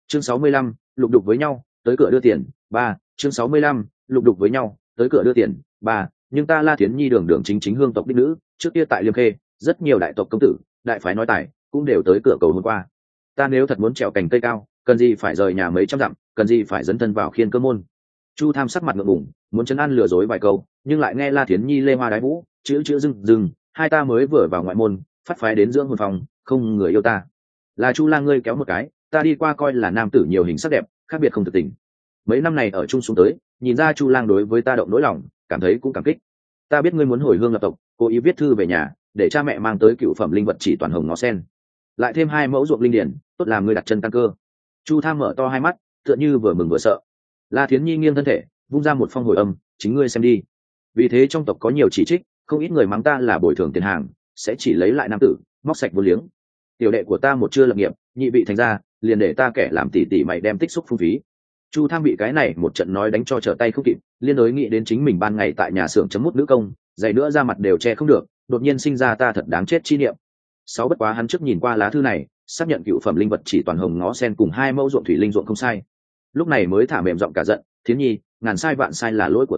Chương 65, lục đục với nhau, tới cửa đưa tiền. 3. Chương 65, lục đục với nhau, tới cửa đưa tiền. 3. Nhưng ta La Thiến Nhi đường đường chính chính hương tộc đích nữ, trước kia tại Liêm Khê, rất nhiều đại tộc công tử, đại phái nói tài, cũng đều tới cửa cầu hôn qua. Ta nếu thật muốn trèo cành cây cao, cần gì phải rời nhà mấy trăm dặm, cần gì phải dấn thân vào khiên cơ môn. Chu Tham sắc mặt ngượng ngùng, muốn trấn an lừa dối vài câu, nhưng lại nghe La Thiến Nhi lê hoa đái vũ, chữ dưng, hai ta mới vừa vào ngoại môn, phát phái đến dưỡng hồn phòng, không người yêu ta. Là Chu Lang ngươi kéo một cái, ta đi qua coi là nam tử nhiều hình sắc đẹp, khác biệt không thực tình. Mấy năm này ở chung xuống tới, nhìn ra Chu Lang đối với ta động nỗi lòng, cảm thấy cũng cảm kích. Ta biết ngươi muốn hồi hương lập tộc, cố ý viết thư về nhà, để cha mẹ mang tới cựu phẩm linh vật chỉ toàn hồng ngó sen, lại thêm 2 mẫu ruộng linh điển, tốt làm ngươi đặt chân căn cơ. Chu Tham mở to hai mắt, tựa như vừa mừng vừa sợ. La Thiến Nhi nghiêng thân thể, vung ra một phong hồi âm, chính ngươi xem đi. Vì thế trong tộc có nhiều chỉ trích, không ít người mắng ta là bồi thường tiền hàng, sẽ chỉ lấy lại nam tử, móc sạch vô liếng. Tiểu đệ của ta một chưa lập nghiệp, nhị vị thành ra, liền để ta kẻ làm tỉ mày đem tích xúc phung phí. Chu Tham bị cái này một trận nói đánh cho trở tay không kịp, liên đối nghĩ đến chính mình ban ngày tại nhà xưởng chấm mút nữ công, giày nữa ra mặt đều che không được, đột nhiên sinh ra ta thật đáng chết chi niệm. Bất quá hắn trước nhìn qua lá thư này, xác nhận cựu phẩm linh vật chỉ toàn hồng ngó sen cùng 2 mẫu ruộng thủy linh ruộng không sai, lúc này mới thả mềm giọng cả giận, Thiến Nhi, ngàn sai vạn sai là lỗi của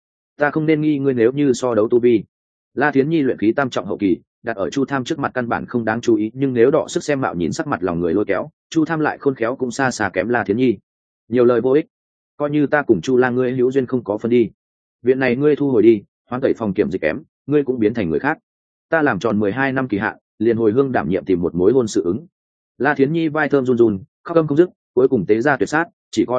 ta không nên nghi ngươi nếu như so đấu tu vi. La Thiến Nhi luyện khí tam trọng hậu kỳ, đặt ở Chu Tham trước mặt căn bản không đáng chú ý, nhưng nếu đọ sức xem mạo nhìn sắc mặt lòng người lôi kéo, Chu Tham lại khôn khéo cũng xa xa kém La Thiến Nhi. Nhiều lời vô ích, coi như ta cùng Chu Lang ngươi hữu duyên không có phân đi. Viện này ngươi thu hồi đi, hoán tẩy phòng kiểm dịch kém, ngươi cũng biến thành người khác. Ta làm tròn 12 năm kỳ hạn, liền hồi hương đảm nhiệm tìm một mối hôn sự ứng. La Thiến Nhi vai thơm run run, khóc câm không dứt, cuối cùng tế ra tuyệt sát,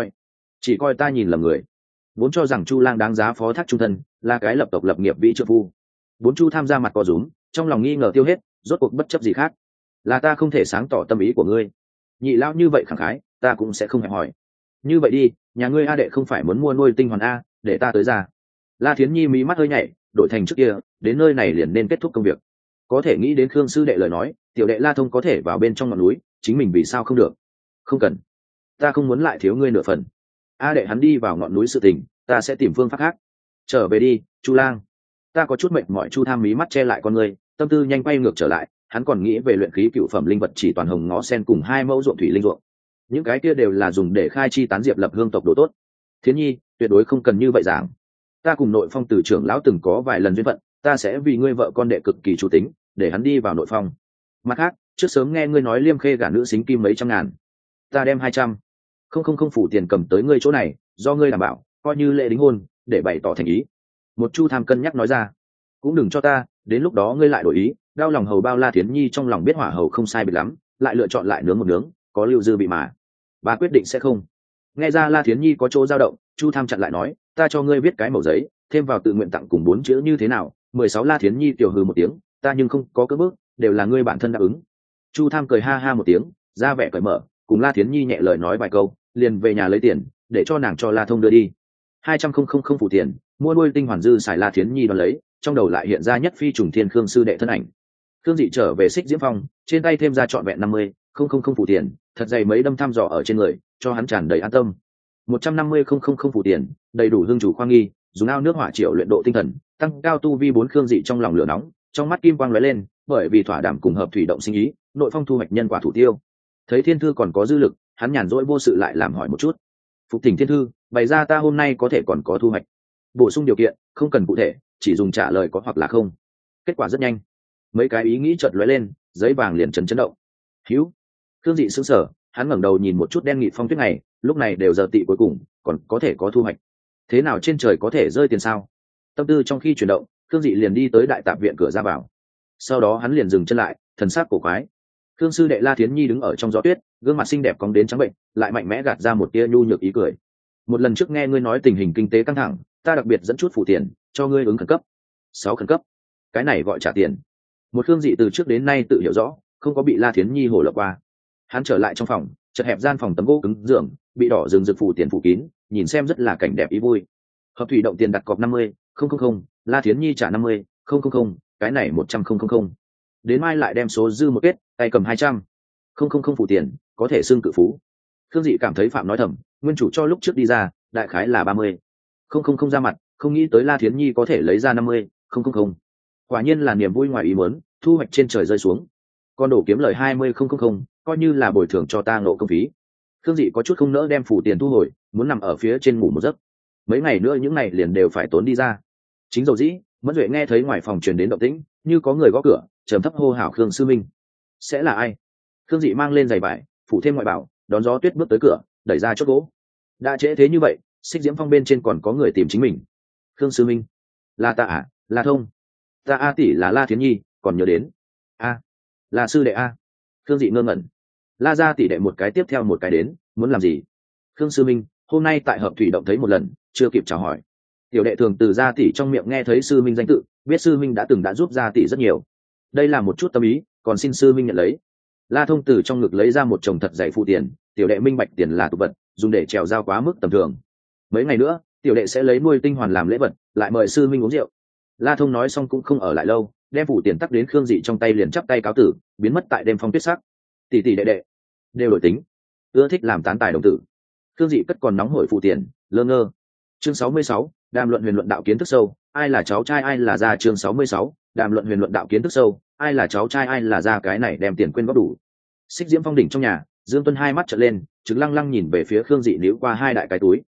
chỉ coi ta nhìn lầm người. Vốn cho rằng Chu Lang đáng giá phó thác trung thân, là cái lập tộc lập nghiệp vĩ trợ phu. Vốn Chu Tham gia mặt co rúm, trong lòng nghi ngờ tiêu hết, rốt cuộc bất chấp gì khác. Là ta không thể sáng tỏ tâm ý của ngươi. Nhị lão như vậy khẳng khái, ta cũng sẽ không hẹp hỏi. Như vậy đi, nhà ngươi A đệ không phải muốn mua nuôi tinh hoàn A, để ta tới ra. La Thiến Nhi mí mắt hơi nhảy, đổi thành trước kia, đến nơi này liền nên kết thúc công việc. Có thể nghĩ đến Khương sư đệ lời nói, tiểu đệ La Thông có thể vào bên trong ngọn núi, chính mình vì sao không được? Không cần, ta không muốn lại thiếu ngươi nửa phần. A đệ hắn đi vào ngọn núi sự tình, ta sẽ tìm phương pháp khác. Trở về đi, Chu Lang. Ta có chút mệt mỏi. Chu Tham mí mắt che lại con người, tâm tư nhanh quay ngược trở lại, hắn còn nghĩ về luyện khí cựu phẩm linh vật chỉ toàn hồng ngó sen cùng 2 mẫu ruộng thủy linh ruộng. Những cái kia đều là dùng để khai chi tán diệp lập hương tộc đồ tốt. Thiến Nhi, tuyệt đối không cần như vậy giảng. Ta cùng Nội Phong từ trưởng lão từng có vài lần duyên phận, ta sẽ vì ngươi vợ con đệ cực kỳ chủ tính, để hắn đi vào Nội Phong. Mặt khác, trước sớm nghe ngươi nói Liêm Khê gả nữ xính kim mấy trăm ngàn, ta đem 200. Không phủ tiền cầm tới ngươi chỗ này, do ngươi đảm bảo, coi như lễ đính hôn, để bày tỏ thành ý. Một Chu Tham cân nhắc nói ra, cũng đừng cho ta, đến lúc đó ngươi lại đổi ý. Đau lòng hầu bao La Thiến Nhi trong lòng biết hỏa hầu không sai biệt lắm, lại lựa chọn lại nướng một nướng, có lưu dư bị mà. Bà quyết định sẽ không. Nghe ra La Thiến Nhi có chỗ dao động, Chu Tham chặn lại nói, ta cho ngươi viết cái mẩu giấy, thêm vào tự nguyện tặng cùng 4 chữ như thế nào? 16 La Thiến Nhi tiểu hừ một tiếng, ta nhưng không có cưỡng bức, đều là ngươi bản thân đáp ứng. Chu Tham cười ha ha một tiếng, ra vẻ cởi mở, cùng La Thiến Nhi nhẹ lời nói vài câu, liền về nhà lấy tiền, để cho nàng cho La Thông đưa đi. 200 không phủ tiền, mua nuôi tinh hoàn dư xài. La Thiến Nhi đón lấy, trong đầu lại hiện ra Nhất Phi Trùng Thiên Khương sư đệ thân ảnh. Khương Dị trở về Xích Diễm Phong, trên tay thêm ra trọn vẹn 50 không phủ tiền, thật dày mấy đâm thăm dò ở trên người, cho hắn tràn đầy an tâm. 150 không phủ tiền, đầy đủ hương chủ khoa nghi, dùng ao nước hỏa triệu luyện độ tinh thần, tăng cao tu vi. 4 Khương Dị trong lòng lửa nóng, trong mắt kim quang lóe lên, bởi vì thỏa đảm cùng hợp thủy động sinh ý, Nội Phong thu hoạch nhân quả thủ tiêu. Thấy Thiên Thư còn có dư lực, hắn nhàn rỗi vô sự lại làm hỏi một chút. Phục thỉnh Thiên Thư, bày ra ta hôm nay có thể còn có thu hoạch. Bổ sung điều kiện, không cần cụ thể, chỉ dùng trả lời có hoặc là không. Kết quả rất nhanh, mấy cái ý nghĩ chợt lóe lên, giấy vàng liền chấn động. Hữu. Khương Dị sững sờ, hắn ngẩng đầu nhìn một chút đen nghịt phong tuyết này, lúc này đều giờ tị cuối cùng, còn có thể có thu hoạch. Thế nào trên trời có thể rơi tiền sao? Tâm tư trong khi chuyển động, Khương Dị liền đi tới đại tạp viện cửa ra vào. Sau đó hắn liền dừng chân lại, thần sắc cổ quái. Khương sư đệ La Thiến Nhi đứng ở trong gió tuyết, gương mặt xinh đẹp cong đến trắng bệnh, lại mạnh mẽ gạt ra một tia nhu nhược ý cười. Một lần trước nghe ngươi nói tình hình kinh tế căng thẳng, ta đặc biệt dẫn chút phụ tiền cho ngươi ứng khẩn cấp. 6 khẩn cấp, cái này gọi trả tiền. Một Khương Dị từ trước đến nay tự hiểu rõ, không có bị La Thiến Nhi hổ lộng qua. Hắn trở lại trong phòng, chật hẹp gian phòng tấm gỗ cứng giường, bị đỏ rừng rực phủ tiền phủ kín, nhìn xem rất là cảnh đẹp ý vui. Hợp thủy động tiền đặt cọc 50 không, La Thiến Nhi trả 50 không, cái này 100 không. Đến mai lại đem số dư một kết, tay cầm 200 không phủ tiền, có thể xưng cự phú. Khương Dị cảm thấy phạm nói thầm, nguyên chủ cho lúc trước đi ra, đại khái là 30 không ra mặt, không nghĩ tới La Thiến Nhi có thể lấy ra 50 không. Quả nhiên là niềm vui ngoài ý muốn, thu hoạch trên trời rơi xuống. Con đổ kiếm lời 20 không, coi như là bồi thường cho ta ngộ công phí. Khương Dị có chút không nỡ đem phủ tiền thu hồi, muốn nằm ở phía trên ngủ một giấc. Mấy ngày nữa những ngày liền đều phải tốn đi ra. Chính dầu dĩ, Mẫn Duệ nghe thấy ngoài phòng truyền đến động tĩnh, như có người gõ cửa, trầm thấp hô hào Khương sư minh. Sẽ là ai? Khương Dị mang lên giày vải, phủ thêm ngoại bảo, đón gió tuyết bước tới cửa, đẩy ra chốt gỗ. Đã trễ thế như vậy, Xích Diễm Phong bên trên còn có người tìm chính mình. Khương sư minh, là ta à? Là Thông. Ta A tỷ là La Thiến Nhi, còn nhớ đến. A, là sư đệ A. Khương Dị ngơ ngẩn. La gia tỷ đệ một cái tiếp theo một cái đến, muốn làm gì? Khương sư minh, hôm nay tại hợp thủy động thấy một lần, chưa kịp chào hỏi. Tiểu đệ thường từ gia tỷ trong miệng nghe thấy sư minh danh tự, biết sư minh đã giúp gia tỷ rất nhiều. Đây là một chút tâm ý, còn xin sư minh nhận lấy. La Thông từ trong ngực lấy ra một chồng thật dày phụ tiền, tiểu đệ minh bạch tiền là tục vật, dùng để trèo giao quá mức tầm thường. Mấy ngày nữa, tiểu đệ sẽ lấy nuôi tinh hoàn làm lễ vật, lại mời sư minh uống rượu. La Thông nói xong cũng không ở lại lâu, đem phủ tiền tắc đến Khương Dị trong tay liền chắp tay cáo tử, biến mất tại đêm phong tuyết sắc. Tỷ tỷ đệ đệ đều đổi tính, ưa thích làm tán tài đồng tử. Khương Dị cất còn nóng hổi phụ tiền, lơ ngơ. Chương 66, đàm luận huyền luận đạo kiến thức sâu, ai là cháu trai ai là gia. Chương 66, đàm luận huyền luận đạo kiến thức sâu, ai là cháu trai ai là gia. Cái này đem tiền quên góp đủ. Xích Diễm Phong đỉnh trong nhà, Dương Tuân hai mắt trợn lên, trứng lăng lăng nhìn về phía Khương Dị níu qua hai đại cái túi.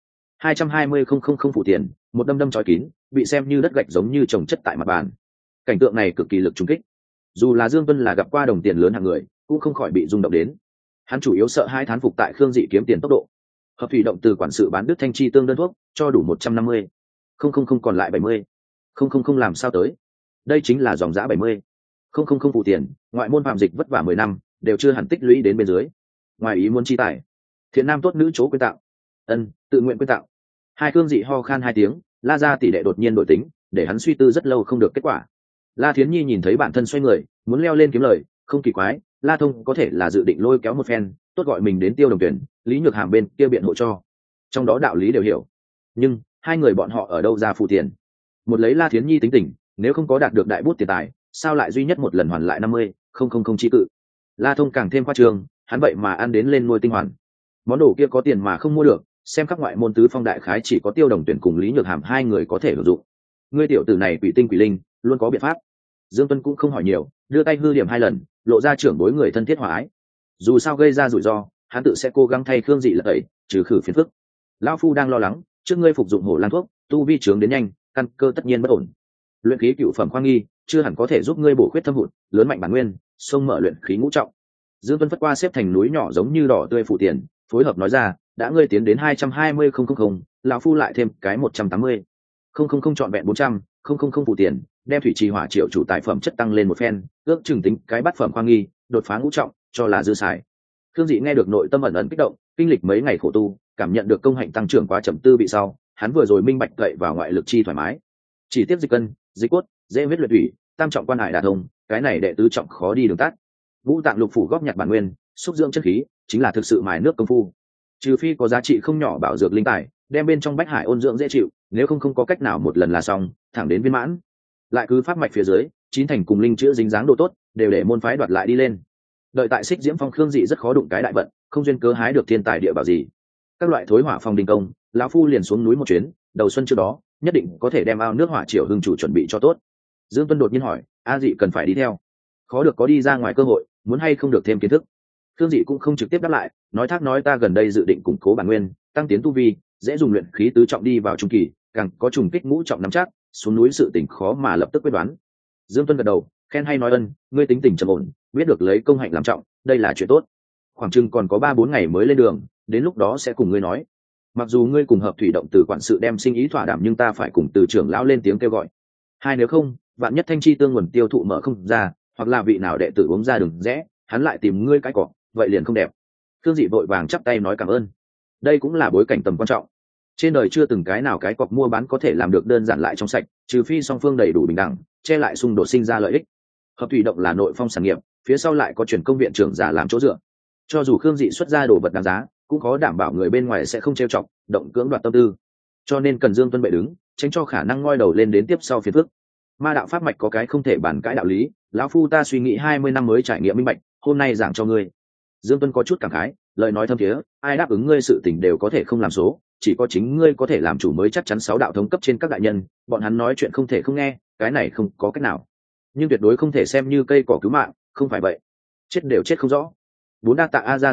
220.000 phụ tiền, một đâm đâm trói kín, bị xem như đất gạch giống như chồng chất tại mặt bàn. Cảnh tượng này cực kỳ lực trùng kích. Dù là Dương Tuân là gặp qua đồng tiền lớn hạng người, cũng không khỏi bị rung động đến. Hắn chủ yếu sợ hai thán phục tại Khương Dị kiếm tiền tốc độ. Hợp thủy động từ quản sự bán đứt thanh chi tương đơn thuốc, cho đủ 150. Không còn lại 70. Không làm sao tới. Đây chính là dòng giá 70. Không phụ tiền, ngoại môn phạm dịch vất vả 10 năm, đều chưa hẳn tích lũy đến bên dưới. Ngoài ý muốn chi tài. Thiện nam tốt nữ chỗ quyên tạo. Tự nguyện quyên tạo. Hai Khương Dị ho khan hai tiếng, La gia tỷ đệ đột nhiên đổi tính, để hắn suy tư rất lâu không được kết quả. La Thiến Nhi nhìn thấy bản thân xoay người, muốn leo lên kiếm lời, không kỳ quái, La Thông có thể là dự định lôi kéo một phen, tốt gọi mình đến Tiêu Đồng Tuyển, Lý Nhược Hàm bên kia biện hộ cho. Trong đó đạo lý đều hiểu. Nhưng hai người bọn họ ở đâu ra phụ tiền? Một lấy La Thiến Nhi tính tình, nếu không có đạt được đại bút tiền tài, sao lại duy nhất một lần hoàn lại 50, không chi cự. La Thông càng thêm khoa trương, hắn vậy mà ăn đến lên nuôi tinh hoàn. Món đồ kia có tiền mà không mua được, xem các ngoại môn tứ phong đại khái chỉ có Tiêu Đồng Tuyển cùng Lý Nhược Hàm hai người có thể sử dụng. Ngươi tiểu tử này quỷ tinh quỷ linh, luôn có biện pháp. Dương Tuân cũng không hỏi nhiều, đưa tay hư điểm hai lần, lộ ra trưởng bối người thân thiết hòa ái. Dù sao gây ra rủi ro, hắn tự sẽ cố gắng thay Khương Dị lật tẩy, trừ khử phiền phức. Lão phu đang lo lắng, trước ngươi phục dụng hổ lan thuốc, tu vi trướng đến nhanh, căn cơ tất nhiên bất ổn. Luyện khí cựu phẩm khoang nghi, chưa hẳn có thể giúp ngươi bổ khuyết thâm hụt, lớn mạnh bản nguyên, sông mở luyện khí ngũ trọng. Dương Tuân phất qua xếp thành núi nhỏ giống như đỏ tươi phụ tiền, phối hợp nói ra, đã ngươi tiến đến 220.000, lão phu lại thêm cái 180. Không chọn vẹn 400, phụ tiền, đem thủy trì hỏa triệu chủ tài phẩm chất tăng lên một phen, ước chừng tính cái bát phẩm khoang nghi, đột phá ngũ trọng, cho là dư xài. Khương Dị nghe được nội tâm ẩn ẩn kích động, kinh lịch mấy ngày khổ tu, cảm nhận được công hạnh tăng trưởng quá chậm tư bị sau, hắn vừa rồi minh bạch cậy vào ngoại lực chi thoải mái. Chỉ tiếp dịch cân, dịch cốt, dễ huyết luyện thủy, tam trọng quan hải đả thông, cái này đệ tứ trọng khó đi đường tắt. Ngũ tạng lục phủ góp nhặt bản nguyên, xúc dưỡng chân khí, chính là thực sự mài nước công phu. Trừ phi có giá trị không nhỏ bảo dược linh tài, đem bên trong bách hải ôn dưỡng dễ chịu, nếu không có cách nào một lần là xong, thẳng đến viên mãn. Lại cứ pháp mạch phía dưới, chín thành cùng linh chữa dính dáng độ tốt, đều để môn phái đoạt lại đi lên. Đợi tại Xích Diễm Phong, Khương Dị rất khó đụng cái đại vận, không duyên cớ hái được thiên tài địa bảo gì. Các loại thối hỏa phong đình công, lão phu liền xuống núi một chuyến, đầu xuân trước đó, nhất định có thể đem ao nước hỏa triều hưng chủ chuẩn bị cho tốt. Dương Tuân đột nhiên hỏi, A Dị cần phải đi theo? Khó được có đi ra ngoài cơ hội, muốn hay không được thêm kiến thức. Khương Dị cũng không trực tiếp đáp lại, nói thác nói ta gần đây dự định củng cố bản nguyên, tăng tiến tu vi, dễ dùng luyện khí tứ trọng đi vào trung kỳ, càng có trùng kích ngũ trọng nắm chắc, xuống núi sự tình khó mà lập tức quyết đoán. Dương Tuân gật đầu, khen hay nói ân, ngươi tính tình trầm ổn, biết được lấy công hạnh làm trọng, đây là chuyện tốt. Khoảng chừng còn có 3-4 ngày mới lên đường, đến lúc đó sẽ cùng ngươi nói. Mặc dù ngươi cùng hợp thủy động từ quản sự đem sinh ý thỏa đảm, nhưng ta phải cùng từ trưởng lão lên tiếng kêu gọi. Hai nếu không, vạn nhất thanh chi tương nguồn tiêu thụ mở không ra, hoặc là vị nào đệ tử uống ra đường rẽ, hắn lại tìm ngươi cái cỏ, vậy liền không đẹp. Khương Dị vội vàng chắp tay nói cảm ơn. Đây cũng là bối cảnh tầm quan trọng. Trên đời chưa từng cái nào cái cọc mua bán có thể làm được đơn giản lại trong sạch, trừ phi song phương đầy đủ bình đẳng, che lại xung đột sinh ra lợi ích. Hợp thủy động là nội phong sản nghiệp, phía sau lại có truyền công viện trưởng giả làm chỗ dựa. Cho dù Khương Dị xuất ra đồ vật đáng giá, cũng khó đảm bảo người bên ngoài sẽ không trêu chọc, động cưỡng đoạt tâm tư. Cho nên cần Dương Tuân bệ đứng, tránh cho khả năng ngoi đầu lên đến tiếp sau phiền phức. Ma đạo pháp mạch có cái không thể bàn cãi đạo lý, lão phu ta suy nghĩ 20 năm mới trải nghiệm minh bạch, hôm nay giảng cho ngươi. Dương Tuân có chút cảm khái, lời nói thâm thiế, ai đáp ứng ngươi sự tình đều có thể không làm số, chỉ có chính ngươi có thể làm chủ mới chắc chắn 6 đạo thống cấp trên các đại nhân, bọn hắn nói chuyện không thể không nghe, cái này không có cách nào. Nhưng tuyệt đối không thể xem như cây cỏ cứu mạng, không phải vậy, chết đều chết không rõ. Bốn đa tạ A gia dạy bảo,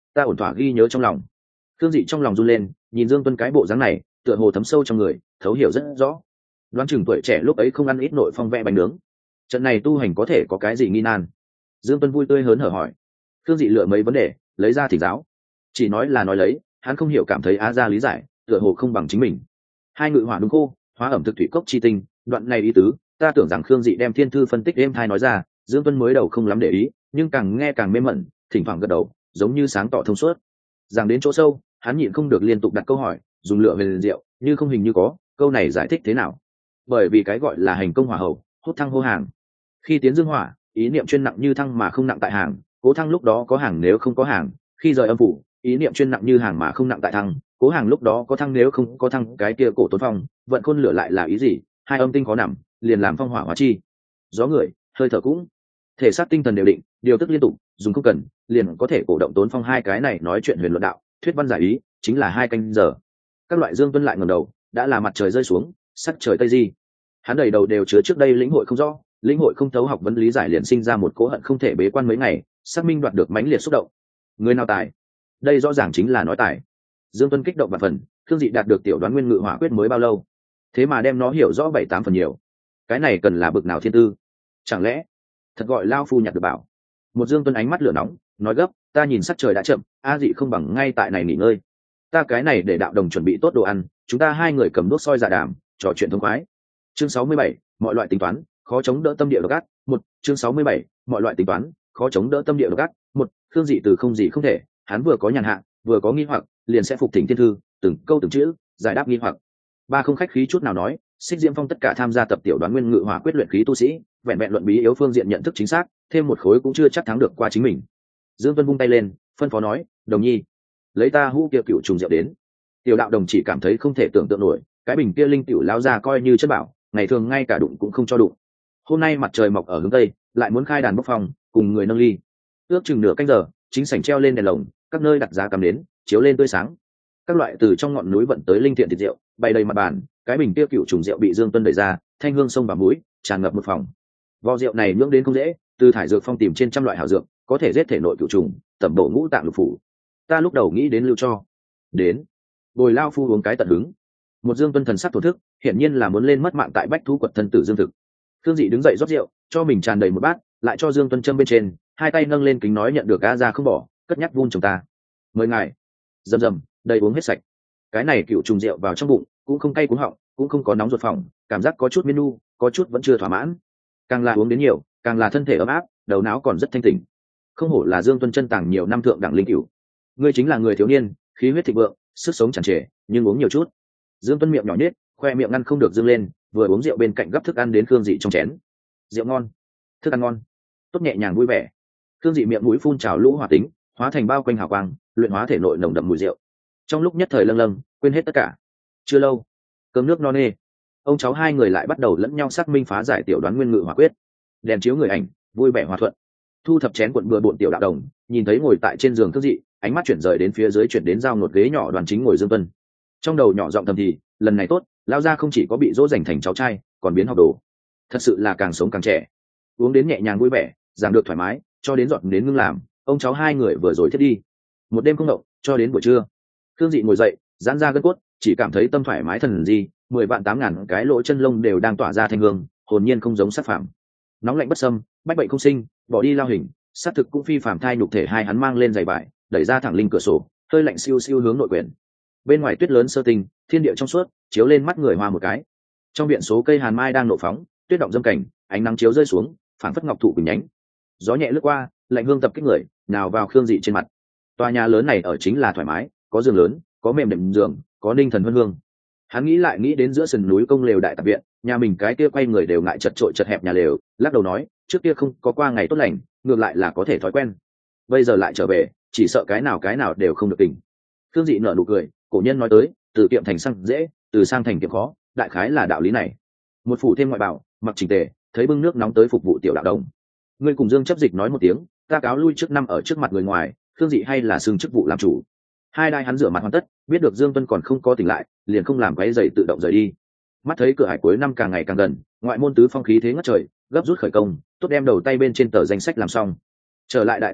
ta ổn thỏa ghi nhớ trong lòng. Khương Dị trong lòng run lên, nhìn Dương Tuân cái bộ dáng này, tựa hồ thấm sâu trong người, thấu hiểu rất rõ. Đoán chừng tuổi trẻ lúc ấy không ăn ít nội phong vẽ bánh nướng. Trận này tu hành có thể có cái gì nghi nan? Dương Tuân vui tươi hớn hở hỏi. Khương Dị lựa mấy vấn đề, lấy ra thỉnh giáo. Chỉ nói là nói lấy, hắn không hiểu cảm thấy Á gia lý giải, tựa hồ không bằng chính mình. Hai ngự hỏa đúng khô, hóa ẩm thực thủy cốc chi tinh, đoạn này ý tứ, ta tưởng rằng Khương Dị đem thiên thư phân tích êm thai nói ra, Dương Tuân mới đầu không lắm để ý, nhưng càng nghe càng mê mẩn, thỉnh thoảng gật đầu, giống như sáng tỏ thông suốt. Rằng đến chỗ sâu, hắn nhịn không được liên tục đặt câu hỏi, dùng lựa về liền diệu, như không hình như có, câu này giải thích thế nào? Bởi vì cái gọi là hành công hỏa hậu, hốt thăng hô hàng. Khi tiến dương hỏa, ý niệm chuyên nặng như thăng mà không nặng tại hàng, cố thăng lúc đó có hàng nếu không có hàng, khi rời âm phủ, ý niệm chuyên nặng như hàng mà không nặng tại thăng, cố hàng lúc đó có thăng nếu không có thăng, cái kia cổ tốn phong, vận khôn lửa lại là ý gì? Hai âm tinh khó nằm, liền làm phong hỏa hóa chi. Gió người, hơi thở cũng, thể xác tinh thần đều định, điều tức liên tục, dùng không cần, liền có thể cổ động tốn phong. Hai cái này nói chuyện huyền luận đạo, thuyết văn giải ý, chính là 2 canh giờ. Các loại Dương Tuân lại ngẩng đầu, đã là mặt trời rơi xuống, sắc trời tây di. Hắn đầy đầu đều chứa trước đây lĩnh hội không rõ, lĩnh hội không thấu học vấn lý giải, liền sinh ra một cỗ hận không thể bế quan mấy ngày, xác minh đoạt được mãnh liệt xúc động. Người nào tài? Đây rõ ràng chính là nói tài. Dương Tuân kích động vạn phần, Khương Dị đạt được tiểu đoán nguyên ngự hỏa quyết mới bao lâu, thế mà đem nó hiểu rõ 7-8 phần nhiều. Cái này cần là bực nào thiên tư? Chẳng lẽ thật gọi lao phu nhặt được bảo? Một Dương Tuân ánh mắt lửa nóng, nói gấp, ta nhìn sắc trời đã chậm, A Dị không bằng ngay tại này nghỉ ngơi. Ta cái này để đạo đồng chuẩn bị tốt đồ ăn, chúng ta 2 người cầm đuốc soi dạ đàm, trò chuyện thông khoái. Chương 67, mọi loại tính toán, khó chống đỡ tâm địa độc ác. Một, chương 67, mọi loại tính toán, khó chống đỡ tâm địa độc ác. Một, Khương Dị từ không gì không thể, hắn vừa có nhàn hạ, vừa có nghi hoặc, liền sẽ phục thỉnh thiên thư, từng câu từng chữ, giải đáp nghi hoặc. Ba không khách khí chút nào nói, Xích Diễm Phong tất cả tham gia tập tiểu đoán nguyên ngự hỏa quyết luyện khí tu sĩ, vẹn vẹn luận bí yếu phương diện nhận thức chính xác, thêm một khối cũng chưa chắc thắng được qua chính mình. Dương Tuân vung tay lên, phân phó nói, đồng nhi, lấy ta hũ kia cựu trùng rượu đến. Tiểu đạo đồng chỉ cảm thấy không thể tưởng tượng nổi, cái bình kia linh tiểu lao ra coi như chất bảo, ngày thường ngay cả đụng cũng không cho đụng. Hôm nay mặt trời mọc ở hướng tây, lại muốn khai đàn bốc phòng, cùng người nâng ly. Ước chừng nửa canh giờ, chính sảnh treo lên đèn lồng, các nơi đặt giá cắm nến, chiếu lên tươi sáng. Các loại từ trong ngọn núi vận tới linh thiện thịt rượu, bày đầy mặt bàn, cái bình kia cựu trùng rượu bị Dương Tuân đẩy ra, thanh hương sông vào mũi, tràn ngập một phòng. Vò rượu này nhưỡng đến không dễ, từ thải dược phong tìm trên trăm loại hảo dược, có thể giết thể nội cựu trùng, tẩm bổ ngũ tạng lục phủ. Ta lúc đầu nghĩ đến lưu cho, đến bồi lao phu uống cái tận hứng. Một Dương Tuân thần sắc thổ thức, hiển nhiên là muốn lên mất mạng tại bách thú quật thân tử Dương Thực. Khương Dị đứng dậy rót rượu, cho mình tràn đầy một bát, lại cho Dương Tuân châm bên trên, 2 tay nâng lên kính nói, nhận được A ra không bỏ, cất nhắc vun chồng ta. Mời ngài. Rầm rầm, đầy uống hết sạch. Cái này cựu trùng rượu vào trong bụng, cũng không cay cuống họng, cũng không có nóng ruột phỏng, cảm giác có chút miên nu, có chút vẫn chưa thỏa mãn. Càng là uống đến nhiều, càng là thân thể ấm áp, đầu não còn rất thanh tỉnh. Không hổ là Dương Tuân chân tàng nhiều năm thượng đẳng linh cửu. Ngươi chính là người thiếu niên, khí huyết thịnh vượng, sức sống tràn trề, nhưng uống nhiều chút. Dương Tuân miệng nhỏ nhếch, khoe miệng ngăn không được dương lên, vừa uống rượu bên cạnh gấp thức ăn đến Khương Dị trong chén. Rượu ngon, thức ăn ngon, tốt nhẹ nhàng vui vẻ. Khương Dị miệng mũi phun trào lũ hỏa tính, hóa thành bao quanh hào quang, luyện hóa thể nội nồng đậm mùi rượu. Trong lúc nhất thời lâng lâng, quên hết tất cả. Chưa lâu, cơm nước no nê, ông cháu 2 người lại bắt đầu lẫn nhau xác minh phá giải tiểu đoán nguyên ngự hỏa quyết. Đèn chiếu người ảnh, vui vẻ hòa thuận. Thu thập chén cuộn bừa bộn tiểu đạo đồng, nhìn thấy ngồi tại trên giường Khương Dị, ánh mắt chuyển rời đến phía dưới, chuyển đến giao nột ghế nhỏ đoàn chính ngồi Dương Tuân. Trong đầu nhỏ giọng thầm thì, lần này tốt, lao ra không chỉ có bị dỗ dành thành cháu trai, còn biến học đồ. Thật sự là càng sống càng trẻ. Uống đến nhẹ nhàng vui vẻ, giảng được thoải mái, cho đến giọt đến ngưng làm, ông cháu 2 người vừa rồi thiết đi. Một đêm không động, cho đến buổi trưa. Khương Dị ngồi dậy, giãn ra gân cốt, chỉ cảm thấy tâm thoải mái thần gì, 10.000-8.000 cái lỗ chân lông đều đang tỏa ra thanh hương, hồn nhiên không giống sát phàm. Nóng lạnh bất xâm, bách bệnh không sinh, bỏ đi lao hình, sát thực cũng phi phàm thai nhục thể. Hai hắn mang lên giày vải, đẩy ra thẳng linh cửa sổ, hơi lạnh siêu siêu hướng nội quyển. Bên ngoài tuyết lớn sơ tinh, thiên địa trong suốt, chiếu lên mắt người hoa một cái. Trong viện số cây hàn mai đang nộ phóng, tuyết động dâm cảnh, ánh nắng chiếu rơi xuống, phảng phất ngọc thụ quỳnh nhánh. Gió nhẹ lướt qua, lạnh hương tập kích người, nào vào Khương Dị trên mặt. Tòa nhà lớn này ở chính là thoải mái, có giường lớn, có mềm đệm giường, có ninh thần vân hương. Hắn nghĩ lại nghĩ đến giữa sườn núi công lều đại tạp viện, nhà mình cái kia quay người đều ngại chật trội chật hẹp nhà lều, lắc đầu nói, trước kia không có qua ngày tốt lành, ngược lại là có thể thói quen. Bây giờ lại trở về, chỉ sợ cái nào đều không được tỉnh. Khương Dị nở nụ cười, cổ nhân nói tới, từ kiệm thành sang dễ, từ sang thành kiệm khó, đại khái là đạo lý này. Một phủ thêm ngoại bảo, mặc chỉnh tề, thấy bưng nước nóng tới phục vụ tiểu đạo đồng. Ngươi cùng Dương chấp dịch nói một tiếng, ta cáo lui trước năm ở trước mặt người ngoài, Khương Dị hay là xưng chức vụ làm chủ. Hai đai hắn rửa mặt hoàn tất, biết được Dương Tuân còn không có tỉnh lại, liền không làm quấy giày tự động rời đi. Mắt thấy cửa hải cuối năm càng ngày càng gần, ngoại môn tứ phong khí thế ngất trời, gấp rút khởi công, tốt đem đầu tay bên trên tờ danh sách làm xong. Trở lại đại tạp viện,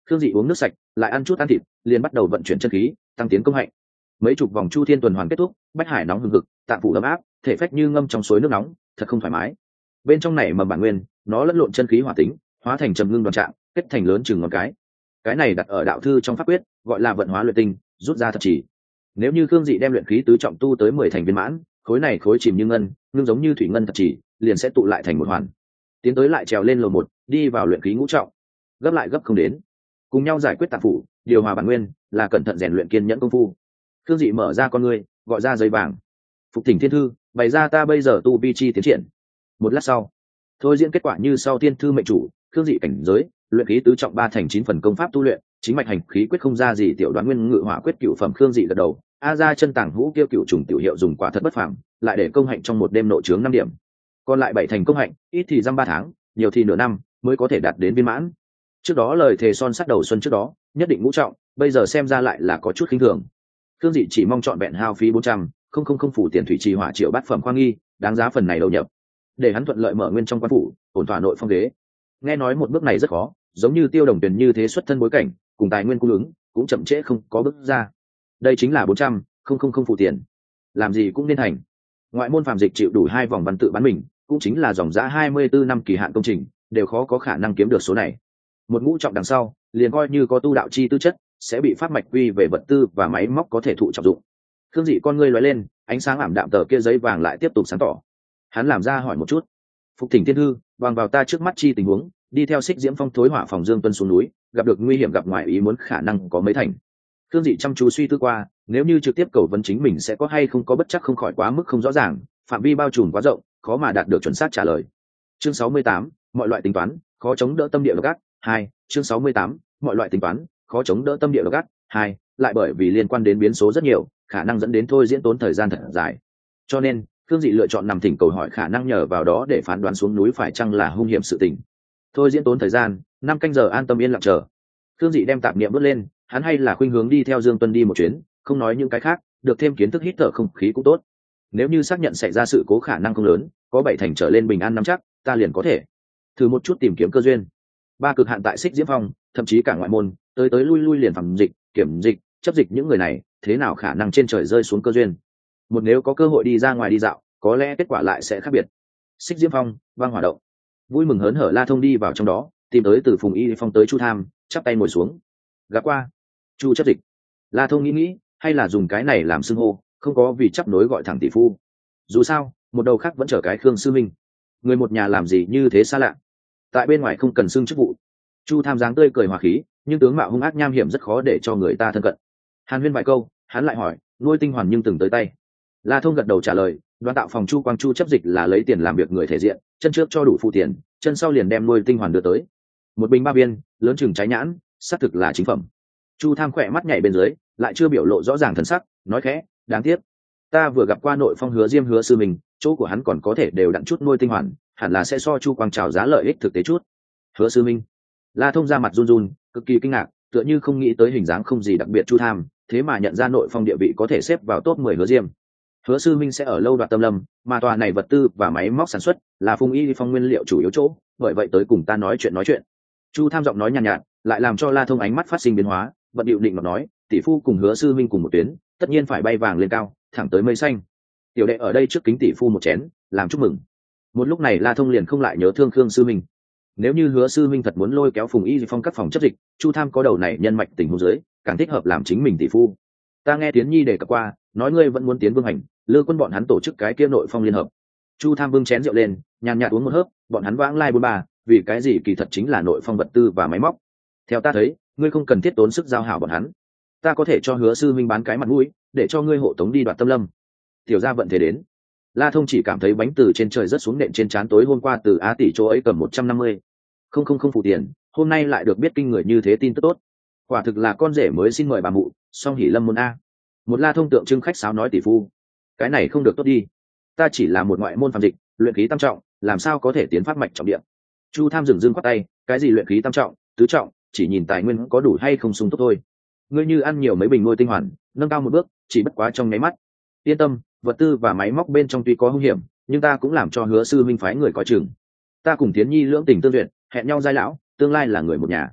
Khương Dị uống nước sạch, lại ăn chút ăn thịt, liền bắt đầu vận chuyển chân khí, tăng tiến công hạnh. Mấy chục vòng chu thiên tuần hoàn kết thúc, bách hải nóng hừng hực, tạng phủ ấm áp, thể phách như ngâm trong suối nước nóng, thật không thoải mái. Bên trong này mầm bản nguyên, nó lẫn lộn chân khí hỏa tính, hóa thành trầm ngưng đoàn trạng, kết thành lớn chừng ngón cái. Cái này đặt ở đạo thư trong pháp quyết, gọi là vận hóa luyện tinh, rút ra thật chỉ. Nếu như Khương Dị đem luyện khí tứ trọng tu tới 10 thành viên mãn, khối này khối chìm như ngân, ngưng giống như thủy ngân thật chỉ, liền sẽ tụ lại thành một hoàn. Tiến tới lại trèo lên lầu một, đi vào luyện khí ngũ trọng. Gấp lại gấp không đến. Cùng nhau giải quyết tạp phủ, điều hòa bản nguyên, là cẩn thận rèn luyện kiên nhẫn công phu. Khương Dị mở ra con ngươi, gọi ra giấy vàng. Phục Thỉnh Thiên Thư, bày ra ta bây giờ tu vi chi tiến triển. Một lát sau, thôi diễn kết quả như sau: Thiên Thư mệnh chủ, Khương Dị cảnh giới, luyện khí tứ trọng 3 thành 9 phần công pháp tu luyện, chính mạch hành khí quyết không ra gì, tiểu đoán nguyên ngự hỏa quyết cửu phẩm. Khương Dị gật đầu. A ra chân tàng hũ kêu cửu trùng tiểu hiệu dùng quả thật bất phàm, lại để công hạnh trong một đêm nội chướng 5 điểm. Còn lại 7 thành công hạnh, ít thì dăm 3 tháng, nhiều thì nửa năm mới có thể đạt đến viên mãn. Trước đó lời thề son sắt đầu xuân trước đó, nhất định ngũ trọng, bây giờ xem ra lại là có chút khinh thường. Khương Dị chỉ mong chọn vẹn hao phí 400 không phủ tiền thủy trì hỏa triệu bát phẩm khoa nghi, đáng giá phần này đầu nhập, để hắn thuận lợi mở nguyên trong quan phủ, ổn thỏa nội phong ghế. Nghe nói một bước này rất khó, giống như Tiêu Đồng Tuyền như thế xuất thân bối cảnh, cùng tài nguyên cung ứng, cũng chậm trễ không có bước ra. Đây chính là 400 không phủ tiền, làm gì cũng nên thành. Ngoại môn phàm dịch chịu đủ 2 vòng văn tự bán mình, cũng chính là dòng giá 24 năm kỳ hạn công trình, đều khó có khả năng kiếm được số này. Một ngũ trọng đằng sau, liền coi như có tu đạo chi tư chất, sẽ bị pháp mạch quy về vật tư và máy móc có thể thụ trọng dụng. Khương Dị con ngươi lóe lên, ánh sáng ảm đạm, tờ kia giấy vàng lại tiếp tục sáng tỏ. Hắn làm ra hỏi một chút. Phục Thỉnh Thiên Thư, bằng vào ta trước mắt chi tình huống, đi theo Xích Diễm Phong thối hỏa phòng Dương Tuân xuống núi, gặp được nguy hiểm, gặp ngoài ý muốn, khả năng có mấy thành. Khương Dị chăm chú suy tư qua, nếu như trực tiếp cầu vấn chính mình sẽ có hay không có bất chắc không khỏi quá mức không rõ ràng, phạm vi bao trùm quá rộng, khó mà đạt được chuẩn xác trả lời. Chương 68, mọi loại tính toán, khó chống đỡ tâm địa gắt. 2, chương 68, mọi loại tính toán, khó chống đỡ tâm địa gắt. 2, lại bởi vì liên quan đến biến số rất nhiều, khả năng dẫn đến thôi diễn tốn thời gian thật dài. Cho nên, Khương Dị lựa chọn nằm thỉnh cầu hỏi khả năng nhờ vào đó để phán đoán xuống núi phải chăng là hung hiểm sự tình. Thôi diễn tốn thời gian, 5 canh giờ an tâm yên lặng chờ. Khương Dị đem tạp niệm bước lên, hắn hay là khuynh hướng đi theo Dương Tuân đi một chuyến, không nói những cái khác, được thêm kiến thức hít thở không khí cũng tốt. Nếu như xác nhận xảy ra sự cố khả năng không lớn, có 7 thành trở lên bình an nắm chắc, ta liền có thể thử một chút tìm kiếm cơ duyên. 3 cực hạn tại Xích Diễm Phong, thậm chí cả ngoại môn, tới lui liền phàm dịch, kiểm dịch, chấp dịch những người này, thế nào khả năng trên trời rơi xuống cơ duyên. Một nếu có cơ hội đi ra ngoài đi dạo, có lẽ kết quả lại sẽ khác biệt. Xích Diễm Phong, vang hỏa động. Vui mừng hớn hở La Thông đi vào trong đó, tìm tới từ Phùng Y Phong tới Chu Tham, chắp tay ngồi xuống. Gặp qua. Chu chấp dịch. La Thông nghĩ, hay là dùng cái này làm xưng hô, không có vì chấp nối gọi thẳng tỷ phu. Dù sao, một đầu khác vẫn chờ cái Khương sư minh. Người một nhà làm gì như thế xa lạ. Tại bên ngoài không cần xưng chức vụ. Chu Tham dáng tươi cười hòa khí, nhưng tướng mạo hung ác nham hiểm rất khó để cho người ta thân cận. Hàn huyên vài câu, hắn lại hỏi, nuôi tinh hoàn nhưng từng tới tay. La Thông gật đầu trả lời, Đoan tạo phòng Chu Quang Chu chấp dịch là lấy tiền làm việc người thể diện, chân trước cho đủ phụ tiền, chân sau liền đem nuôi tinh hoàn đưa tới. Một bình 3 viên, lớn chừng trái nhãn, xác thực là chính phẩm. Chu Tham khỏe mắt nhảy bên dưới, lại chưa biểu lộ rõ ràng thần sắc, nói khẽ, đáng tiếc, ta vừa gặp qua nội phong Hứa Diêm Hứa sư mình, chỗ của hắn còn có thể đều đặn chút nuôi tinh hoàn, hẳn là sẽ so Chu Quang chào giá lợi ích thực tế chút. Hứa sư minh. La Thông ra mặt run run, cực kỳ kinh ngạc, tựa như không nghĩ tới hình dáng không gì đặc biệt Chu Tham, thế mà nhận ra nội phong địa vị có thể xếp vào top 10 Hứa Diêm. Hứa sư minh sẽ ở lâu Đoạt Tâm Lâm, mà tòa này vật tư và máy móc sản xuất là Phùng Y Phong nguyên liệu chủ yếu chỗ, bởi vậy tới cùng ta nói chuyện. Chu Tham giọng nói nhàn nhạt, lại làm cho La Thông ánh mắt phát sinh biến hóa, vận điệu định mà nói, tỷ phu cùng Hứa sư minh cùng một tuyến, tất nhiên phải bay vàng lên cao, thẳng tới mây xanh. Tiểu đệ ở đây trước kính tỷ phu một chén, làm chúc mừng. Một lúc này La Thông liền không lại nhớ thương Khương sư minh. Nếu như Hứa sư minh thật muốn lôi kéo Phùng Y Phong các phòng chấp dịch, Chu Tham có đầu này nhân mạch tình huống dưới, càng thích hợp làm chính mình tỷ phu. Ta nghe Tiến Nhi đề cập qua, nói ngươi vẫn muốn tiến Vương Hành, Lư Quân bọn hắn tổ chức cái kia nội phong liên hợp. Chu Tham bưng chén rượu lên, nhàn nhạt uống một hớp, bọn hắn vãng lai 43, vì cái gì kỳ thật chính là nội phong vật tư và máy móc. Theo ta thấy, ngươi không cần thiết tốn sức giao hảo bọn hắn, ta có thể cho Hứa sư minh bán cái mặt mũi, để cho ngươi hộ tống đi Đoạt Tâm Lâm. Tiểu gia vận thế đến. La Thông chỉ cảm thấy bánh từ trên trời rớt xuống nện trên trán, tối hôm qua từ Á tỷ chỗ ấy cầm 150 không phụ tiền, hôm nay lại được biết kinh người như thế tin tức tốt. Quả thực là con rể mới xin mời bà mụ, song hỉ lâm môn a. Một La Thông tượng trưng khách sáo nói tỷ phu, cái này không được tốt đi, ta chỉ là một ngoại môn phàm dịch, luyện khí tam trọng, làm sao có thể tiến phát mạch trọng địa. Chu Tham dừng dưng quát tay, cái gì luyện khí tam trọng, tứ trọng, chỉ nhìn tài nguyên có đủ hay không sung túc thôi. Ngươi như ăn nhiều mấy bình nuôi tinh hoàn, nâng cao một bước, chỉ bất quá trong nháy mắt. Yên tâm, vật tư và máy móc bên trong tuy có hung hiểm, nhưng ta cũng làm cho Hứa sư minh phái người coi chừng. Ta cùng Tiến Nhi lưỡng tình tương duyệt, hẹn nhau giai lão, tương lai là người một nhà.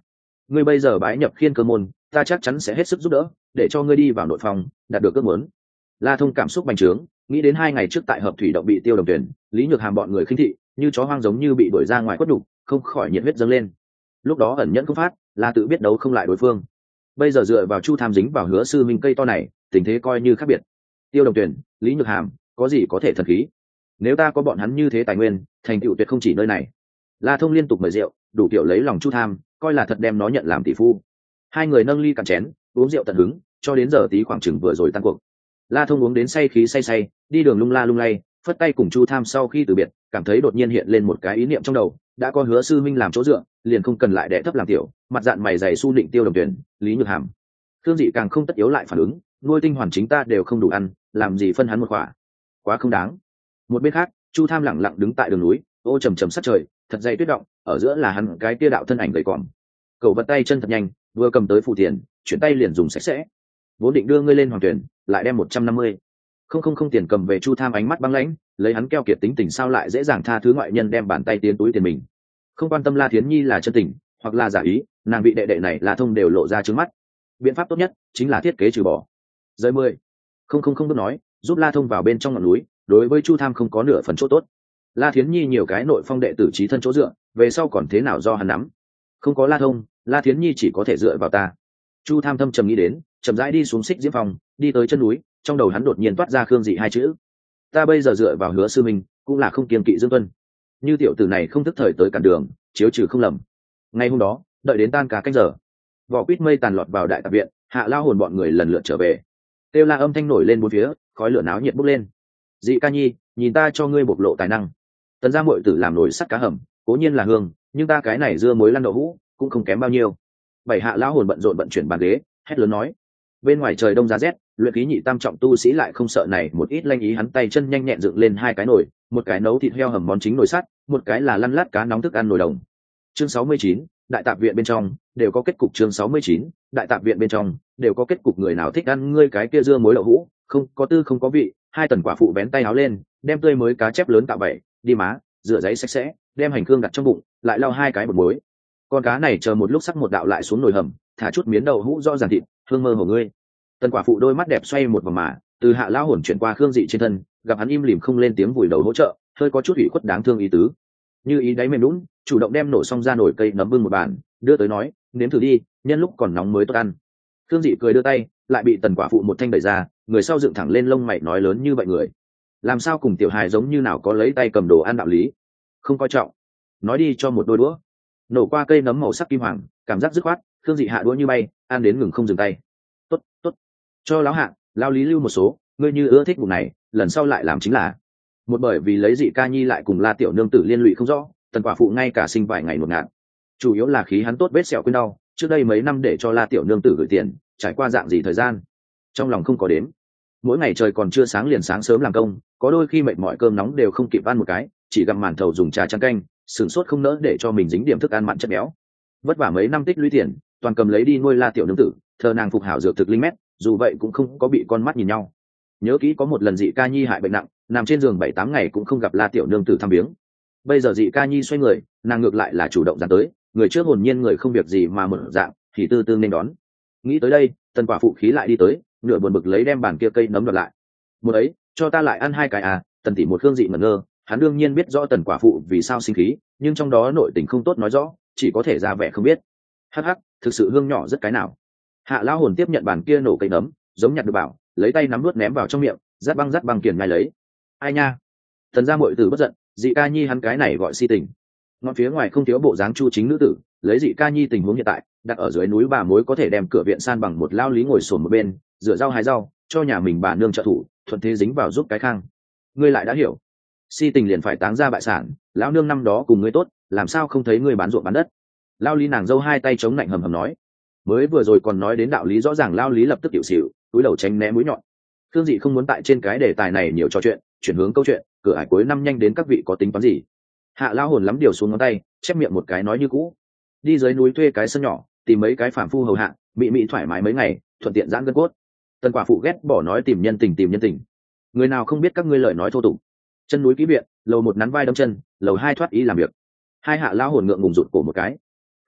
ngươi bây giờ bái nhập Khiên Cơ môn, ta chắc chắn sẽ hết sức giúp đỡ để cho ngươi đi vào nội phòng đạt được ước muốn. La Thông cảm xúc bành trướng, nghĩ đến 2 ngày trước tại Hợp Thủy động bị Tiêu Đồng Tuyển, Lý Nhược Hàm bọn người khinh thị, như chó hoang giống như bị đuổi ra ngoài quất đục, không khỏi nhiệt huyết dâng lên. Lúc đó ẩn nhẫn không phát, là tự biết đấu không lại đối phương. Bây giờ dựa vào Chu Tham dính vào Hứa Sư Minh cây to này, tình thế coi như khác biệt. Tiêu Đồng Tuyển, Lý Nhược Hàm, có gì có thể thần khí? Nếu ta có bọn hắn như thế tài nguyên, thành tựu tuyệt không chỉ nơi này. La Thông liên tục mời rượu, đủ kiểu lấy lòng Chu Tham, coi là thật đem nó nhận làm tỷ phu. Hai người nâng ly cạn chén, uống rượu tận hứng, cho đến giờ tí khoảng chừng vừa rồi tan cuộc. La Thông uống đến say khí say say, đi đường lung la lung lay, phất tay cùng Chu Tham sau khi từ biệt, cảm thấy đột nhiên hiện lên một cái ý niệm trong đầu, đã có Hứa Sư Minh làm chỗ dựa, liền không cần lại đẻ thấp làm tiểu, mặt dạn mày dày su định Tiêu Đồng Tuyển, Lý Nhược Hàm. Thương Dị càng không tất yếu lại phản ứng, nuôi tinh hoàn chính ta đều không đủ ăn, làm gì phân hắn một khỏa, quá không đáng. Một bên khác, Chu Tham lặng lặng đứng tại đường núi, ô trầm trầm sát trời, thật dày tuyết động, ở giữa là hắn cái kia đạo thân ảnh gầy còm. Cậu vật tay chân thật nhanh, vừa cầm tới phụ tiền, chuyển tay liền dùng sạch sẽ. Vốn định đưa ngươi lên hoàng tuyển, lại đem 150. Không tiền cầm về. Chu Tham ánh mắt băng lãnh, lấy hắn keo kiệt tính tình sao lại dễ dàng tha thứ ngoại nhân đem bàn tay tiến túi tiền mình. Không quan tâm La Thiến Nhi là chân tình hoặc là giả ý, nàng bị đệ đệ này La Thông đều lộ ra trước mắt. Biện pháp tốt nhất chính là thiết kế trừ bỏ. Rơi 10. Không biết nói, giúp La Thông vào bên trong ngọn núi, đối với Chu Tham không có nửa phần chỗ tốt. La Thiến Nhi nhiều cái nội phong đệ tử trí thân chỗ dựa, về sau còn thế nào do hắn nắm. Không có La Thông, La Thiến Nhi chỉ có thể dựa vào ta. Chu Tham thâm trầm nghĩ đến, chậm rãi đi xuống xích diễm phòng, đi tới chân núi, trong đầu hắn đột nhiên toát ra Khương Dị hai chữ. Ta bây giờ dựa vào Hứa Sư Minh, cũng là không kiêng kỵ Dương Tuân. Như tiểu tử này không thức thời tới cản đường, chiếu trừ không lầm. Ngay hôm đó, đợi đến tan cả cách giờ, vỏ quýt mây tàn lọt vào đại tạp viện, Hạ Lao hồn bọn người lần lượt trở về. Kêu la âm thanh nổi lên bốn phía, khói lửa náo nhiệt bốc lên. Dị ca nhi, nhìn ta cho ngươi bộc lộ tài năng. Tần gia muội tử làm nổi sắt cá hầm, cố nhiên là hương, nhưng ta cái này dưa muối lăn đậu hũ cũng không kém bao nhiêu. Bảy Hạ Lão hồn bận rộn vận chuyển bàn ghế, hét lớn nói. Bên ngoài trời đông giá rét, luyện khí nhị tam trọng tu sĩ lại không sợ này một ít lanh ý, hắn tay chân nhanh nhẹn dựng lên hai cái nồi, một cái nấu thịt heo hầm món chính nồi sắt, một cái là lăn lát cá nóng thức ăn nồi đồng. Chương 69, đại tạp viện bên trong đều có kết cục. Chương 69, đại tạp viện bên trong đều có kết cục. Người nào thích ăn ngươi cái kia dưa muối đậu hũ, không có tư không có vị. Hai tần quả phụ bén tay áo lên, đem tươi mới cá chép lớn tạo bảy, đi má, rửa giấy sạch sẽ, đem hành hương đặt trong bụng, lại lau hai cái bột muối. Con cá này chờ một lúc sắc một đạo lại xuống nồi hầm, thả chút miến đậu hũ do ràng thịt, hương mơ hồ ngươi. Tần quả phụ đôi mắt đẹp xoay một vòng mà, từ Hạ Lão hồn chuyển qua Khương Dị trên thân, gặp hắn im lìm không lên tiếng vùi đầu hỗ trợ, hơi có chút ủy khuất đáng thương ý tứ. Như ý đáy mềm lún, chủ động đem nổ xong ra nồi cây nấm bưng một bàn, đưa tới nói, nếm thử đi, nhân lúc còn nóng mới tốt ăn. Khương Dị cười đưa tay, lại bị tần quả phụ một thanh đẩy ra, người sau dựng thẳng lên lông mày nói lớn như vậy người, làm sao cùng tiểu hài giống như nào có lấy tay cầm đồ ăn đạo lý, không coi trọng. Nói đi cho một đôi đũa, nổ qua cây nấm màu sắc kim hoàng, cảm giác dứt khoát. Khương Dị hạ đũa như bay, ăn đến ngừng không dừng tay. Tốt, cho lão hạ, lao lý lưu một số, ngươi như ưa thích bụng này, lần sau lại làm chính là. Một bởi vì lấy Dị ca nhi lại cùng La tiểu nương tử liên lụy không rõ, tần quả phụ ngay cả sinh vài ngày một ngạn, chủ yếu là khí hắn tốt vết sẹo quên đau, trước đây mấy năm để cho La tiểu nương tử gửi tiền, trải qua dạng gì thời gian, trong lòng không có đếm. Mỗi ngày trời còn chưa sáng liền sáng sớm làm công, có đôi khi mệt mỏi cơm nóng đều không kịp ăn một cái, chỉ gặm màn thầu dùng trà trắng canh, sửng sốt không nỡ để cho mình dính điểm thức ăn mặn chất béo. Vất vả mấy năm tích lũy tiền, toàn cầm lấy đi nuôi La tiểu nương tử, thờ nàng phục hảo dược thực linh mét, dù vậy cũng không có bị con mắt nhìn nhau. Nhớ kỹ có một lần Dị ca nhi hại bệnh nặng, nằm trên giường 7-8 ngày cũng không gặp La tiểu nương tử thăm viếng. Bây giờ Dị ca nhi xoay người, nàng ngược lại là chủ động dán tới, người trước hồn nhiên người không việc gì mà mở dạng thì tư tương nên đón. Nghĩ tới đây, tần quả phụ khí lại đi tới, nửa buồn bực lấy đem bàn kia cây nấm đoạt lại. Một ấy, cho ta lại ăn hai cái à? Tần tỷ một Khương Dị ngẩn ngơ, hắn đương nhiên biết rõ tần quả phụ vì sao sinh khí, nhưng trong đó nội tình không tốt nói rõ, chỉ có thể ra vẻ không biết. Hắc hắc, thực sự hương nhỏ rất cái nào. Hạ Lão hồn tiếp nhận bàn kia nổ cây nấm, giống nhặt được bảo, lấy tay nắm nuốt ném vào trong miệng, rát băng kiền ngay lấy. Ai nha? Tần gia muội tử bất giận, Dị ca nhi hắn cái này gọi si tình. Ngọn phía ngoài không thiếu bộ dáng chu chính nữ tử, lấy Dị ca nhi tình huống hiện tại, đặt ở dưới núi bà mối có thể đem cửa viện san bằng một lao lý ngồi sồn một bên, rửa rau hái rau, cho nhà mình bà nương trợ thủ, thuận thế dính vào giúp cái khang. Ngươi lại đã hiểu, si tình liền phải táng ra bại sản, lão nương năm đó cùng ngươi tốt, làm sao không thấy ngươi bán ruộng bán đất. Lao lý nàng dâu hai tay chống lạnh hầm hầm nói, mới vừa rồi còn nói đến đạo lý rõ ràng, lao lý lập tức tiểu xỉu, túi đầu tránh né mũi nhọn. Thương Dị không muốn tại trên cái đề tài này nhiều trò chuyện, chuyển hướng câu chuyện, cửa ải cuối năm nhanh đến, các vị có tính toán gì? Hạ Lão hồn lắm điều xuống ngón tay, chép miệng một cái nói như cũ, đi dưới núi thuê cái sân nhỏ, tìm mấy cái phàm phu hầu hạ, mị thoải mái mấy ngày, thuận tiện giãn gân cốt. Tần quả phụ ghét bỏ nói tìm nhân tình, người nào không biết các ngươi lời nói thô tục. Chân núi ký viện, lầu một nắn vai đâm chân, lầu hai thoát ý làm việc. Hai Hạ Lão hồn ngượng ngùng rụt cổ một cái.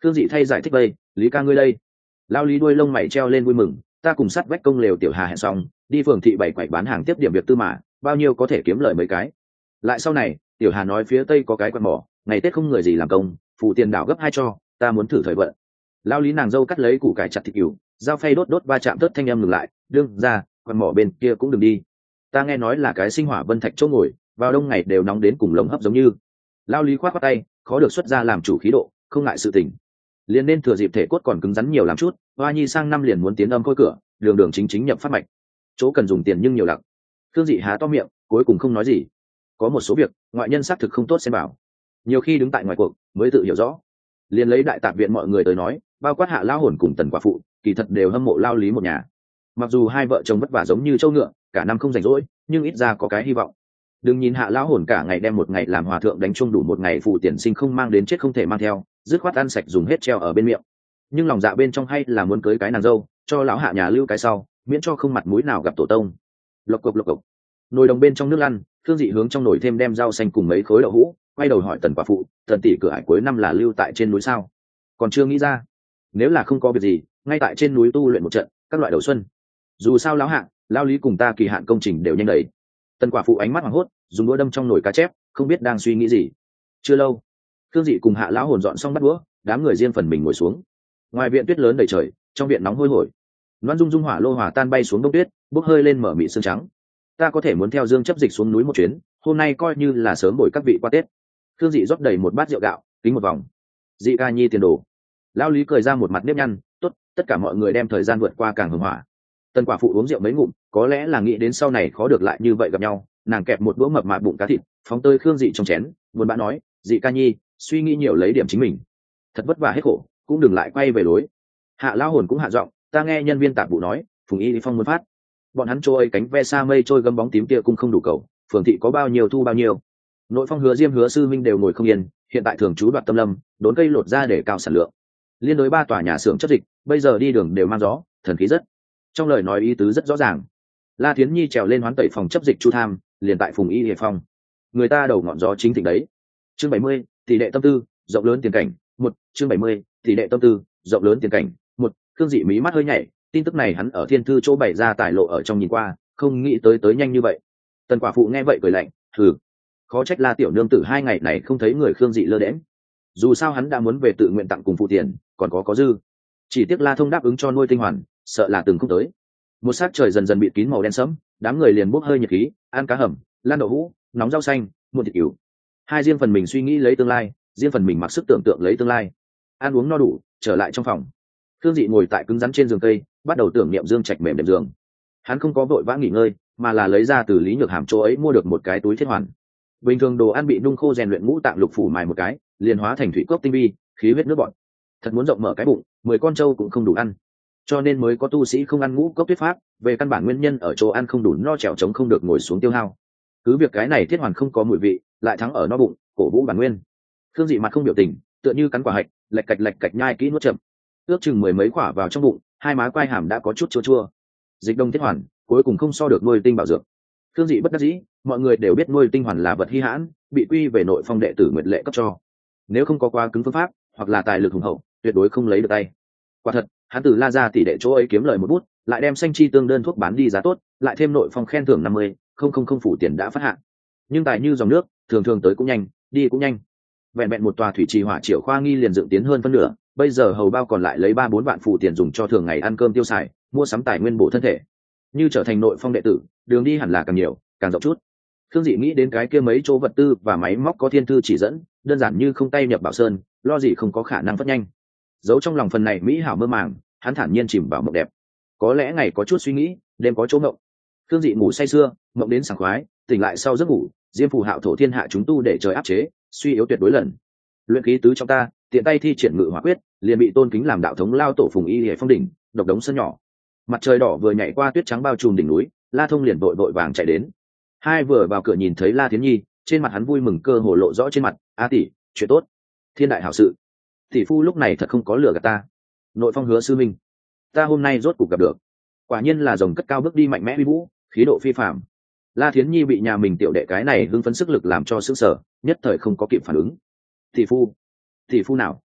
Khương Dị thay giải thích đây, Lý ca ngươi đây. Lao Lý đuôi lông mày treo lên vui mừng, ta cùng sắt vách công lều tiểu Hà hẹn xong, đi phường thị 7 quậy bán hàng tiếp điểm việc tư mà, bao nhiêu có thể kiếm lời mấy cái. Lại sau này, tiểu Hà nói phía tây có cái quán mỏ, ngày Tết không người gì làm công, phụ tiền đảo gấp 2 cho, ta muốn thử thời vận. Lao Lý nàng dâu cắt lấy củ cải chặt thịt cừu, dao phay đốt đốt va chạm tớt thanh âm ngừng lại, đương ra, quán mỏ bên kia cũng đừng đi. Ta nghe nói là cái sinh hỏa vân thạch chỗ ngồi, vào đông ngày đều nóng đến cùng lồng hấp giống như. Lao Lý khoát khoát tay, khó được xuất ra làm chủ khí độ, không ngại sự tình. Liền nên thừa dịp thể cốt còn cứng rắn nhiều làm chút, Hoa Nhi sang năm liền muốn tiến âm khôi cửa, đường đường chính chính nhập phát mạch. Chỗ cần dùng tiền nhưng nhiều lặc. Thương Dị há to miệng, cuối cùng không nói gì. Có một số việc, ngoại nhân xác thực không tốt xem bảo. Nhiều khi đứng tại ngoài cuộc, mới tự hiểu rõ. Liền lấy đại tạp viện mọi người tới nói, bao quát Hạ Lão Hồn cùng Tần quả phụ, kỳ thật đều hâm mộ Lao Lý một nhà. Mặc dù hai vợ chồng vất vả giống như trâu ngựa, cả năm không rảnh rỗi, nhưng ít ra có cái hy vọng. Đừng nhìn Hạ Lão Hồn cả ngày đem một ngày làm hòa thượng đánh chung đủ một ngày phụ tiền sinh không mang đến chết không thể mang theo, dứt khoát ăn sạch dùng hết treo ở bên miệng. Nhưng lòng dạ bên trong hay là muốn cưới cái nàng dâu, cho lão Hạ nhà lưu cái sau, miễn cho không mặt mũi nào gặp tổ tông. Lộc cộc lộc cộc. Nồi đồng bên trong nước lăn, Thương Dị hướng trong nồi thêm đem rau xanh cùng mấy khối đậu hũ, quay đầu hỏi Tần quả phụ, Tần tỷ cửa ải cuối năm là lưu tại trên núi sao? Còn chưa nghĩ ra. Nếu là không có việc gì, ngay tại trên núi tu luyện một trận, các loại đầu xuân. Dù sao lão Hạ, Lao Lý cùng ta kỳ hạn công trình đều nhanh đầy. Tần quả phụ ánh mắt hoảng hốt, dùng đũa đâm trong nồi cá chép, không biết đang suy nghĩ gì. Chưa lâu, Thương Dị cùng Hạ Lão Hồn dọn xong bắt đũa, đám người riêng phần mình ngồi xuống. Ngoài viện tuyết lớn đầy trời, trong viện nóng hôi hổi. Loan dung dung hỏa lô hỏa tan bay xuống đông tuyết, bốc hơi lên mở mị sương trắng. Ta có thể muốn theo Dương chấp dịch xuống núi một chuyến, hôm nay coi như là sớm bồi các vị qua Tết. Thương Dị rót đầy một bát rượu gạo, kính một vòng. Dị ca nhi tiền đồ. Lão Lý cười ra một mặt nếp nhăn, tốt, tất cả mọi người đem thời gian vượt qua càng hưng hỏa. Tần quả phụ uống rượu mấy ngụm, có lẽ là nghĩ đến sau này khó được lại như vậy gặp nhau, nàng kẹp một đũa mập mạp bụng cá thịt, phóng tơi Khương Dị trong chén, buồn bã nói, Dị ca nhi, suy nghĩ nhiều lấy điểm chính mình, thật vất vả hết khổ, cũng đừng lại quay về lối. Hạ Lão Hồn cũng hạ giọng, ta nghe nhân viên tạp vụ nói, Phùng Y Phong muốn phát, bọn hắn trôi cánh ve xa mây trôi gấm bóng tím kia cũng không đủ cầu, phường thị có bao nhiêu thu bao nhiêu. Nội Phong Hứa Diêm Hứa sư minh đều ngồi không yên, hiện tại thường trú đoạt tâm lâm, đốn cây lột ra để cao sản lượng. Liên đối 3 tòa nhà xưởng chấp dịch, bây giờ đi đường đều mang gió, thần khí rất. Trong lời nói ý tứ rất rõ ràng. La Thiến Nhi trèo lên hoán tẩy phòng chấp dịch Chu Tham, liền tại Phùng Y Hiệp Phong. Người ta đầu ngọn gió chính thịnh đấy. Chương 70, tỷ đệ tâm tư, rộng lớn tiền cảnh. Chương 70, tỷ đệ tâm tư, rộng lớn tiền cảnh. Khương Dị mí mắt hơi nhảy, tin tức này hắn ở thiên thư chỗ bày ra tài lộ ở trong nhìn qua, không nghĩ tới nhanh như vậy. Tần quả phụ nghe vậy cười lạnh, thử. Khó trách La tiểu nương tử 2 ngày này không thấy người Khương Dị lơ đễnh. Dù sao hắn đã muốn về tự nguyện tặng cùng phụ tiền, còn có dư. Chỉ tiếc La Thông đáp ứng cho nuôi tinh hoàn, sợ là từng không tới. Một sát trời dần dần bị kín màu đen sẫm, đám người liền bốc hơi nhiệt khí, ăn cá hầm, lan đậu hũ, nóng rau xanh, muộn thịt cừu. Hai riêng phần mình suy nghĩ lấy tương lai, riêng phần mình mặc sức tưởng tượng lấy tương lai. Ăn uống no đủ, trở lại trong phòng. Thương Dị ngồi tại cứng rắn trên giường cây, bắt đầu tưởng niệm Dương Trạch mềm đệm giường. Hắn không có vội vã nghỉ ngơi, mà là lấy ra từ Lý Nhược Hàm chỗ ấy mua được một cái túi thiết hoàn. Bình thường đồ ăn bị nung khô rèn luyện ngũ tạng lục phủ mài một cái, liền hóa thành thủy cốc tinh vi, khí huyết nước bọt. Thật muốn rộng mở cái bụng, 10 con trâu cũng không đủ ăn. Cho nên mới có tu sĩ không ăn ngũ cốc tuyết pháp, về căn bản nguyên nhân ở chỗ ăn không đủ no trèo trống không được ngồi xuống tiêu hao. Cứ việc cái này thiết hoàn không có mùi vị, lại thắng ở no bụng, cổ vũ bản nguyên. Thương Dị mặt không biểu tình, tựa như cắn quả hạch, lạch cạch nhai kỹ nuốt chậm. Ước chừng 10 mấy quả vào trong bụng, hai má quai hàm đã có chút chua chua. Dịch đông thiết hoàn, cuối cùng không so được nuôi tinh bảo dược. Thương Dị bất đắc dĩ, mọi người đều biết nuôi tinh hoàn là vật hi hãn, bị quy về nội phong đệ tử Nguyệt Lệ cấp cho. Nếu không có quá cứng phương pháp, hoặc là tài lực hùng hậu, tuyệt đối không lấy được tay. Quả thật, hắn từ La gia tỷ đệ chỗ ấy kiếm lời một bút, lại đem xanh chi tương đơn thuốc bán đi giá tốt, lại thêm nội phong khen thưởng 50, không phủ tiền đã phát hạ. Nhưng tài như dòng nước, thường tới cũng nhanh, đi cũng nhanh. Vẹn một tòa thủy trì hỏa triệu khoa nghi liền dựng tiến hơn phân nửa, bây giờ hầu bao còn lại lấy 3-4 vạn phụ tiền dùng cho thường ngày ăn cơm tiêu xài, mua sắm tài nguyên bổ thân thể. Như trở thành nội phong đệ tử, đường đi hẳn là càng nhiều, càng rộng chút. Khương Dị nghĩ đến cái kia mấy chỗ vật tư và máy móc có thiên thư chỉ dẫn, đơn giản như không tay nhập bảo sơn, lo gì không có khả năng phát nhanh. Giấu trong lòng phần này mỹ hảo mơ màng, hắn thản nhiên chìm vào mộng đẹp. Có lẽ ngày có chút suy nghĩ, đêm có chỗ mộng. Khương Dị ngủ say sưa, mộng đến sảng khoái, tỉnh lại sau giấc ngủ, diêm phù hạo thổ thiên hạ chúng tu để trời áp chế, suy yếu tuyệt đối lần. Luyện khí tứ trong ta, tiện tay thi triển ngự hỏa quyết, liền bị tôn kính làm đạo thống lao tổ Phùng Y Liễu phong đỉnh, độc đống sân nhỏ. Mặt trời đỏ vừa nhảy qua tuyết trắng bao trùm đỉnh núi, La Thông liền vội vàng chạy đến. Hai vừa vào cửa nhìn thấy La Thiến Nhi, trên mặt hắn vui mừng cơ hồ lộ rõ trên mặt, "A tỷ, chuyện tốt, thiên đại hảo sự." Tỷ phu lúc này thật không có lừa gạt ta. Nội phong Hứa sư minh, ta hôm nay rốt cuộc gặp được. Quả nhiên là rồng cất cao bước đi mạnh mẽ uy vũ, khí độ phi phàm. La Thiến Nhi bị nhà mình tiểu đệ cái này hưng phấn sức lực làm cho sững sờ, nhất thời không có kịp phản ứng. Tỷ phu nào?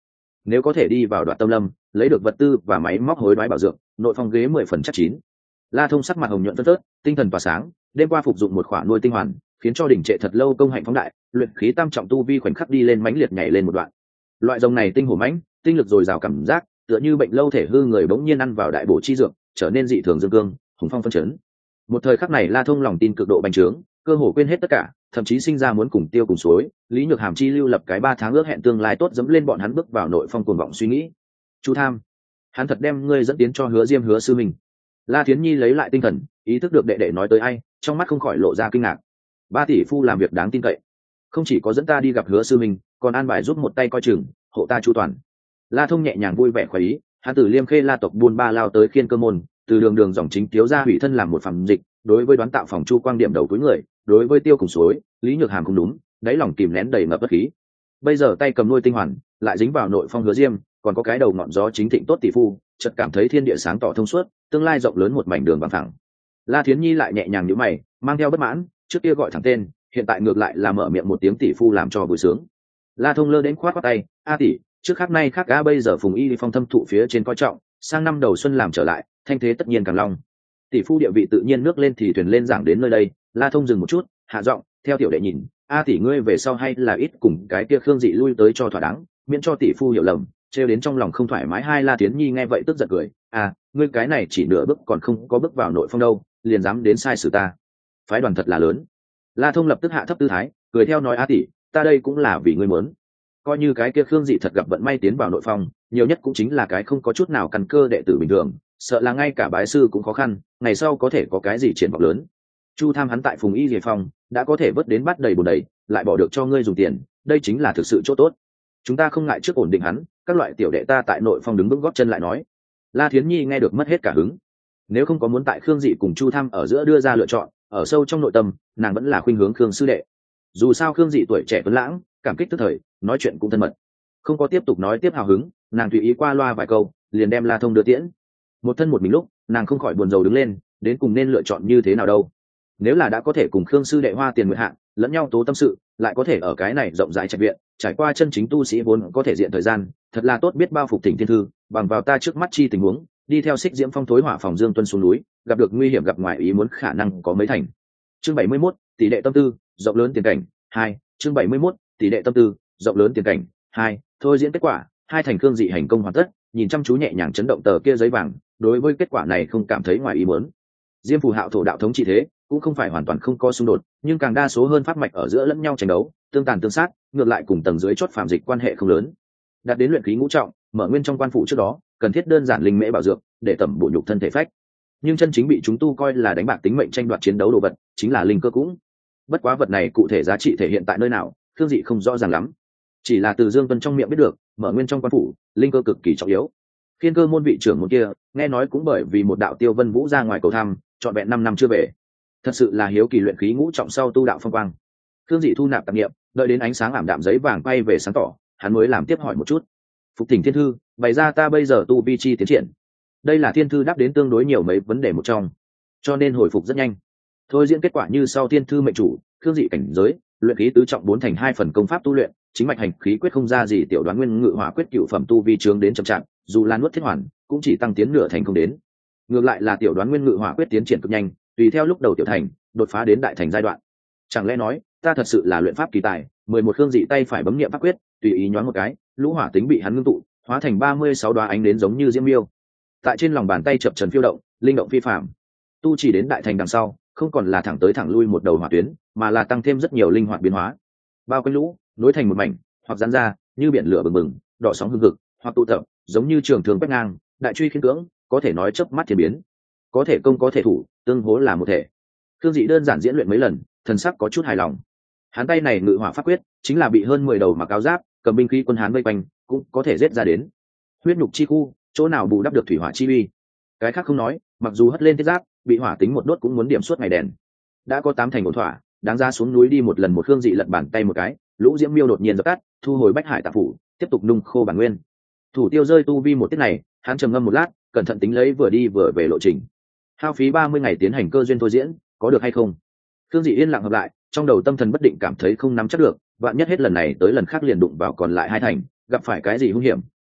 nếu có thể đi vào Đoạn Tâm Lâm lấy được vật tư và máy móc hối đoái bảo dưỡng, nội phong ghế 10 phần chắc chín. La Thông sắc mặt hồng nhuận phân phớt, tinh thần tỏa sáng, đêm qua phục dụng một khoản nuôi tinh hoàn, khiến cho đỉnh trệ thật lâu công hạnh phóng đại, luyện khí tam trọng tu vi khoảnh khắc đi lên mãnh liệt nhảy lên một đoạn. Loại rồng này tinh hổ mãnh, tinh lực dồi dào cảm giác, tựa như bệnh lâu thể hư người bỗng nhiên ăn vào đại bổ chi dược, trở nên dị thường dương cương, hùng phong phân chấn. Một thời khắc này La Thông lòng tin cực độ bành trướng, cơ hồ quên hết tất cả, thậm chí sinh ra muốn cùng tiêu cùng suối, Lý Nhược Hàm chi lưu lập cái 3 tháng ước hẹn tương lai tốt dẫm lên bọn hắn bước vào nội phong cuồng vọng suy nghĩ. Chu Tham, hắn thật đem ngươi dẫn tiến cho Hứa Diêm Hứa sư mình. La Thiến Nhi lấy lại tinh thần, ý thức được đệ đệ nói tới ai, trong mắt không khỏi lộ ra kinh ngạc. 3 tỷ phu làm việc đáng tin cậy, không chỉ có dẫn ta đi gặp Hứa sư mình, còn an bài giúp một tay coi chừng, hộ ta chu toàn. La Thông nhẹ nhàng vui vẻ khoái ý, hắn từ Liêm Khê La tộc buôn ba lao tới Khiên Cơ môn, từ đường đường dòng chính tiếu ra hủy thân làm một phàm dịch, đối với đoán tạo phòng chu quang điểm đầu túi người, đối với tiêu cùng suối, Lý Nhược Hàm không đúng, đáy lòng kìm nén đầy ngập bất khí. Bây giờ tay cầm nuôi tinh hoàn, lại dính vào nội phong Hứa Diêm, còn có cái đầu ngọn gió chính thịnh tốt tỷ phu, chợt cảm thấy thiên địa sáng tỏ thông suốt, tương lai rộng lớn một mảnh đường bằng phẳng. La Thiến Nhi lại nhẹ nhàng nhíu mày, mang theo bất mãn, trước kia gọi thẳng tên, hiện tại ngược lại là mở miệng một tiếng tỷ phu làm cho vui sướng. La Thông lơ đến khoát qua tay, a tỷ, trước khác nay khác a bây giờ Phùng Y Phong thâm thụ phía trên coi trọng, sang năm đầu xuân làm trở lại, thanh thế tất nhiên càng long. Tỷ phu địa vị tự nhiên nước lên thì thuyền lên giảng đến nơi đây. La Thông dừng một chút, hạ giọng, theo tiểu đệ nhìn, a tỷ ngươi về sau hay là ít cùng cái kia Khương Dị lui tới cho thỏa đáng, miễn cho tỷ phu hiểu lầm, trêu đến trong lòng không thoải mái. Hai La Tiến Nhi nghe vậy tức giận cười, ngươi cái này chỉ nửa bước còn không có bước vào nội phong đâu, liền dám đến sai sử ta, phái đoàn thật là lớn. La Thông lập tức hạ thấp tư thái, cười theo nói, a tỷ, ta đây cũng là vì ngươi muốn. Coi như cái kia Khương Dị thật gặp vận may tiến vào nội phong, nhiều nhất cũng chính là cái không có chút nào căn cơ đệ tử bình thường, sợ là ngay cả bái sư cũng khó khăn, ngày sau có thể có cái gì triển vọng lớn. Chu Tham hắn tại Phùng Y Diệp Phong đã có thể vớt đến bát đầy bồn đầy, lại bỏ được cho ngươi dùng tiền, đây chính là thực sự chỗ tốt. Chúng ta không ngại trước ổn định hắn, các loại tiểu đệ ta tại nội phong đứng bước góp chân lại nói. La Thiến Nhi nghe được mất hết cả hứng. Nếu không có muốn tại Khương Dị cùng Chu Tham ở giữa đưa ra lựa chọn, ở sâu trong nội tâm, nàng vẫn là khuynh hướng Khương sư đệ. Dù sao Khương Dị tuổi trẻ tuấn lãng, cảm kích tức thời, nói chuyện cũng thân mật. Không có tiếp tục nói tiếp hào hứng, nàng tùy ý qua loa vài câu, liền đem La Thông đưa tiễn. Một thân một mình lúc, nàng không khỏi buồn rầu đứng lên, đến cùng nên lựa chọn như thế nào đâu. Nếu là đã có thể cùng Khương sư đệ hoa tiền nguyện hạng, lẫn nhau tố tâm sự, lại có thể ở cái này rộng rãi trạch viện, trải qua chân chính tu sĩ vốn có thể diện thời gian, thật là tốt biết bao. Phục Thỉnh Thiên Thư, bằng vào ta trước mắt chi tình huống, đi theo Xích Diễm Phong thối hỏa phòng Dương Tuân xuống núi, gặp được nguy hiểm gặp ngoài ý muốn khả năng có mấy thành. Chương 71, tỷ lệ tâm tư, rộng lớn tiền cảnh 2. Chương 71, tỷ lệ tâm tư, rộng lớn tiền cảnh 2. Thôi diễn kết quả, 2 thành Khương Dị hành công hoàn tất, nhìn chăm chú nhẹ nhàng chấn động tờ kia giấy vàng, đối với kết quả này không cảm thấy ngoài ý muốn. Diêm Phù Hạo thổ đạo thống trị thế, cũng không phải hoàn toàn không có xung đột, nhưng càng đa số hơn pháp mạch ở giữa lẫn nhau tranh đấu, tương tàn tương sát, ngược lại cùng tầng dưới chót phàm dịch quan hệ không lớn. Đạt đến luyện khí ngũ trọng, mở nguyên trong quan phủ trước đó, cần thiết đơn giản linh mễ bảo dưỡng, để tẩm bổ nhục thân thể phách. Nhưng chân chính bị chúng tu coi là đánh bạc tính mệnh tranh đoạt chiến đấu đồ vật, chính là linh cơ cũng. Bất quá vật này cụ thể giá trị thể hiện tại nơi nào, Khương Dị không rõ ràng lắm. Chỉ là từ Dương Tuân trong miệng biết được, mở nguyên trong quan phủ, linh cơ cực kỳ trọng yếu. Khiên Cơ môn vị trưởng môn kia, nghe nói cũng bởi vì một đạo Tiêu Vân Vũ ra ngoài cầu thăm, trọn vẹn 5 năm chưa về. Thật sự là hiếu kỳ luyện khí ngũ trọng sau tu đạo phong quang. Khương Dị thu nạp tạp niệm, đợi đến ánh sáng ảm đạm giấy vàng quay về sáng tỏ, hắn mới làm tiếp hỏi một chút. Phục Thỉnh Thiên Thư, bày ra ta bây giờ tu vi chi tiến triển. Đây là Thiên Thư đáp đến tương đối nhiều mấy vấn đề một trong, cho nên hồi phục rất nhanh. Thôi diễn kết quả như sau: Thiên Thư mệnh chủ, Khương Dị cảnh giới, luyện khí tứ trọng 4 thành 2 phần công pháp tu luyện, chính mạch hành khí quyết không ra gì, tiểu đoán nguyên ngự hỏa quyết cựu phẩm tu vi trướng đến chậm chạp, dù là nuốt thiết hoàn, cũng chỉ tăng tiến nửa thành không đến. Ngược lại là tiểu đoán nguyên ngự hỏa quyết tiến triển cực nhanh, tùy theo lúc đầu tiểu thành, đột phá đến đại thành giai đoạn. Chẳng lẽ nói, ta thật sự là luyện pháp kỳ tài? 11 Khương Dị tay phải bấm niệm pháp quyết, tùy ý nhoáng một cái, lũ hỏa tính bị hắn ngưng tụ, hóa thành 36 đóa ánh đến giống như diễm miêu. Tại trên lòng bàn tay chập trần phiêu động, linh động phi phàm. Tu chỉ đến đại thành đằng sau, không còn là thẳng tới thẳng lui một đầu hỏa tuyến, mà là tăng thêm rất nhiều linh hoạt biến hóa. Bao quanh lũ, nối thành một mảnh, hoặc giãn ra, như biển lửa bừng bừng, đỏ sóng hừng hực, hoặc tụ tập, giống như trường thường quét ngang, đại truy khiên cưỡng, có thể nói chớp mắt thiên biến. Có thể công có thể thủ, tương hỗ là một thể. Khương Dị đơn giản diễn luyện mấy lần, thần sắc có chút hài lòng. Hắn tay này ngự hỏa pháp quyết, chính là bị hơn 10 đầu mặc áo giáp, cầm binh khí quân Hán vây quanh, cũng có thể giết ra đến. Huyết nhục chi khu, chỗ nào bù đắp được thủy hỏa chi uy. Cái khác không nói, mặc dù hất lên thiết giáp, bị hỏa tính một đốt cũng muốn điểm suốt ngày đèn. Đã có 8 thành ổn thỏa, đáng ra xuống núi đi một lần. Một Khương Dị lật bàn tay một cái, lũ diễm miêu đột nhiên dập tắt, thu hồi bách hải tạp phủ, tiếp tục nung khô bản nguyên. Thủ tiêu rơi tu vi một tiết này, hắn trầm ngâm một lát, cẩn thận tính lấy vừa đi vừa về lộ trình. Hao phí 30 ngày tiến hành cơ duyên thôi diễn, có được hay không? Khương Dị yên lặng hợp lại, trong đầu tâm thần bất định, cảm thấy không nắm chắc được, vạn nhất hết lần này tới lần khác liền đụng vào còn lại 2 thành, gặp phải cái gì hung hiểm,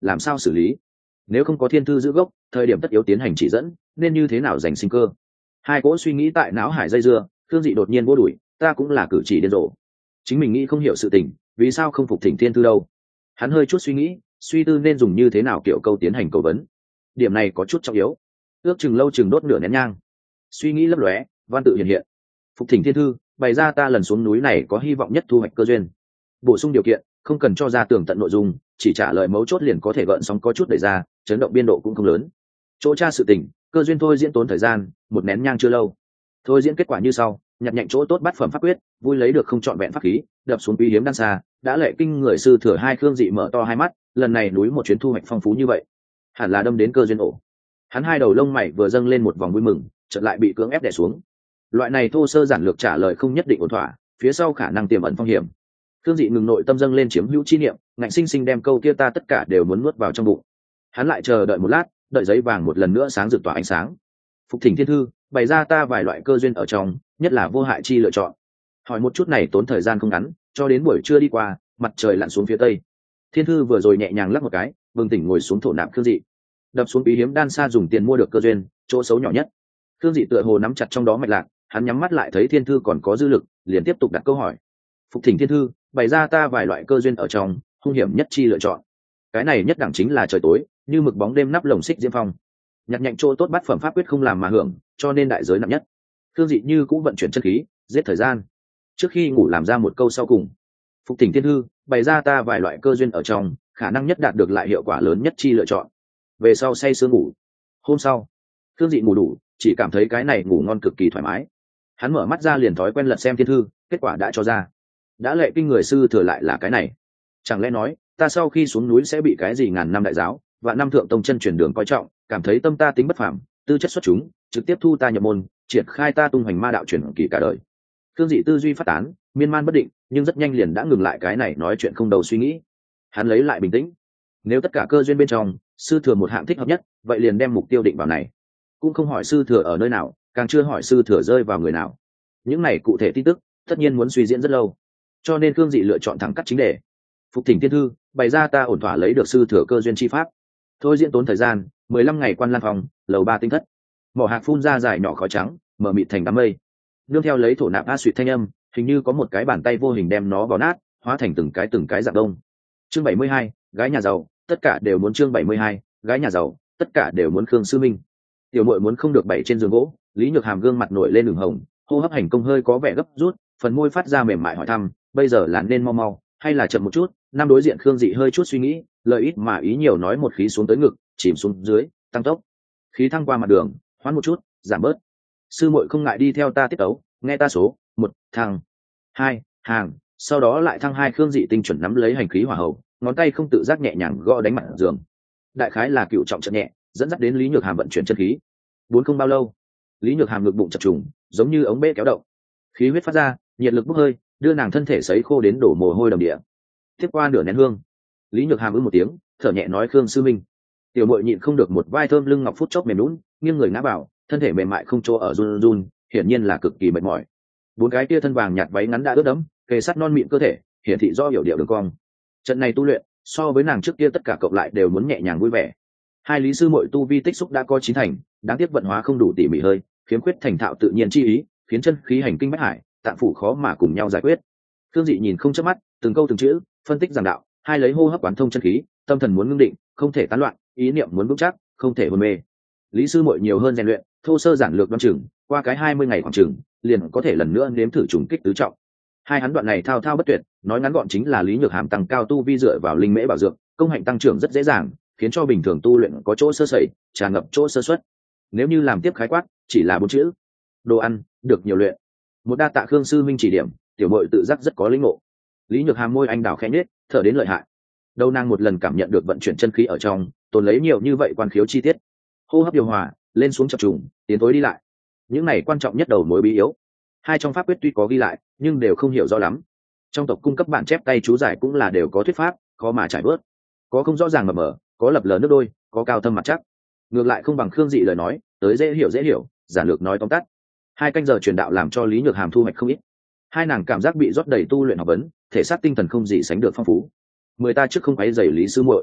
làm sao xử lý? Nếu không có thiên thư giữ gốc, thời điểm tất yếu tiến hành chỉ dẫn, nên như thế nào giành sinh cơ? Hai cỗ suy nghĩ tại não hải dây dưa, Thương Dị đột nhiên vô đuổi, ta cũng là cử chỉ điên rồ. Chính mình nghĩ không hiểu sự tình, vì sao không phục thỉnh thiên thư đâu? Hắn hơi chút suy nghĩ, suy tư nên dùng như thế nào kiểu câu tiến hành cầu vấn. Điểm này có chút trọng yếu. Ước chừng lâu chừng đốt nửa nén nhang. Suy nghĩ lấp lóe, văn tự hiện hiện. Phục thỉnh thiên thư, bày ra ta lần xuống núi này có hy vọng nhất thu hoạch cơ duyên. Bổ sung điều kiện, không cần cho ra tường tận nội dung, chỉ trả lời mấu chốt liền có thể gợn sóng có chút đẩy ra, chấn động biên độ cũng không lớn. Chỗ tra sự tình, cơ duyên thôi diễn tốn thời gian, một nén nhang chưa lâu. Thôi diễn kết quả như sau, nhặt nhạnh chỗ tốt bát phẩm pháp quyết, vui lấy được không trọn vẹn pháp khí, đập xuống quý hiếm đan xa, đã lệ kinh người sư thừa hai Khương Dị mở to hai mắt, lần này núi một chuyến thu hoạch phong phú như vậy, hẳn là đâm đến cơ duyên ổ. Hắn hai đầu lông mày vừa dâng lên một vòng vui mừng, chợt lại bị cưỡng ép đè xuống. Loại này thô sơ giản lược trả lời không nhất định ổn thỏa, phía sau khả năng tiềm ẩn phong hiểm. Khương Dị ngừng nội tâm dâng lên chiếm hữu chi niệm, ngạnh sinh sinh đem câu kia ta tất cả đều muốn nuốt vào trong bụng. Hắn lại chờ đợi một lát, đợi giấy vàng một lần nữa sáng rực tỏa ánh sáng. Phục thỉnh thiên thư, bày ra ta vài loại cơ duyên ở trong, nhất là vô hại chi lựa chọn. Hỏi một chút này tốn thời gian không ngắn, cho đến buổi trưa đi qua, mặt trời lặn xuống phía tây. Thiên thư vừa rồi nhẹ nhàng lắc một cái, bừng tỉnh ngồi xuống thổ nạp Khương Dị. Đập xuống bí hiếm đan xa dùng tiền mua được cơ duyên, chỗ xấu nhỏ nhất. Khương Dị tựa hồ nắm chặt trong đó mạch lạc, hắn nhắm mắt lại thấy thiên thư còn có dư lực, liền tiếp tục đặt câu hỏi. Phục thỉnh thiên thư, bày ra ta vài loại cơ duyên ở trong, hung hiểm nhất chi lựa chọn. Cái này nhất đẳng chính là trời tối, như mực bóng đêm nắp lồng xích diễm phong. Nhặt nhạnh chỗ tốt bát phẩm pháp quyết không làm mà hưởng, cho nên đại giới nặng nhất. Khương Dị như cũng vận chuyển chân khí, giết thời gian. Trước khi ngủ làm ra một câu sau cùng. Phục thỉnh thiên thư, bày ra ta vài loại cơ duyên ở trong, khả năng nhất đạt được lại hiệu quả lớn nhất chi lựa chọn. Về sau say sưa ngủ. Hôm sau, Khương Dị ngủ đủ, chỉ cảm thấy cái này ngủ ngon cực kỳ thoải mái. Hắn mở mắt ra liền thói quen lật xem thiên thư, kết quả đã cho ra. Đã lệ kinh người sư thừa lại là cái này. Chẳng lẽ nói, ta sau khi xuống núi sẽ bị cái gì ngàn năm đại giáo, vạn năm thượng tông chân truyền đường coi trọng, cảm thấy tâm ta tính bất phàm, tư chất xuất chúng, trực tiếp thu ta nhập môn, triển khai ta tung hoành ma đạo truyền kỳ cả đời. Khương Dị tư duy phát tán, miên man bất định, nhưng rất nhanh liền đã ngừng lại cái này nói chuyện không đầu suy nghĩ. Hắn lấy lại bình tĩnh. Nếu tất cả cơ duyên bên trong, sư thừa một hạng thích hợp nhất, vậy liền đem mục tiêu định vào này. Cũng không hỏi sư thừa ở nơi nào, càng chưa hỏi sư thừa rơi vào người nào. Những này cụ thể tin tức, tất nhiên muốn suy diễn rất lâu. Cho nên Khương Dị lựa chọn thẳng cắt chính đề. Phục thỉnh thiên thư, bày ra ta ổn thỏa lấy được sư thừa cơ duyên chi pháp. Thôi diễn tốn thời gian 15 ngày quan lan phòng, lầu 3 tinh thất. Mỏ hạc phun ra dài nhỏ khói trắng, mở mịt thành đám mây. Nương theo lấy thổ nạp a suýt thanh âm, hình như có một cái bàn tay vô hình đem nó bó nát, hóa thành từng cái dạng đông. Chương 72, gái nhà giàu, tất cả đều muốn chương 72, gái nhà giàu, tất cả đều muốn Khương Sư Minh. Tiểu muội muốn không được bảy trên giường gỗ, Lý Nhược Hàm gương mặt nổi lên đường hồng, hô hấp hành công hơi có vẻ gấp rút, phần môi phát ra mềm mại hỏi thăm, bây giờ là nên mau mau hay là chậm một chút? Năm đối diện Khương Dị hơi chút suy nghĩ, lời ít mà ý nhiều nói một khí xuống tới ngực, chìm xuống dưới, tăng tốc. Khí thăng qua mặt đường, hoán một chút, giảm bớt. Sư muội không ngại đi theo ta tiết tấu, nghe ta số, 1, thăng, 2, hàng, sau đó lại thăng 2. Khương Dị tinh chuẩn nắm lấy hành khí hỏa hầu, ngón tay không tự giác nhẹ nhàng gõ đánh mặt giường. Đại khái là cựu trọng chậm nhẹ, dẫn dắt đến Lý Nhược Hàm vận chuyển chân khí. Bốn không bao lâu, Lý Nhược Hàm ngực bụng chập trùng, giống như ống bê kéo động. Khí huyết phát ra, nhiệt lực bốc hơi, đưa nàng thân thể sấy khô đến đổ mồ hôi đầm địa. Tiếp qua nửa nén hương, Lý Nhược Hàm một tiếng, thở nhẹ nói Khương Sư Minh. Tiểu muội nhịn không được một vai thơm lưng ngọc phút chốc mềm nhũn, nghiêng người ngã vào, thân thể mềm mại không chỗ ở run run, hiển nhiên là cực kỳ mệt mỏi. Bốn cái tia thân vàng nhạt váy ngắn đã ướt đẫm, kề sát non mịn cơ thể, hiển thị do hiểu điệu đường cong. Trận này tu luyện, so với nàng trước kia tất cả cộng lại đều muốn nhẹ nhàng vui vẻ. Hai lý sư muội tu vi tích xúc đã có 9 thành, đáng tiếc vận hóa không đủ tỉ mỉ hơi, khiếm khuyết thành thạo tự nhiên chi ý, khiến chân khí hành kinh bách hải, tạng phủ khó mà cùng nhau giải quyết. Khương Dị nhìn không chớp mắt, từng câu từng chữ phân tích giảng đạo, hai lấy hô hấp quán thông chân khí, tâm thần muốn ngưng định, không thể tán loạn, ý niệm muốn vững chắc, không thể hôn mê. Lý sư muội nhiều hơn rèn luyện, thô sơ giản lược đoan chừng, qua cái 20 ngày khoảng chừng, liền có thể lần nữa nếm thử trùng kích tứ trọng. Hai hắn đoạn này thao thao bất tuyệt, nói ngắn gọn chính là Lý Nhược Hàm tăng cao tu vi dựa vào linh mễ bảo dược, công hạnh tăng trưởng rất dễ dàng, khiến cho bình thường tu luyện có chỗ sơ sẩy, tràn ngập chỗ sơ suất. Nếu như làm tiếp khái quát, chỉ là 4 chữ: đồ ăn, được nhiều luyện. Một đa tạ Khương Sư Minh chỉ điểm, tiểu muội tự giác rất có linh ngộ. Lý Nhược Hàm môi anh đào khẽ nhếch, thở đến lợi hại. Đầu nàng một lần cảm nhận được vận chuyển chân khí ở trong, tồn lấy nhiều như vậy quan khiếu chi tiết. Hô hấp điều hòa, lên xuống chập trùng, tiến tối đi lại. Những này quan trọng nhất đầu mối bí yếu. Hai trong pháp quyết tuy có ghi lại, nhưng đều không hiểu rõ lắm. Trong tộc cung cấp bản chép tay chú giải cũng là đều có thuyết pháp, khó mà trải bớt. Có không rõ ràng mờ mờ, có lập lờ nước đôi, có cao thâm mặt chắc. Ngược lại không bằng Khương Dị lời nói, tới dễ hiểu, giản lược nói tóm tắt. 2 canh giờ truyền đạo làm cho Lý Nhược Hàm thu hoạch không ít. Hai nàng cảm giác bị rót đầy tu luyện học vấn, thể xác tinh thần không gì sánh được phong phú. 10 ta trước không quấy rầy Lý sư muội.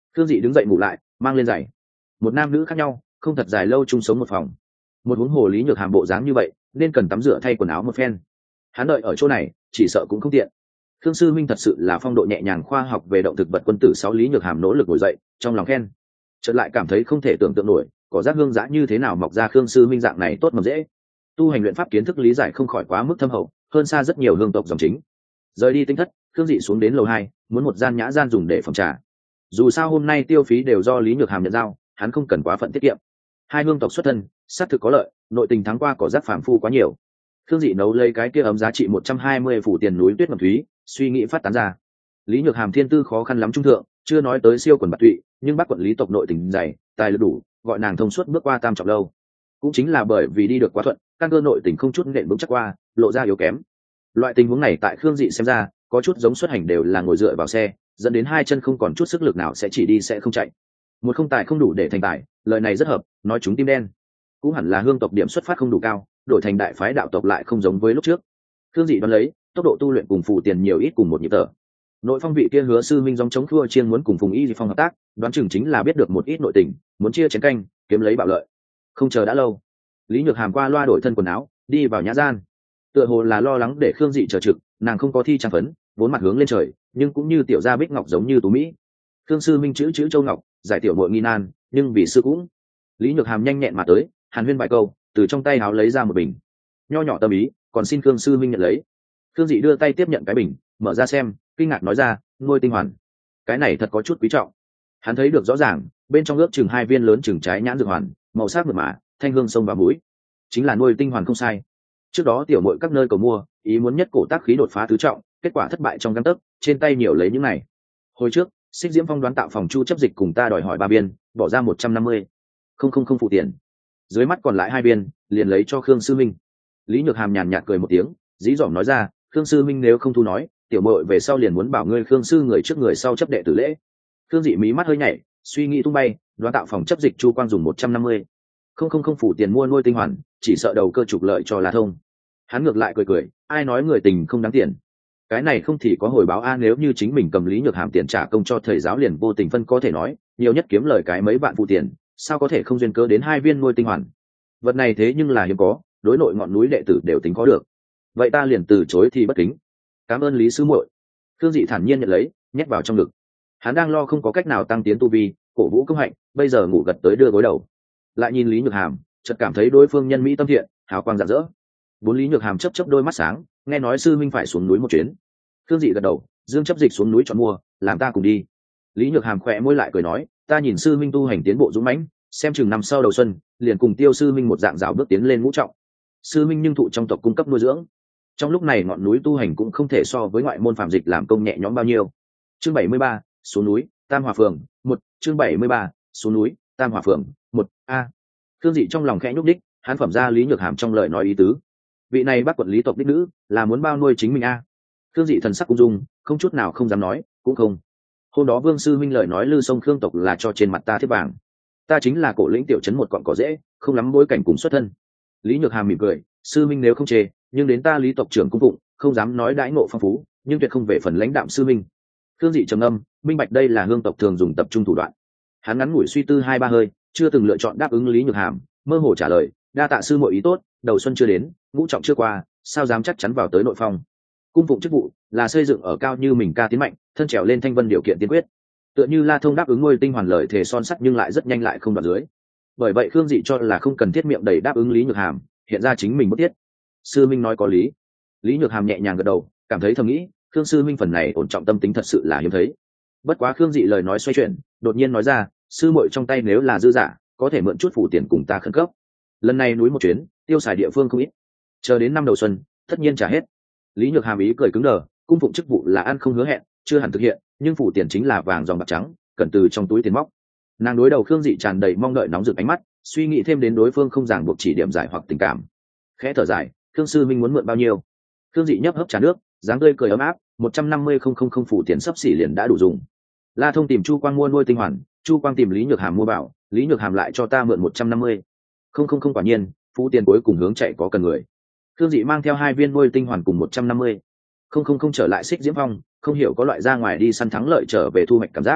Khương Dị đứng dậy ngủ lại, mang lên giày. Một nam nữ khác nhau, không thật dài lâu chung sống một phòng. Một huống hồ Lý Nhược Hàm bộ dáng như vậy, nên cần tắm rửa thay quần áo một phen. Hắn đợi ở chỗ này, chỉ sợ cũng không tiện. Khương Sư Minh thật sự là phong độ nhẹ nhàng khoa học về động thực vật quân tử. Sáu Lý Nhược Hàm nỗ lực ngồi dậy, trong lòng khen. Chợt lại cảm thấy không thể tưởng tượng nổi, có giác hương dã như thế nào mọc ra Khương Sư Minh dạng này tốt mầm dễ. Tu hành luyện pháp kiến thức lý giải không khỏi quá mức thâm hậu, hơn xa rất nhiều hương tộc dòng chính. Rời đi tinh thất, Khương Dị xuống đến lầu 2, muốn một gian nhã gian dùng để phòng trà. Dù sao hôm nay tiêu phí đều do Lý Nhược Hàm nhận giao, hắn không cần quá phận tiết kiệm. Hai hương tộc xuất thân, xác thực có lợi, nội tình thắng qua cỏ rác phàm phu quá nhiều. Khương Dị nấu lấy cái kia ấm giá trị 120 phủ tiền núi tuyết mật thúy, suy nghĩ phát tán ra. Lý Nhược Hàm thiên tư khó khăn lắm trung thượng, chưa nói tới siêu quần bạc tụy, nhưng Bắc quận Lý tộc nội tình dày, tài lực đủ, gọi nàng thông suốt bước qua tam trọng lâu. Cũng chính là bởi vì đi được quá thuận, căn cơ nội tình không chút nện vững chắc qua, lộ ra yếu kém. Loại tình huống này tại Khương Dị xem ra, có chút giống xuất hành đều là ngồi dựa vào xe, dẫn đến hai chân không còn chút sức lực nào, sẽ chỉ đi sẽ không chạy. Một không tài không đủ để thành tài, lời này rất hợp, nói chúng tim đen. Cũng hẳn là hương tộc điểm xuất phát không đủ cao, đổi thành đại phái đạo tộc lại không giống với lúc trước. Khương Dị đoán lấy, tốc độ tu luyện cùng phù tiền nhiều ít cùng một nhịp thở. Nội phong vị kia Hứa Sư Minh dòng chống khua chiên muốn cùng Phùng Y Phong hợp tác, đoán chừng chính là biết được một ít nội tình, muốn chia chén canh, kiếm lấy bạo lợi. Không chờ đã lâu, Lý Nhược Hàm qua loa đổi thân quần áo, đi vào nhã gian. Tựa hồ là lo lắng để Khương Dị chờ trực, nàng không có thi trang phấn, vốn mặt hướng lên trời, nhưng cũng như tiểu gia bích ngọc giống như tú mỹ. Khương Sư Minh chữ châu ngọc, giải tiểu muội nghi nan, nhưng vì sư cũng. Lý Nhược Hàm nhanh nhẹn mà tới, hàn huyên vài câu, từ trong tay áo lấy ra một bình. Nho nhỏ tâm ý, còn xin Khương Sư Minh nhận lấy. Khương Dị đưa tay tiếp nhận cái bình, mở ra xem, kinh ngạc nói ra, nuôi tinh hoàn. Cái này thật có chút quý trọng. Hắn thấy được rõ ràng, bên trong ước chừng 2 viên lớn chừng trái nhãn dược hoàn, màu sắc mượt mà, thanh hương sông vào mũi. Chính là nuôi tinh hoàn không sai. Trước đó tiểu muội các nơi cầu mua, ý muốn nhất cổ tác khí đột phá tứ trọng, kết quả thất bại trong gang tấc, trên tay nhiều lấy những này. Hồi trước, Xích Diễm Phong đoán tạo phòng chu chấp dịch cùng ta đòi hỏi 3 viên, bỏ ra 150. Không phụ tiền. Dưới mắt còn lại 2 viên, liền lấy cho Khương Sư Minh. Lý Nhược Hàm nhàn nhạt cười một tiếng, dí dỏm nói ra, Khương Sư Minh nếu không thu nói, tiểu muội về sau liền muốn bảo ngươi Khương sư người trước người sau chấp đệ tử lễ. Khương Dị mí mắt hơi nhảy, suy nghĩ tung bay, đoán tạo phòng chấp dịch chu quang dùng 150. Không phủ tiền mua nuôi tinh hoàn, chỉ sợ đầu cơ trục lợi cho La Thông. Hắn ngược lại cười, ai nói người tình không đáng tiền. Cái này không thì có hồi báo a, nếu như chính mình cầm Lý Nhược Hàm tiền trả công cho thầy giáo liền vô tình phân có thể nói, nhiều nhất kiếm lời cái mấy vạn phụ tiền, sao có thể không duyên cớ đến 2 viên nuôi tinh hoàn. Vật này thế nhưng là hiếm có, đối nội ngọn núi đệ tử đều tính có được. Vậy ta liền từ chối thì bất kính. Cảm ơn Lý sư muội. Khương Dị thản nhiên nhận lấy, nhét vào trong ngực. Hắn đang lo không có cách nào tăng tiến tu vi, cổ vũ công hạnh, bây giờ ngủ gật tới đưa gối đầu. Lại nhìn Lý Nhược Hàm, chợt cảm thấy đối phương nhân mỹ tâm thiện, hào quang rạng rỡ. Bốn Lý Nhược Hàm chớp đôi mắt sáng, nghe nói sư minh phải xuống núi một chuyến. Khương Dị gật đầu, dương chấp dịch xuống núi chọn mua, làm ta cùng đi. Lý Nhược Hàm khẽ môi lại cười nói, ta nhìn sư minh tu hành tiến bộ dũng mãnh, xem chừng năm sau đầu xuân, liền cùng Tiêu sư minh một dạng dạo bước tiến lên ngũ trọng. Sư minh nhưng thụ trong tộc cung cấp nuôi dưỡng. Trong lúc này ngọn núi tu hành cũng không thể so với ngoại môn phàm dịch làm công nhẹ nhõm bao nhiêu. Chương 73, xuống núi, Tam Hòa phường, 1, chương 73, xuống núi, Tam Hòa phường, 1, a. Khương Dị trong lòng khẽ nhúc đích, hắn phẩm ra Lý Nhược Hàm trong lời nói ý tứ. Vị này Bắc quận Lý tộc đích nữ, là muốn bao nuôi chính mình a. Khương Dị thần sắc cung dung, không chút nào không dám nói, cũng không. Hôm đó Vương sư minh lời nói lư sông Khương tộc là cho trên mặt ta thiếp vàng. Ta chính là cổ lĩnh tiểu trấn một cọn cỏ rễ, không lắm bối cảnh cùng xuất thân. Lý Nhược Hàm mỉm cười, sư minh nếu không chê, nhưng đến ta Lý tộc trưởng cung phụng, không dám nói đãi ngộ phong phú, nhưng tuyệt không về phần lãnh đạm sư minh. Khương Dị trầm âm, minh bạch đây là hương tộc thường dùng tập trung thủ đoạn. Hắn ngắn ngủi suy tư 2-3 hơi, chưa từng lựa chọn đáp ứng Lý Nhược Hàm, mơ hồ trả lời, đa tạ sư muội ý tốt, đầu xuân chưa đến, ngũ trọng chưa qua, sao dám chắc chắn vào tới nội phong. Cung phụng chức vụ là xây dựng ở cao như mình ca tiến mạnh, thân trèo lên thanh vân điều kiện tiên quyết. Tựa như La Thông đáp ứng nuôi tinh hoàn lời thề son sắt nhưng lại rất nhanh lại không đoạt dưới. Bởi vậy Khương Dị cho là không cần thiết miệng đầy đáp ứng Lý Nhược Hàm, hiện ra chính mình bất tiết. Sư minh nói có lý. Lý Nhược Hàm nhẹ nhàng gật đầu, cảm thấy thầm nghĩ, Khương sư minh phần này ổn trọng tâm tính thật sự là hiếm thấy. Bất quá Khương Dị lời nói xoay chuyển, đột nhiên nói ra, sư muội trong tay nếu là dư giả, có thể mượn chút phủ tiền cùng ta khẩn cấp. Lần này núi một chuyến, tiêu xài địa phương không ít, chờ đến năm đầu xuân, tất nhiên trả hết. Lý Nhược Hàm ý cười cứng đờ, cung phụng chức vụ là ăn không hứa hẹn, chưa hẳn thực hiện, nhưng phủ tiền chính là vàng giòn bạc trắng, cần từ trong túi tiền móc. Nàng đối đầu Khương Dị tràn đầy mong đợi nóng rực ánh mắt, suy nghĩ thêm đến đối phương không ràng buộc chỉ điểm giải hoặc tình cảm. Khẽ thở dài, Khương sư minh muốn mượn bao nhiêu? Khương Dị nhấp hớp trà nước, dáng tươi cười ấm áp, 150.000 phủ tiền sắp xỉ liền đã đủ dùng. La Thông tìm Chu Quang mua nuôi tinh hoàn, Chu Quang tìm Lý Nhược Hàm mua bảo, Lý Nhược Hàm lại cho ta mượn 150. Không quả nhiên, phụ tiền cuối cùng hướng chạy có cần người. Khương Dị mang theo 2 viên nuôi tinh hoàn cùng 150. Không trở lại Xích Diễm Phong, không hiểu có loại ra ngoài đi săn thắng lợi trở về thu hoạch cảm giác.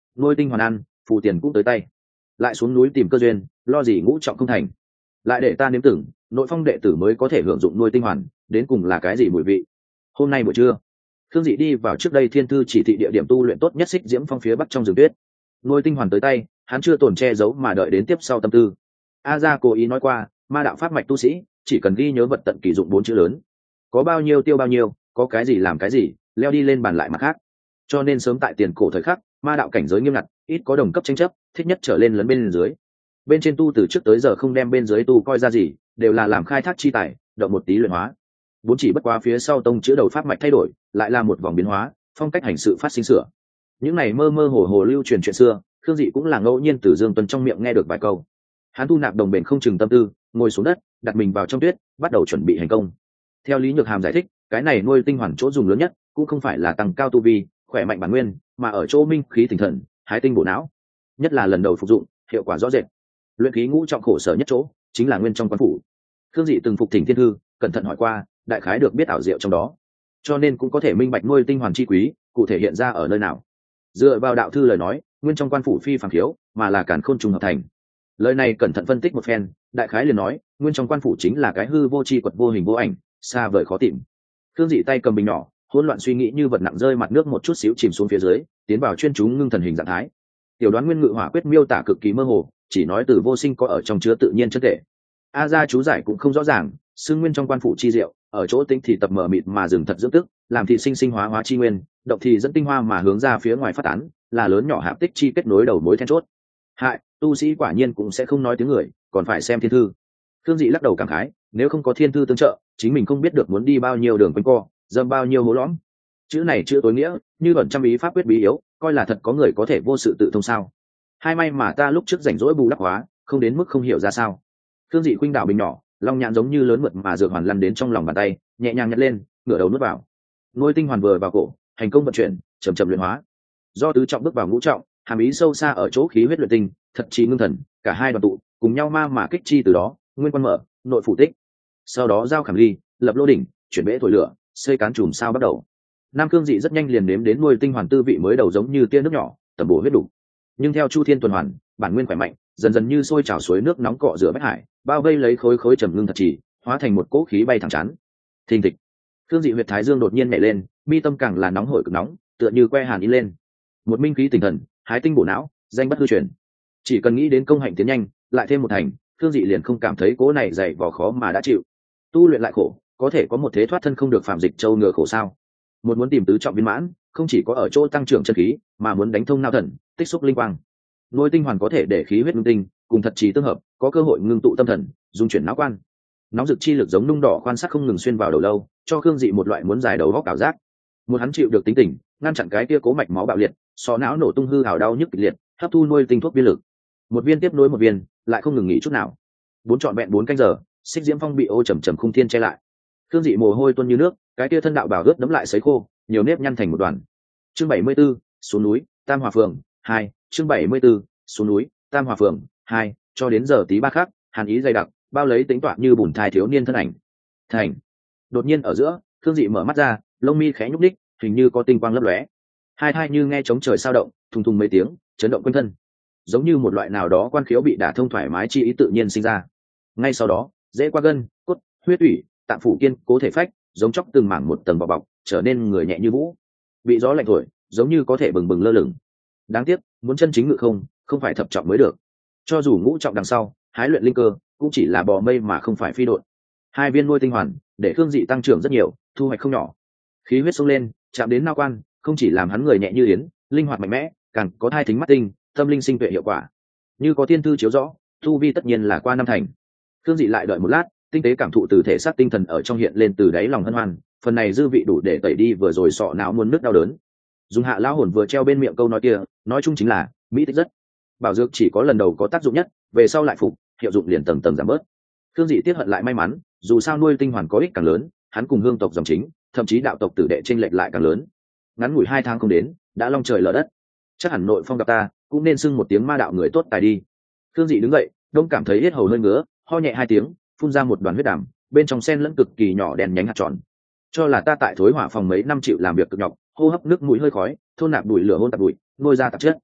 nuôi tinh hoàn ăn, phù tiền cũng tới tay. Lại xuống núi tìm cơ duyên, lo gì ngũ trọng không thành. Lại để ta nếm tưởng, nội phong đệ tử mới có thể hưởng dụng nuôi tinh hoàn, đến cùng là cái gì mùi vị. Hôm nay buổi trưa, Thương Dị đi vào trước đây thiên thư chỉ thị địa điểm tu luyện tốt nhất Xích Diễm Phong phía bắc trong rừng tuyết. Nuôi tinh hoàn tới tay, hắn chưa tồn che giấu mà đợi đến tiếp sau tâm tư. A Gia cố ý nói qua, ma đạo pháp mạch tu sĩ chỉ cần ghi nhớ vật tận kỳ dụng 4 chữ lớn, có bao nhiêu tiêu bao nhiêu, có cái gì làm cái gì, leo đi lên bàn lại mặt khác. Cho nên sớm tại tiền cổ thời khắc, ma đạo cảnh giới nghiêm ngặt, ít có đồng cấp tranh chấp, thích nhất trở lên lấn bên dưới. Bên trên tu từ trước tới giờ không đem bên dưới tu coi ra gì, đều là làm khai thác chi tài, động một tí luyện hóa. Bốn chỉ bất quá phía sau tông chữ đầu pháp mạch thay đổi, lại là một vòng biến hóa, phong cách hành sự phát sinh sửa. Những này mơ mơ hồ hồ lưu truyền chuyện xưa, Khương Dị cũng là ngẫu nhiên từ Dương Tuấn trong miệng nghe được vài câu. Hắn thu nạp đồng bền không chừng tâm tư, ngồi xuống đất, đặt mình vào trong tuyết, bắt đầu chuẩn bị hành công. Theo Lý Nhược Hàm giải thích, cái này nuôi tinh hoàn chỗ dùng lớn nhất, cũng không phải là tăng cao tu vi, khỏe mạnh bản nguyên, mà ở chỗ minh khí tinh thần, hái tinh bổ não. Nhất là lần đầu phục dụng, hiệu quả rõ rệt. Luyện khí ngũ trọng khổ sở nhất chỗ, chính là nguyên trong quan phủ. Khương Dị từng phục thỉnh thiên thư, cẩn thận hỏi qua, đại khái được biết ảo diệu trong đó, cho nên cũng có thể minh bạch nuôi tinh hoàn chi quý, cụ thể hiện ra ở nơi nào. Dựa vào đạo thư lời nói, nguyên trong quan phủ phi phàm khiếu, mà là càn khôn trùng hợp thành. Lời này cẩn thận phân tích một phen, đại khái liền nói, nguyên trong quan phủ chính là cái hư vô chi quật vô hình vô ảnh, xa vời khó tìm. Khương Dị tay cầm bình nhỏ, hỗn loạn suy nghĩ như vật nặng rơi mặt nước một chút xíu chìm xuống phía dưới, tiến vào chuyên chú ngưng thần hình dạng thái. Tiểu đoán nguyên ngự hỏa quyết miêu tả cực kỳ mơ hồ, chỉ nói từ vô sinh có ở trong chứa tự nhiên chất thể. A Gia chú giải cũng không rõ ràng, xưng nguyên trong quan phủ chi diệu, ở chỗ tinh thì tập mở mịt mà dừng thật dưỡng tức, làm thị sinh sinh hóa hóa chi nguyên, động thì dẫn tinh hoa mà hướng ra phía ngoài phát tán, là lớn nhỏ hạp tích chi kết nối đầu mối then chốt. Hại, tu sĩ quả nhiên cũng sẽ không nói tiếng người, còn phải xem thiên thư. Thương Dị lắc đầu cảm khái, nếu không có thiên thư tương trợ, chính mình không biết được muốn đi bao nhiêu đường quanh co, dâm bao nhiêu hố lõm. Chữ này chữ tối nghĩa, như ẩn trăm ý pháp quyết bí yếu, coi là thật có người có thể vô sự tự thông sao. Hai may mà ta lúc trước rảnh rỗi bù đắp hóa, không đến mức không hiểu ra sao. Thương Dị khuynh đảo bình nhỏ, long nhãn giống như lớn mượt mà dược hoàn lăn đến trong lòng bàn tay, nhẹ nhàng nhặt lên, ngửa đầu nuốt vào. Nuôi tinh hoàn vừa vào cổ, hành công vận chuyển, chậm chậm luyện hóa. Do tứ trọng bước vào ngũ trọng, hàm ý sâu xa ở chỗ khí huyết luyện tinh, thật trí ngưng thần, cả hai đoàn tụ, cùng nhau ma mà kích chi từ đó, nguyên quan mở, nội phủ tích. Sau đó giao khảm ly, lập lô đỉnh, chuyển bể thổi lửa, xây cán chùm sao bắt đầu. Nam Cương Dị rất nhanh liền nếm đến nuôi tinh hoàn tư vị mới đầu giống như tia nước nhỏ, tầm bổ huyết đủ. Nhưng theo chu thiên tuần hoàn, bản nguyên khỏe mạnh, dần dần như sôi trào suối nước nóng cọ rửa bách hải, bao vây lấy khối khối trầm ngưng thật chỉ, hóa thành một cỗ khí bay thẳng chắn. Thình thịch, Cương Dị huyệt thái dương đột nhiên nhảy lên, mi tâm càng là nóng hổi cực nóng, tựa như que hàn in lên. Một minh khí tinh thần, hái tinh bổ não, danh bất hư truyền. Chỉ cần nghĩ đến công hạnh tiến nhanh, lại thêm một thành, Cương Dị liền không cảm thấy cỗ này dày vò khó mà đã chịu. Tu luyện lại khổ, có thể có một thế thoát thân không được phạm dịch châu ngựa khổ sao? Một muốn tìm tứ trọng viên mãn, không chỉ có ở chỗ tăng trưởng chân khí, mà muốn đánh thông nao thần, tích xúc linh quang. Nuôi tinh hoàn có thể để khí huyết ngưng tinh, cùng thật trì tương hợp, có cơ hội ngưng tụ tâm thần, dung chuyển não quan. Nóng rực chi lực giống nung đỏ quan sát không ngừng xuyên vào đầu lâu, cho Khương Dị một loại muốn giải đầu góc cảm giác. Một hắn chịu được tính tình, ngăn chặn cái kia cố mạch máu bạo liệt, so não nổ tung hư hào đau nhức kịch liệt, hấp thu nuôi tinh thuốc biên lực. Một viên tiếp nối một viên, lại không ngừng nghỉ chút nào. Trọn vẹn 4 canh giờ, Xích Diễm Phong bị ô trầm trầm khung thiên che lại. Khương Dị mồ hôi tuôn như nước, cái kia thân đạo bảo ướt đẫm lại sấy khô, nhiều nếp nhăn thành một đoàn. Chương 74, xuống núi, Tam Hòa phường 2, chương 74, xuống núi, Tam Hòa phường 2, cho đến giờ tí ba khắc, hàn ý dày đặc, bao lấy tính toán như bùn thai thiếu niên thân ảnh. Thành. Đột nhiên ở giữa, Khương Dị mở mắt ra, lông mi khẽ nhúc nhích, hình như có tinh quang lấp lóe. Hai thai như nghe trống trời sao động, thùng thùng mấy tiếng, chấn động quanh thân. Giống như một loại nào đó quan khiếu bị đả thông thoải mái chi ý tự nhiên sinh ra. Ngay sau đó, dễ qua gân, cốt, huyết ủy, tạng phủ kiên cố thể phách, giống chóc từng mảng một tầng bọc bọc, trở nên người nhẹ như vũ. Bị gió lạnh thổi, giống như có thể bừng bừng lơ lửng. Đáng tiếc, muốn chân chính ngự không phải thập trọng mới được. Cho dù ngũ trọng đằng sau, hái luyện linh cơ, cũng chỉ là bò mây mà không phải phi độn. Hai viên nuôi tinh hoàn, để Khương Dị tăng trưởng rất nhiều, thu hoạch không nhỏ. Khí huyết sông lên, chạm đến nao quan, không chỉ làm hắn người nhẹ như yến, linh hoạt mạnh mẽ, càng có thai thính mắt tinh, tâm linh sinh tuệ hiệu quả. Như có tiên thư chiếu rõ, tu vi tất nhiên là qua năm thành. Khương Dị lại đợi một lát, tinh tế cảm thụ từ thể xác tinh thần ở trong hiện lên từ đáy lòng hân hoan, phần này dư vị đủ để tẩy đi vừa rồi sọ não muốn nứt đau đớn. Dùng Hạ lão hồn vừa treo bên miệng câu nói kia, nói chung chính là mỹ tích rất. Bảo dược chỉ có lần đầu có tác dụng nhất, về sau lại phục, hiệu dụng liền tầng tầng giảm bớt. Khương Dị tiếc hận lại may mắn, dù sao nuôi tinh hoàn có ích càng lớn, hắn cùng hương tộc dòng chính, thậm chí đạo tộc tử đệ chênh lệch lại càng lớn. Ngắn ngủi 2 tháng không đến, đã long trời lở đất. Chắc hẳn nội phong gặp ta, cũng nên xưng một tiếng ma đạo người tốt tài đi. Khương Dị đứng dậy, đông cảm thấy yết hầu hơi ngứa, ho nhẹ 2 tiếng, phun ra một đoàn huyết đàm, bên trong sen lẫn cực kỳ nhỏ đèn nhánh hạt tròn. Cho là ta tại thối hỏa phòng mấy năm chịu làm việc cực nhọc, hô hấp nước mũi hơi khói, thôn nạp bụi lửa hôn tạp bụi, nuôi ra tạp chất.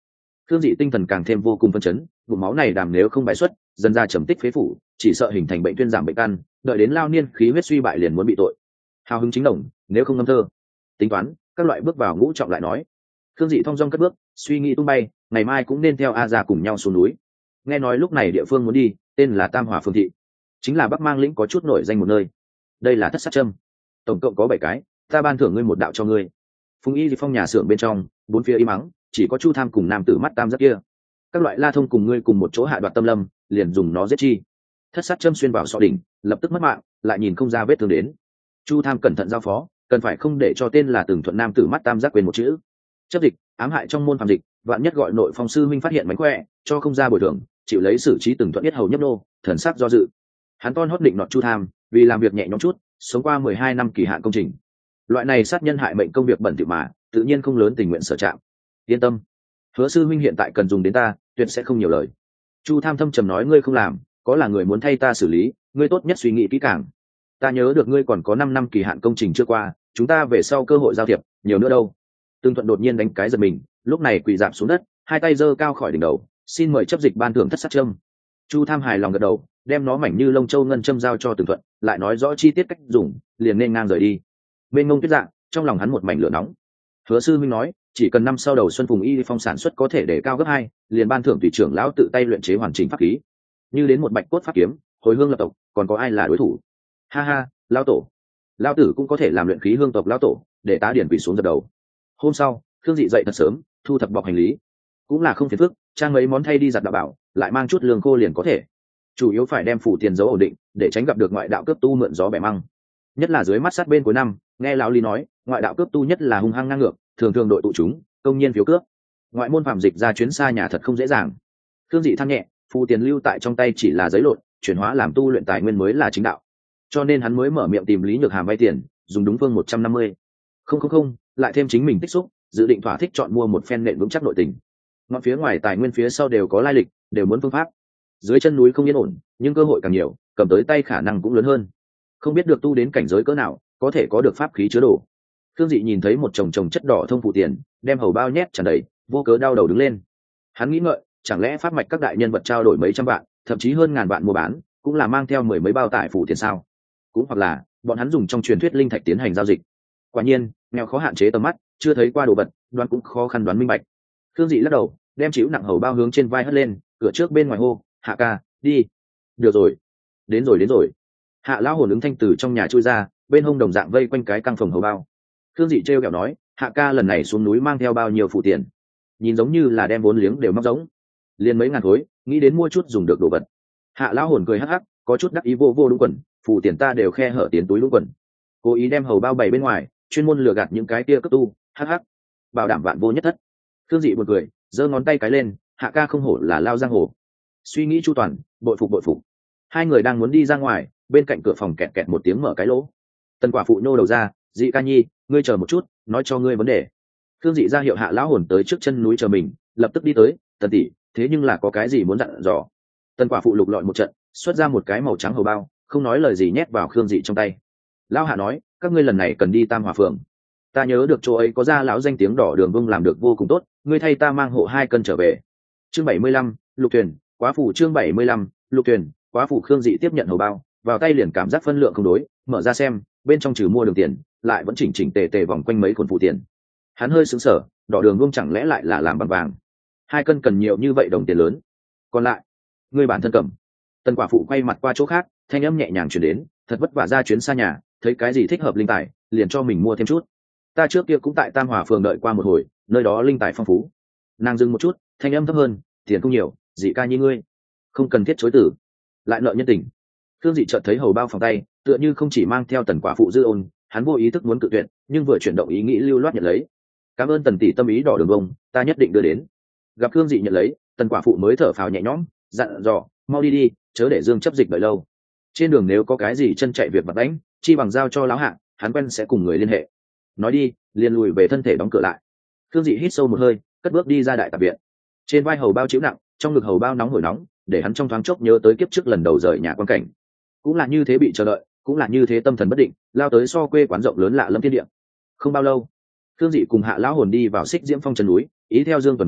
Khương Dị tinh thần càng thêm vô cùng phấn chấn, vùng máu này đàm nếu không bài xuất, dần ra trầm tích phế phủ, chỉ sợ hình thành bệnh tuyên giảm bệnh căn, đợi đến lao niên khí huyết suy bại liền muốn bị tội. Hào hứng chính đồng, nếu không ngâm thơ, tính toán các loại bước vào ngũ trọng lại nói. Khương Dị thong dong cất bước, suy nghĩ tung bay, ngày mai cũng nên theo A Gia cùng nhau xuống núi. Nghe nói lúc này địa phương muốn đi, tên là Tam Hòa Phương thị, chính là Bắc Mang lĩnh có chút nổi danh một nơi. Đây là thất sát châm, tổng cộng có 7 cái, ta ban thưởng ngươi một đạo cho ngươi. Phùng Y Phong nhà xưởng bên trong, bốn phía im mắng, chỉ có Chu Tham cùng nam tử mắt tam giác kia. Các loại La Thông cùng ngươi cùng một chỗ hạ đoạt tâm lâm, liền dùng nó giết chi. Thất sát châm xuyên vào sọ đỉnh, lập tức mất mạng, lại nhìn không ra vết thương đến. Chu Tham cẩn thận giao phó, cần phải không để cho tên là Từng Thuận nam tử mắt tam giác quên một chữ. Chấp dịch, ám hại trong môn phạm dịch, vạn nhất gọi nội phong sư minh phát hiện mánh khỏe, cho không ra bồi thường, chịu lấy xử trí Từng Thuận biết hầu nhấp nô, thần sắc do dự. Hắn ton hót định nọt Chu Tham, vì làm việc nhẹ nhõm chút, sống qua 12 năm kỳ hạn công trình. Loại này sát nhân hại mệnh công việc bẩn thỉu mà, tự nhiên không lớn tình nguyện sở trạng. Yên tâm, Hứa sư huynh hiện tại cần dùng đến ta, tuyệt sẽ không nhiều lời. Chu Tham thâm trầm nói, ngươi không làm, có là người muốn thay ta xử lý, ngươi tốt nhất suy nghĩ kỹ càng. Ta nhớ được ngươi còn có 5 năm kỳ hạn công trình chưa qua, chúng ta về sau cơ hội giao thiệp nhiều nữa đâu. Tương Thuận đột nhiên đánh cái giật mình, lúc này quỳ rạp xuống đất, hai tay giơ cao khỏi đỉnh đầu, xin mời chấp dịch ban thưởng thất sát châm. Chu Tham hài lòng gật đầu, đem nó mảnh như lông châu ngân châm giao cho Tương Thuận, lại nói rõ chi tiết cách dùng, liền nên ngang rời đi. Bên ngông tuyết dạng, trong lòng hắn một mảnh lửa nóng. Hứa sư minh nói, chỉ cần năm sau đầu xuân Phùng Y Phong sản xuất có thể để cao gấp 2, liền ban thưởng tùy trưởng lão tự tay luyện chế hoàn chỉnh pháp khí. Như đến một bạch cốt pháp kiếm, hồi hương lập tộc, còn có ai là đối thủ? Ha ha, lão tổ, lão tử cũng có thể làm luyện khí hương tộc lão tổ, để tá điển quỷ xuống dập đầu. Hôm sau, Khương Dị dậy thật sớm, thu thập bọc hành lý, cũng là không phiền phức, trang mấy món thay đi giặt đạo bảo, lại mang chút lương khô liền có thể. Chủ yếu phải đem phủ tiền giấu ổn định, để tránh gặp được ngoại đạo cướp tu mượn gió bẻ măng. Nhất là dưới mắt sát bên cuối năm, nghe lão lý nói, ngoại đạo cướp tu nhất là hung hăng ngang ngược, thường thường đội tụ chúng, công nhiên phiếu cướp. Ngoại môn phạm dịch ra chuyến xa nhà thật không dễ dàng. Khương Dị than nhẹ, phù tiền lưu tại trong tay chỉ là giấy lộn, chuyển hóa làm tu luyện tài nguyên mới là chính đạo. Cho nên hắn mới mở miệng tìm Lý Nhược Hàm vay tiền, dùng đúng phương 150. Không, lại thêm chính mình tích xúc, dự định thỏa thích chọn mua một phen nện vững chắc nội tình. Ngọn phía ngoài tài nguyên phía sau đều có lai lịch, đều muốn phương pháp. Dưới chân núi không yên ổn, nhưng cơ hội càng nhiều, cầm tới tay khả năng cũng lớn hơn. Không biết được tu đến cảnh giới cỡ nào, có thể có được pháp khí chứa đồ. Khương Dị nhìn thấy một chồng chất đỏ thông phụ tiền, đem hầu bao nhét tràn đầy, vô cớ đau đầu đứng lên. Hắn nghĩ ngợi, chẳng lẽ pháp mạch các đại nhân vật trao đổi mấy trăm vạn, thậm chí hơn ngàn vạn mua bán, cũng là mang theo 10 mấy bao tải phụ tiền sao? Cũng hoặc là bọn hắn dùng trong truyền thuyết linh thạch tiến hành giao dịch. Quả nhiên, nghèo khó hạn chế tầm mắt, chưa thấy qua đồ vật, đoán cũng khó khăn đoán minh bạch. Khương Dị lắc đầu, đem chịu nặng hầu bao hướng trên vai hất lên, cửa trước bên ngoài hô, Hạ ca, đi. Được rồi, đến rồi. Hạ lão hồn ứng thanh từ trong nhà chui ra, bên hông đồng dạng vây quanh cái căng phòng hầu bao. Khương Dị trêu ghẹo nói, Hạ ca lần này xuống núi mang theo bao nhiêu phụ tiền? Nhìn giống như là đem vốn liếng đều móc giống. Liền mấy ngàn khối, nghĩ đến mua chút dùng được đồ vật. Hạ lão hồn cười hắc hắc, có chút đắc ý vô đúng quần, phụ tiền ta đều khe hở tiến túi đúng quần. Cố ý đem hầu bao bày bên ngoài, chuyên môn lừa gạt những cái kia cấp tu, hắc hắc. Bảo đảm vạn vô nhất thất. Khương Dị buồn cười, giơ ngón tay cái lên, Hạ ca không hổ là lao giang hồ. Suy nghĩ chu toàn, bội phục. Hai người đang muốn đi ra ngoài, bên cạnh cửa phòng kẹt kẹt một tiếng mở cái lỗ. Tần quả phụ nhô đầu ra, Dị ca nhi, ngươi chờ một chút, nói cho ngươi vấn đề. Khương Dị ra hiệu Hạ lão hồn tới trước chân núi chờ mình, lập tức đi tới, Tần tỷ, thế nhưng là có cái gì muốn dặn dò? Tần quả phụ lục lọi một trận, xuất ra một cái màu trắng hầu bao, không nói lời gì nhét vào Khương Dị trong tay. Lão Hạ nói, các ngươi lần này cần đi Tam Hòa phường. Ta nhớ được chỗ ấy có gia lão danh tiếng đỏ đường vung làm được vô cùng tốt, ngươi thay ta mang hộ 2 cân trở về. Chương 75, Lục Thuyền, quá phủ chương 75, Lục Thuyền, quá phủ. Khương Dị tiếp nhận hầu bao, vào tay liền cảm giác phân lượng không đối, mở ra xem, bên trong trừ mua đường tiền, lại vẫn chỉnh tề vòng quanh mấy cuốn phụ tiền. Hắn hơi sững sờ, đỏ đường vung chẳng lẽ lại là làm bằng vàng? 2 cân cần nhiều như vậy đồng tiền lớn. Còn lại, ngươi bản thân cầm. Tần quả phụ quay mặt qua chỗ khác, thanh âm nhẹ nhàng truyền đến, thật vất vả ra chuyến xa nhà, thấy cái gì thích hợp linh tài, liền cho mình mua thêm chút. Ta trước kia cũng tại Tam Hòa phường đợi qua một hồi, nơi đó linh tài phong phú. Nàng dừng một chút, thanh âm thấp hơn, tiền không nhiều, Dị ca như ngươi, không cần thiết chối từ, lại nợ nhân tình. Khương Dị chợt thấy hầu bao phòng tay, tựa như không chỉ mang theo Tần quả phụ dư ôn, hắn vô ý thức muốn cự tuyệt, nhưng vừa chuyển động ý nghĩ lưu loát nhận lấy. Cảm ơn Tần tỷ tâm ý đỏ đường vông, ta nhất định đưa đến. Gặp Khương Dị nhận lấy, Tần quả phụ mới thở phào nhẹ nhõm, dặn dò, mau đi, chớ để Dương chấp dịch đợi lâu. Trên đường nếu có cái gì chân chạy việc vặt đánh, chi bằng giao cho lão Hạ, hắn quen sẽ cùng người liên hệ. Nói đi, liền lùi về thân thể đóng cửa lại. Khương Dị hít sâu một hơi, cất bước đi ra đại tạp viện. Trên vai hầu bao chịu nặng, trong ngực hầu bao nóng hổi nóng, để hắn trong thoáng chốc nhớ tới kiếp trước lần đầu rời nhà quan cảnh. Cũng là như thế bị chờ đợi, cũng là như thế tâm thần bất định, lao tới so quê quán rộng lớn lạ lâm thiên địa. Không bao lâu, Khương Dị cùng Hạ lão hồn đi vào Xích Diễm Phong chân núi, ý theo Dương Tuần bàn giao,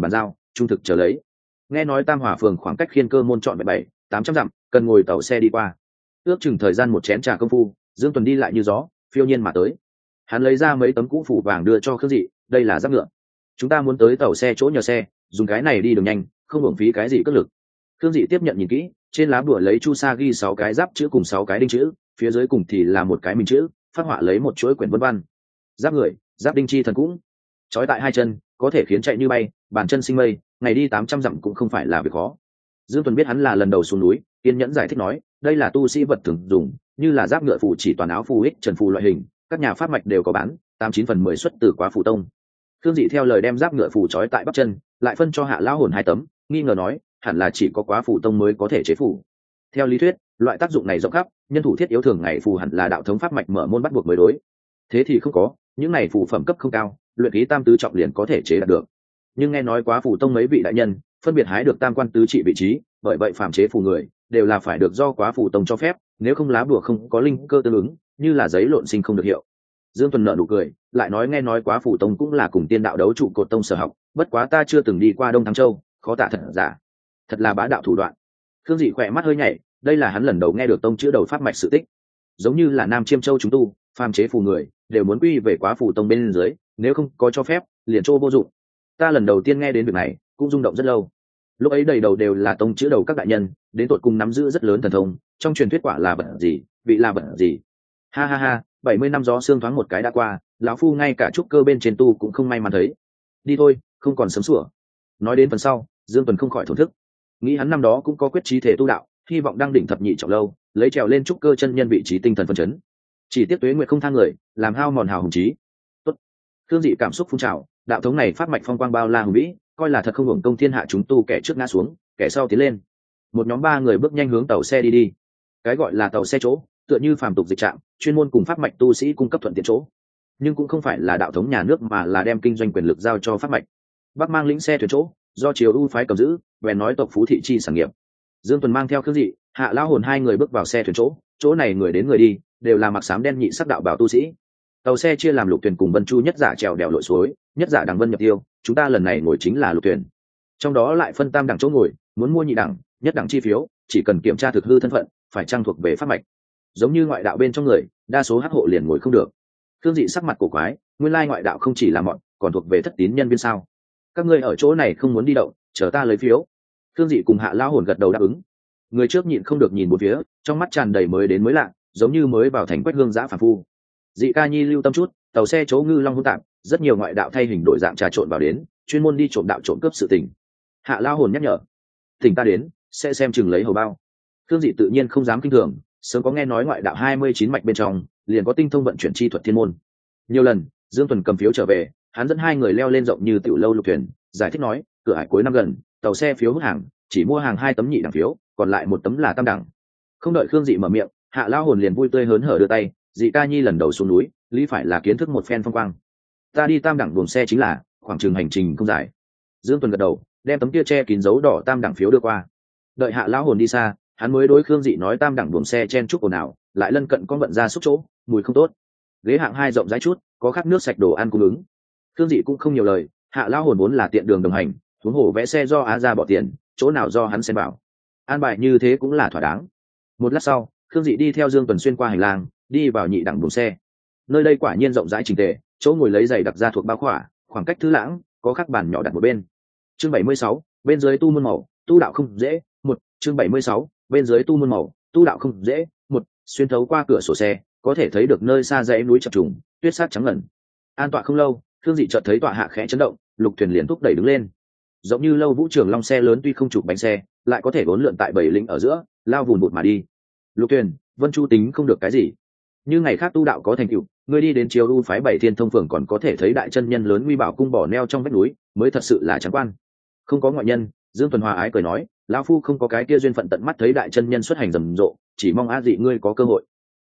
trung thực chờ lấy. Nghe nói Tam Hòa phường khoảng cách Khiên Cơ môn trọn 700-800 dặm, cần ngồi tàu xe đi qua. Ước chừng thời gian một chén trà công phu, Dương Tuần đi lại như gió, phiêu nhiên mà tới. Hắn lấy ra mấy tấm cũ phủ vàng đưa cho Khương Dị, đây là giáp ngựa. Chúng ta muốn tới tàu xe chỗ nhờ xe, dùng cái này đi đường nhanh, không hưởng phí cái gì cất lực. Khương Dị tiếp nhận nhìn kỹ, trên lá bùa lấy chu sa ghi 6 cái giáp chữ cùng 6 cái đinh chữ, phía dưới cùng thì là một cái mình chữ, phát họa lấy một chuỗi quyển vân văn. Giáp người, giáp đinh chi thần cũng. Trói tại hai chân, có thể khiến chạy như bay, bàn chân sinh mây, ngày đi 800 dặm cũng không phải là việc khó. Dương Tuần biết hắn là lần đầu xuống núi, kiên nhẫn giải thích nói, đây là tu sĩ vật thường dùng, như là giáp ngựa phù chỉ toàn áo phù ích trần phù loại hình, các nhà pháp mạch đều có bán, 89/10 xuất từ Quá Phù Tông. Khương Dị theo lời đem giáp ngựa phù trói tại bắp chân, lại phân cho Hạ lão hồn 2 tấm, nghi ngờ nói, hẳn là chỉ có Quá Phù Tông mới có thể chế phù. Theo lý thuyết, loại tác dụng này rộng khắp, nhân thủ thiết yếu thường ngày phù hẳn là đạo thống pháp mạch mở môn bắt buộc mới đối. Thế thì không có, những này phù phẩm cấp không cao, luyện khí tam tứ trọng liền có thể chế đạt được. Nhưng nghe nói Quá Phù Tông mấy vị đại nhân phân biệt hái được tam quan tứ trị vị trí, bởi vậy phàm chế phù người đều là phải được do Quá Phù Tông cho phép, nếu không lá bùa không có linh cơ tương ứng, như là giấy lộn sinh không được hiệu. Dương Tuần nở nụ cười, lại nói nghe nói Quá Phù Tông cũng là cùng Tiên đạo đấu trụ cột tông sở học, bất quá ta chưa từng đi qua Đông Thắng Châu, khó tả thật giả. Thật là bá đạo thủ đoạn. Khương Dị khỏe mắt hơi nhảy, đây là hắn lần đầu nghe được tông chữ đầu pháp mạch sự tích. Giống như là Nam Chiêm Châu chúng tu, phàm chế phù người đều muốn quy về Quá Phù Tông bên dưới, nếu không có cho phép, liền trô vô dụng. Ta lần đầu tiên nghe đến việc này, cũng rung động rất lâu. Lúc ấy đầy đầu đều là tông chữ đầu các đại nhân, đến tột cùng nắm giữ rất lớn thần thông, trong truyền thuyết quả là vật gì, vị là vật gì. Ha ha ha, 70 năm gió sương thoáng một cái đã qua, lão phu ngay cả trúc cơ bên trên tu cũng không may mắn thấy. Đi thôi, không còn sớm sủa. Nói đến phần sau, Dương Tuần không khỏi thổn thức. Nghĩ hắn năm đó cũng có quyết chí thể tu đạo, hy vọng đăng đỉnh thập nhị trọng lâu, lấy trèo lên trúc cơ chân nhân vị trí tinh thần phấn chấn. Chỉ tiếc tuế nguyệt không thang người, làm hao mòn hào hùng trí. Tốt. Thương Dị cảm xúc phun trào, đạo thống này phát mạch phong quang bao la hùng vĩ, coi là thật không hưởng công thiên hạ chúng tu, kẻ trước ngã xuống, kẻ sau tiến lên. Một nhóm 3 người bước nhanh hướng tàu xe đi. Cái gọi là tàu xe chỗ, tựa như phàm tục dịch trạm, chuyên môn cùng pháp mạch tu sĩ cung cấp thuận tiện chỗ, nhưng cũng không phải là đạo thống nhà nước mà là đem kinh doanh quyền lực giao cho pháp mạch. Bắc mang lĩnh xe thuyền chỗ, do Triều U phái cầm giữ, bèn nói tộc Phú thị chi sản nghiệp. Dương Tuần mang theo Khương Dị, Hạ lão hồn 2 người bước vào xe thuyền chỗ, chỗ này người đến người đi đều là mặc xám đen nhị sắc đạo bảo tu sĩ. Tàu xe chia làm lục thuyền cùng Vân Chu, nhất giả trèo đèo lội suối, nhất giả đằng vân nhập tiêu, chúng ta lần này ngồi chính là lục thuyền. Trong đó lại phân tam đẳng chỗ ngồi, muốn mua nhị đẳng, nhất đẳng chi phiếu, chỉ cần kiểm tra thực hư thân phận, phải trang thuộc về pháp mạch. Giống như ngoại đạo bên trong người, đa số hắc hộ liền ngồi không được. Khương Dị sắc mặt cổ quái, nguyên lai ngoại đạo không chỉ là mọn, còn thuộc về thất tín nhân viên sao? Các ngươi ở chỗ này không muốn đi động, chờ ta lấy phiếu. Khương Dị cùng Hạ lão hồn gật đầu đáp ứng. Người trước nhịn không được nhìn bốn phía, trong mắt tràn đầy mới đến mới lạ, giống như mới vào thành Quách Hương giã phàm phu. Dị ca nhi lưu tâm chút, tàu xe chỗ ngư long hỗn tạp, rất nhiều ngoại đạo thay hình đổi dạng trà trộn vào đến, chuyên môn đi trộm đạo trộm cướp sự tình. Hạ lão hồn nhắc nhở, tỉnh ta đến, sẽ xem chừng lấy hầu bao. Khương Dị tự nhiên không dám kinh thường, sớm có nghe nói ngoại đạo 29 mạch bên trong liền có tinh thông vận chuyển chi thuật thiên môn. Nhiều lần Dương Tuần cầm phiếu trở về, hắn dẫn 2 người leo lên rộng như tiểu lâu lục thuyền, giải thích nói, cửa hải cuối năm gần, tàu xe phiếu hút hàng, chỉ mua hàng 2 tấm nhị đẳng phiếu, còn lại 1 tấm là tam đẳng. Không đợi Khương Dị mở miệng, Hạ lão hồn liền vui tươi hớn hở đưa tay, Dị ca nhi lần đầu xuống núi, lý phải là kiến thức một phen phong quang. Ta đi tam đẳng buồng xe chính là, khoảng chừng hành trình không dài. Dương Tuần gật đầu, đem tấm kia che kín dấu đỏ tam đẳng phiếu đưa qua. Đợi Hạ lão hồn đi xa, hắn mới đối Khương Dị nói, tam đẳng buồng xe chen chúc ồn ào, lại lân cận con vận ra xúc chỗ, mùi không tốt. Ghế hạng 2 rộng rãi chút, có khát nước sạch đồ ăn cung ứng. Khương Dị cũng không nhiều lời, Hạ lão hồn vốn là tiện đường đồng hành, huống hồ vẽ xe do Á ra bỏ tiền, chỗ nào do hắn xem bảo. An bài như thế cũng là thỏa đáng. Một lát sau, Khương Dị đi theo Dương Tuần xuyên qua hành lang, đi vào nhị đẳng buồng xe. Nơi đây quả nhiên rộng rãi chỉnh tề, chỗ ngồi lấy giày đặc ra thuộc bao khỏa, khoảng cách thư lãng, có khắc bàn nhỏ đặt một bên. Chương 76, bên dưới tu môn màu, tu đạo không dễ. Chương 76, bên dưới tu môn màu, tu đạo không dễ. Xuyên thấu qua cửa sổ xe, có thể thấy được nơi xa dãy núi chập trùng, tuyết sát trắng ngần. An tọa không lâu, Khương Dị chợt thấy tọa hạ khẽ chấn động, lục thuyền liền thúc đẩy đứng lên. Giống như lâu vũ trường long xe lớn tuy không chụp bánh xe, lại có thể uốn lượn tại 7 lĩnh ở giữa, lao vùn vụt mà đi. Lục thuyền, Vân Chu tính không được cái gì. Như ngày khác tu đạo có thành tựu, người đi đến Triều U phái 7 Thiên Thông phường còn có thể thấy đại chân nhân lớn Nguy Bảo cung bỏ neo trong vách núi, mới thật sự là trắng quan. Không có ngoại nhân, Dương Tuần hòa ái cười nói, lão phu không có cái kia duyên phận tận mắt thấy đại chân nhân xuất hành rầm rộ, chỉ mong Dị ngươi có cơ hội.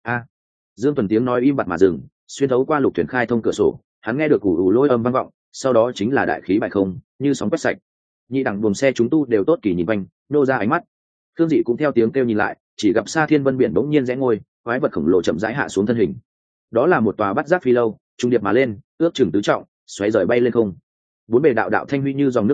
Dương Tuần tiếng nói im bặt mà dừng, xuyên thấu qua lục thuyền khai thông cửa sổ, hắn nghe được ù lôi âm vang vọng, sau đó chính là đại khí bại không, như sóng quét sạch. Nhị đẳng buồng xe chúng tu đều tốt kỳ nhìn quanh, nô ra ánh mắt. Khương Dị cũng theo tiếng kêu nhìn lại, chỉ gặp xa thiên vân biển bỗng nhiên rẽ ngôi, quái vật khổng lồ chậm rãi hạ xuống thân hình. Đó là một tòa bát giác phi lâu, trung điệp mà lên, ước chừng tứ trọng, xoáy rời bay lên không. 4 bề đạo đạo thanh huy như dòng nước trôi,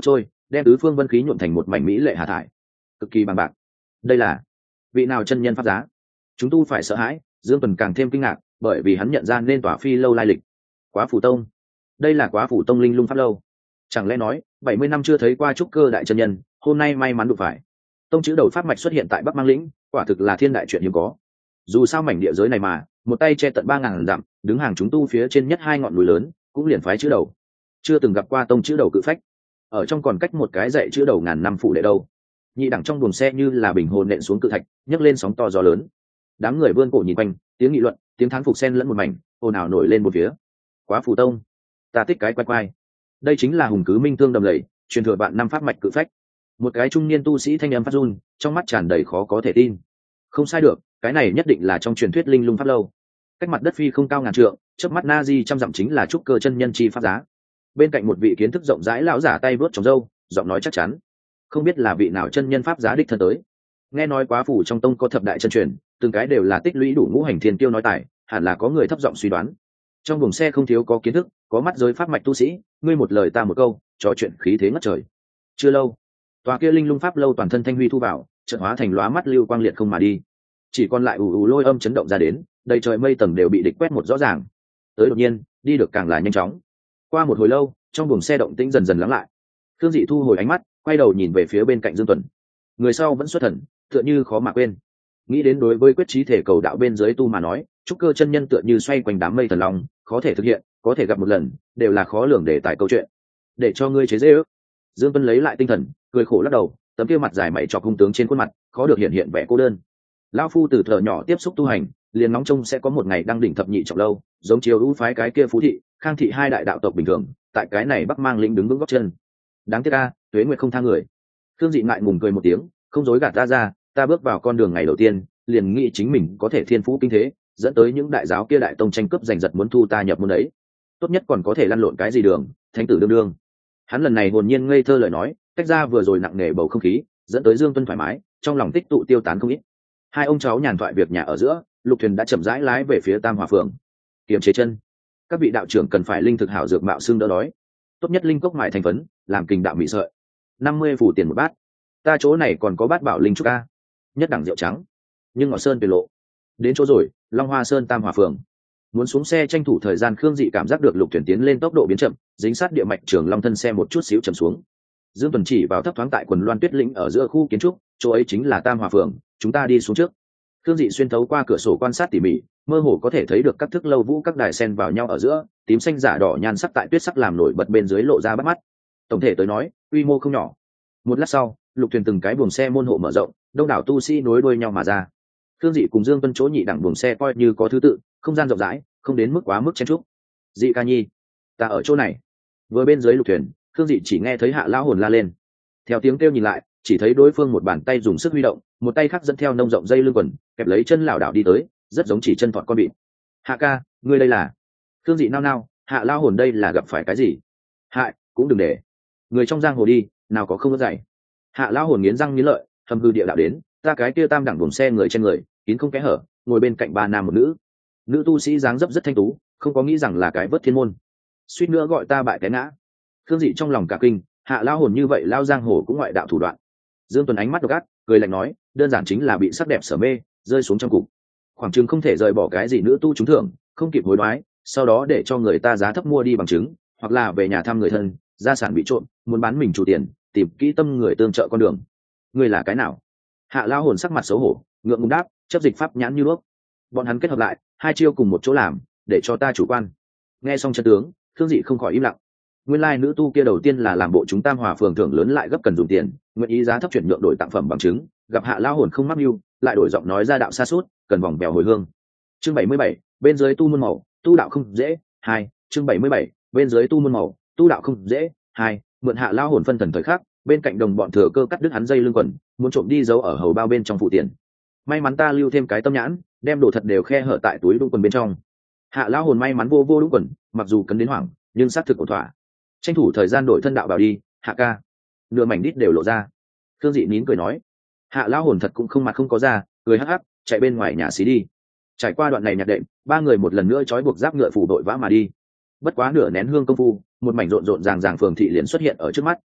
đem tứ phương vân khí nhuộm thành một mảnh mỹ lệ hà thải, cực kỳ bằng bạc. Đây là vị nào chân nhân pháp giá? Chúng tu phải sợ hãi, Dương Tuần càng thêm kinh ngạc, bởi vì hắn nhận ra nên tỏa phi lâu lai lịch. Quá Phủ Tông, đây là Quá Phủ Tông linh lung pháp lâu. Chẳng lẽ nói 70 năm chưa thấy qua trúc cơ đại chân nhân, hôm nay may mắn đụng phải. Tông chữ đầu pháp mạch xuất hiện tại Bắc Mang lĩnh, quả thực là thiên đại chuyện hiếm có. Dù sao mảnh địa giới này mà, một tay che tận 3000 dặm, đứng hàng chúng tu phía trên nhất hai ngọn núi lớn, cũng liền phái chữ đầu. Chưa từng gặp qua tông chữ đầu cự phách. Ở trong còn cách một cái dạy chữ đầu ngàn năm phụ đệ đâu. Nhị đẳng trong buồng xe như là bình hồn nện xuống cự thạch, nhấc lên sóng to gió lớn. Đám người vươn cổ nhìn quanh, tiếng nghị luận, tiếng thán phục xen lẫn một mảnh, ồn ào nổi lên một phía. Quá Phủ Tông, ta thích cái quay quay. Đây chính là hùng cứ minh thương đầm lầy, truyền thừa vạn năm pháp mạch cự phách. Một cái trung niên tu sĩ thanh âm phát run, trong mắt tràn đầy khó có thể tin. Không sai được, cái này nhất định là trong truyền thuyết linh lung pháp lâu. Cách mặt đất phi không cao ngàn trượng, chớp mắt na di trăm dặm chính là trúc cơ chân nhân chi pháp giá. Bên cạnh một vị kiến thức rộng rãi lão giả tay vớt trồng râu, giọng nói chắc chắn. Không biết là vị nào chân nhân pháp giá đích thân tới. Nghe nói Quá Phủ trong tông có thập đại chân truyền, từng cái đều là tích lũy đủ ngũ hành thiên tiêu nói tài, hẳn là có người thấp giọng suy đoán. Trong buồng xe không thiếu có kiến thức, có mắt giới pháp mạch tu sĩ, ngươi một lời ta một câu, trò chuyện khí thế ngất trời. Chưa lâu, tòa kia linh lung pháp lâu toàn thân thanh huy thu vào, chợt hóa thành lóa mắt lưu quang liệt không mà đi. Chỉ còn lại ù ù lôi âm chấn động ra đến, đầy trời mây tầng đều bị địch quét một rõ ràng. Tới đột nhiên, đi được càng là nhanh chóng. Qua một hồi lâu, trong buồng xe động tĩnh dần dần lắng lại. Thương Dị thu hồi ánh mắt, quay đầu nhìn về phía bên cạnh Dương Tuần. Người sau vẫn xuất thần, tựa như khó mà quên. Nghĩ đến đối với quyết chí thể cầu đạo bên dưới tu mà nói, trúc cơ chân nhân tựa như xoay quanh đám mây thần long, khó thể thực hiện, có thể gặp một lần, đều là khó lường để tải câu chuyện. Để cho ngươi chế dễ ước. Dương Tuần lấy lại tinh thần, cười khổ lắc đầu, tấm kia mặt dài mày trọc hung tướng trên khuôn mặt, khó được hiện vẻ cô đơn. Lão phu từ thở nhỏ tiếp xúc tu hành, liền nóng trông sẽ có một ngày đăng đỉnh thập nhị trọng lâu, giống chiều ưu phái cái kia Phú thị, Khang thị hai đại đạo tộc bình thường, tại cái này Bắc Mang lĩnh đứng vững gót chân. Đáng tiếc a, tuế nguyệt không tha người. Thương Dị ngại ngùng cười một tiếng, không dối gạt ta ra, ta bước vào con đường ngày đầu tiên, liền nghĩ chính mình có thể thiên phú kinh thế, dẫn tới những đại giáo kia đại tông tranh cướp giành giật muốn thu ta nhập môn ấy. Tốt nhất còn có thể lăn lộn cái gì đường, thánh tử đương đương. Hắn lần này hồn nhiên ngây thơ lời nói, cách ra vừa rồi nặng nề bầu không khí, dẫn tới Dương Tuân thoải mái, trong lòng tích tụ tiêu tán không ít. Hai ông cháu nhàn thoại việc nhà ở giữa, Lục Thuyền đã chậm rãi lái về phía Tam Hòa phường. Kiềm chế chân, các vị đạo trưởng cần phải linh thực hảo dược mạo xương đỡ đói, tốt nhất linh cốc mại thành phấn, làm kình đạo mị sợi. 50 phủ tiền một bát. Ta chỗ này còn có bát bảo linh trúc a, nhất đẳng rượu trắng. Nhưng ngọ sơn tuyệt lộ. Đến chỗ rồi, Long Hoa Sơn Tam Hòa phường. Muốn xuống xe tranh thủ thời gian, Khương Dị cảm giác được Lục Thuyền tiến lên tốc độ biến chậm, dính sát địa mạch trường long thân xe một chút xíu chậm xuống. Dương Tuần chỉ vào thấp thoáng tại quần loan tuyết lĩnh ở giữa khu kiến trúc, chỗ ấy chính là Tam Hòa phường, chúng ta đi xuống trước. Khương Dị xuyên thấu qua cửa sổ quan sát tỉ mỉ, mơ hồ có thể thấy được các thức lâu vũ các đài sen vào nhau ở giữa, tím xanh giả đỏ nhan sắc tại tuyết sắc làm nổi bật bên dưới lộ ra bắt mắt. Tổng thể tới nói, quy mô không nhỏ. Một lát sau, Lục Thuyền từng cái buồng xe môn hộ mở rộng, đông đảo tu sĩ nối đuôi nhau mà ra. Khương Dị cùng Dương Tuân chỗ nhị đẳng buồng xe coi như có thứ tự, không gian rộng rãi, không đến mức quá mức chen chúc. Dị ca nhi, ta ở chỗ này. Vừa bên dưới Lục Thuyền, Khương Dị chỉ nghe thấy Hạ lão hồn la lên. Theo tiếng kêu nhìn lại, chỉ thấy đối phương một bàn tay dùng sức huy động, một tay khác dẫn theo nông rộng dây lưng quần, kẹp lấy chân lảo đảo đi tới, rất giống chỉ chân thọt con vịt. Hạ ca, ngươi đây là? Khương Dị nao nao, Hạ lão hồn đây là gặp phải cái gì? Hại, cũng đừng để người trong giang hồ đi, nào có không có dạy. Hạ lão hồn nghiến răng nghiến lợi, thầm hư địa đạo đến, ta cái kia tam đẳng buồng xe người trên người, kín không kẽ hở, ngồi bên cạnh ba nam một nữ. Nữ tu sĩ dáng dấp rất thanh tú, không có nghĩ rằng là cái vớt thiên môn. Suýt nữa gọi ta bại té ngã. Khương Dị trong lòng cả kinh, Hạ lão hồn như vậy lao giang hồ cũng ngoại đạo thủ đoạn. Dương Tuấn ánh mắt độc ác, cười lạnh nói, đơn giản chính là bị sắc đẹp sở mê, rơi xuống trong cục. Khoảng chừng không thể rời bỏ cái gì nữ tu trúng thưởng, không kịp hối đoái, sau đó để cho người ta giá thấp mua đi bằng chứng, hoặc là về nhà thăm người thân, gia sản bị trộm, muốn bán mình chủ tiền, tìm kỹ tâm người tương trợ con đường. Ngươi là cái nào? Hạ lão hồn sắc mặt xấu hổ, ngượng ngùng đáp, chấp dịch pháp nhãn như đuốc. Bọn hắn kết hợp lại, hai chiêu cùng một chỗ làm, để cho ta chủ quan. Nghe xong chân tướng, Khương Dị không khỏi im lặng. Nguyên lai nữ tu kia đầu tiên là làm bộ chúng Tam Hòa phường thưởng lớn lại gấp cần dùng tiền, nguyện ý giá thấp chuyển nhượng đổi tặng phẩm bằng chứng, gặp Hạ lão hồn không mắc mưu, lại đổi giọng nói ra đạo xa suốt, cần vòng bèo hồi hương. Chương 77, bên dưới tu môn màu, tu đạo không dễ. 2, chương 77, bên dưới tu môn màu, tu đạo không dễ. 2, mượn Hạ lão hồn phân thần thời khắc, bên cạnh đồng bọn thừa cơ cắt đứt hắn dây lưng quần, muốn trộm đi giấu ở hầu bao bên trong phụ tiền. May mắn ta lưu thêm cái tâm nhãn, đem đồ thật đều khe hở tại túi đũng quần bên trong. Hạ lão hồn may mắn vô đũng quần, mặc dù cấn đến hoảng, nhưng xác thực ổn thỏa. Tranh thủ thời gian đổi thân đạo bảo đi, Hạ ca. Nửa mảnh đít đều lộ ra. Thương Dị nín cười nói. Hạ lão hồn thật cũng không mặt không có ra, cười hắc hắc, chạy bên ngoài nhà xí đi. Trải qua đoạn này nhạc đệm, ba người một lần nữa trói buộc giáp ngựa phủ đội vã mà đi. Bất quá nửa nén hương công phu, một mảnh rộn rộn ràng ràng phường thị liền xuất hiện ở trước mắt.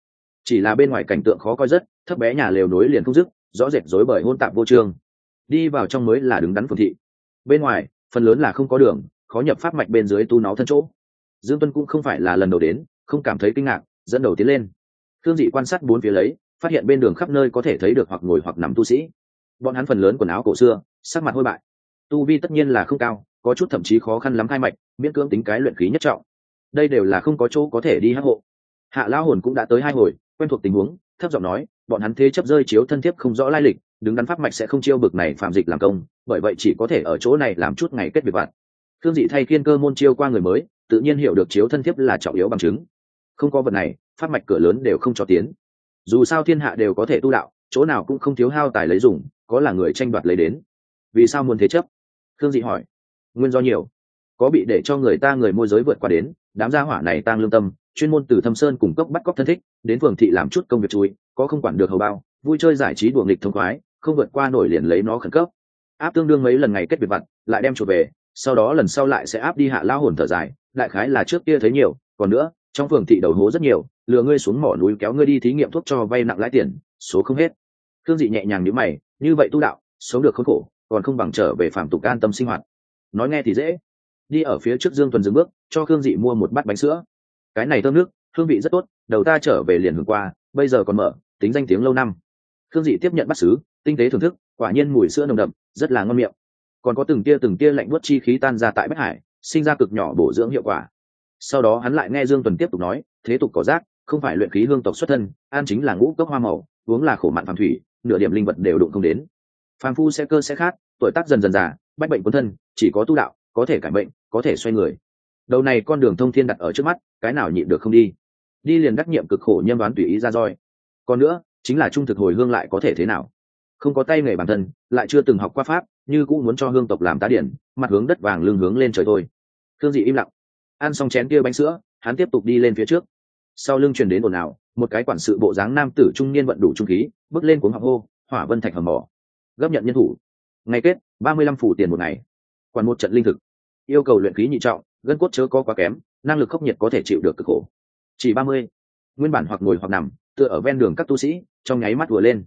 chỉ là bên ngoài cảnh tượng khó coi rất, thấp bé nhà lều nối liền không dứt, rõ rệt rối bời hỗn tạp vô chương. Đi vào trong mới là đứng đắn phường thị. Bên ngoài phần lớn là không có đường, khó nhập pháp mạch bên dưới tu nó thân chỗ. Dương Tuân cũng không phải là lần đầu đến, không cảm thấy kinh ngạc, dẫn đầu tiến lên. Thương Dị quan sát bốn phía lấy, phát hiện bên đường khắp nơi có thể thấy được hoặc ngồi hoặc nằm tu sĩ. Bọn hắn phần lớn quần áo cổ xưa, sắc mặt hôi bại. Tu vi tất nhiên là không cao, có chút thậm chí khó khăn lắm khai mạch, miễn cưỡng tính cái luyện khí nhất trọng. Đây đều là không có chỗ có thể đi hắc hộ. Hạ lão hồn cũng đã tới 2 hồi, quen thuộc tình huống, thấp giọng nói, bọn hắn thế chấp rơi chiếu thân thiếp không rõ lai lịch, đứng đắn pháp mạch sẽ không chiêu bực này phạm dịch làm công, bởi vậy chỉ có thể ở chỗ này làm chút ngày kết việc vặt. Thương Dị thay Kiên Cơ môn chiêu qua người mới, tự nhiên hiểu được chiếu thân thiếp là trọng yếu bằng chứng. Không có vật này, pháp mạch cửa lớn đều không cho tiến. Dù sao thiên hạ đều có thể tu đạo, chỗ nào cũng không thiếu hao tài lấy dùng, có là người tranh đoạt lấy đến. Vì sao muốn thế chấp? Thương Dị hỏi. Nguyên do nhiều, có bị để cho người môi giới vượt qua đến, đám gia hỏa này tang lương tâm, chuyên môn từ Thâm Sơn cùng cốc bắt cóc thân thích, đến phường thị làm chút công việc chui, có không quản được hầu bao, vui chơi giải trí đùa nghịch thông khoái, không vượt qua nổi liền lấy nó khẩn cấp. Áp tương đương mấy lần ngày kết việc vặt, lại đem chuột về, sau đó lần sau lại sẽ áp đi. Hạ lao hồn thở dài, đại khái là trước kia thấy nhiều, còn nữa, trong phường thị đầu hố rất nhiều, lừa ngươi xuống mỏ núi kéo ngươi đi thí nghiệm thuốc cho vay nặng lãi tiền, số không hết. Thương Dị nhẹ nhàng nhíu mày, như vậy tu đạo, sống được khốn khổ, còn không bằng trở về phàm tục an tâm sinh hoạt. Nói nghe thì dễ. Đi ở phía trước Dương Tuần dừng bước, cho Thương Dị mua một bát bánh sữa. Cái này thơm nước, hương vị rất tốt, đầu ta trở về liền hưởng qua, bây giờ còn mở, tính danh tiếng lâu năm. Thương Dị tiếp nhận bát sứ, tinh tế thưởng thức, quả nhiên mùi sữa nồng đậm, rất là ngon miệng. Còn có từng tia lạnh buốt chi khí tan ra tại bách hải, sinh ra cực nhỏ bổ dưỡng hiệu quả. Sau đó hắn lại nghe Dương Tuần tiếp tục nói, thế tục cỏ rác, không phải luyện khí hương tộc xuất thân, ăn chính là ngũ cốc hoa màu, uống là khổ mặn phàm thủy, nửa điểm linh vật đều đụng không đến. Phàm phu sẽ cơ sẽ khát, tuổi tác dần dần già, bách bệnh cuốn thân, chỉ có tu đạo có thể cải bệnh, có thể xoay người. Đầu này con đường thông thiên đặt ở trước mắt, cái nào nhịn được không đi? Đi liền đắc nhiệm cực khổ nhâm đoán tùy ý ra roi. Còn nữa, chính là trung thực hồi hương lại có thể thế nào? Không có tay nghề bản thân, lại chưa từng học qua pháp, như cũng muốn cho hương tộc làm tá điển, mặt hướng đất vàng lưng hướng lên trời thôi. Thương Dị im lặng, ăn xong chén kia bánh sữa, hắn tiếp tục đi lên phía trước. Sau lưng truyền đến ồn ào, một cái quản sự bộ dáng nam tử trung niên vận đủ trung khí, bước lên cuống họng hô, Hỏa Vân Thạch hầm mỏ, gấp nhận nhân thủ. Ngày kết 35 phủ tiền một ngày, quản một trận linh thực, yêu cầu luyện khí nhị trọng, gân cốt chớ có quá kém, năng lực khốc nhiệt có thể chịu được cực khổ. Chỉ 30. Nguyên bản hoặc ngồi hoặc nằm, tựa ở ven đường các tu sĩ, trong nháy mắt vừa lên.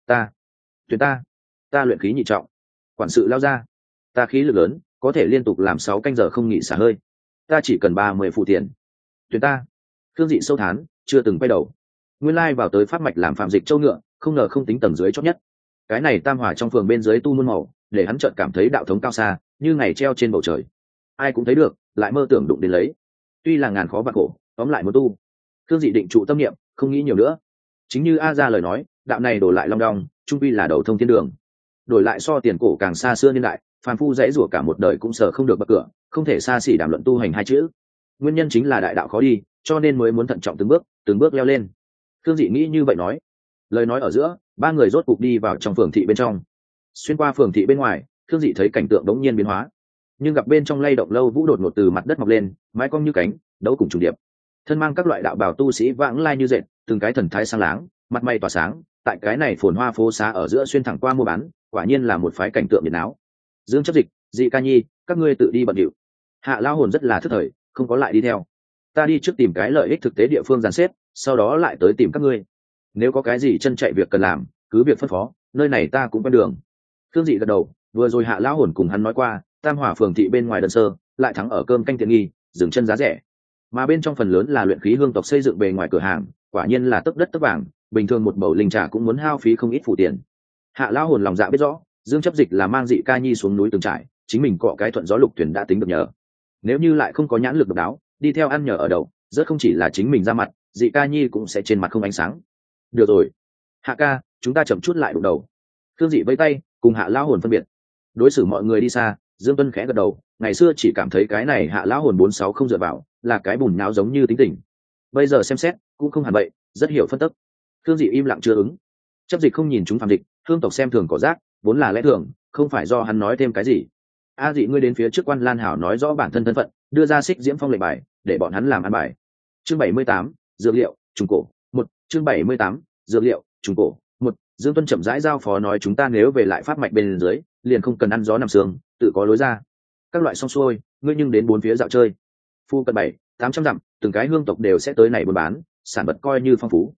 Tuyển ta luyện khí nhị trọng. Quản sự lao ra. Ta khí lực lớn, có thể liên tục làm 6 canh giờ không nghỉ xả hơi. Ta chỉ cần 30 phụ tiền. Tuyển ta. Thương Dị sâu thán, chưa từng quay đầu. Nguyên lai vào tới pháp mạch làm phạm dịch châu ngựa, không ngờ không tính tầng dưới chót nhất. Cái này tam hòa trong phường bên dưới tu muôn màu, để hắn chợt cảm thấy đạo thống cao xa, như ngày treo trên bầu trời. Ai cũng thấy được, lại mơ tưởng đụng đến lấy. Tuy là ngàn khó vạn khổ, tóm lại muốn tu. Thương Dị định trụ tâm niệm, không nghĩ nhiều nữa. Chính như A Gia lời nói, đạo này đổ lại long đong, trung quy là đầu thông thiên đường. Đổi lại so tiền cổ càng xa xưa niên đại, phàm phu dãy rủa cả một đời cũng sợ không được bậc cửa, không thể xa xỉ đàm luận tu hành hai chữ. Nguyên nhân chính là đại đạo khó đi, cho nên mới muốn thận trọng từng bước leo lên. Thương Dị nghĩ như vậy nói. Lời nói ở giữa, 3 người rốt cục đi vào trong phường thị bên trong. Xuyên qua phường thị bên ngoài, Thương Dị thấy cảnh tượng đống nhiên biến hóa, nhưng gặp bên trong lay động lâu vũ đột ngột từ mặt đất mọc lên, mái cong như cánh, đấu cùng trùng điệp. Thân mang các loại đạo bào tu sĩ vãng lai như dệt, từng cái thần thái sáng láng, mặt mày tỏa sáng, tại cái này phồn hoa phố xá ở giữa xuyên thẳng qua mua bán, quả nhiên là một phái cảnh tượng nhiệt náo. Dương Chấp Dịch, Dị Ca Nhi, các ngươi tự đi bận điệu. Hạ lão hồn rất là thức thời, không có lại đi theo. Ta đi trước tìm cái lợi ích thực tế địa phương dàn xếp, sau đó lại tới tìm các ngươi. Nếu có cái gì chân chạy việc cần làm, cứ việc phân phó, nơi này ta cũng quen đường. Thương Dị gật đầu, vừa rồi Hạ lão hồn cùng hắn nói qua, tam hỏa phường thị bên ngoài đơn sơ, lại thắng ở cơm canh tiện nghi, dừng chân giá rẻ. Mà bên trong phần lớn là luyện khí hương tộc xây dựng bề ngoài cửa hàng, quả nhiên là tấp đất tấp vàng, bình thường một bầu linh trà cũng muốn hao phí không ít phụ tiền. Hạ lão hồn lòng dạ biết rõ, Dương Chấp Dịch là mang Dị Ca Nhi xuống núi từng trải, chính mình cọ cái thuận gió lục thuyền đã tính được nhờ. Nếu như lại không có nhãn lực độc đáo, đi theo ăn nhờ ở đậu, rất không chỉ là chính mình ra mặt, Dị Ca Nhi cũng sẽ trên mặt không ánh sáng. Được rồi, Hạ ca, chúng ta chậm chút lại đụng đầu. Thương Dị vẫy tay, cùng Hạ lão hồn phân biệt. Đối xử mọi người đi xa, Dương Tuân khẽ gật đầu, ngày xưa chỉ cảm thấy cái này Hạ lão hồn 46 không dựa vào, là cái bùn nhão giống như tính tình. Bây giờ xem xét, cũng không hẳn vậy, rất hiểu phân tích. Thương Dị im lặng chưa ứng. Chấp Dịch không nhìn chúng phàm dịch, hương tộc xem thường cỏ rác, vốn là lẽ thường, không phải do hắn nói thêm cái gì. A Dị ngươi đến phía trước Quan Lan Hảo nói rõ bản thân thân phận, đưa ra Xích Diễm Phong lệnh bài, để bọn hắn làm ăn bài. Chương 78, dược liệu, trùng cổ, 1, chương 78, dược liệu, trùng cổ, 1. Dương Tuân chậm rãi giao phó nói chúng ta nếu về lại pháp mạch bên dưới, liền không cần ăn gió nằm sương, tự có lối ra. Các loại xong xuôi, ngươi nhưng đến 4 phía dạo chơi. Phu cận 7, 800 dặm, từng cái hương tộc đều sẽ tới này buôn bán, sản vật coi như phong phú.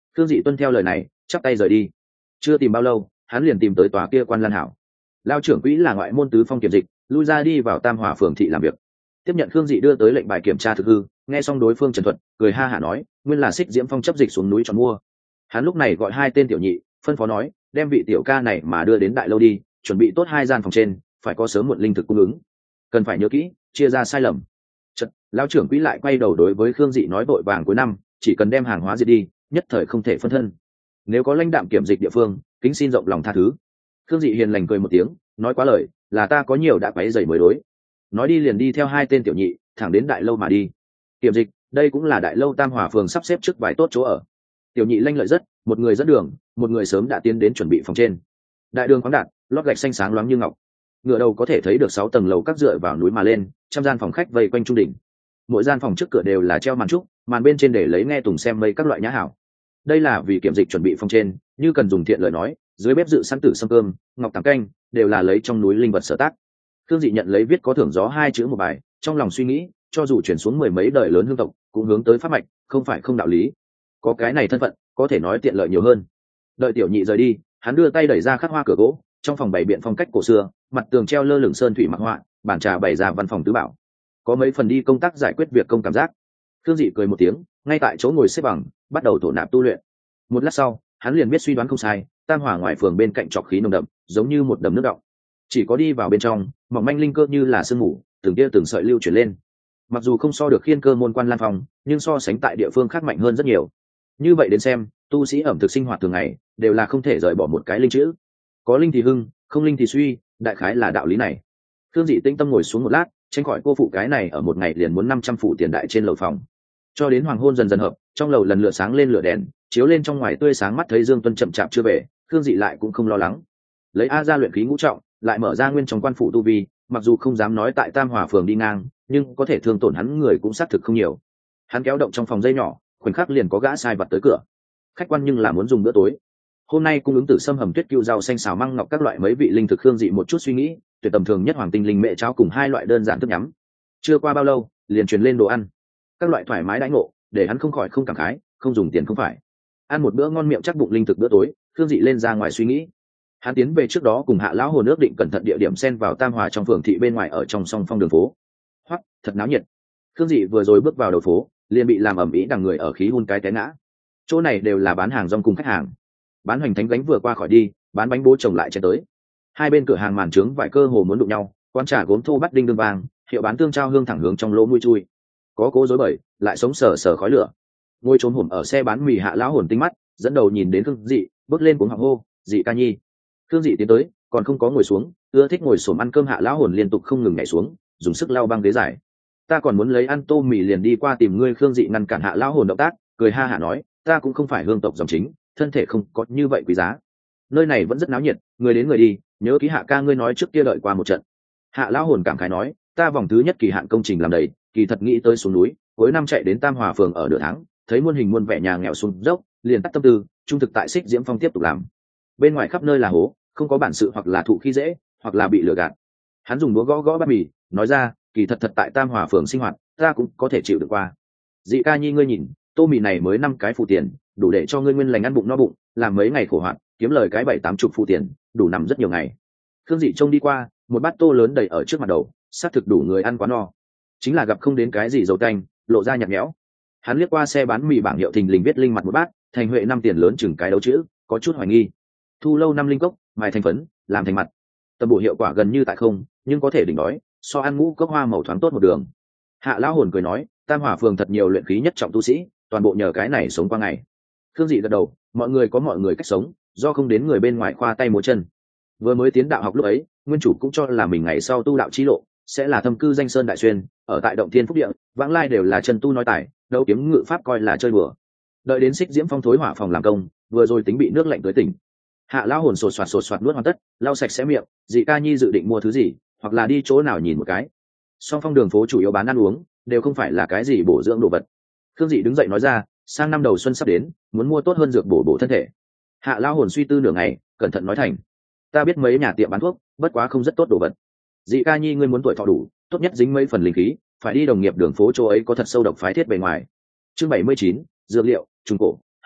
Khương Dị tuân theo lời này, chắp tay rời đi. Chưa tìm bao lâu, hắn liền tìm tới tòa kia Quan Lan Hảo. Lao trưởng quỹ là ngoại môn tứ phong kiểm dịch, lui ra đi vào Tam Hòa phường thị làm việc. Tiếp nhận Khương Dị đưa tới lệnh bài kiểm tra thực hư, nghe xong đối phương trần thuật, cười ha hả nói, nguyên là Xích Diễm Phong chấp dịch xuống núi chọn mua. Hắn lúc này gọi hai tên tiểu nhị, phân phó nói, đem vị tiểu ca này mà đưa đến đại lâu đi, chuẩn bị tốt 2 gian phòng trên, phải có sớm muộn linh thực cung ứng. Cần phải nhớ kỹ, chia ra sai lầm. Chật, lão trưởng quỹ lại quay đầu đối với Khương Dị nói vội vàng cuối năm, chỉ cần đem hàng hóa diệt đi, nhất thời không thể phân thân. Nếu có lãnh đạm kiểm dịch địa phương, kính xin rộng lòng tha thứ. Khương Dị hiền lành cười một tiếng, nói quá lời, là ta có nhiều đã quấy rầy mới đối. Nói đi liền đi theo hai tên tiểu nhị, thẳng đến đại lâu mà đi. Kiểm dịch, đây cũng là đại lâu Tam Hòa phường sắp xếp trước vài tốt chỗ ở. Tiểu nhị lanh lợi rất, một người dẫn đường, một người sớm đã tiến đến chuẩn bị phòng trên. Đại đường khoáng đạt, lót gạch xanh sáng loáng như ngọc. Ngựa đầu có thể thấy được 6 tầng lầu các dựa vào núi mà lên, trăm gian phòng khách vây quanh trung đỉnh. Mỗi gian phòng trước cửa đều là treo màn trúc, màn bên trên để lấy nghe tùng xem mây các loại nhã hảo. Đây là vì kiểm dịch chuẩn bị phòng trên, như cần dùng thiện lời nói, dưới bếp dự sẵn tử sâm cơm, ngọc tảng canh, đều là lấy trong núi linh vật sở tác. Khương Dị nhận lấy viết có thưởng gió 2 chữ một bài, trong lòng suy nghĩ, cho dù chuyển xuống 10 mấy đời lớn hương tộc, cũng hướng tới pháp mạch, không phải không đạo lý. Có cái này thân phận, có thể nói tiện lợi nhiều hơn. Đợi tiểu nhị rời đi, hắn đưa tay đẩy ra khắc hoa cửa gỗ, trong phòng bày biện phong cách cổ xưa, mặt tường treo lơ lửng sơn thủy mặc họa, bàn trà bày ra văn phòng tứ bảo. Có mấy phần đi công tác giải quyết việc công cảm giác. Khương Dị cười một tiếng, ngay tại chỗ ngồi xếp bằng, bắt đầu thổ nạp tu luyện. Một lát sau, hắn liền biết suy đoán không sai, Tam Hòa ngoài phường bên cạnh trọc khí nồng đậm, giống như một đầm nước đọng. Chỉ có đi vào bên trong, mỏng manh linh cơ như là sương mù, từng tia từng sợi lưu chuyển lên. Mặc dù không so được Khiên Cơ môn Quan Lan Phong, nhưng so sánh tại địa phương khác mạnh hơn rất nhiều. Như vậy đến xem, tu sĩ ẩm thực sinh hoạt thường ngày đều là không thể rời bỏ một cái linh chữ. Có linh thì hưng, không linh thì suy, đại khái là đạo lý này. Khương Dị tĩnh tâm ngồi xuống một lát, tránh khỏi cô phụ cái này ở một ngày liền muốn 500 phụ tiền đại trên lầu phòng. Cho đến hoàng hôn dần dần hợp, trong lầu lần lượt sáng lên lửa đèn, chiếu lên trong ngoài tươi sáng, mắt thấy Dương Tuân chậm chạp chưa về, Khương Dị lại cũng không lo lắng. Lấy A ra luyện khí ngũ trọng, lại mở ra nguyên trong quan phủ tu vi, mặc dù không dám nói tại Tam Hòa phường đi ngang, nhưng có thể thương tổn hắn người cũng xác thực không nhiều. Hắn kéo động trong phòng dây nhỏ, khoảnh khắc liền có gã sai vặt tới cửa. Khách quan nhưng là muốn dùng bữa tối. Hôm nay cung ứng tử sâm hầm tuyết cừu rau xanh xào măng ngọc các loại mấy vị linh thực. Khương Dị một chút suy nghĩ, tuyệt tầm thường nhất hoàng tinh linh mẹ cháo cùng 2 loại đơn giản thức nhắm. Chưa qua bao lâu, liền truyền lên đồ ăn. Các loại thoải mái đãi ngộ, để hắn không khỏi không cảm khái, không dùng tiền không phải. Ăn một bữa ngon miệng chắc bụng linh thực bữa tối, Khương Dị lên ra ngoài suy nghĩ. Hắn tiến về trước đó cùng Hạ lão hồn ước định cẩn thận địa điểm xen vào Tam Hòa trong phường thị bên ngoài ở trong song phong đường phố. Hoắc, thật náo nhiệt. Khương Dị vừa rồi bước vào đầu phố, liền bị làm ầm ĩ đằng người ở khí hun cái té ngã. Chỗ này đều là bán hàng rong cùng khách hàng. Bán hoành thánh gánh vừa qua khỏi đi, bán bánh bố chồng lại chạy tới. Hai bên cửa hàng màn trướng vải cơ hồ muốn đụng nhau, quán trà gốm thô bắt đinh đương vàng, hiệu bán tương trao hương thẳng hướng trong lỗ mũi chui. Có cố rối bời, lại sống sờ sờ khói lửa. Ngôi trốn hổm ở xe bán mì Hạ lão hồn tinh mắt, dẫn đầu nhìn đến Khương Dị, bước lên cuống họng hô, "Dị ca nhi." Khương Dị tiến tới, còn không có ngồi xuống, ưa thích ngồi xổm ăn cơm Hạ lão hồn liên tục không ngừng nhảy xuống, dùng sức lau băng ghế dài. "Ta còn muốn lấy ăn tô mì liền đi qua tìm ngươi." Khương Dị ngăn cản Hạ lão hồn động tác, cười ha hả nói, "Ta cũng không phải hương tộc dòng chính, thân thể không có như vậy quý giá. Nơi này vẫn rất náo nhiệt, người đến người đi, nhớ ký Hạ ca ngươi nói trước kia đợi qua một trận." Hạ lão hồn cảm khái nói, "Ta vòng thứ nhất kỳ hạn công trình làm đầy, kỳ thật nghĩ tới xuống núi, cuối năm chạy đến Tam Hòa phường ở nửa tháng, thấy muôn hình muôn vẻ nhà nghèo xuống dốc, liền tắt tâm tư, trung thực tại Xích Diễm Phong tiếp tục làm. Bên ngoài khắp nơi là hố, không có bản sự hoặc là thụ khi dễ, hoặc là bị lừa gạt." Hắn dùng đũa gõ gõ bát mì, nói ra, "Kỳ thật tại Tam Hòa phường sinh hoạt, ta cũng có thể chịu được qua. Dị ca nhi ngươi nhìn, tô mì này mới 5 cái phụ tiền, đủ để cho ngươi nguyên lành ăn bụng no bụng, làm mấy ngày khổ hoạt, kiếm lời cái 7-80 phụ tiền, đủ nằm rất nhiều ngày." Khương Dị trông đi qua, một bát tô lớn đầy ở trước mặt đầu, xác thực đủ người ăn quá no. Chính là gặp không đến cái gì dầu tanh, lộ ra nhạt nhẽo. Hắn liếc qua xe bán mì bảng hiệu thình lình viết linh mặt một bát, thành huệ 5 tiền lớn chừng cái đấu chữ, có chút hoài nghi. Thu lâu 5 linh cốc, mài thành phấn, làm thành mặt. Tầm bổ hiệu quả gần như tại không, nhưng có thể đỉnh đói, so ăn ngũ cốc hoa màu thoáng tốt một đường. Hạ lão hồn cười nói, Tam Hòa phường thật nhiều luyện khí nhất trọng tu sĩ, toàn bộ nhờ cái này sống qua ngày. Khương Dị gật đầu, mọi người có mọi người cách sống, do không đến người bên ngoài khoa tay múa chân. Vừa mới tiến đạo học lúc ấy, nguyên chủ cũng cho là mình ngày sau tu đạo chi lộ sẽ là thâm cư danh sơn đại xuyên, ở tại động thiên phúc địa, vãng lai đều là chân tu nói tài, đấu kiếm ngự pháp coi là chơi bừa. Đợi đến Xích Diễm Phong thối hỏa phòng làm công, vừa rồi tính bị nước lạnh tới tỉnh. Hạ lão hồn sột soạt nuốt hoàn tất, lau sạch sẽ miệng, Dị ca nhi dự định mua thứ gì, hoặc là đi chỗ nào nhìn một cái. Song phong đường phố chủ yếu bán ăn uống, đều không phải là cái gì bổ dưỡng đồ vật. Khương Dị đứng dậy nói ra, sang năm đầu xuân sắp đến, muốn mua tốt hơn dược bổ thân thể. Hạ lão hồn suy tư nửa ngày, cẩn thận nói thành, "Ta biết mấy nhà tiệm bán thuốc, bất quá không rất tốt đồ vật. Dị ca nhi ngươi muốn tuổi thọ đủ, tốt nhất dính mấy phần linh khí, phải đi đồng nghiệp đường phố chỗ ấy có thật sâu độc phái thiết bề ngoài." Chương 79, dược liệu, trung cổ 2,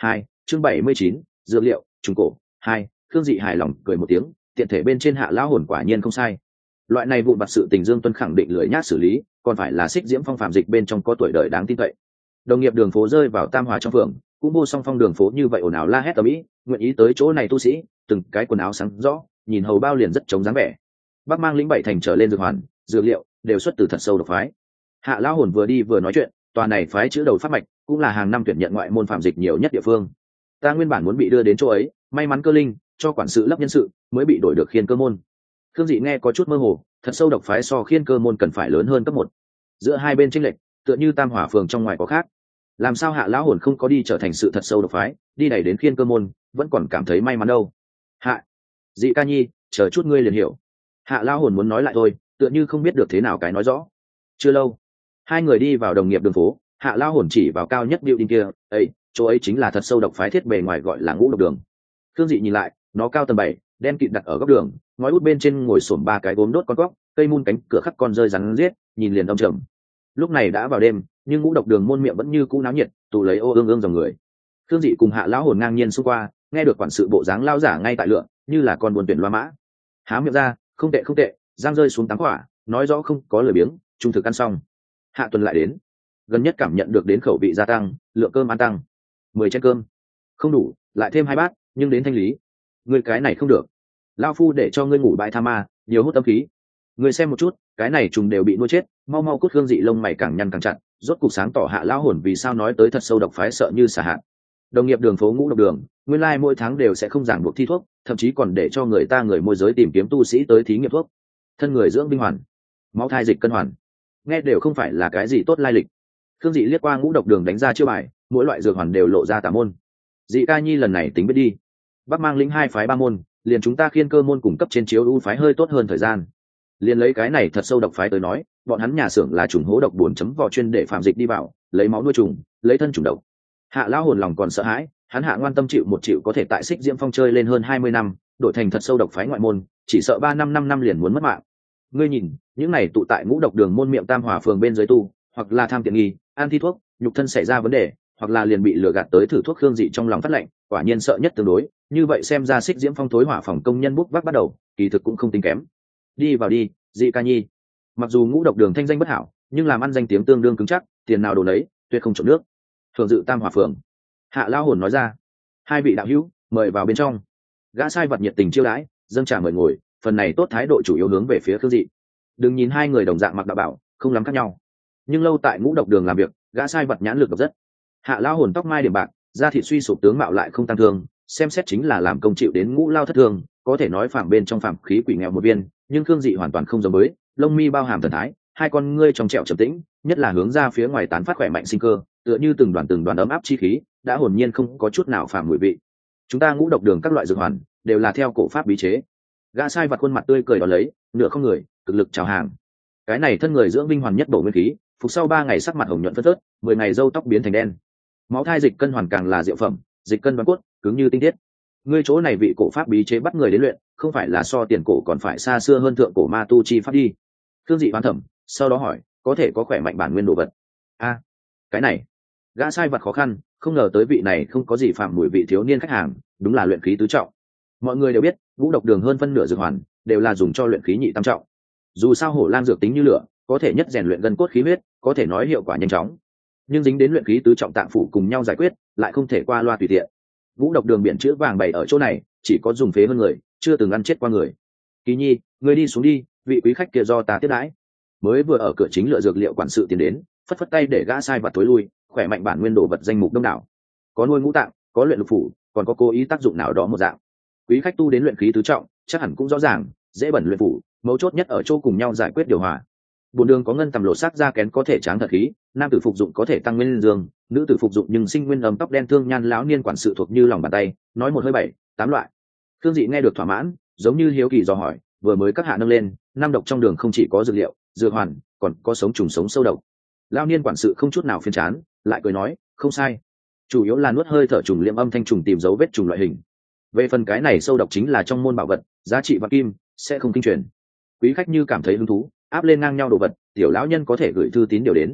chương 79, dược liệu trùng cổ 2. Khương Dị hài lòng cười một tiếng, tiện thể bên trên hạ lão hồn quả nhiên không sai. Loại này vụn vặt sự tình Dương Tuân khẳng định lười nhác xử lý, còn phải là Xích Diễm Phong phạm dịch bên trong có tuổi đời đáng tin cậy. Đồng nghiệp đường phố rơi vào Tam Hòa trong phường, cũng vô song phong đường phố như vậy ồn ào la hét ầm ĩ, nguyện ý tới chỗ này tu sĩ, từng cái quần áo sáng rõ, nhìn hầu bao liền rất chống dáng vẻ. Bắc Mang lĩnh 7 thành trở lên dược hoàn, dược liệu đều xuất từ thật sâu độc phái. Hạ lão hồn vừa đi vừa nói chuyện, tòa này phái chữ đầu pháp mạch, cũng là hàng năm tuyển nhận ngoại môn phạm dịch nhiều nhất địa phương. Ta nguyên bản muốn bị đưa đến chỗ ấy, may mắn cơ linh cho quản sự lấp nhân sự, mới bị đổi được khiên cơ môn. Khương Dị nghe có chút mơ hồ, thật sâu độc phái so khiên cơ môn cần phải lớn hơn cấp 1. Giữa hai bên chênh lệch, tựa như Tam Hỏa phường trong ngoài có khác. Làm sao Hạ lão hồn không có đi trở thành sự thật sâu độc phái, đi đẩy đến khiên cơ môn, vẫn còn cảm thấy may mắn đâu. Hạ, Dị ca nhi, chờ chút ngươi liền hiểu. Hạ lão hồn muốn nói lại thôi, tựa như không biết được thế nào cái nói rõ. Chưa lâu, hai người đi vào đồng nghiệp đường phố. Hạ lão hồn chỉ vào cao nhất building kia, ấy, chỗ ấy chính là thật sâu độc phái thiết bề ngoài gọi là Ngũ Độc Đường. Khương Dị nhìn lại, nó cao tầm 7, đen kịt đặt ở góc đường, ngói út bên trên ngồi xổm 3 cái gốm đốt con cóc, cây mun cánh cửa khắc con rơi rắn giết, nhìn liền đông trầm. Lúc này đã vào đêm, nhưng Ngũ Độc Đường môn miệng vẫn như cũ náo nhiệt, tụ lấy ô ương ương dòng người. Khương Dị cùng Hạ lão hồn ngang nhiên xung qua, nghe được quản sự bộ dáng lao giả ngay tại lượng, như là con buồn tuyển loa mã. Há miệng ra, không tệ không tệ, giang rơi xuống 8 quả, nói rõ không có lời biếng, trung thực ăn xong. Hạ tuần lại đến, gần nhất cảm nhận được đến khẩu vị gia tăng, lượng cơm ăn tăng. 10 chén cơm không đủ, lại thêm 2 bát, nhưng đến thanh lý. Ngươi cái này không được, lao phu để cho ngươi ngủ bãi tha ma, nhiều hút âm khí. Ngươi xem một chút, cái này trùng đều bị nuôi chết, mau mau cút. Khương Dị lông mày càng nhăn càng chặt, rốt cục sáng tỏ Hạ lão hồn vì sao nói tới thật sâu độc phái sợ như xả hạn. Đồng nghiệp đường phố Ngũ Độc Đường, nguyên lai mỗi tháng đều sẽ không giảng buộc thi thuốc, thậm chí còn để cho người môi giới tìm kiếm tu sĩ tới thí nghiệm thuốc. Thân người dưỡng binh hoàn, máu thai dịch cân hoàn, nghe đều không phải là cái gì tốt lai lịch. Khương Dị liếc qua Ngũ Độc Đường đánh ra chiêu bài, mỗi loại dược hoàn đều lộ ra tà môn. Dị ca nhi lần này tính biết đi. Bắc Mang lĩnh 2 phái 3 môn, liền chúng ta khiên cơ môn cung cấp trên chiếu ưu phái hơi tốt hơn thời gian. Liền lấy cái này thật sâu độc phái tới nói, bọn hắn nhà xưởng là trùng hố độc buồn chấm vỏ chuyên để phạm dịch đi vào, lấy máu nuôi trùng, lấy thân trùng độc. Hạ lão hồn lòng còn sợ hãi, hắn hạ ngoan tâm chịu một chịu có thể tại Xích Diễm Phong chơi lên hơn 20 năm, đổi thành thật sâu độc phái ngoại môn, chỉ sợ 5 năm liền muốn mất mạng. Ngươi nhìn, những này tụ tại Ngũ Độc Đường môn miệng Tam Hòa phường bên dưới tu, hoặc là tham tiện nghi, ăn thi thuốc, nhục thân xảy ra vấn đề, hoặc là liền bị lừa gạt tới thử thuốc. Khương Dị trong lòng phát lệnh, quả nhiên sợ nhất tương đối, như vậy xem ra Xích Diễm Phong thối hỏa phòng công nhân bút vác bắt đầu, kỳ thực cũng không tính kém. Đi vào đi, Dị ca nhi. Mặc dù Ngũ Độc Đường thanh danh bất hảo, nhưng làm ăn danh tiếng tương đương cứng chắc, tiền nào đồ lấy, tuyệt không trộn nước. Thường dự Tam Hòa phường. Hạ lão hồn nói ra. 2 vị đạo hữu, mời vào bên trong. Gã sai vật nhiệt tình chiêu đãi, dâng trà mời ngồi, phần này tốt thái độ chủ yếu hướng về phía Khương Dị. Đừng nhìn hai người đồng dạng mặc đạo bảo, không lắm khác nhau, nhưng lâu tại Ngũ Độc Đường làm việc, gã sai vật nhãn lực độc rất. Hạ lão hồn tóc mai điểm bạc, da thịt suy sụp, tướng mạo lại không tăng thương, xem xét chính là làm công chịu đến ngũ lao thất thương, có thể nói phạm bên trong phạm khí quỷ nghèo một viên. Nhưng Khương Dị hoàn toàn không giống với, lông mi bao hàm thần thái, 2 con ngươi trong trẻo trầm tĩnh, nhất là hướng ra phía ngoài tán phát khỏe mạnh sinh cơ, tựa như từng đoàn ấm áp chi khí, đã hồn nhiên không có chút nào phạm mùi vị. Chúng ta Ngũ Độc Đường các loại dược hoàn đều là theo cổ pháp bí chế. Gã sai vật khuôn mặt tươi cười đón lấy, nửa không người, cực lực chào hàng. Cái này thân người dưỡng binh hoàn nhất bổ nguyên khí, phục sau 3 ngày sắc mặt hồng nhuận phớt phớt, 10 ngày râu tóc biến thành đen. Máu thai dịch cân hoàn càng là diệu phẩm, dịch cân đoán cốt, cứng như tinh thiết. Ngươi chỗ này vị cổ pháp bí chế bắt người đến luyện, không phải là so tiền cổ còn phải xa xưa hơn thượng cổ ma tu chi pháp đi. Khương Dị hoán thẩm, sau đó hỏi, có thể có khỏe mạnh bản nguyên đồ vật? A, cái này. Gã sai vật khó khăn, không ngờ tới vị này không có gì phạm mùi vị thiếu niên khách hàng, đúng là luyện khí tứ trọng. Mọi người đều biết, Ngũ Độc Đường hơn phân nửa dược hoàn đều là dùng cho luyện khí nhị tam trọng. Dù sao hổ lang dược tính như lửa, có thể nhất rèn luyện gân cốt khí huyết, có thể nói hiệu quả nhanh chóng. Nhưng dính đến luyện khí tứ trọng tạng phủ cùng nhau giải quyết, lại không thể qua loa tùy tiện. Ngũ Độc Đường biển chữ vàng bày ở chỗ này, chỉ có dùng phế hơn người, chưa từng ăn chết qua người. Kỳ nhi, ngươi đi xuống đi, vị quý khách kia do ta tiếp đãi. Mới vừa ở cửa chính lựa dược liệu quản sự tiến đến, phất phất tay để gã sai vật tối lui, khỏe mạnh bản nguyên đồ vật danh mục đông đảo, có nuôi ngũ tạng, có luyện lục phủ, còn có cố ý tác dụng nào đó một dạng. Quý khách tu đến luyện khí tứ trọng, chắc hẳn cũng rõ ràng, dễ bẩn luyện phủ, mấu chốt nhất ở chỗ cùng nhau giải quyết điều hòa. Bồn đường có ngân tầm lộ sắc da kén có thể tráng thật khí, nam tử phục dụng có thể tăng nguyên dương, nữ tử phục dụng nhưng sinh nguyên ấm tóc đen thương nhan lão niên quản sự thuộc như lòng bàn tay, nói một hơi 7, 8 loại. Thương Dị nghe được thỏa mãn, giống như hiếu kỳ dò hỏi, vừa mới các hạ nâng lên, 5 độc trong đường không chỉ có dược liệu, dược hoàn, còn có sống trùng sống sâu độc. Lão niên quản sự không chút nào phiền chán, lại cười nói, không sai, chủ yếu là nuốt hơi thở trùng liệm âm thanh trùng tìm dấu vết trùng loại hình. Về phần cái này sâu độc chính là trong môn bảo vật, giá trị vạn kim, sẽ không kinh truyền. Quý khách như cảm thấy hứng thú, áp lên ngang nhau đồ vật, tiểu lão nhân có thể gửi thư tín điều đến.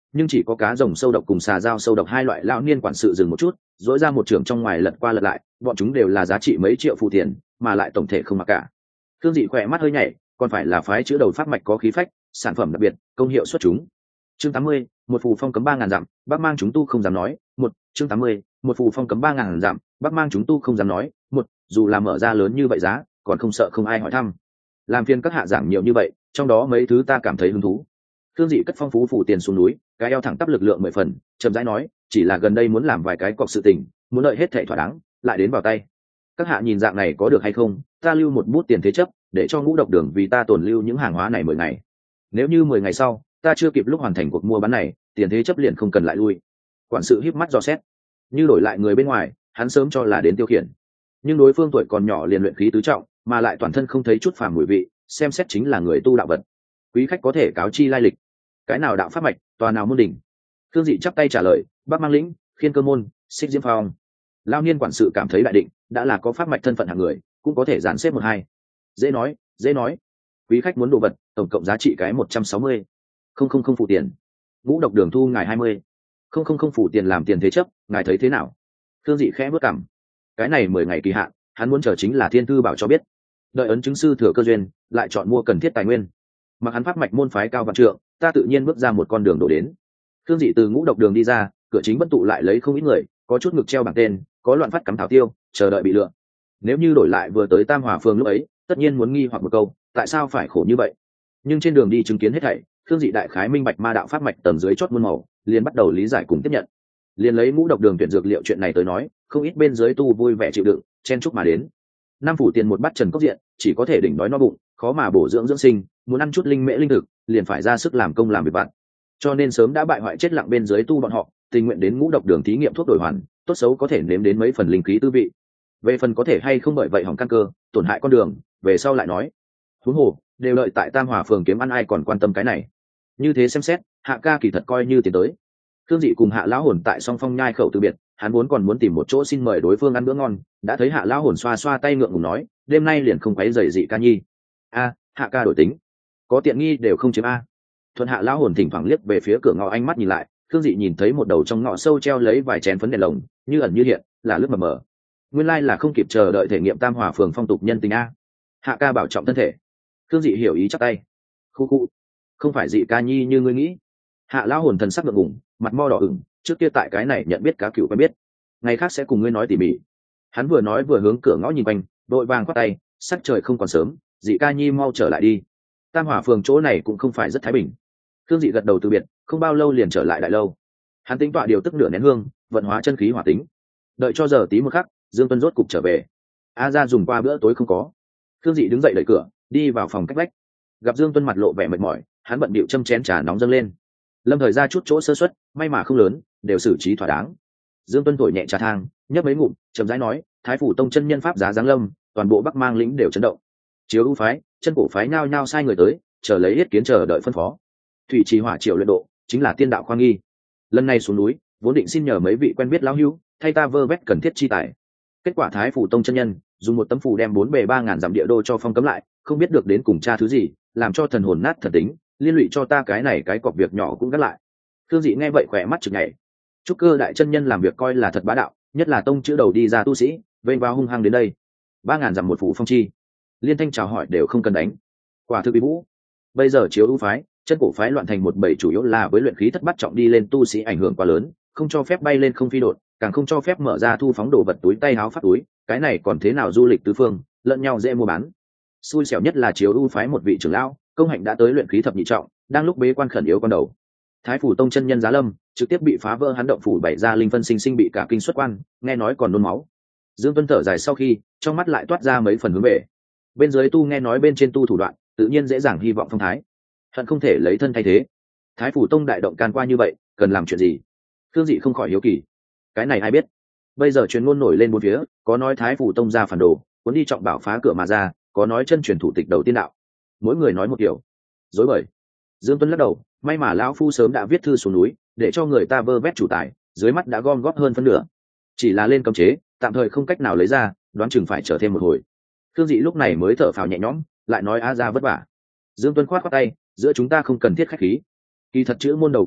nhưng chỉ có cá rồng sâu độc cùng xà dao sâu độc hai loại lão niên quản sự dừng một chút, dỗi ra một trường trong ngoài lật qua lật lại, bọn chúng đều là giá trị mấy triệu phụ tiền, mà lại tổng thể không mặc cả. Thương Dị khỏe mắt hơi nhảy, còn phải là phái chữa đầu pháp mạch có khí phách, sản phẩm đặc biệt, công hiệu xuất chúng. Chương 80, một phù phong cấm 3000 dặm, Bắc mang chúng tu không dám nói. Chương 80, một phù phong cấm 3000 dặm, Bắc mang chúng tu không dám nói. Dù là mở ra lớn như vậy giá, còn không sợ không ai hỏi thăm. Làm phiền các hạ giảng nhiều như vậy, trong đó mấy thứ ta cảm thấy hứng thú. Thương Dị cất phong phú phủ tiền xuống núi, cái eo thẳng tắp lực lượng 10 phần, chậm rãi nói, chỉ là gần đây muốn làm vài cái cọc sự tình, muốn lợi hết thảy thỏa đáng, lại đến vào tay. Các hạ nhìn dạng này có được hay không? Ta lưu một bút tiền thế chấp, để cho Ngũ Độc Đường vì ta tồn lưu những hàng hóa này 10 ngày. Nếu như 10 ngày sau, ta chưa kịp lúc hoàn thành cuộc mua bán này, tiền thế chấp liền không cần lại lui. Quản sự híp mắt dò xét, như đổi lại người bên ngoài, hắn sớm cho là đến tiêu khiển. Nhưng đối phương tuổi còn nhỏ liền luyện khí tứ trọng, mà lại toàn thân không thấy chút phàm mùi vị, xem xét chính là người tu đạo vật. Quý khách có thể cáo chi lai lịch. Cái nào đạo pháp mạch, tòa nào môn đỉnh? Thương Dị chắp tay trả lời, Bắc Mang lĩnh, Khiên Cơ môn, Xích Diễm phong. Lao niên quản sự cảm thấy đại định, đã là có pháp mạch thân phận hạng người, cũng có thể dàn xếp một hai. Dễ nói, dễ nói. Quý khách muốn đồ vật, tổng cộng giá trị cái 160. Không phụ tiền. Ngũ Độc Đường thu ngài 20. Không phụ tiền làm tiền thế chấp, ngài thấy thế nào? Thương Dị khẽ bước cằm. Cái này 10 ngày kỳ hạn, hắn muốn chờ chính là Thiên Thư bảo cho biết. Đợi ấn chứng sư thừa cơ duyên, lại chọn mua cần thiết tài nguyên. Mặc hắn pháp mạch môn phái cao vạn trượng, ta tự nhiên bước ra một con đường đổ đến. Thương Dị từ Ngũ Độc Đường đi ra, cửa chính bất tụ lại lấy không ít người, có chút ngực treo bảng tên, có loạn phát cắm thảo tiêu, chờ đợi bị lựa. Nếu như đổi lại vừa tới Tam Hòa phường lúc ấy, tất nhiên muốn nghi hoặc một câu, tại sao phải khổ như vậy? Nhưng trên đường đi chứng kiến hết thảy, Thương Dị đại khái minh bạch ma đạo pháp mạch tầm dưới chót muôn màu, liền bắt đầu lý giải cùng tiếp nhận. Liền lấy Ngũ Độc Đường tuyển dược liệu chuyện này tới nói, không ít bên dưới tu vui vẻ chịu đựng, chen chúc mà đến. 5 phủ tiền một bát trần cốc diện, chỉ có thể đỉnh đói no bụng, khó mà bổ dưỡng dưỡng sinh, muốn ăn chút linh mễ linh thực, liền phải ra sức làm công làm việc vặt. Cho nên sớm đã bại hoại chết lặng bên dưới tu bọn họ, tình nguyện đến Ngũ Độc Đường thí nghiệm thuốc đổi hoàn, tốt xấu có thể nếm đến mấy phần linh khí tư vị. Về phần có thể hay không bởi vậy hỏng căn cơ, tổn hại con đường, về sau lại nói. Huống hồ, đều đợi tại Tam Hòa phường kiếm ăn ai còn quan tâm cái này. Như thế xem xét, Hạ ca kỳ thật coi như tiến tới. Thương Dị cùng Hạ lão hồn tại Song Phong nhai khẩu từ biệt, hắn vốn còn muốn tìm một chỗ xin mời đối phương ăn bữa ngon, đã thấy Hạ lão hồn xoa xoa tay ngượng ngùng nói, đêm nay liền không quấy rầy Dị ca nhi. A, Hạ ca đổi tính, có tiện nghi đều không chiếm a. Thuận Hạ lão hồn thỉnh thoảng liếc về phía cửa ngõ ánh mắt nhìn lại, Thương Dị nhìn thấy một đầu trong ngõ sâu treo lấy vài chén phấn đèn lồng, như ẩn như hiện, là lướt mờ mờ. Nguyên lai là không kịp chờ đợi thể nghiệm Tam Hòa phường phong tục nhân tình a. Hạ ca bảo trọng thân thể. Thương Dị hiểu ý chắp tay. Khu, không phải Dị ca nhi như ngươi nghĩ. Hạ lão hồn thần sắc ngượng ngùng, mặt mo đỏ ửng, trước kia tại cái này nhận biết cá cựu quen biết, ngày khác sẽ cùng ngươi nói tỉ mỉ. Hắn vừa nói vừa hướng cửa ngõ nhìn quanh, đội vàng quát tay, sắc trời không còn sớm, Dị ca nhi mau trở lại đi. Tam Hòa phường chỗ này cũng không phải rất thái bình. Thương Dị gật đầu từ biệt, không bao lâu liền trở lại đại lâu. Hắn tính tọa điều tức nửa nén hương, vận hóa chân khí hỏa tính. Đợi cho giờ tí một khắc, Dương Tuân rốt cục trở về. A ra dùng qua bữa tối không có. Thương Dị đứng dậy đẩy cửa, đi vào phòng cách vách. Gặp Dương Tuân mặt lộ vẻ mệt mỏi, hắn bận bịu châm chén trà nóng dâng lên. Lâm thời ra chút chỗ sơ suất, may mà không lớn, đều xử trí thỏa đáng. Dương Tuân thổi nhẹ trà thang, nhấp mấy ngụm, chậm rãi nói, Thái phủ tông chân nhân pháp giá giáng lâm, toàn bộ Bắc Mang lĩnh đều chấn động. Chiếu ưu phái, chân cổ phái nhao nhao sai người tới, chờ lấy yết kiến chờ đợi phân phó. Thủy trì hỏa triều luyện độ, chính là tiên đạo khoa nghi. Lần này xuống núi, vốn định xin nhờ mấy vị quen biết lão hữu, thay ta vơ vét cần thiết chi tài. Kết quả Thái phủ tông chân nhân dùng một tấm phù đem 4 bề 3000 dặm địa đô cho phong cấm lại, không biết được đến cùng tra thứ gì, làm cho thần hồn nát thần tính, liên lụy cho ta cái này cái cọc việc nhỏ cũng gắt lại. Thương Dị nghe vậy khỏe mắt chực nhảy. Trúc Cơ đại chân nhân làm việc coi là thật bá đạo, nhất là tông chữ đầu đi ra tu sĩ, vênh vào hung hăng đến đây. 3000 dặm một phủ phong chi, liên thanh chào hỏi đều không cần đánh. Quả thực bị vũ. Bây giờ chiếu ưu phái, chân cổ phái loạn thành một bầy chủ yếu là với luyện khí thất bắt trọng đi lên tu sĩ ảnh hưởng quá lớn, không cho phép bay lên không phi đột, càng không cho phép mở ra thu phóng đồ vật túi tay áo pháp túi, cái này còn thế nào du lịch tứ phương, lẫn nhau dễ mua bán. Xui xẻo nhất là chiếu ưu phái một vị trưởng lão, công hạnh đã tới luyện khí thập nhị trọng, đang lúc bế quan khẩn yếu con đầu. Thái phủ tông chân nhân giá lâm, trực tiếp bị phá vỡ hắn động phủ bảy ra linh phân sinh sinh bị cả kinh xuất quan, nghe nói còn nôn máu. Dương Tuân thở dài sau khi, trong mắt lại toát ra mấy phần hướng về. Bên dưới tu nghe nói bên trên tu thủ đoạn, tự nhiên dễ dàng hy vọng phong thái. Hận không thể lấy thân thay thế. Thái phủ tông đại động can qua như vậy, cần làm chuyện gì? Thương Dị không khỏi hiếu kỳ. Cái này ai biết? Bây giờ truyền ngôn nổi lên bốn phía, có nói Thái phủ tông ra phản đồ, muốn đi trọng bảo phá cửa mà ra, có nói chân truyền thủ tịch đầu tiên đạo. Mỗi người nói một kiểu. Dối bời. Dương Tuân lắc đầu, may mà lão phu sớm đã viết thư xuống núi, để cho người ta vơ vét chủ tài, dưới mắt đã gom góp hơn phân nửa. Chỉ là lên cấm chế, tạm thời không cách nào lấy ra, đoán chừng phải chờ thêm một hồi. Thương Dị lúc này mới thở phào nhẹ nhõm, lại nói a ra vất vả. Dương Tuân khoát tay, giữa chúng ta không cần thiết khách khí. Kỳ thật chữ môn đầu cũng tốt,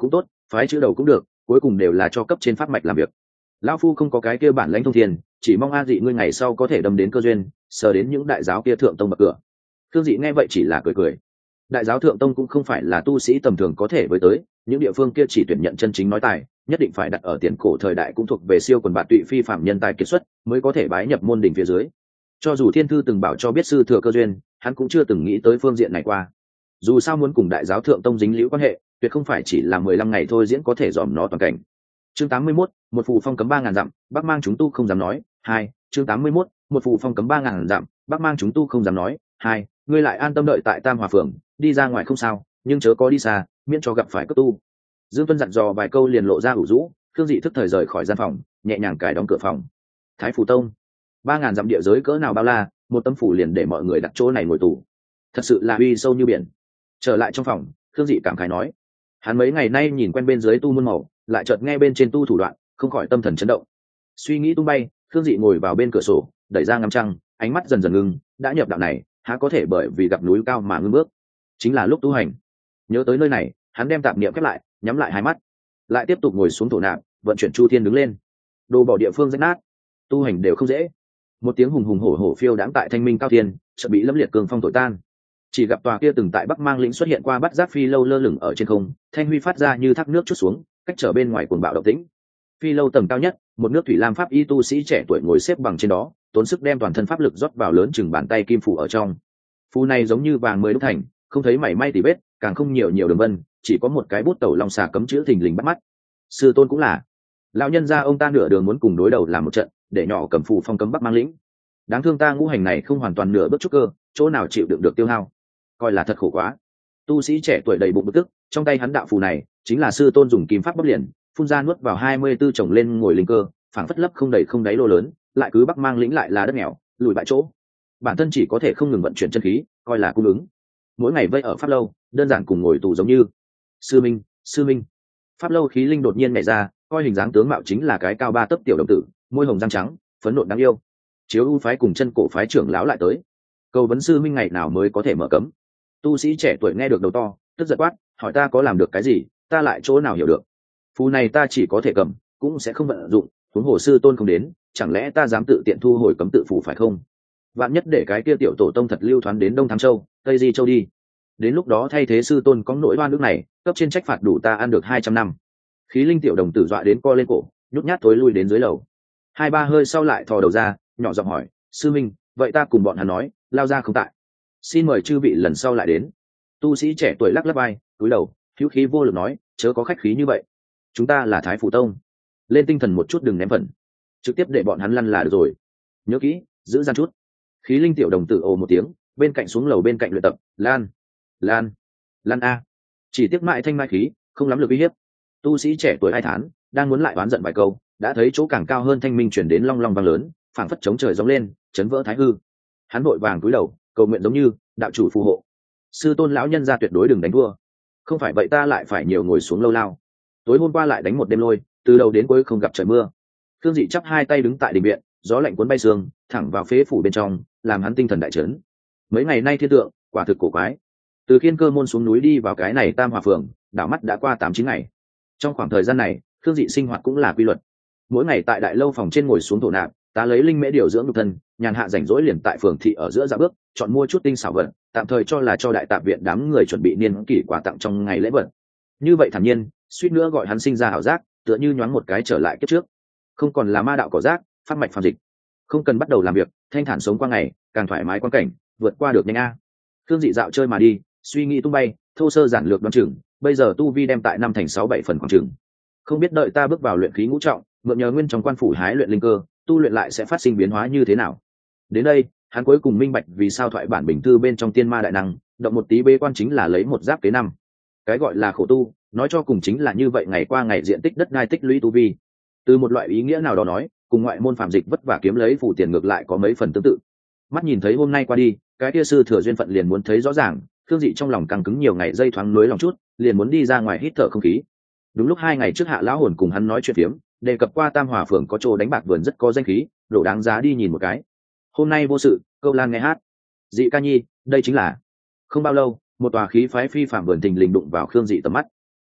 phái chữ đầu cũng được, cuối cùng đều là cho cấp trên pháp mạch làm việc. Lão phu không có cái kia bản lãnh thông thiên, chỉ mong A Dị ngươi ngày sau có thể đâm đến cơ duyên, sờ đến những đại giáo kia thượng tông bậc cửa. Khương Dị nghe vậy chỉ là cười cười. Đại giáo thượng tông cũng không phải là tu sĩ tầm thường có thể với tới, những địa phương kia chỉ tuyển nhận chân chính nói tài, nhất định phải đặt ở tiền cổ thời đại cũng thuộc về siêu quần bạt tụy phi phạm nhân tài kiệt xuất, mới có thể bái nhập môn đỉnh phía dưới. Cho dù thiên thư từng bảo cho biết sư thừa cơ duyên, hắn cũng chưa từng nghĩ tới phương diện này qua. Dù sao muốn cùng đại giáo thượng tông dính liễu quan hệ, tuyệt không phải chỉ là 15 ngày thôi diễn có thể dòm nó toàn cảnh. Chương 81, một phù phong cấm 3000 dặm, Bắc mang chúng tu không dám nói. 2, chương 81, một phù phong cấm 3000 dặm, Bắc mang chúng tu không dám nói. 2, ngươi lại an tâm đợi tại Tam Hòa phường, đi ra ngoài không sao, nhưng chớ có đi xa, miễn cho gặp phải cấp tu. Dương Tuân dặn dò vài câu liền lộ ra ủ rũ, Khương Dị thức thời rời khỏi gian phòng, nhẹ nhàng cài đóng cửa phòng. Thái Phù Tông, 3000 dặm địa giới cỡ nào bao la, một tấm phủ liền để mọi người đặt chỗ này ngồi tù, thật sự là uy sâu như biển. Trở lại trong phòng, Khương Dị cảm khái nói, hắn mấy ngày nay nhìn quen bên dưới tu muôn màu, lại chợt nghe bên trên tu thủ đoạn, không khỏi tâm thần chấn động. Suy nghĩ tung bay, Khương Dị ngồi vào bên cửa sổ, đẩy ra ngắm trăng, ánh mắt dần dần ngưng, đã nhập đạo này, há có thể bởi vì gặp núi cao mà ngưng bước. Chính là lúc tu hành. Nhớ tới nơi này, hắn đem tạp niệm khép lại, nhắm lại hai mắt, lại tiếp tục ngồi xuống thổ nạp, vận chuyển chu thiên đứng lên. Đồ bỏ địa phương rách nát, tu hành đều không dễ. Một tiếng hùng hùng hổ hổ phiêu đãng tại thanh minh cao thiên, chợt bị lâm liệt cường phong thổi tan. Chỉ gặp tòa kia từng tại Bắc Mang lĩnh xuất hiện qua bắt giác phi lâu lơ lửng ở trên không, thanh huy phát ra như thác nước chút xuống, cách trở bên ngoài cuồng bạo động tĩnh. Phi lâu tầng cao nhất, một nước thủy lam pháp y tu sĩ trẻ tuổi ngồi xếp bằng trên đó, tốn sức đem toàn thân pháp lực rót vào lớn chừng bàn tay kim phủ ở trong. Phù này giống như vàng mới đúc thành, không thấy mảy may tì vết, càng không nhiều đường vân, chỉ có một cái bút tẩu long xà cấm chữ thình lình bắt mắt. Sư tôn cũng là lão nhân gia ông ta nửa đường muốn cùng đối đầu làm một trận, để nhỏ cầm phù phong cấm Bắc Mang lĩnh. Đáng thương ta ngũ hành này không hoàn toàn nửa bước trúc cơ, chỗ nào chịu đựng được tiêu hao, coi là thật khổ quá. Tu sĩ trẻ tuổi đầy bụng bực tức, trong tay hắn đạo phù này chính là sư tôn dùng kim pháp bóc liền, phun ra nuốt vào 24 chồng lên ngồi linh cơ, phảng phất lấp không đầy không đáy lô lớn, lại cứ Bắc Mang lĩnh lại là đất nghèo, lùi bại chỗ. Bản thân chỉ có thể không ngừng vận chuyển chân khí, coi là cung ứng. Mỗi ngày vây ở pháp lâu, đơn giản cùng ngồi tù giống như. Sư minh, sư minh. Pháp lâu khí linh đột nhiên nhảy ra, coi hình dáng tướng mạo chính là cái cao 3 tấc tiểu đồng tử, môi hồng răng trắng, phấn nộn đáng yêu. Chiếu ưu phái cùng chân cổ phái trưởng lão lại tới, cầu vấn sư minh ngày nào mới có thể mở cấm. Tu sĩ trẻ tuổi nghe được đầu to, tức giận quát, hỏi ta có làm được cái gì, ta lại chỗ nào hiểu được. Phù này ta chỉ có thể cầm, cũng sẽ không vận dụng, huống hồ sư tôn không đến, chẳng lẽ ta dám tự tiện thu hồi cấm tự phù phải không? Vạn nhất để cái kia tiểu tổ tông thật lưu thoán đến Đông Thắng Châu, Tây Di Châu đi, đến lúc đó thay thế sư tôn có nỗi oan nước này, cấp trên trách phạt đủ ta ăn được 200 năm. Khí linh tiểu đồng tử dọa đến co lên cổ, nhút nhát tối lui đến dưới lầu. 2-3 hơi sau lại thò đầu ra, nhỏ giọng hỏi, sư minh, vậy ta cùng bọn hắn nói, lao ra không tại, xin mời chư vị lần sau lại đến. Tu sĩ trẻ tuổi lắc lắc vai, cúi đầu, hữu khí vô lực nói, chớ có khách khí như vậy, chúng ta là Thái Phù Tông, lên tinh thần một chút đừng ném phần, trực tiếp để bọn hắn lăn là được rồi. Nhớ kỹ, giữ gian chút. Khí linh tiểu đồng tử ồ một tiếng, bên cạnh xuống lầu bên cạnh luyện tập, lan lan lan a. Chỉ tiếc mãi thanh mai khí, không lắm lực uy hiếp. Tu sĩ trẻ tuổi ai thán, đang muốn lại oán giận vài câu, đã thấy chỗ càng cao hơn thanh minh chuyển đến long long vang lớn, phảng phất chống trời gióng lên, chấn vỡ thái hư. Hắn vội vàng cúi đầu, cầu nguyện giống như đạo chủ phù hộ, sư tôn lão nhân ra tuyệt đối đừng đánh thua, không phải vậy ta lại phải nhiều ngồi xuống lâu lao. Tối hôm qua lại đánh một đêm lôi, từ đầu đến cuối không gặp trời mưa. Thương Dị chắp hai tay đứng tại đình viện, gió lạnh cuốn bay sương thẳng vào phế phủ bên trong, làm hắn tinh thần đại chấn. Mấy ngày nay thiên tượng quả thực cổ quái. Từ Khiên Cơ môn xuống núi đi vào cái này Tam Hòa phường, đảo mắt đã qua 8-9 ngày. Trong khoảng thời gian này, Thương Dị sinh hoạt cũng là quy luật. Mỗi ngày tại đại lâu phòng trên ngồi xuống thổ nạp, tá lấy linh mễ điều dưỡng nhục thân, nhàn hạ rảnh rỗi liền tại phường thị ở giữa dạo bước, chọn mua chút tinh xảo vật, tạm thời cho là cho đại tạp viện đám người chuẩn bị niên kỷ quà tặng trong ngày lễ vật. Như vậy thản nhiên, suýt nữa gọi hắn sinh ra ảo giác, tựa như nhoáng một cái trở lại kiếp trước, không còn là ma đạo cỏ rác, phát mạch phàm dịch, không cần bắt đầu làm việc, thanh thản sống qua ngày, càng thoải mái quan cảnh, vượt qua được nhanh a. Thương Dị dạo chơi mà đi, suy nghĩ tung bay, thô sơ giản lược đoán chừng, bây giờ tu vi đem tại 5 thành 6-7 phần khoảng chừng. Không biết đợi ta bước vào luyện khí ngũ trọng, mượn nhờ nguyên trong quan phủ hái luyện linh cơ, tu luyện lại sẽ phát sinh biến hóa như thế nào. Đến đây, hắn cuối cùng minh bạch vì sao thoại bản bình thư bên trong tiên ma đại năng, động một tí bế quan chính là lấy một giáp kế năm. Cái gọi là khổ tu, nói cho cùng chính là như vậy, ngày qua ngày diện tích đất đai tích lũy tu vi. Từ một loại ý nghĩa nào đó nói, cùng ngoại môn phàm dịch vất vả kiếm lấy phủ tiền ngược lại có mấy phần tương tự. Mắt nhìn thấy hôm nay qua đi, cái kia sư thừa duyên phận liền muốn thấy rõ ràng, Thương Dị trong lòng càng cứng nhiều ngày dây thoáng nối lòng chút, liền muốn đi ra ngoài hít thở không khí. Đúng lúc 2 ngày trước Hạ lão hồn cùng hắn nói chuyện phiếm, đề cập qua Tam Hòa phường có chỗ đánh bạc vườn rất có danh khí, độ đáng giá đi nhìn một cái. Hôm nay vô sự, câu lan nghe hát. Dị ca nhi, đây chính là. Không bao lâu, một tòa khí phái phi phàm vườn thình lình đụng vào Khương Dị tầm mắt.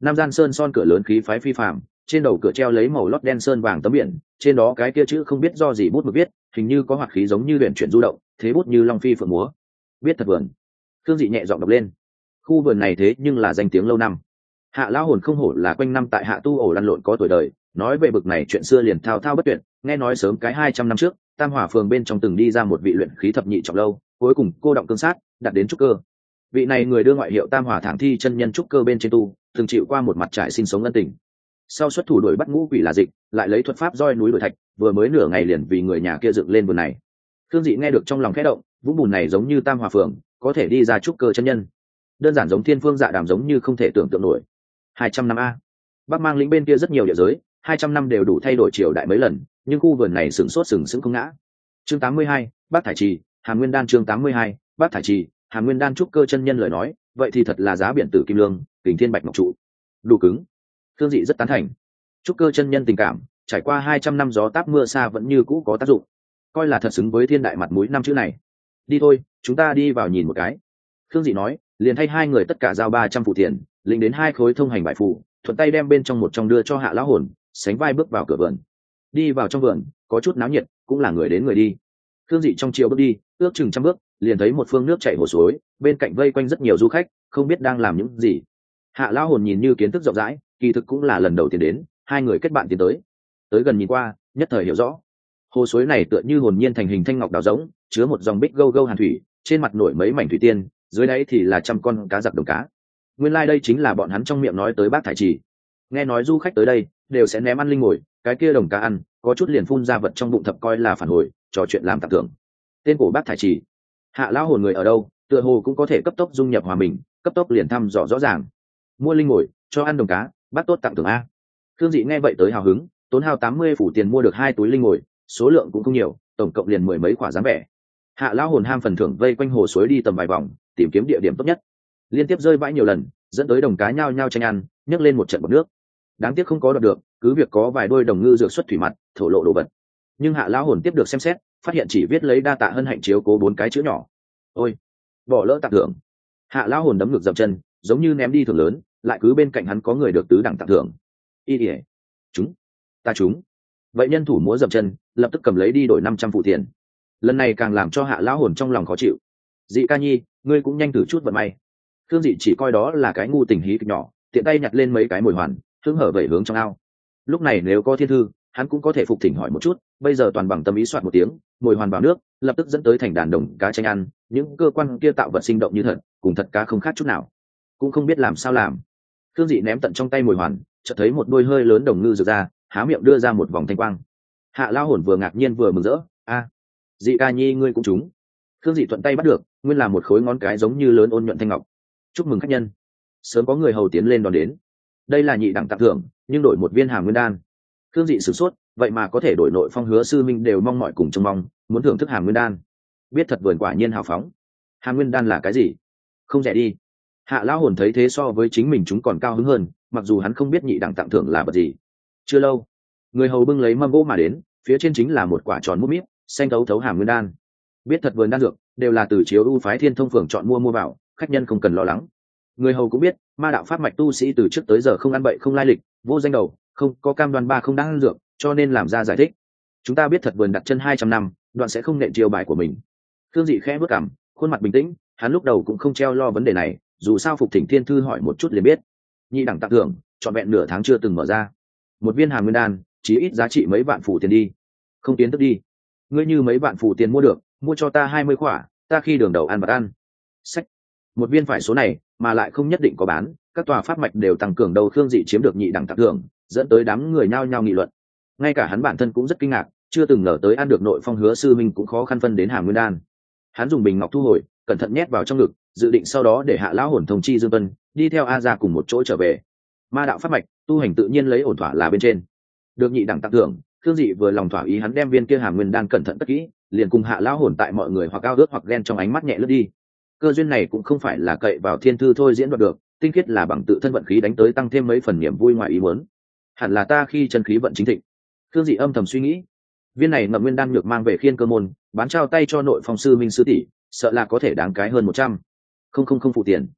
Nam gian sơn son cửa lớn khí phái phi phàm, trên đầu cửa treo lấy màu lót đen sơn vàng tấm biển, trên đó cái kia chữ không biết do gì bút mực viết, hình như có hoạt khí giống như luyện chuyển du động, thế bút như long phi phượng múa. Biết thật vườn. Thương Dị nhẹ giọng đọc lên. Khu vườn này thế nhưng là danh tiếng lâu năm. Hạ lão hồn không hổ là quanh năm tại Hạ Tu ổ lăn lộn có tuổi đời, nói về bực này chuyện xưa liền thao thao bất tuyệt, nghe nói sớm cái 200 năm trước, Tam Hỏa phường bên trong từng đi ra một vị luyện khí thập nhị trọng lâu, cuối cùng cô động cương sát, đạt đến trúc cơ. Vị này người đưa ngoại hiệu Tam Hỏa thẳng thi chân nhân trúc cơ bên trên tu, từng chịu qua một mặt trải sinh sống ân tình. Sau xuất thủ đuổi bắt ngũ quỷ là dịch, lại lấy thuật pháp roi núi đuổi thạch, vừa mới nửa ngày liền vì người nhà kia dựng lên vườn này. Thương Dị nghe được trong lòng khẽ động, vũng bùn này giống như Tam Hỏa phường, có thể đi ra trúc cơ chân nhân. Đơn giản giống Thiên Phương Dạ Đàm giống như không thể tưởng tượng nổi. 200 năm a. Bắc Mang lĩnh bên kia rất nhiều địa giới, 200 năm đều đủ thay đổi triều đại mấy lần, nhưng khu vườn này sừng sốt sừng sững không ngã. Chương 82, Bác Thải Trì, Hàn Nguyên Đan chương 82, Bác Thải Trì, Hàn Nguyên Đan trúc cơ chân nhân lời nói, vậy thì thật là giá biển tử kim lương, kình thiên bạch ngọc trụ. Đủ cứng. Thương Dị rất tán thành. Trúc cơ chân nhân tình cảm, trải qua 200 năm gió táp mưa xa vẫn như cũ có tác dụng. Coi là thật xứng với thiên đại mặt mũi năm chữ này. Đi thôi, chúng ta đi vào nhìn một cái. Thương Dị nói, liền thay hai người tất cả giao 300 phụ tiền, lĩnh đến 2 khối thông hành bại phù, thuận tay đem bên trong một trong đưa cho Hạ lão hồn, sánh vai bước vào cửa vườn. Đi vào trong vườn, có chút náo nhiệt, cũng là người đến người đi. Thương Dị trong chiều bước đi, ước chừng 100 bước, liền thấy một phương nước chảy hồ suối, bên cạnh vây quanh rất nhiều du khách, không biết đang làm những gì. Hạ lão hồn nhìn như kiến thức rộng rãi, kỳ thực cũng là lần đầu tiên đến, hai người kết bạn tiến tới. Tới gần nhìn qua, nhất thời hiểu rõ. Hồ suối này tựa như hồn nhiên thành hình thanh ngọc đào giống, chứa một dòng bích gâu gâu hàn thủy, trên mặt nổi mấy mảnh thủy tiên, dưới đáy thì là trăm con cá giặc đồng cá. Nguyên lai đây chính là bọn hắn trong miệng nói tới Bác Thải Trì. Nghe nói du khách tới đây đều sẽ ném ăn linh ngồi, cái kia đồng cá ăn, có chút liền phun ra vật trong bụng thập coi là phản hồi, trò chuyện làm tạp tưởng. Tên của Bác Thải Trì. Hạ lão hồn người ở đâu, tựa hồ cũng có thể cấp tốc dung nhập hòa mình, cấp tốc liền thăm rõ rõ ràng. Mua linh ngồi, cho ăn đồng cá, bác tốt tặng thưởng a. Thương Dị nghe vậy tới hào hứng, tốn hao 80 phủ tiền mua được 2 túi linh ngồi, số lượng cũng không nhiều, tổng cộng liền 10 mấy quả dáng vẻ. Hạ lão hồn ham phần thưởng vây quanh hồ suối đi tầm vài vòng, tìm kiếm địa điểm tốt nhất. Liên tiếp rơi vãi nhiều lần, dẫn tới đồng cá nhao nhao tranh ăn, nhấc lên một trận bọt nước. Đáng tiếc không có đoạt được, cứ việc có vài đôi đồng ngư dược xuất thủy mặt, thổ lộ đồ vật. Nhưng Hạ lão hồn tiếp được xem xét, phát hiện chỉ viết lấy đa tạ hân hạnh chiếu cố 4 cái chữ nhỏ. Ôi, bỏ lỡ tặng thưởng. Hạ lão hồn đấm ngược dậm chân, giống như ném đi thưởng lớn, lại cứ bên cạnh hắn có người được tứ đẳng tặng thưởng. Y ỉa, chúng, ta chúng. Vậy nhân thủ múa dậm chân, lập tức cầm lấy đi đổi 500 phụ tiền. Lần này càng làm cho Hạ lão hồn trong lòng khó chịu. Dị ca nhi, ngươi cũng nhanh thử chút vận may. Thương Dị chỉ coi đó là cái ngu tình hí kịch nhỏ, tiện tay nhặt lên mấy cái mồi hoàn, hướng hở vẩy hướng trong ao. Lúc này nếu có thiên thư, hắn cũng có thể phục thỉnh hỏi một chút, bây giờ toàn bằng tâm ý soạn một tiếng, mồi hoàn vào nước, lập tức dẫn tới thành đàn đồng cá tranh ăn, những cơ quan kia tạo vật sinh động như thật, cùng thật cá không khác chút nào. Cũng không biết làm sao làm. Thương Dị ném tận trong tay mồi hoàn, chợt thấy một đôi hơi lớn đồng ngư rực ra, há miệng đưa ra một vòng thanh quang. Hạ lão hồn vừa ngạc nhiên vừa mừng rỡ, a, Dị ca nhi ngươi cũng trúng. Thương Dị thuận tay bắt được, nguyên là một khối ngón cái giống như lớn ôn nhuận thanh ngọc. Chúc mừng khách nhân. Sớm có người hầu tiến lên đón đến. Đây là nhị đẳng tặng thưởng, nhưng đổi một viên Hàn Nguyên Đan. Thương Dị sửng sốt, vậy mà có thể đổi Nội Phong Hứa sư minh đều mong mỏi cùng trông mong, muốn thưởng thức Hàn Nguyên Đan. Biết thật vườn quả nhiên hào phóng. Hàn Nguyên Đan là cái gì? Không rẻ đi. Hạ lão hồn thấy thế so với chính mình chúng còn cao hứng hơn, mặc dù hắn không biết nhị đẳng tặng thưởng là vật gì. Chưa lâu, người hầu bưng lấy mâm gỗ mà đến, phía trên chính là một quả tròn mút míp, xanh thấu thấu Hàn Nguyên Đan. Biết thật vườn đan dược đều là từ chiếu ưu phái Thiên Thông phường chọn mua vào, khách nhân không cần lo lắng. Người hầu cũng biết, ma đạo pháp mạch tu sĩ từ trước tới giờ không ăn bậy không lai lịch, vô danh đầu, không có cam đoan ba không đan dược, cho nên làm ra giải thích. Chúng ta biết thật vườn đặt chân 200 năm, đoạn sẽ không nện chiêu bài của mình. Thương Dị khẽ bước cằm, khuôn mặt bình tĩnh, hắn lúc đầu cũng không treo lo vấn đề này, dù sao phục thỉnh thiên thư hỏi một chút liền biết. Nhị đẳng tặng thưởng, trọn vẹn nửa tháng chưa từng mở ra. Một viên Hàn Nguyên Đan, chí ít giá trị mấy vạn phủ tiền đi. Không tiến tức đi. Ngươi như mấy vạn phủ tiền mua được, mua cho ta 20 khỏa, ta khi đường đầu ăn bạc ăn. Sách. Một viên phải số này, mà lại không nhất định có bán, các tòa pháp mạch đều tăng cường đầu Thương Dị chiếm được nhị đẳng tặng thưởng, dẫn tới đám người nhao nhao nghị luận. Ngay cả hắn bản thân cũng rất kinh ngạc, chưa từng ngờ tới ăn được Nội Phong Hứa sư minh cũng khó khăn phân đến Hàn Nguyên Đan. Hắn dùng bình ngọc thu hồi, cẩn thận nhét vào trong ngực, dự định sau đó để Hạ lão hồn thông chi Dương Tuân, đi theo A Gia cùng một chỗ trở về. Ma đạo pháp mạch, tu hành tự nhiên lấy ổn thỏa là bên trên. Được nhị đẳng tặng thưởng, Thương Dị vừa lòng thỏa ý hắn đem viên kia Hàn Nguyên Đan cẩn thận cất kỹ, liền cùng Hạ lão hồn tại mọi người hoặc ao ước hoặc ghen trong ánh mắt nhẹ lướt đi. Cơ duyên này cũng không phải là cậy vào thiên thư thôi diễn đoạt được, tinh khiết là bằng tự thân vận khí đánh tới tăng thêm mấy phần niềm vui ngoài ý muốn. Hẳn là ta khi chân khí vận chính thịnh. Thương Dị âm thầm suy nghĩ, viên này ngậm nguyên đan nhược mang về Khiên Cơ môn, bán trao tay cho Nội Phong sư minh sư tỷ, sợ là có thể đáng cái hơn 100. Không phụ tiền.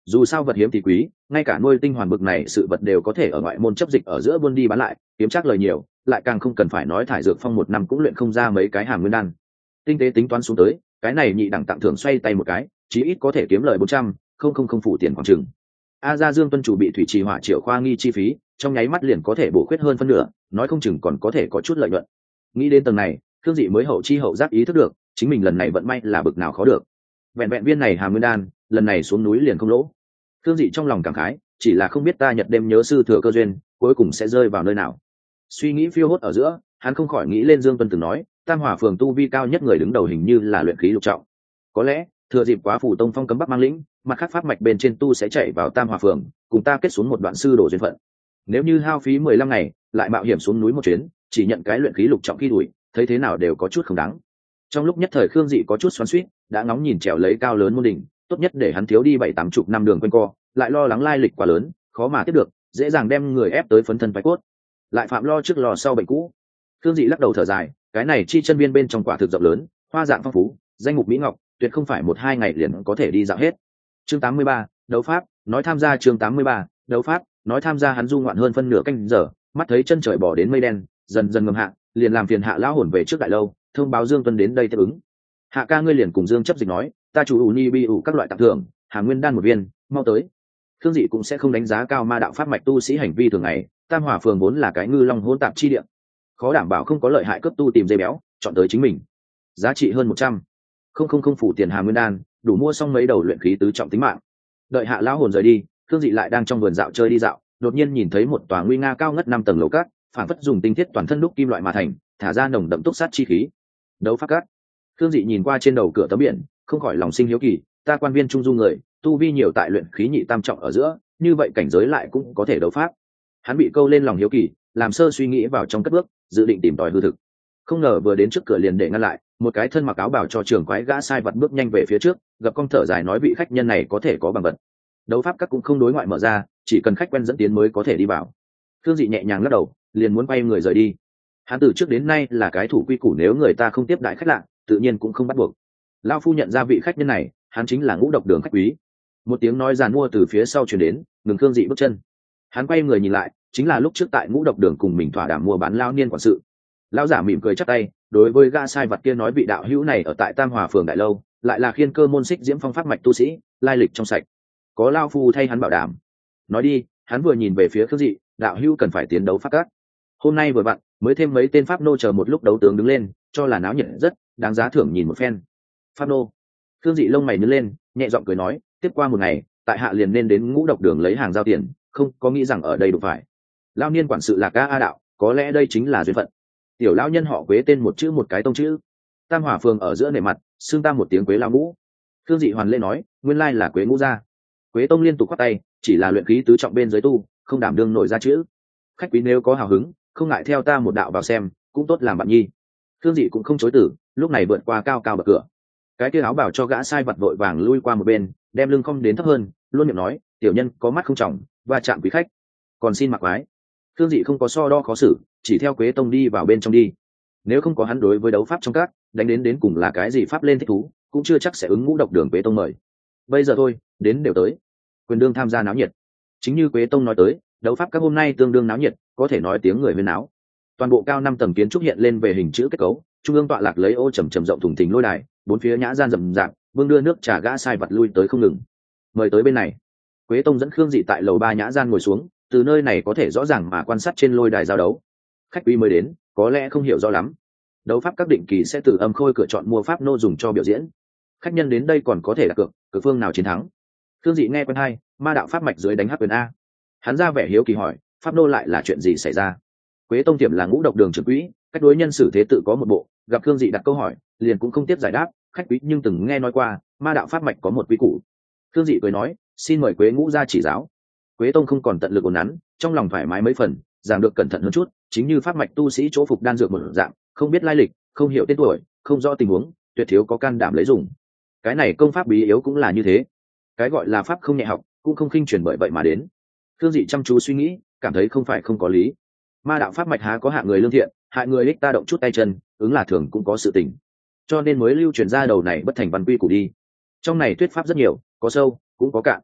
dù sao vật hiếm thì quý, ngay cả nuôi tinh hoàn bực này sự vật đều có thể ở ngoại môn chấp dịch ở giữa buôn đi bán lại, kiếm chắc lời nhiều, lại càng không cần phải nói thải dược phong một năm cũng luyện không ra mấy cái hàm nguyên đan. Tinh tế tính toán xuống tới, cái này nhị đẳng tặng thưởng xoay tay một cái, chí ít có thể kiếm lời 400, không phủ tiền khoảng chừng. A Gia Dương tuân chủ bị thủy trì hỏa triệu khoa nghi chi phí, trong nháy mắt liền có thể bổ khuyết hơn phân nửa, nói không chừng còn có thể có chút lợi nhuận. Nghĩ đến tầng này, Thương Dị mới hậu chi hậu giác ý thức được, chính mình lần này vận may là bực nào khó được. Vẹn vẹn viên này hàm nguyên đan, lần này xuống núi liền không lỗ. Thương Dị trong lòng cảm khái, chỉ là không biết ta nhật đêm nhớ sư thừa cơ duyên, cuối cùng sẽ rơi vào nơi nào. Suy nghĩ phiêu hốt ở giữa, hắn không khỏi nghĩ lên Dương Tuân từng nói, Tam Hỏa phường tu vi cao nhất người đứng đầu hình như là luyện khí lục trọng. Có lẽ, thừa dịp quá phủ tông phong cấm bắc mang lĩnh, mặt khác pháp mạch bên trên tu sẽ chạy vào Tam Hỏa phường, cùng ta kết xuống một đoạn sư đổ duyên phận. Nếu như hao phí 15 ngày, lại mạo hiểm xuống núi một chuyến, chỉ nhận cái luyện khí lục trọng khi đuổi, thấy thế nào đều có chút không đáng. Trong lúc nhất thời Khương Dị có chút xoắn xuýt, đã ngóng nhìn trèo lấy cao lớn môn đỉnh, tốt nhất để hắn thiếu đi 7-80 năm đường quanh co, lại lo lắng lai lịch quá lớn, khó mà tiếp được, dễ dàng đem người ép tới phấn thân phái cốt, lại phạm lo trước lò sau bệnh cũ. Khương Dị lắc đầu thở dài, cái này chi chân viên bên trong quả thực rộng lớn, hoa dạng phong phú, danh mục mỹ ngọc, tuyệt không phải 1-2 ngày liền có thể đi dạo hết. Chương 83, đấu pháp, nói tham gia chương 83, đấu pháp, nói tham gia hắn du ngoạn hơn phân nửa canh giờ, mắt thấy chân trời bỏ đến mây đen, dần dần ngầm hạ, liền làm phiền Hạ lão hồn về trước đại lâu, thông báo Dương Tuân đến đây tiếp ứng. Hạ ca ngươi liền cùng Dương chấp dịch nói, ta chủ ủ ni bi ủ các loại tặng thưởng, Hàm Nguyên đan một viên, mau tới. Khương Dị cũng sẽ không đánh giá cao ma đạo pháp mạch tu sĩ hành vi thường ngày, Tam Hỏa phường vốn là cái ngư long hỗn tạp chi địa, khó đảm bảo không có lợi hại cấp tu tìm dây béo, chọn tới chính mình. Giá trị hơn 100, không phủ tiền Hàm Nguyên đan, đủ mua xong mấy đầu luyện khí tứ trọng tính mạng. Đợi Hạ lão hồn rời đi, Khương Dị lại đang trong vườn dạo chơi đi dạo, đột nhiên nhìn thấy một tòa nguy nga cao ngất 5 tầng lầu cát, phản phất dùng tinh thiết toàn thân đúc kim loại mà thành, thả ra nồng đậm túc sát chi khí. Đấu pháp cát. Khương Dị nhìn qua trên đầu cửa tấm biển, không khỏi lòng sinh hiếu kỳ, ta quan viên trung du người, tu vi nhiều tại luyện khí nhị tam trọng ở giữa, như vậy cảnh giới lại cũng có thể đấu pháp. Hắn bị câu lên lòng hiếu kỳ, làm sơ suy nghĩ vào trong cất bước, dự định tìm tòi hư thực. Không ngờ vừa đến trước cửa liền để ngăn lại, một cái thân mặc áo bào cho trưởng quái gã sai vật bước nhanh về phía trước, gặp con thở dài nói vị khách nhân này có thể có bằng vật. Đấu pháp các cũng không đối ngoại mở ra, chỉ cần khách quen dẫn tiến mới có thể đi vào. Khương Dị nhẹ nhàng lắc đầu, liền muốn quay người rời đi. Hắn từ trước đến nay là cái thủ quy củ, nếu người ta không tiếp đại khách lạ, tự nhiên cũng không bắt buộc. Lão phu nhận ra vị khách nhân này, hắn chính là Ngũ Độc Đường khách quý. Một tiếng nói giàn mua từ phía sau truyền đến, ngừng Khương Dị bước chân. Hắn quay người nhìn lại, chính là lúc trước tại Ngũ Độc Đường cùng mình thỏa đàm mua bán lão niên quản sự. Lão giả mỉm cười chắp tay, đối với gã sai vật kia nói vị đạo hữu này ở tại Tam Hòa phường đại lâu, lại là Khiên Cơ môn Xích Diễm Phong pháp mạch tu sĩ, lai lịch trong sạch, có lão phu thay hắn bảo đảm. Nói đi, hắn vừa nhìn về phía Khương Dị, đạo hữu cần phải tiến đấu pháp các. Hôm nay vừa vặn mới thêm mấy tên pháp nô chờ một lúc đấu tướng đứng lên, cho là náo nhiệt rất đáng giá thưởng nhìn một phen. Pháp nô. Khương Dị lông mày nhướng lên, nhẹ giọng cười nói, tiếp qua một ngày, tại hạ liền nên đến Ngũ Độc Đường lấy hàng giao tiền, không có nghĩ rằng ở đây đủ phải. Lão niên quản sự là ca a đạo, có lẽ đây chính là duyên phận. Tiểu lão nhân họ Quế, tên một chữ một cái tông chữ. Tam Hỏa phường ở giữa nề mặt, xưng ta một tiếng Quế lão ngũ. Khương Dị hoàn lễ nói, nguyên lai là Quế ngũ gia. Quế tông liên tục quát tay, chỉ là luyện khí tứ trọng bên dưới tu, không đảm đương nổi ra chữ. Khách quý nếu có hào hứng, không ngại theo ta một đạo vào xem, cũng tốt làm bạn nhi. Khương Dị cũng không chối từ, lúc này vượt qua cao cao bậc cửa. Cái kia áo bảo cho gã sai vật vội vàng lui qua một bên, đem lưng không đến thấp hơn, luôn miệng nói, tiểu nhân có mắt không trọng, va chạm quý khách, còn xin mặc quái. Khương Dị không có so đo khó xử, chỉ theo Quế tông đi vào bên trong đi. Nếu không có hắn đối với đấu pháp trong các, đánh đến cùng là cái gì pháp lên thích thú, cũng chưa chắc sẽ ứng Ngũ Độc Đường Quế tông mời. Bây giờ thôi, đến đều tới, quyền đương tham gia náo nhiệt. Chính như Quế tông nói tới, đấu pháp các hôm nay tương đương náo nhiệt, có thể nói tiếng người huyên náo. Toàn bộ cao 5 tầng kiến trúc hiện lên về hình chữ kết cấu, trung ương tọa lạc lấy ô trầm rộng thùng thình lôi đài, bốn phía nhã gian rầm rạp, vương đưa nước trà gã sai vật lui tới không ngừng. Mời tới bên này. Quế tông dẫn Khương Dị tại lầu 3 nhã gian ngồi xuống, từ nơi này có thể rõ ràng mà quan sát trên lôi đài giao đấu. Khách quý mới đến, có lẽ không hiểu rõ lắm. Đấu pháp các định kỳ sẽ từ âm khôi cửa chọn mua pháp nô dùng cho biểu diễn. Khách nhân đến đây còn có thể đặt cược, cực phương nào chiến thắng. Khương Dị nghe quen hay, ma đạo pháp mạch dưới đánh hắc quyền a. Hắn ra vẻ hiếu kỳ hỏi, pháp nô lại là chuyện gì xảy ra? Quế tông tiệm là Ngũ Độc Đường trưởng quỹ, cách đối nhân xử thế tự có một bộ, gặp Khương Dị đặt câu hỏi, liền cũng không tiếp giải đáp, khách quý nhưng từng nghe nói qua, ma đạo pháp mạch có một quy củ. Khương Dị cười nói, xin mời Quế ngũ ra chỉ giáo. Quế tông không còn tận lực ồn nắn, trong lòng thoải mái mấy phần, giảng được cẩn thận hơn chút, chính như pháp mạch tu sĩ chỗ phục đan dược một dạng, không biết lai lịch, không hiểu tên tuổi, không rõ tình huống, tuyệt thiếu có can đảm lấy dùng. Cái này công pháp bí yếu cũng là như thế. Cái gọi là pháp không nhẹ học, cũng không khinh truyền bởi vậy mà đến. Khương Dị chăm chú suy nghĩ, cảm thấy không phải không có lý. Ma đạo pháp mạch há có hạng người lương thiện, hại người ích ta động chút tay chân, ứng là thường cũng có sự tình. Cho nên mới lưu truyền ra đầu này bất thành văn quy củ đi. Trong này thuyết pháp rất nhiều, có sâu, cũng có cạn.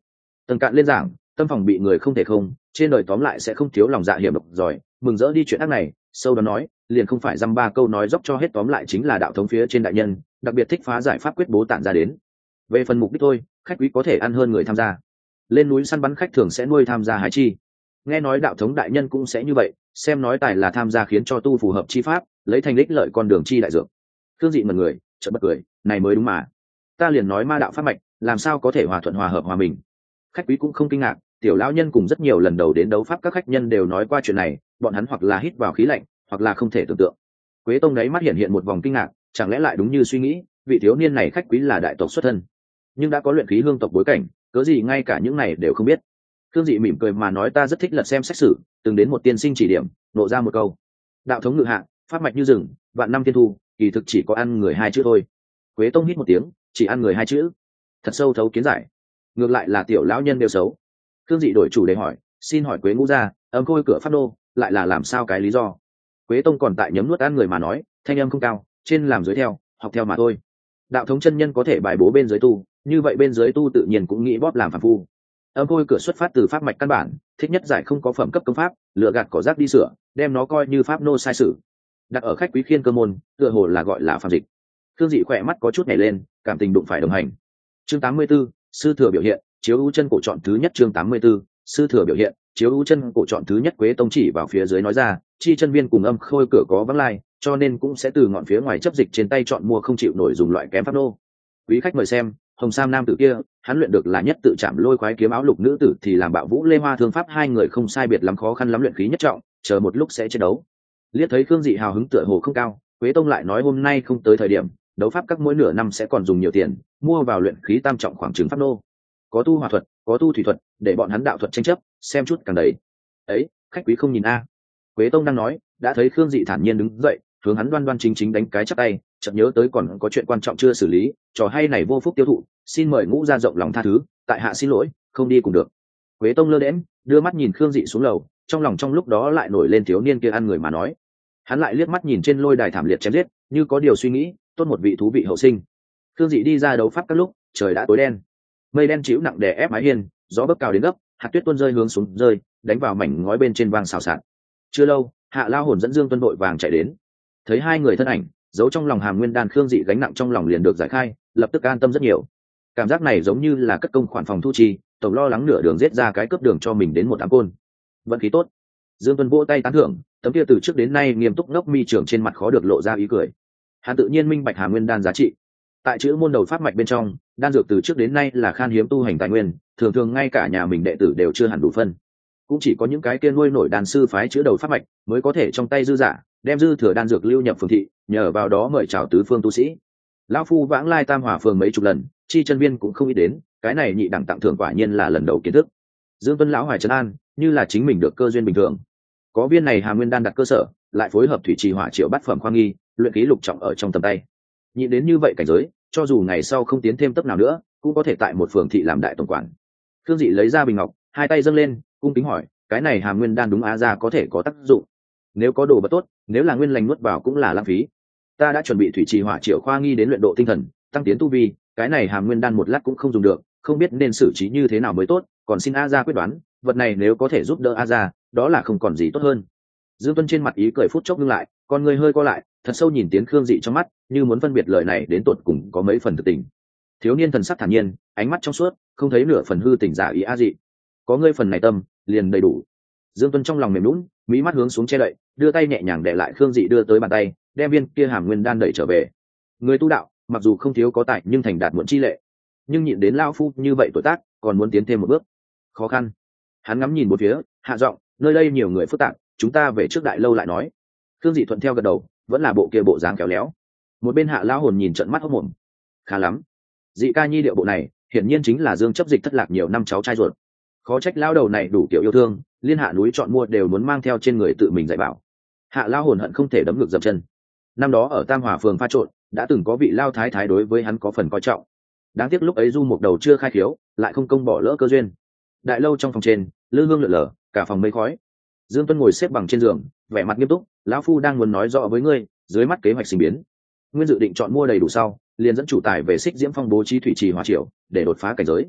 Tầng cạn lên giảng, tâm phòng bị người không thể không, trên đời tóm lại sẽ không thiếu lòng dạ hiểm độc giỏi, mừng rỡ đi chuyện ác này, sâu đó nói, liền không phải dăm ba câu nói dốc cho hết, tóm lại chính là đạo thống phía trên đại nhân, đặc biệt thích phá giải pháp quyết bố tản ra đến. Về phần mục đích thôi, khách quý có thể ăn hơn người tham gia. Lên núi săn bắn khách thường sẽ nuôi tham gia hái chi. Nghe nói đạo thống đại nhân cũng sẽ như vậy, xem nói tài là tham gia khiến cho tu phù hợp chi pháp, lấy thành đích lợi con đường chi đại dược. Thương dị mật người, chợt bật cười, này mới đúng mà. Ta liền nói ma đạo pháp mạch, làm sao có thể hòa thuận hòa hợp hòa mình. Khách quý cũng không kinh ngạc, tiểu lão nhân cùng rất nhiều lần đầu đến đấu pháp các khách nhân đều nói qua chuyện này, bọn hắn hoặc là hít vào khí lạnh, hoặc là không thể tưởng tượng. Quế Tông đấy mắt hiện một vòng kinh ngạc, chẳng lẽ lại đúng như suy nghĩ, vị thiếu niên này khách quý là đại tộc xuất thân, nhưng đã có luyện khí hương tộc bối cảnh, cớ gì ngay cả những này đều không biết. Thương dị mỉm cười mà nói, ta rất thích lật xem sách sử, từng đến một tiên sinh chỉ điểm, nộ ra một câu: đạo thống ngự hạ, pháp mạch như rừng, vạn năm tiên thu, kỳ thực chỉ có ăn người hai chữ thôi. Quế Tông hít một tiếng, chỉ ăn người hai chữ, thật sâu thấu kiến giải. Ngược lại là tiểu lão nhân đều xấu. Thương dị đổi chủ đề hỏi, xin hỏi Quế ngũ gia, âm khôi cửa pháp nô lại là làm sao cái lý do? Quế Tông còn tại nhấm nuốt ăn người mà nói, thanh âm không cao, trên làm dưới theo, học theo mà thôi. Đạo thống chân nhân có thể bài bố bên dưới tu, như vậy bên dưới tu tự nhiên cũng nghĩ bóp làm phàm phu. Âm khôi cửa xuất phát từ pháp mạch căn bản, thích nhất giải không có phẩm cấp công pháp, lựa gạt cỏ rác đi sửa, đem nó coi như pháp nô sai sử. Đặt ở khách quý khiên cơ môn, tựa hồ là gọi là phàm dịch. Thương dị khỏe mắt có chút nhảy lên, cảm tình đụng phải đồng hành. Chương 84, sư thừa biểu hiện, chiếu ưu chân cổ chọn thứ nhất. Chương 84, sư thừa biểu hiện, chiếu ưu chân cổ chọn thứ nhất. Quế Tông chỉ vào phía dưới nói ra, chi chân viên cùng âm khôi cửa có vắng lai, cho nên cũng sẽ từ ngọn phía ngoài chấp dịch trên tay chọn mua không chịu nổi dùng loại kém pháp nô. Quý khách mời xem, hồng sam nam tử kia, hắn luyện được là nhất tự chạm lôi khoái kiếm, áo lục nữ tử thì làm bạo vũ lê hoa thương pháp, hai người không sai biệt lắm, khó khăn lắm luyện khí nhất trọng, chờ một lúc sẽ chiến đấu. Liếc thấy Khương Dị hào hứng tựa hồ không cao, Quế Tông lại nói, hôm nay không tới thời điểm, đấu pháp các mỗi nửa năm sẽ còn dùng nhiều tiền mua vào luyện khí tam trọng khoảng trừng pháp nô, có tu hỏa thuật, có tu thủy thuật, để bọn hắn đạo thuật tranh chấp, xem chút càng đầy. Ấy, khách quý không nhìn a. Quế Tông đang nói, đã thấy Khương Dị thản nhiên đứng dậy, hướng hắn đoan đoan chính chính đánh cái chắp tay, chợt nhớ tới còn có chuyện quan trọng chưa xử lý, trò hay này vô phúc tiêu thụ, xin mời ngũ gia rộng lòng tha thứ, tại hạ xin lỗi, không đi cùng được. Quế Tông lơ đễnh, đưa mắt nhìn Khương Dị xuống lầu, trong lòng trong lúc đó lại nổi lên thiếu niên kia ăn người mà nói. Hắn lại liếc mắt nhìn trên lôi đài thảm liệt chém giết, như có điều suy nghĩ, tốt một vị thú vị hậu sinh. Khương Dị đi ra đấu pháp các lúc, trời đã tối đen, mây đen chịu nặng đè ép mái hiên, gió bấc cao đến gấp, hạt tuyết tuôn rơi hướng xuống rơi, đánh vào mảnh ngói bên trên vang xào xạc. Chưa lâu, Hạ Lao Hồn dẫn Dương Tuân vội vàng chạy đến, thấy hai người thân ảnh, giấu trong lòng Hàm Nguyên Đan, Khương Dị gánh nặng trong lòng liền được giải khai, lập tức an tâm rất nhiều. Cảm giác này giống như là cất công khoản phòng thu chi, tổng lo lắng nửa đường giết ra cái cướp đường cho mình đến một ám côn. Vận khí tốt. Dương Tuân vỗ tay tán thưởng, tấm kia từ trước đến nay nghiêm túc ngốc mi trưởng trên mặt khó được lộ ra ý cười. Hắn tự nhiên minh bạch Hàm Nguyên Đan giá trị. Tại chữ môn đầu pháp mạch bên trong, đan dược từ trước đến nay là khan hiếm tu hành tài nguyên, thường thường ngay cả nhà mình đệ tử đều chưa hẳn đủ phân. Cũng chỉ có những cái kia nuôi nổi đan sư phái chữ đầu pháp mạch mới có thể trong tay dư giả, đem dư thừa đan dược lưu nhập phường thị, nhờ vào đó mời chào tứ phương tu sĩ. Lão phu vãng lai Tam Hòa phường mấy chục lần, chi chân viên cũng không ít đến, cái này nhị đẳng tặng thưởng quả nhiên là lần đầu kiến thức. Dương Tuân lão hoài trấn an, như là chính mình được cơ duyên bình thường. Có viên này Hàm Nguyên Đan đặt cơ sở, lại phối hợp thủy trì hỏa triệu bát phẩm khoa nghi, luyện khí lục trọng ở trong tầm tay. Nhị đến như vậy cảnh giới, cho dù ngày sau không tiến thêm tấp nào nữa, cũng có thể tại một phường thị làm đại tổng quản. Khương Dị lấy ra bình ngọc, hai tay dâng lên, cung kính hỏi, cái này Hàm Nguyên Đan đúng á ra có thể có tác dụng? Nếu có đồ vật tốt, nếu là nguyên lành nuốt vào cũng là lãng phí. Ta đã chuẩn bị thủy trì hỏa triệu khoa nghi đến luyện độ tinh thần, tăng tiến tu vi, cái này Hàm Nguyên Đan một lát cũng không dùng được, không biết nên xử trí như thế nào mới tốt, còn xin a gia quyết đoán, vật này nếu có thể giúp đỡ a gia, đó là không còn gì tốt hơn. Dương Tuân trên mặt ý cười phút chốc ngưng lại, con người hơi co lại, thật sâu nhìn Tiến Khương Dị trong mắt, như muốn phân biệt lời này đến tột cùng có mấy phần thực tình. Thiếu niên thần sắc thản nhiên, ánh mắt trong suốt, không thấy nửa phần hư tình giả ý a dị. Có ngươi phần này tâm, liền đầy đủ. Dương Tuân trong lòng mềm nhũn, mí mắt hướng xuống che đậy, đưa tay nhẹ nhàng đè lại Khương Dị đưa tới bàn tay, đem viên kia Hàm Nguyên Đan đẩy trở về. Người tu đạo, mặc dù không thiếu có tài nhưng thành đạt muộn chi lệ, nhưng nhịn đến lão phu như vậy tuổi tác, còn muốn tiến thêm một bước, khó khăn. Hắn ngắm nhìn bốn phía, hạ giọng, nơi đây nhiều người phức tạp, chúng ta về trước đại lâu lại nói. Khương Dị thuận theo gật đầu, vẫn là bộ kia bộ dáng khéo léo. Một bên Hạ Lão Hồn nhìn trận mắt hốc mồm. Khá lắm, Dị ca nhi điệu bộ này, hiển nhiên chính là Dương chấp dịch thất lạc nhiều năm cháu trai ruột. Khó trách lão đầu này đủ kiểu yêu thương, liên hạ núi chọn mua đều muốn mang theo trên người tự mình dạy bảo. Hạ Lão Hồn hận không thể đấm ngược dậm chân. Năm đó ở Tam Hòa phường pha trộn, đã từng có vị lao thái thái đối với hắn có phần coi trọng. Đáng tiếc lúc ấy du một đầu chưa khai khiếu, lại không công bỏ lỡ cơ duyên. Đại lâu trong phòng trên, lư hương lượn lờ, cả phòng mây khói. Dương Tuân ngồi xếp bằng trên giường, vẻ mặt nghiêm túc, lão phu đang muốn nói rõ với ngươi, dưới mắt kế hoạch sinh biến. Nguyên dự định chọn mua đầy đủ sau, liền dẫn chủ tài về Xích Diễm Phong bố trí thủy trì hỏa triều, để đột phá cảnh giới.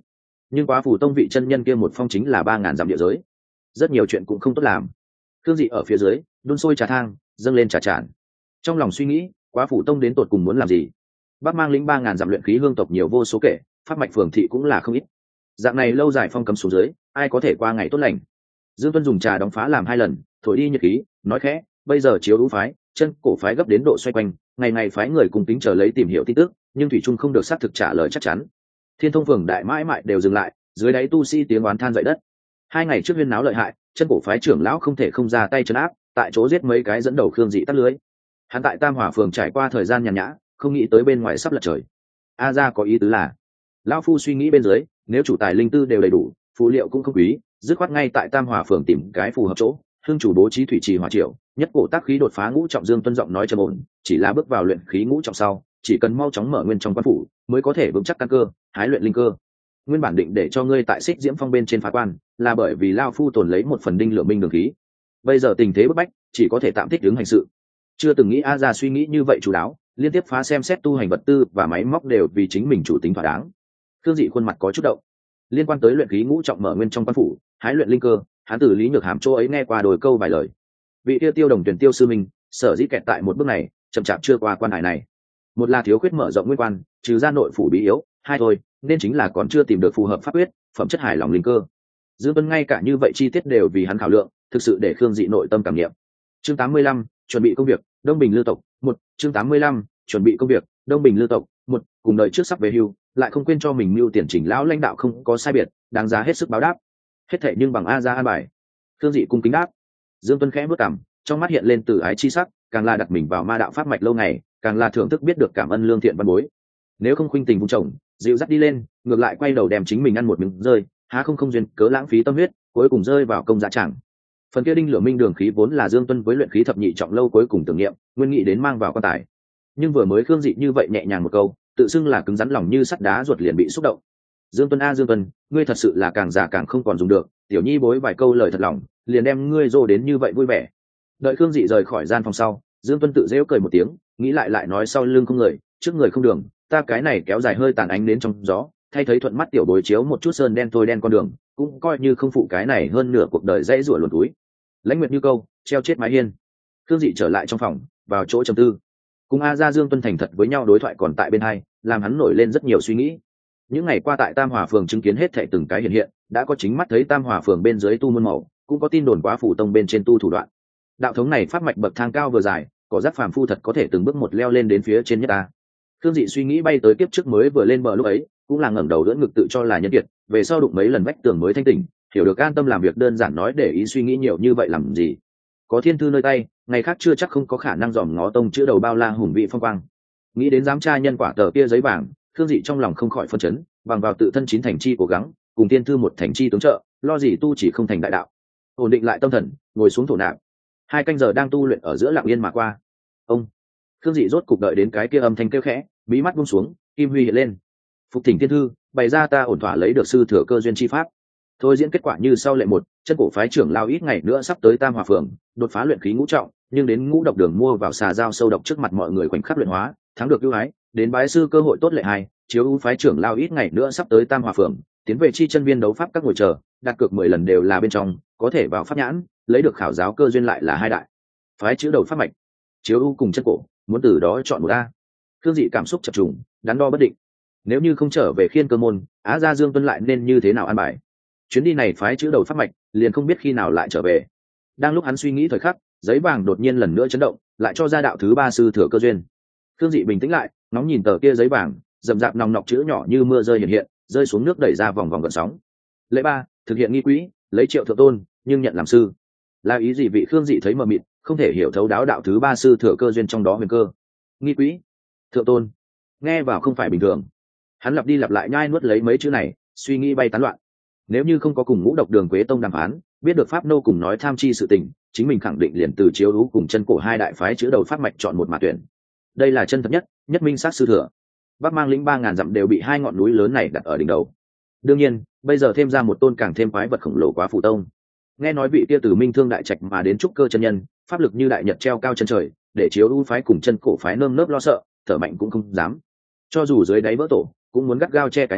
nhưng quá phủ tông vị chân nhân kia một phong chính là 3.000 dặm địa giới, rất nhiều chuyện cũng không tốt làm. Thương Dị ở phía dưới đun sôi trà thang, dâng lên trà tràn, trong lòng suy nghĩ quá phủ tông đến tột cùng muốn làm gì. Bắc Mang lĩnh 3.000 dặm luyện khí hương tộc nhiều vô số kể, pháp mạch phường thị cũng là không ít, dạng này lâu dài phong cấm xuống dưới ai có thể qua ngày tốt lành. Dương Tuân dùng trà đóng phá làm 2 lần, thổi đi nhiệt khí, nói khẽ, bây giờ chiếu ưu phái chân cổ phái gấp đến độ xoay quanh, ngày ngày phái người cùng tính chờ lấy tìm hiểu tin tức, nhưng thủy trung không được xác thực trả lời chắc chắn. Thiên Thông phường đại mãi mãi đều dừng lại, dưới đáy tu sĩ tiếng oán than dậy đất. 2 ngày trước huyên náo lợi hại, chân cổ phái trưởng lão không thể không ra tay trấn áp, tại chỗ giết mấy cái dẫn đầu Khương Dị tắt lưới. Hắn tại Tam Hỏa phường trải qua thời gian nhàn nhã, không nghĩ tới bên ngoài sắp lật trời. A gia có ý tứ là, lão phu suy nghĩ bên dưới, nếu chủ tài linh tư đều đầy đủ, phù liệu cũng không quý, dứt khoát ngay tại Tam Hỏa phường tìm cái phù hợp chỗ, hương chủ bố trí thủy trì hỏa triệu, nhất cổ tác khí đột phá ngũ trọng. Dương Tuân giọng nói trầm ổn, chỉ là bước vào luyện khí ngũ trọng sau, chỉ cần mau chóng mở nguyên trong quan phủ, mới có thể vững chắc căn cơ, hái luyện linh cơ. Nguyên bản định để cho ngươi tại Xích Diễm Phong bên trên phá quan, là bởi vì lão phu tồn lấy một phần đinh lửa minh đường khí. Bây giờ tình thế bức bách, chỉ có thể tạm thích ứng hành sự. Chưa từng nghĩ A gia suy nghĩ như vậy chú đáo, liên tiếp phá xem xét tu hành vật tư và máy móc đều vì chính mình chủ tính thỏa đáng. Thương Dị khuôn mặt có chút động. Liên quan tới luyện khí ngũ trọng mở nguyên trong quan phủ, hái luyện linh cơ, hắn từ Lý Nhược Hàm chỗ ấy nghe qua đôi câu vài lời. Vị tiêu tiêu đồng tuyển tiêu sư minh, sở dĩ kẹt tại một bước này, chậm chạp chưa qua quan hải này. Một là thiếu khuyết mở rộng nguyên quan, trừ ra nội phủ bí yếu, hai thôi, nên chính là còn chưa tìm được phù hợp pháp quyết, phẩm chất hài lòng linh cơ. Dương Tuân ngay cả như vậy chi tiết đều vì hắn khảo lượng, thực sự để Khương Dị nội tâm cảm nghiệm. Chương 85, chuẩn bị công việc, Đông Bình Lưu tộc, 1, chương 85, chuẩn bị công việc, Đông Bình Lưu tộc, 1, cùng đợi trước sắp về hưu, lại không quên cho mình mưu tiền chỉnh lão lãnh đạo không có sai biệt, đáng giá hết sức báo đáp. Hết thảy nhưng bằng A gia an bài. Khương Dị cung kính đáp. Dương Tuân khẽ bước cằm, trong mắt hiện lên từ ái chi sắc, càng là đặt mình vào ma đạo pháp mạch lâu ngày, càng là thưởng thức biết được cảm ơn lương thiện văn bối. Nếu không khuynh tình vung chồng, dịu dắt đi lên, ngược lại quay đầu đem chính mình ăn một miếng rơi, há không duyên cớ lãng phí tâm huyết, cuối cùng rơi vào công dạ chẳng. Phần kia đinh lửa minh đường khí vốn là Dương Tuân với luyện khí thập nhị trọng lâu cuối cùng tưởng niệm, nguyên nghĩ đến mang vào quan tài. Nhưng vừa mới Khương Dị như vậy nhẹ nhàng một câu, tự xưng là cứng rắn lòng như sắt đá ruột liền bị xúc động. Dương Tuân a Dương Tuân, ngươi thật sự là càng già càng không còn dùng được, tiểu nhi bối vài câu lời thật lòng, liền đem ngươi dỗ đến như vậy vui vẻ. Đợi Khương Dị rời khỏi gian phòng sau, Dương Tuân tự giễu cười một tiếng, nghĩ lại nói sau lưng không người, trước người không đường, ta cái này kéo dài hơi tàn ánh đến trong gió, thay thấy thuận mắt tiểu bối chiếu một chút sơn đen thôi đen con đường, cũng coi như không phụ cái này hơn nửa cuộc đời dãy rủa luồn túi. Lãnh Nguyệt như câu, treo chết mái hiên. Khương Dị trở lại trong phòng, vào chỗ trầm tư. Cùng A gia Dương Tuân thành thật với nhau đối thoại còn tại bên hai, làm hắn nổi lên rất nhiều suy nghĩ. Những ngày qua tại Tam Hòa phường chứng kiến hết thảy từng cái hiện hiện, đã có chính mắt thấy Tam Hòa phường bên dưới tu muôn màu, cũng có tin đồn quá phủ tông bên trên tu thủ đoạn. Đạo thống này pháp mạch bậc thang cao vừa dài, có giác phàm phu thật có thể từng bước một leo lên đến phía trên nhất ta. Khương Dị suy nghĩ bay tới kiếp trước mới vừa lên bờ lúc ấy, cũng là ngẩng đầu đỡ ngực tự cho là nhân kiệt, về sau đụng mấy lần vách tường mới thanh tỉnh, hiểu được an tâm làm việc đơn giản nói để ý suy nghĩ nhiều như vậy làm gì. Có thiên thư nơi tay, ngày khác chưa chắc không có khả năng dòm ngó tông chữ đầu bao la hùng vị phong quang. Nghĩ đến giám tra nhân quả tờ kia giấy vàng, Khương Dị trong lòng không khỏi phân chấn, bằng vào tự thân chín thành chi cố gắng, cùng thiên thư một thành chi tướng trợ, lo gì tu chỉ không thành đại đạo. Ổn định lại tâm thần, ngồi xuống thổ nạp. 2 canh giờ đang tu luyện ở giữa lặng yên mà qua. Ông Khương Dị rốt cục đợi đến cái kia âm thanh kêu khẽ, bí mắt buông xuống, kim huy hiện lên. Phục thỉnh thiên thư, bày ra ta ổn thỏa lấy được sư thừa cơ duyên chi pháp. Thôi diễn kết quả như sau lệ 1, chân cổ phái trưởng lao ít ngày nữa sắp tới Tam Hòa phường, đột phá luyện khí ngũ trọng, nhưng đến ngũ độc đường mua vào xà dao sâu độc trước mặt mọi người khoảnh khắc luyện hóa, thắng được ưu ái, đến bái sư cơ hội tốt lệ 2, chiếu ưu phái trưởng lao ít ngày nữa sắp tới Tam Hòa phường, tiến về chi chân viên đấu pháp các ngồi chờ, đặt cược 10 lần đều là bên trong, có thể vào pháp nhãn, lấy được khảo giáo cơ duyên lại là 2 đại. Phái chữ đầu pháp mạch, chiếu ưu cùng chân cổ, muốn từ đó chọn một a. Khương Dị cảm xúc chập trùng, đắn đo bất định. Nếu như không trở về Khiên Cơ môn, Á gia Dương Tuân lại nên như thế nào an bài? Chuyến đi này phái chữ đầu pháp mạch, liền không biết khi nào lại trở về. Đang lúc hắn suy nghĩ thời khắc, giấy vàng đột nhiên lần nữa chấn động, lại cho ra đạo thứ 3 sư thừa cơ duyên. Khương Dị bình tĩnh lại, ngóng nhìn tờ kia giấy vàng, rậm rạp nòng nọc chữ nhỏ như mưa rơi hiện hiện, rơi xuống nước đẩy ra vòng vòng gợn sóng. Lễ 3, thực hiện nghi quỹ, lấy Triệu thượng tôn, nhưng nhận làm sư. Là ý gì vị Khương Dị thấy mờ mịt, không thể hiểu thấu đáo đạo thứ 3 sư thừa cơ duyên trong đó huyền cơ. Nghi quỹ, thượng tôn, nghe vào không phải bình thường. Hắn lặp đi lặp lại nhai nuốt lấy mấy chữ này, suy nghĩ bay tán loạn. Nếu như không có cùng ngũ độc đường Quế Tông đàm phán, biết được pháp nô cùng nói tham chi sự tình, chính mình khẳng định liền từ chiếu lũ cùng chân cổ 2 đại phái chữ đầu pháp mạch chọn một mà tuyển. Đây là chân thật nhất, nhất minh sát sư thừa. Bắc Mang lĩnh 3.000 dặm đều bị 2 ngọn núi lớn này đặt ở đỉnh đầu. Đương nhiên, bây giờ thêm ra một tôn càng thêm quái vật khổng lồ quá phủ tông. Nghe nói vị kia từ Minh Thương đại trạch mà đến trúc cơ chân nhân, pháp lực như đại nhật treo cao chân trời, để chiếu lũ phái cùng chân cổ phái nơm nớp lo sợ, thở mạnh cũng không dám. Cho dù dưới đáy vỡ tổ, cũng muốn gắt gao che cái nắp,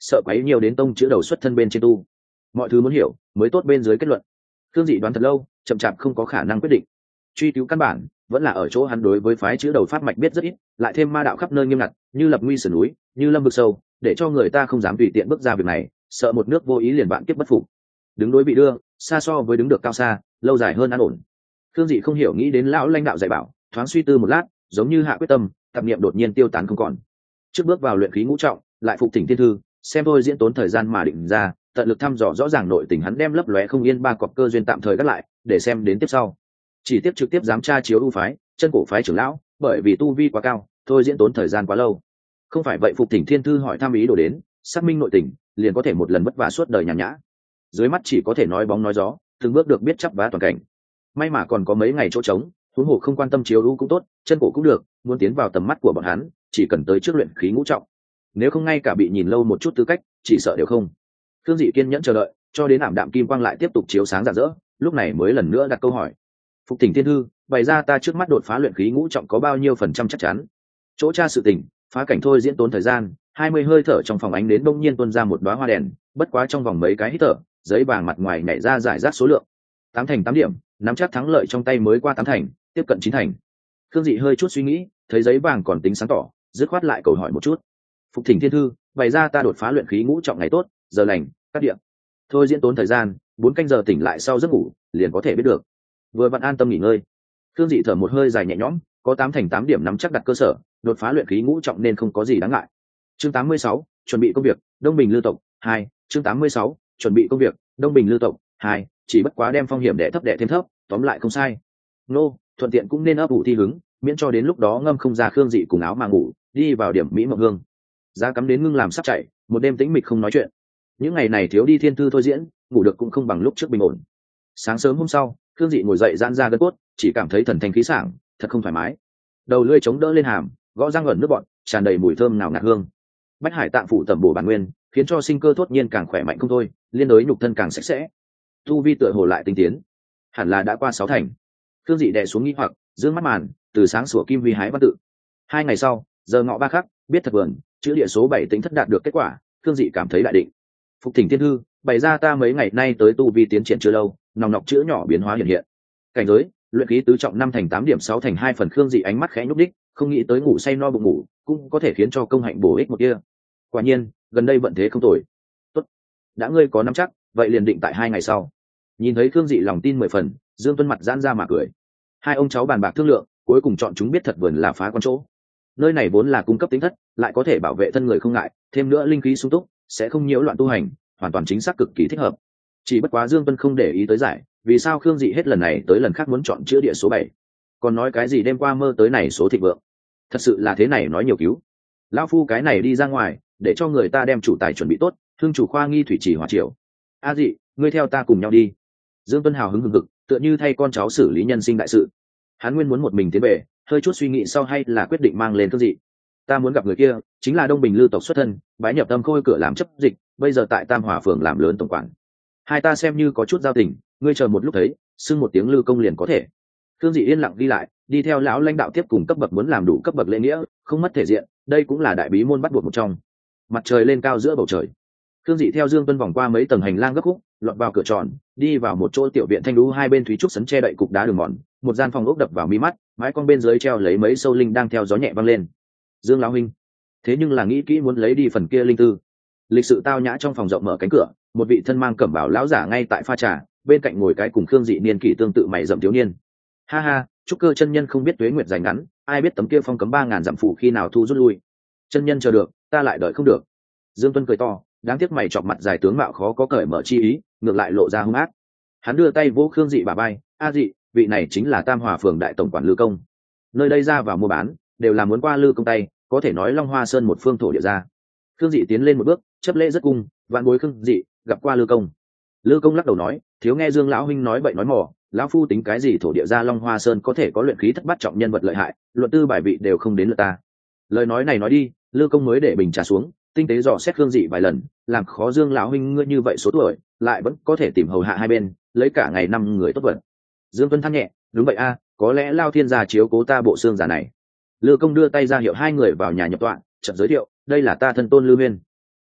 sợ quấy nhiều đến tông chữ đầu xuất thân bên trên tu. Mọi thứ muốn hiểu mới tốt bên dưới kết luận. Thương Dị đoán thật lâu, chậm chạp không có khả năng quyết định. Truy cứu căn bản vẫn là ở chỗ hắn đối với phái chữ đầu pháp mạch biết rất ít, lại thêm ma đạo khắp nơi nghiêm ngặt, như lập nguy sườn núi, như lâm vực sâu, để cho người ta không dám tùy tiện bước ra việc này, sợ một nước vô ý liền vạn kiếp bất phục. Đứng đối bị đưa, xa so với đứng được cao xa, lâu dài hơn an ổn. Thương Dị không hiểu nghĩ đến lão lãnh đạo dạy bảo, thoáng suy tư một lát, giống như hạ quyết tâm, tạp niệm đột nhiên tiêu tán không còn. Trước bước vào luyện khí ngũ trọng, lại phục thỉnh thiên thư, xem thôi diễn tốn thời gian mà định ra, tận lực thăm dò rõ ràng nội tình hắn đem lấp lóe không yên ba cọp cơ duyên tạm thời gác lại, để xem đến tiếp sau. Chỉ tiếp trực tiếp giám tra chiếu ưu phái, chân cổ phái trưởng lão, bởi vì tu vi quá cao, thôi diễn tốn thời gian quá lâu. Không phải vậy phục thỉnh thiên thư hỏi thăm ý đồ đến, xác minh nội tình, liền có thể một lần vất vả suốt đời nhàn nhã. Dưới mắt chỉ có thể nói bóng nói gió, từng bước được biết chắp vá toàn cảnh. May mà còn có mấy ngày chỗ trống, huống hồ không quan tâm chiếu ưu cũng tốt, chân cổ cũng được, muốn tiến vào tầm mắt của bọn hắn, chỉ cần tới trước luyện khí ngũ trọng. Nếu không ngay cả bị nhìn lâu một chút tư cách, chỉ sợ đều không. Thương Dị kiên nhẫn chờ đợi, cho đến ảm đạm kim quang lại tiếp tục chiếu sáng rạng rỡ, lúc này mới lần nữa đặt câu hỏi. Phục thỉnh thiên thư, bày ra ta trước mắt đột phá luyện khí ngũ trọng có bao nhiêu phần trăm chắc chắn? Chỗ tra sự tình, phá cảnh thôi diễn tốn thời gian, 20 hơi thở trong phòng ánh đến đông nhiên tuôn ra một đóa hoa đèn, bất quá trong vòng mấy cái hít thở, giấy vàng mặt ngoài nhảy ra giải rác số lượng. 8 thành 8 điểm, nắm chắc thắng lợi trong tay mới qua 8 thành, tiếp cận 9 thành. Thương Dị hơi chút suy nghĩ, thấy giấy vàng còn tính sáng tỏ, dứt khoát lại cầu hỏi một chút. Phục thỉnh thiên thư, bày ra ta đột phá luyện khí ngũ trọng ngày tốt, giờ lành, cắt điểm. Thôi diễn tốn thời gian, 4 canh giờ tỉnh lại sau giấc ngủ, liền có thể biết được. Vừa vặn an tâm nghỉ ngơi. Thương Dị thở một hơi dài nhẹ nhõm, có 8 thành 8 điểm nắm chắc đặt cơ sở, đột phá luyện khí ngũ trọng nên không có gì đáng ngại. Chương 86, chuẩn bị công việc, Đông Bình Lưu tộc 2, chương 86, chuẩn bị công việc, Đông Bình Lưu tộc 2, chỉ bất quá đem phong hiểm đè thấp đè thêm thấp, tóm lại không sai. Nô, thuận tiện cũng nên ấp ủ thi hứng, miễn cho đến lúc đó ngâm không ra Khương Dị cùng áo mà ngủ, đi vào điểm mỹ mộng hương. Giá cắm đến ngưng làm sắp chạy, một đêm tĩnh mịch không nói chuyện. Những ngày này thiếu đi thiên thư thôi diễn, ngủ được cũng không bằng lúc trước bình ổn. Sáng sớm hôm sau, Khương Dị ngồi dậy giãn ra gân cốt, chỉ cảm thấy thần thanh khí sảng, thật không thoải mái. Đầu lưỡi chống đỡ lên hàm, gõ răng ẩn nước bọt, tràn đầy mùi thơm nào ngạt hương. Bách Hải Tạng phủ tẩm bổ bản nguyên, khiến cho sinh cơ thốt nhiên càng khỏe mạnh không thôi, liên đối nhục thân càng sạch sẽ. Tu vi tựa hồ lại tinh tiến, hẳn là đã qua 6 thành. Khương Dị đè xuống nghi hoặc, dương mắt màn, từ sáng sủa kim vi hái văn tự. 2 ngày sau, giờ ngọ 3 khắc, biết thật vườn, chữ địa số 7 tính thất đạt được kết quả, Khương Dị cảm thấy đại định. Phục thỉnh thiên thư, bày ra ta mấy ngày nay tới tu vi tiến triển chưa lâu, nòng nọc chữ nhỏ biến hóa hiện hiện. Cảnh giới, luyện khí tứ trọng 5 thành 8 điểm 6 thành 2 phần. Khương Dị ánh mắt khẽ nhúc đích, không nghĩ tới ngủ say no bụng ngủ, cũng có thể khiến cho công hạnh bổ ích một kia. Quả nhiên, gần đây vận thế không tồi. Tốt, đã ngươi có nắm chắc, vậy liền định tại 2 ngày sau. Nhìn thấy Khương Dị lòng tin 10 phần, Dương Tuân mặt giãn ra mà cười. Hai ông cháu bàn bạc thương lượng, cuối cùng chọn chúng biết thật vườn là phá con chỗ. Nơi này vốn là cung cấp tính thất, lại có thể bảo vệ thân người không ngại, thêm nữa linh khí sung túc, sẽ không nhiễu loạn tu hành, hoàn toàn chính xác cực kỳ thích hợp. Chỉ bất quá Dương Tuân không để ý tới giải, vì sao Khương Dị hết lần này tới lần khác muốn chọn chữa địa số 7, còn nói cái gì đêm qua mơ tới này số thịnh vượng. Thật sự là thế này nói nhiều cứu. Lão phu cái này đi ra ngoài, để cho người ta đem chủ tài chuẩn bị tốt, thương chủ khoa nghi thủy chỉ hỏa triều. A Dị, ngươi theo ta cùng nhau đi. Dương Tuân hào hứng hừng hực, tựa như thay con cháu xử lý nhân sinh đại sự. Hắn nguyên muốn một mình tiến về, hơi chút suy nghĩ sau hay là quyết định mang lên Khương Dị. Ta muốn gặp người kia, chính là Đông Bình Lưu tộc xuất thân, bái nhập Tâm Khôi cửa làm chấp dịch, bây giờ tại Tam Hòa phường làm lớn tổng quản. Hai ta xem như có chút giao tình, ngươi chờ một lúc thấy, xưng một tiếng Lưu công liền có thể. Khương Dị yên lặng đi lại, đi theo lão lãnh đạo tiếp cùng cấp bậc muốn làm đủ cấp bậc lễ nghĩa, không mất thể diện, đây cũng là đại bí môn bắt buộc một trong. Mặt trời lên cao giữa bầu trời, Khương Dị theo Dương Tuân vòng qua mấy tầng hành lang gấp khúc, lọt vào cửa tròn, đi vào một chỗ tiểu viện thanh lũ, hai bên thúy trúc sấn che đậy cục đá đường mòn, một gian phòng ốc đập vào mi mắt, mái con bên dưới treo lấy mấy sâu linh đang theo gió nhẹ văng lên. Dương lão huynh, thế nhưng là nghĩ kỹ muốn lấy đi phần kia linh tư. Lịch sự tao nhã trong phòng rộng mở cánh cửa, một vị thân mang cẩm bào lão giả ngay tại pha trà, bên cạnh ngồi cái cùng Khương Dị niên kỷ tương tự mày rậm thiếu niên. Ha ha, trúc cơ chân nhân không biết tuế nguyệt dài ngắn, ai biết tấm kia phong cấm 3000 dặm phủ khi nào thu rút lui. Chân nhân chờ được, ta lại đợi không được. Dương Tuân cười to, đáng tiếc mày chọc mặt dài tướng mạo khó có cởi mở chi ý, ngược lại lộ ra hung ác. Hắn đưa tay vỗ Khương Dị bả vai, "A Dị, vị này chính là Tam Hòa phường đại tổng quản Lư công. Nơi đây ra vào mua bán, đều là muốn qua Lư công tay, có thể nói Long Hoa Sơn một phương thổ địa ra." Khương Dị tiến lên một bước, chấp lễ rất cung, vạn bối Khương Dị, gặp qua Lư công. Lư công lắc đầu nói, thiếu nghe Dương lão huynh nói bậy nói mỏ, lão phu tính cái gì thổ địa ra Long Hoa Sơn có thể có luyện khí thất bát trọng nhân vật lợi hại, luận tư bài vị đều không đến lượt ta. Lời nói này nói đi, Lư công mới để bình trà xuống, tinh tế dò xét Khương Dị vài lần, làm khó Dương lão huynh ngươi như vậy số tuổi, lại vẫn có thể tìm hầu hạ hai bên, lấy cả ngày 5 người tốt vật. Dương Tuân than nhẹ, đúng vậy a, có lẽ Lao Thiên gia chiếu cố ta bộ xương giả này. Lư công đưa tay ra hiệu hai người vào nhà nhập tọa, chợt giới thiệu, đây là ta thân tôn Lư Huyên.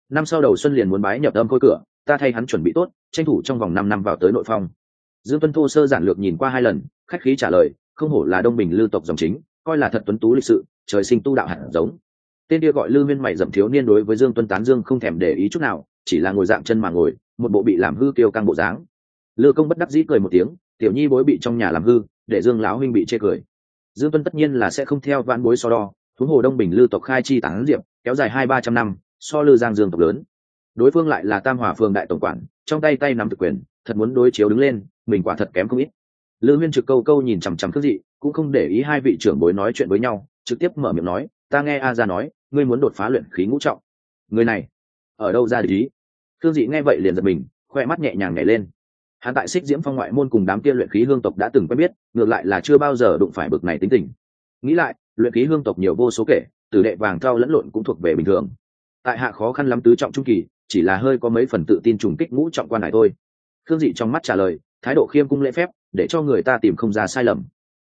năm sau đầu xuân liền muốn bái nhập âm khôi cửa, ta thay hắn chuẩn bị tốt, tranh thủ trong vòng 5 năm vào tới nội phong. Dương Tuân thô sơ giản lược nhìn qua 2 lần, khách khí trả lời, không hổ là Đông Bình Lư tộc dòng chính, coi là thật tuấn tú lịch sự, trời sinh tu đạo hạt giống. Tên kia gọi Lư Nguyên mày dậm thiếu niên đối với Dương Tuân tán dương không thèm để ý chút nào, chỉ là ngồi dạng chân mà ngồi, một bộ bị làm hư kiêu căng bộ dáng. Lư Công bất đắc dĩ cười một tiếng, tiểu nhi bối bị trong nhà làm hư, để Dương lão huynh bị chê cười. Dương Tuân tất nhiên là sẽ không theo vãn bối so đo, huống hồ Đông Bình Lư tộc khai chi tán diệp, kéo dài 200-300 năm, so Lư Giang Dương tộc lớn. Đối phương lại là Tam Hòa phường đại tổng quản, trong tay nắm thực quyền, thật muốn đối chiếu đứng lên, mình quả thật kém không ít. Lư Nguyên trực câu câu nhìn chằm chằm Khương Dị, cũng không để ý hai vị trưởng bối nói chuyện với nhau, trực tiếp mở miệng nói, ta nghe A gia nói, ngươi muốn đột phá luyện khí ngũ trọng. Người này ở đâu ra ý? Khương Dị nghe vậy liền giật mình, khoe mắt nhẹ nhàng nhảy lên. Hắn tại Xích Diễm Phong ngoại môn cùng đám kia luyện khí hương tộc đã từng quen biết, ngược lại là chưa bao giờ đụng phải bực này tính tình. Nghĩ lại, luyện khí hương tộc nhiều vô số kể, tử đệ vàng cao lẫn lộn cũng thuộc về bình thường. Tại hạ khó khăn lắm tứ trọng trung kỳ, chỉ là hơi có mấy phần tự tin trùng kích ngũ trọng quan này thôi. Khương Dị trong mắt trả lời, thái độ khiêm cung lễ phép, để cho người ta tìm không ra sai lầm.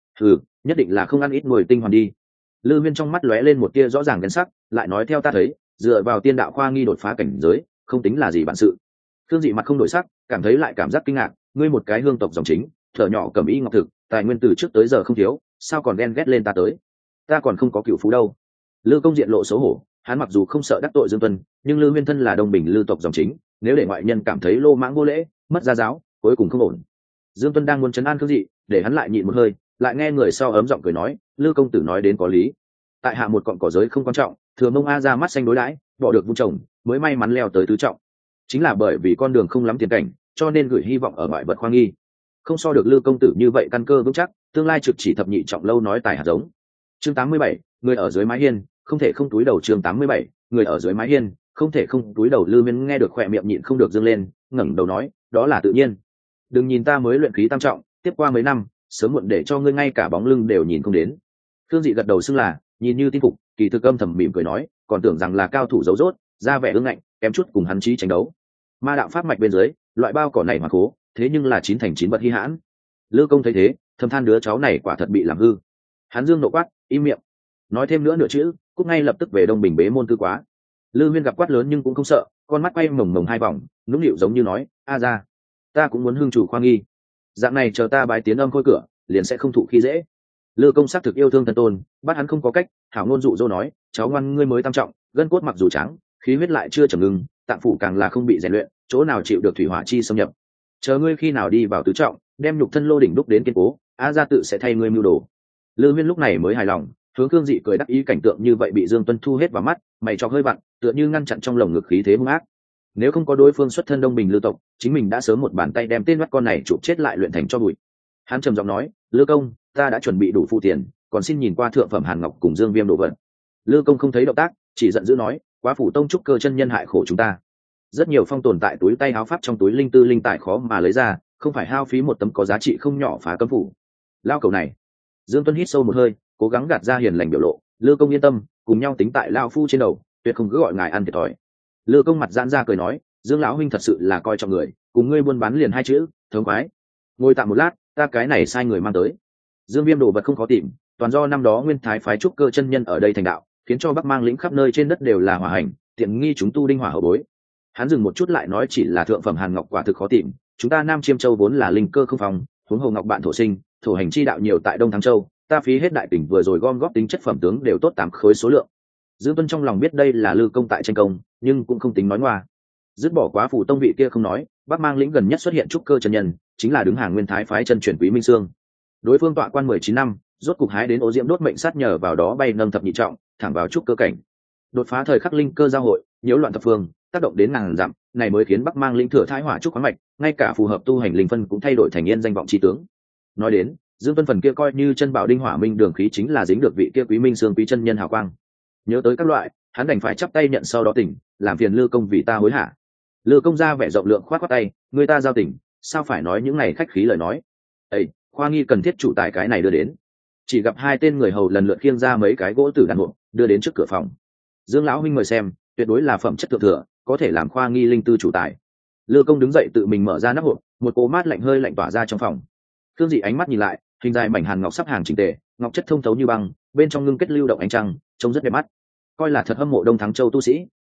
Nhất định là không ăn ít mùi tinh hoàn đi. Lư Viên trong mắt lóe lên một tia rõ ràng ghen sắc, lại nói theo ta thấy, dựa vào tiên đạo khoa nghi đột phá cảnh giới, không tính là gì bản sự. Khương Dị mặt không đổi sắc, cảm thấy lại cảm giác kinh ngạc, ngươi một cái hương tộc dòng chính, thở nhỏ cầm y ngọc thực, tài nguyên từ trước tới giờ không thiếu, sao còn ghen ghét lên ta tới? Ta còn không có cửu phú đâu. Lư Công diện lộ xấu hổ, hắn mặc dù không sợ đắc tội Dương Tuân, nhưng Lư Nguyên thân là Đông Bình Lư tộc dòng chính, nếu để ngoại nhân cảm thấy lô mãng vô lễ, mất gia giáo, cuối cùng không ổn. Dương Tuân đang muốn trấn an Khương Dị, để hắn lại nhịn một hơi, lại nghe người sau ấm giọng cười nói, Lư công tử nói đến có lý. Tại hạ một cọn cỏ giới không quan trọng, thừa mông A ra mắt xanh đối đãi, bỏ được vun trồng, mới may mắn leo tới tứ trọng. Chính là bởi vì con đường không lắm tiền cảnh, cho nên gửi hy vọng ở ngoại vật khoa nghi. Không so được Lư công tử như vậy căn cơ vững chắc, tương lai trực chỉ thập nhị trọng lâu nói tài hạt giống. Chương 87, người ở dưới mái hiên, không thể không túi đầu. Chương 87, người ở dưới mái hiên, không thể không túi đầu. Lư Viên nghe được khỏe miệng nhịn không được dương lên, ngẩng đầu nói, đó là tự nhiên. Đừng nhìn ta mới luyện khí tam trọng, tiếp qua mấy năm, sớm muộn để cho ngươi ngay cả bóng lưng đều nhìn không đến. Khương Dị gật đầu xưng là, nhìn như tin phục, kỳ thực âm thầm mỉm cười nói, còn tưởng rằng là cao thủ giấu rốt, ra vẻ ương ngạnh, kém chút cùng hắn chí tranh đấu. Ma đạo pháp mạch bên dưới, loại bao cỏ này mà cố, thế nhưng là 9 thành 9 bậc hi hãn. Lư công thấy thế, thầm than đứa cháu này quả thật bị làm hư. Hắn dương nộ quát, im miệng. Nói thêm nữa nửa chữ, cút ngay lập tức về Đông Bình bế môn tư quá. Lư Nguyên gặp quát lớn nhưng cũng không sợ, con mắt quay mồng mồng 2 vòng, nũng nịu giống như nói, a ra, ta cũng muốn hương chủ khoa nghi. Dạng này chờ ta bái tiến âm khôi cửa, liền sẽ không thụ khi dễ. Lư công xác thực yêu thương thân tôn, bắt hắn không có cách, hảo ngôn dụ dỗ nói, cháu ngoan ngươi mới tam trọng, gân cốt mặc dù trắng, khí huyết lại chưa trầm ngưng, tạng phủ càng là không bị rèn luyện, chỗ nào chịu được thủy hỏa chi xâm nhập. Chờ ngươi khi nào đi vào tứ trọng, đem nhục thân lô đỉnh đúc đến kiên cố, a gia tự sẽ thay ngươi mưu đồ. Lư Nguyên lúc này mới hài lòng, hướng Cương Dị cười đắc ý cảnh tượng như vậy bị Dương Tuân thu hết vào mắt, mày cho hơi vặn, tựa như ngăn chặn trong lồng ngực khí thế hung ác. Nếu không có đối phương xuất thân Đông Bình Lư tộc, chính mình đã sớm một bàn tay đem tên mắt con này chụp chết lại luyện thành cho bụi. Hắn trầm giọng nói, Lư công, ta đã chuẩn bị đủ phụ tiền, còn xin nhìn qua thượng phẩm Hàn Ngọc cùng Dương Viêm đồ vật. Lư công không thấy động tác, chỉ giận dữ nói, quá phủ tông trúc cơ chân nhân hại khổ chúng ta. Rất nhiều phong tồn tại túi tay háo pháp trong túi linh tư linh tài khó mà lấy ra, không phải hao phí một tấm có giá trị không nhỏ phá cấm phủ. Lao cầu này. Dương Tuân hít sâu một hơi, cố gắng gạt ra hiền lành biểu lộ, Lư công yên tâm, cùng nhau tính tại lao phu trên đầu, tuyệt không cứ gọi ngài ăn thiệt thòi. Lư công mặt giãn ra cười nói, Dương lão huynh thật sự là coi trọng người, cùng ngươi buôn bán liền 2 chữ, thống khoái. Ngồi tạm một lát, ta cái này sai người mang tới. Dương Viêm đồ vật không khó tìm, toàn do năm đó Nguyên Thái phái trúc cơ chân nhân ở đây thành đạo, khiến cho Bắc Mang lĩnh khắp nơi trên đất đều là hỏa hành, tiện nghi chúng tu đinh hỏa hậu bối. Hắn dừng một chút lại nói, chỉ là thượng phẩm Hàn Ngọc quả thực khó tìm, chúng ta Nam Chiêm Châu vốn là linh cơ không phòng, huống hồ ngọc bạn thổ sinh, thổ hành chi đạo nhiều tại Đông Thắng Châu, ta phí hết đại tỉnh vừa rồi gom góp tính chất phẩm tướng đều tốt 8 khối số lượng. Dương Tuân trong lòng biết đây là Lư công tại tranh công, nhưng cũng không tính nói ngoa. Dứt bỏ quá phủ tông vị kia không nói, Bắc Mang lĩnh gần nhất xuất hiện trúc cơ chân nhân, chính là đứng hàng Nguyên Thái phái chân chuyển Quý Minh Sương. Đối phương tọa quan 19 năm, rốt cục hái đến ô diễm đốt mệnh sát nhờ vào đó bay nâng thập nhị trọng, thẳng vào trúc cơ cảnh. Đột phá thời khắc linh cơ giao hội, nhiễu loạn thập phương, tác động đến ngàn dặm, này mới khiến Bắc Mang lĩnh thừa thái hỏa trúc khoáng mạch, ngay cả phù hợp tu hành linh phân cũng thay đổi thành yên danh vọng chi tướng. Nói đến, Dương Tuân phần kia coi như chân bảo đinh hỏa minh đường khí chính là dính được vị kia Quý Minh Sương quý chân nhân hào quang. Nhớ tới các loại, hắn đành phải chắp tay nhận sau đó tỉnh, làm phiền Lư công vì ta hối hả. Lư công ra vẻ rộng lượng khoát khoát tay, người ta giao tỉnh, sao phải nói những này khách khí lời nói. Ê, khoa nghi cần thiết chủ tài cái này đưa đến. Chỉ gặp 2 tên người hầu lần lượt khiêng ra mấy cái gỗ tử đàn hộp, đưa đến trước cửa phòng. Dương lão huynh mời xem, tuyệt đối là phẩm chất thượng thừa, có thể làm khoa nghi linh tư chủ tài. Lư công đứng dậy tự mình mở ra nắp hộp, một cỗ mát lạnh hơi lạnh tỏa ra trong phòng. Khương Dị ánh mắt nhìn lại, hình dài mảnh hàn ngọc sắp hàng chỉnh tề, ngọc chất thông thấu như băng, bên trong ngưng kết lưu động ánh trăng, trông rất đẹp mắt. Coi là thật hâm mộ Đông Thắng Châu tu sĩ,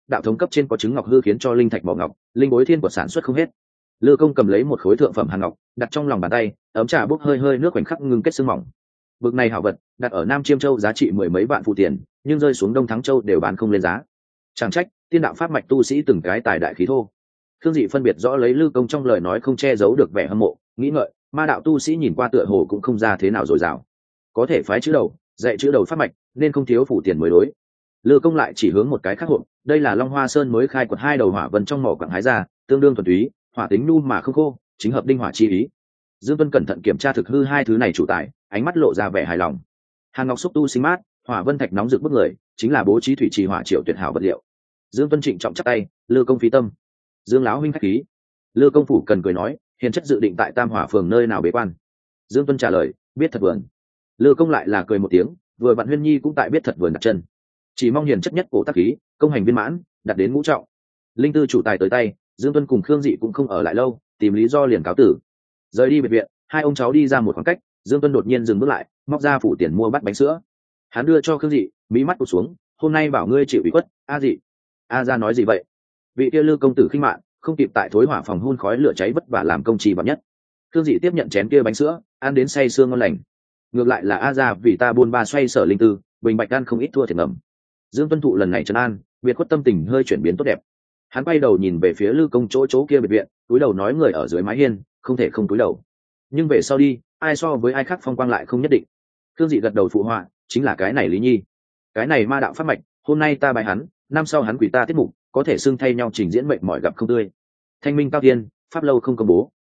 đạo thống cấp trên có chứng ngọc hư khiến cho linh thạch bỏ ngọc, linh bối thiên của sản xuất không hết. Lư Công cầm lấy một khối thượng phẩm hàn ngọc, đặt trong lòng bàn tay, ấm trà bốc hơi hơi nước khoảnh khắc ngưng kết sương mỏng. Bực này hảo vật, đặt ở Nam Chiêm Châu giá trị mười mấy vạn phụ tiền, nhưng rơi xuống Đông Thắng Châu đều bán không lên giá. Chẳng trách, tiên đạo pháp mạch tu sĩ từng cái tài đại khí thô. Khương Dị phân biệt rõ lấy Lư Công trong lời nói không che giấu được vẻ hâm mộ, nghĩ ngợi, ma đạo tu sĩ nhìn qua tựa hồ cũng không ra thế nào dồi dào. Có thể phái chữ đầu, dạy chữ đầu pháp mạch, nên không thiếu phụ tiền mới đối. Lư Công lại chỉ hướng một cái khác hộp, đây là Long Hoa Sơn mới khai quật hai đầu hỏa vân trong mỏ quặng hái ra, tương đương thuần túy, hỏa tính nu mà không khô, chính hợp đinh hỏa chi ý. Dương Tuân cẩn thận kiểm tra thực hư hai thứ này chủ tài, ánh mắt lộ ra vẻ hài lòng. Hàn ngọc xúc tu sinh mát, hỏa vân thạch nóng rực bức người, chính là bố trí thủy trì hỏa triệu tuyệt hảo vật liệu. Dương Tuân trịnh trọng chắp tay, Lư Công phí tâm. Dương lão huynh khách khí. Lư Công phủ cần cười nói, hiền chất dự định tại Tam Hỏa phường nơi nào bế quan. Dương Tuân trả lời, biết thật vườn. Lư Công lại là cười một tiếng, vừa vặn Huyên Nhi cũng tại biết thật vườn đặt chân. Chỉ mong hiền chất nhất cổ tác khí, công hành viên mãn, đạt đến ngũ trọng. Linh tư chủ tài tới tay, Dương Tuân cùng Khương Dị cũng không ở lại lâu, tìm lý do liền cáo tử. Rời đi biệt viện, hai ông cháu đi ra một khoảng cách, Dương Tuân đột nhiên dừng bước lại, móc ra phủ tiền mua bát bánh sữa. Hắn đưa cho Khương Dị, mí mắt tụt xuống, hôm nay bảo ngươi chịu ủy khuất, a Dị. A ra nói gì vậy? Vị kia Lư công tử khinh mạn, không kịp tại thối hỏa phòng hun khói lửa cháy vất vả làm công trì bậc nhất. Khương Dị tiếp nhận chén kia bánh sữa, ăn đến say sương ngon lành. Ngược lại là A ra vì ta buôn ba xoay sở linh tư, bình bạch ăn không ít thua thiệt ngầm. Dương Tuân thụ lần này trấn an, biệt khuất tâm tình hơi chuyển biến tốt đẹp. Hắn quay đầu nhìn về phía Lư công chỗ kia biệt viện, túi đầu nói người ở dưới mái hiên, không thể không túi đầu. Nhưng về sau đi, ai so với ai khác phong quang lại không nhất định. Khương Dị gật đầu phụ họa, chính là cái này Lý Nhi, cái này ma đạo pháp mạch, hôm nay ta bài hắn, năm sau hắn quỷ ta tiết mục, có thể xưng thay nhau trình diễn mệnh mỏi gặp không tươi. Thanh minh cao tiên, pháp lâu không công bố.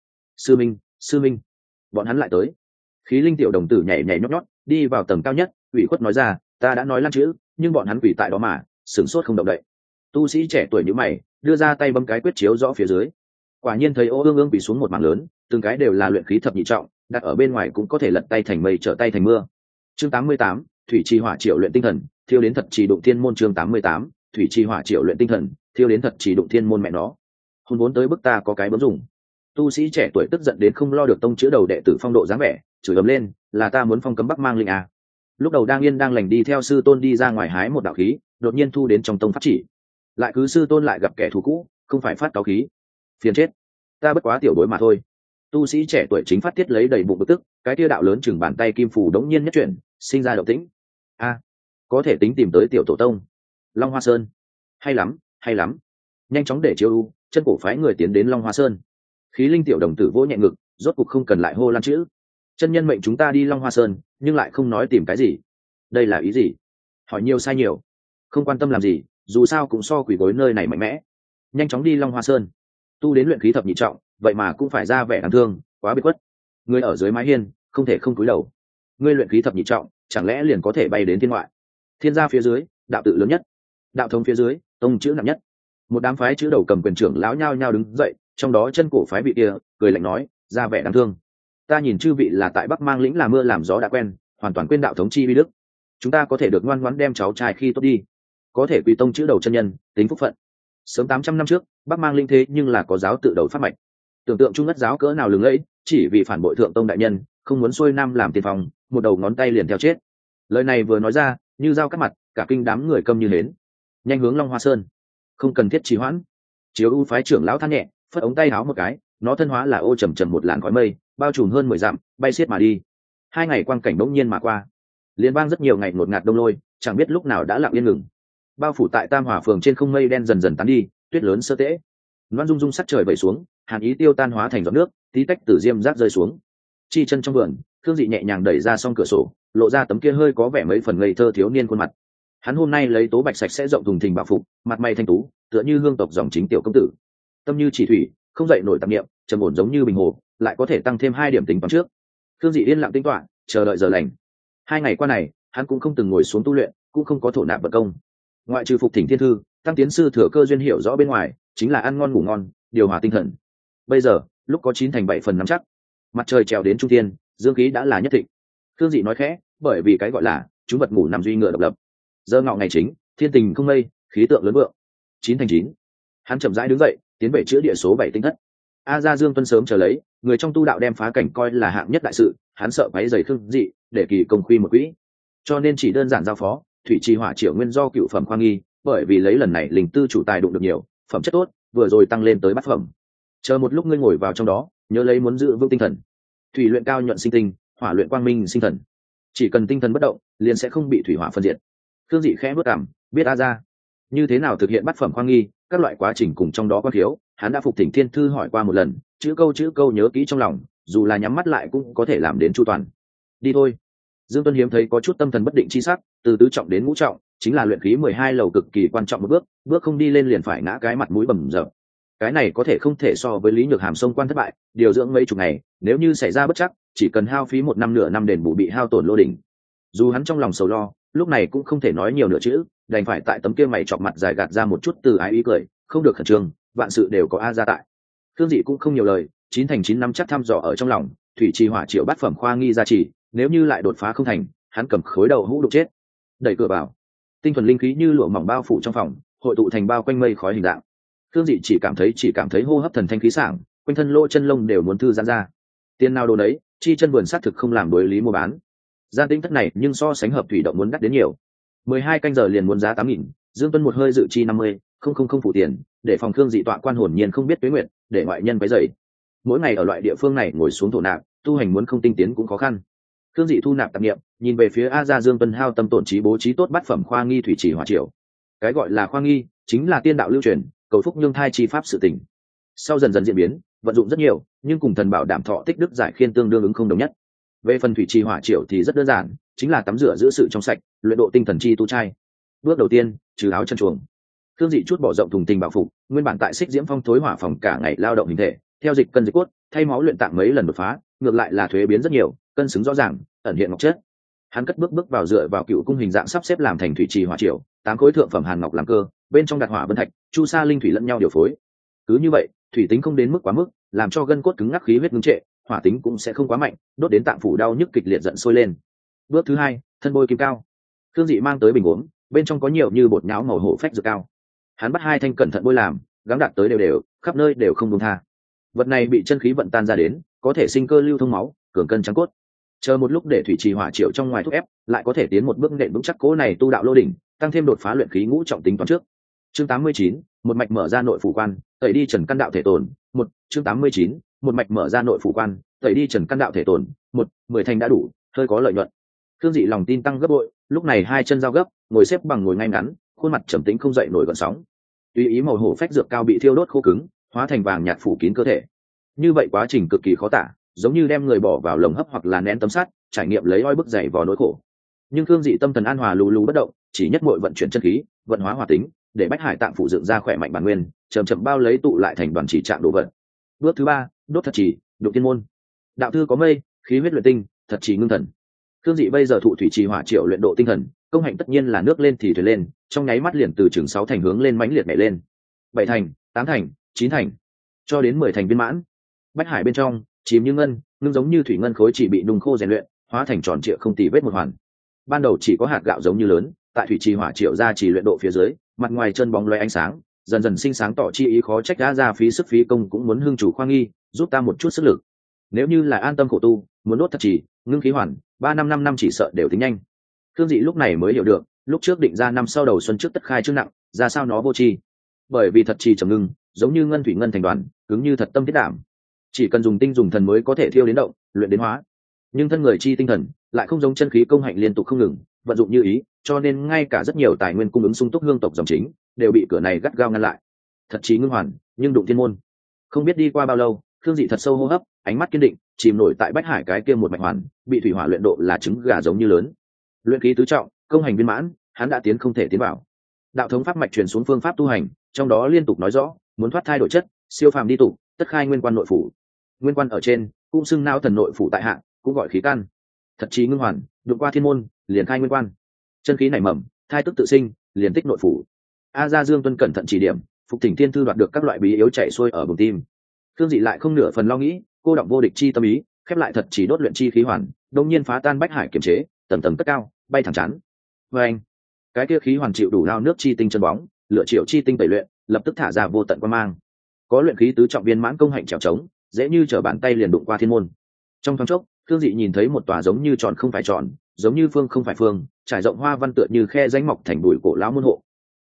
Sư minh, bọn hắn lại tới. Khí linh tiểu đồng tử nhảy nhót nhót, đi vào tầng cao nhất, ủy khuất nói ra, ta đã nói lăn chữ, nhưng bọn hắn quỷ tại đó mà, sửng sốt không động đậy. Tu sĩ trẻ tuổi như mày, đưa ra tay bấm cái quyết chiếu rõ phía dưới. Quả nhiên thấy ô ương ương bị xuống một mảng lớn, từng cái đều là luyện khí thập nhị trọng, đặt ở bên ngoài cũng có thể lật tay thành mây trở tay thành mưa. Chương 88, thủy trì hỏa triệu luyện tinh thần, thiêu đến thật trì đụng thiên môn. Chương 88, thủy trì hỏa triệu luyện tinh thần, thiêu đến thật trì đụng thiên môn mẹ nó. Hôn vốn tới bức ta có cái bấm dùng. Tu sĩ trẻ tuổi tức giận đến không lo được tông chữ đầu đệ tử phong độ dáng vẻ, chửi ầm lên, là ta muốn phong cấm Bắc Mang linh à. Lúc đầu đang yên đang lành đi theo sư tôn đi ra ngoài hái một đạo khí, đột nhiên thu đến trong tông pháp chỉ. Lại cứ sư tôn lại gặp kẻ thù cũ, không phải phát cáo khí. Phiền chết. Ta bất quá tiểu bối mà thôi. Tu sĩ trẻ tuổi chính phát tiết lấy đầy bụng bực tức, cái tia đạo lớn chừng bàn tay kim phù đống nhiên nhất chuyển, sinh ra động tĩnh. A, có thể tính tìm tới tiểu tổ tông Long Hoa Sơn. Hay lắm, nhanh chóng để chiêu u, chân cổ phái người tiến đến Long Hoa Sơn. Khí linh tiểu đồng tử vỗ nhẹ ngực, rốt cục không cần lại hô lan chữ. Chân nhân mệnh chúng ta đi Long Hoa Sơn, nhưng lại không nói tìm cái gì. Đây là ý gì? Hỏi nhiều sai nhiều, không quan tâm làm gì, dù sao cũng so quỷ gối nơi này mạnh mẽ. Nhanh chóng đi Long Hoa Sơn. Tu đến luyện khí thập nhị trọng, vậy mà cũng phải ra vẻ đáng thương, quá biệt khuất. Người ở dưới mái hiên, không thể không cúi đầu. Ngươi luyện khí thập nhị trọng, chẳng lẽ liền có thể bay đến thiên ngoại? Thiên gia phía dưới, đạo tự lớn nhất. Đạo thống phía dưới, tông chữ nặng nhất. Một đám phái chữ đầu cầm quyền trưởng lão nhao nhao đứng dậy, trong đó chân cổ phái vị kia cười lạnh nói, ra vẻ đáng thương. Ta nhìn chư vị là tại Bắc Mang lĩnh làm mưa làm gió đã quen, hoàn toàn quên đạo thống chi vi đức. Chúng ta có thể được ngoan ngoãn đem cháu trai khi tốt đi, có thể quy tông chữ đầu chân nhân, tính phúc phận. Sớm 800 năm trước, Bắc Mang linh thế nhưng là có giáo tự đầu phát mạch. Tưởng tượng trung ngất giáo cỡ nào lừng lẫy, chỉ vì phản bội thượng tông đại nhân, không muốn xuôi nam làm tiền phòng, một đầu ngón tay liền theo chết. Lời này vừa nói ra, như dao cắt mặt, cả kinh đám người câm như hến. Nhanh hướng Long Hoa Sơn, không cần thiết trì hoãn. Chiếu u phái trưởng lão than nhẹ, phất ống tay háo một cái, nó thân hóa là ô trầm trầm một làn khói mây, bao trùm hơn 10 dặm, bay xiết mà đi. 2 ngày quang cảnh đống nhiên mà qua, liên bang rất nhiều ngày ngột ngạt đông lôi, chẳng biết lúc nào đã lặng yên ngừng. Bao phủ tại Tam Hỏa phường trên không mây đen dần dần tán đi, tuyết lớn sơ tễ. Loan rung rung sắc trời vẩy xuống, hàn ý tiêu tan hóa thành giọt nước, tí tách từ diêm rác rơi xuống. Chi chân trong vườn, Thương Dị nhẹ nhàng đẩy ra song cửa sổ, lộ ra tấm kia hơi có vẻ mấy phần ngây thơ thiếu niên khuôn mặt. Hắn hôm nay lấy tố bạch sạch sẽ rộng thùng thình bảo phục, mặt mày thanh tú, tựa như hương tộc dòng chính tiểu công tử. Tâm như chỉ thủy, không dậy nổi tạp niệm, trầm ổn giống như bình hồ, lại có thể tăng thêm 2 điểm tính toán trước. Thương Dị yên lặng tinh tọa, chờ đợi giờ lành. 2 ngày qua này, hắn cũng không từng ngồi xuống tu luyện, cũng không có thổ nạp vật công. Ngoại trừ phục thỉnh thiên thư, tăng tiến sư thừa cơ duyên hiểu rõ bên ngoài, chính là ăn ngon ngủ ngon, điều hòa tinh thần. Bây giờ, lúc có 9 thành 7 phần nắm chắc, mặt trời trèo đến trung thiên, dương khí đã là nhất thịnh. Thương Dị nói khẽ, bởi vì cái gọi là chúng vật ngủ nằm duy ngựa độc lập. Giờ ngọ ngày chính, thiên tình không mây, khí tượng lớn vượng. 9 thành 9. Hắn chậm rãi đứng dậy, tiến về chữa địa số 7 tinh thất. A Gia Dương Tuân sớm chờ lấy, người trong tu đạo đem phá cảnh coi là hạng nhất đại sự, hắn sợ quấy rầy Thương Dị, để kỳ công khuy một quỹ, cho nên chỉ đơn giản giao phó, thủy trì hỏa triệu nguyên do cựu phẩm khoa nghi, bởi vì lấy lần này linh tư chủ tài đụng được nhiều, phẩm chất tốt, vừa rồi tăng lên tới bát phẩm. Chờ một lúc ngươi ngồi vào trong đó, nhớ lấy muốn giữ vững tinh thần. Thủy luyện cao nhuận sinh tinh, hỏa luyện quang minh sinh thần. Chỉ cần tinh thần bất động, liền sẽ không bị thủy hỏa phân diệt. Thương Dị khẽ bước cảm, biết a ra như thế nào thực hiện bát phẩm khoang nghi, các loại quá trình cùng trong đó có thiếu, hắn đã phục thỉnh thiên thư hỏi qua một lần, chữ câu nhớ kỹ trong lòng, dù là nhắm mắt lại cũng có thể làm đến chu toàn. Đi thôi. Dương Tuân hiếm thấy có chút tâm thần bất định chi sắc, từ tứ trọng đến ngũ trọng, chính là luyện khí 12 lầu cực kỳ quan trọng một bước, bước không đi lên liền phải ngã cái mặt mũi bầm dập. Cái này có thể không thể so với Lý Nhược Hàm xông quan thất bại, điều dưỡng mấy chục ngày, nếu như xảy ra bất trắc, chỉ cần hao phí một năm nửa năm đền bù bị hao tổn lô đỉnh. Dù hắn trong lòng sầu lo, lúc này cũng không thể nói nhiều nửa chữ, đành phải tại tấm kia mày chọc mặt dài gạt ra một chút từ ái ý cười, không được khẩn trương, vạn sự đều có a ra tại. Thương Dị cũng không nhiều lời, 9 thành 9 năm chắc thăm dò ở trong lòng, thủy trì hỏa triệu bát phẩm khoa nghi gia trì, nếu như lại đột phá không thành, hắn cầm khối đầu hũ đục chết. Đẩy cửa vào, tinh thuần linh khí như lụa mỏng bao phủ trong phòng, hội tụ thành bao quanh mây khói hình dạng. Thương Dị chỉ cảm thấy hô hấp thần thanh khí sảng, quanh thân lỗ chân lông đều muốn thư giãn ra. Tiền nào đồ đấy, chi chân vườn sát thực không làm đối lý mua bán. Gian tinh thất này nhưng so sánh hợp thủy động muốn đắt đến nhiều. 12 canh giờ liền muốn giá 8.000, Dương Tuân một hơi dự chi 50, không phụ tiền, để phòng Thương Dị tọa quan hồn nhiên không biết tuế nguyện, để ngoại nhân quấy rầy. Mỗi ngày ở loại địa phương này ngồi xuống thổ nạp, tu hành muốn không tinh tiến cũng khó khăn. Thương Dị thu nạp tạp niệm, nhìn về phía A Gia Dương Tuân hao tâm tổn trí bố trí tốt bát phẩm khoa nghi thủy chỉ hỏa triều. Cái gọi là khoa nghi, chính là tiên đạo lưu truyền, cầu phúc nhương thai chi pháp sự tình. Sau dần dần diễn biến, vận dụng rất nhiều, nhưng cùng thần bảo đảm thọ tích đức giải khiên tương đương ứng không đồng nhất. Về phần thủy trì hỏa triều thì rất đơn giản, chính là tắm rửa giữ sự trong sạch, luyện độ tinh thần chi tu trai. Bước đầu tiên, trừ áo chân chuồng. Thương Dị chút bỏ rộng thùng tình bảo phục, nguyên bản tại xích diễm phong thối hỏa phòng cả ngày lao động hình thể, theo dịch cân dịch cốt, thay máu luyện tạng mấy lần đột phá, ngược lại là thuế biến rất nhiều, cân xứng rõ ràng, ẩn hiện ngọc chất. Hắn cất bước vào dựa vào cựu cung hình dạng sắp xếp làm thành thủy trì hỏa triều, 8 khối thượng phẩm hàn ngọc làm cơ, bên trong đặt hỏa vân thạch, chu sa linh thủy lẫn nhau điều phối. Cứ như vậy, thủy tính không đến mức quá mức, làm cho gân cốt cứng ngắc khí huyết ngưng trệ, hỏa tính cũng sẽ không quá mạnh, đốt đến tạng phủ đau nhức kịch liệt giận sôi lên. Bước thứ 2, thân bôi kim cao. Thương Dị mang tới bình uống, bên trong có nhiều như bột nhão màu hổ phách dược cao. Hắn bắt 2 thanh cẩn thận bôi làm, gắng đạt tới đều, khắp nơi đều không buông tha. Vật này bị chân khí vận tan ra đến, có thể sinh cơ lưu thông máu, cường cân trắng cốt. Chờ một lúc để thủy trì hỏa triệu trong ngoài thúc ép, lại có thể tiến một bước nện vững chắc cố này tu đạo lô đỉnh, tăng thêm đột phá luyện khí ngũ trọng tính toán trước. Chương 89, một mạch mở ra nội phủ quan, tẩy đi trần căn đạo thể tổn. Chương 89, một mạch mở ra nội phủ quan, tẩy đi trần căn đạo thể tổn. 10 thành đã đủ, hơi có lợi nhuận. Thương Dị lòng tin tăng gấp bội, lúc này 2 chân giao gấp, ngồi xếp bằng ngồi ngay ngắn, khuôn mặt trầm tĩnh không dậy nổi gợn sóng. Tùy ý màu hổ phách dược cao bị thiêu đốt khô cứng, hóa thành vàng nhạt phủ kín cơ thể. Như vậy quá trình cực kỳ khó tả, giống như đem người bỏ vào lồng hấp hoặc là nén tấm sắt, trải nghiệm lấy oi bức dày vò nỗi khổ. Nhưng Thương Dị tâm thần an hòa lù lù bất động, chỉ nhất muội vận chuyển chân khí, vận hóa hỏa tính, để bách hải tạng phụ dựng ra khỏe mạnh bản nguyên, chậm chậm bao lấy tụ lại thành đoàn chỉ trạng độ vận. Bước thứ 3, đốt thật chỉ, đụng tiên môn. Đạo thư có mây, khí huyết luyện tinh, thật chỉ ngưng thần. Thương Dị bây giờ thụ thủy trì hỏa triệu luyện độ tinh thần, công hạnh tất nhiên là nước lên thì thuyền lên, trong nháy mắt liền từ chừng 6 thành hướng lên mãnh liệt nhảy lên. 7 thành, 8 thành, 9 thành, cho đến 10 thành viên mãn. Bách hải bên trong, chìm như ngân, ngưng giống như thủy ngân khối chỉ bị nung khô rèn luyện, hóa thành tròn trịa không tì vết một hoàn. Ban đầu chỉ có hạt gạo giống như lớn, tại thủy trì hỏa triệu ra chỉ luyện độ phía dưới, mặt ngoài chân bóng loé ánh sáng, dần dần sinh sáng tỏ chi ý khó trách ra phí sức phí công cũng muốn hương chủ khoa nghi, giúp ta một chút sức lực. Nếu như là an tâm khổ tu, muốn đốt thật chỉ, ngưng khí hoàn, 3-5 năm chỉ sợ đều tính nhanh. Thương Dị lúc này mới hiểu được, lúc trước định ra năm sau đầu xuân trước tất khai trước nặng, ra sao nó vô tri. Bởi vì thật trì trầm ngưng, giống như ngân thủy ngân thành đoàn, cứng như thật tâm thiết đảm. Chỉ cần dùng tinh dùng thần mới có thể thiêu đến động, luyện đến hóa. Nhưng thân người chi tinh thần lại không giống chân khí công hạnh liên tục không ngừng, vận dụng như ý, cho nên ngay cả rất nhiều tài nguyên cung ứng sung túc hương tộc dòng chính đều bị cửa này gắt gao ngăn lại. Thật chí ngưng hoàn, nhưng đụng thiên môn. Không biết đi qua bao lâu, Thương Dị thật sâu hô hấp, ánh mắt kiên định, chìm nổi tại bách hải cái kia một mạch hoàn, bị thủy hỏa luyện độ là trứng gà giống như lớn. Luyện khí tứ trọng, công hành viên mãn, hắn đã tiến không thể tiến vào. Đạo thống pháp mạch truyền xuống phương pháp tu hành, trong đó liên tục nói rõ, muốn thoát thai đổi chất, siêu phàm đi tụ, tất khai nguyên quan nội phủ. Nguyên quan ở trên, cũng xưng não thần nội phủ tại hạ, cũng gọi khí căn. Thật chí ngưng hoàn, đụng qua thiên môn, liền khai nguyên quan. Chân khí nảy mầm, thai tức tự sinh, liền tích nội phủ. A Gia Dương Tuân cẩn thận chỉ điểm, phục thỉnh thiên thư đoạt được các loại bí yếu chạy xuôi ở bụng tim. Thương Dị lại không nửa phần lo nghĩ, cô động vô địch chi tâm ý, khép lại thật chỉ đốt luyện chi khí hoàn, đột nhiên phá tan bách hải kiềm chế, tầng tầng cất cao, bay thẳng chắn. Và anh, cái kia khí hoàn chịu đủ lao nước chi tinh chân bóng, lựa triệu chi tinh tẩy luyện, lập tức thả ra vô tận quan mang. Có luyện khí tứ trọng viên mãn công hạnh trèo trống, dễ như trở bàn tay liền đụng qua thiên môn. Trong thoáng chốc, Thương Dị nhìn thấy một tòa giống như tròn không phải tròn, giống như phương không phải phương, trải rộng hoa văn tựa như khe rãnh mọc thành bụi cổ lão môn hộ.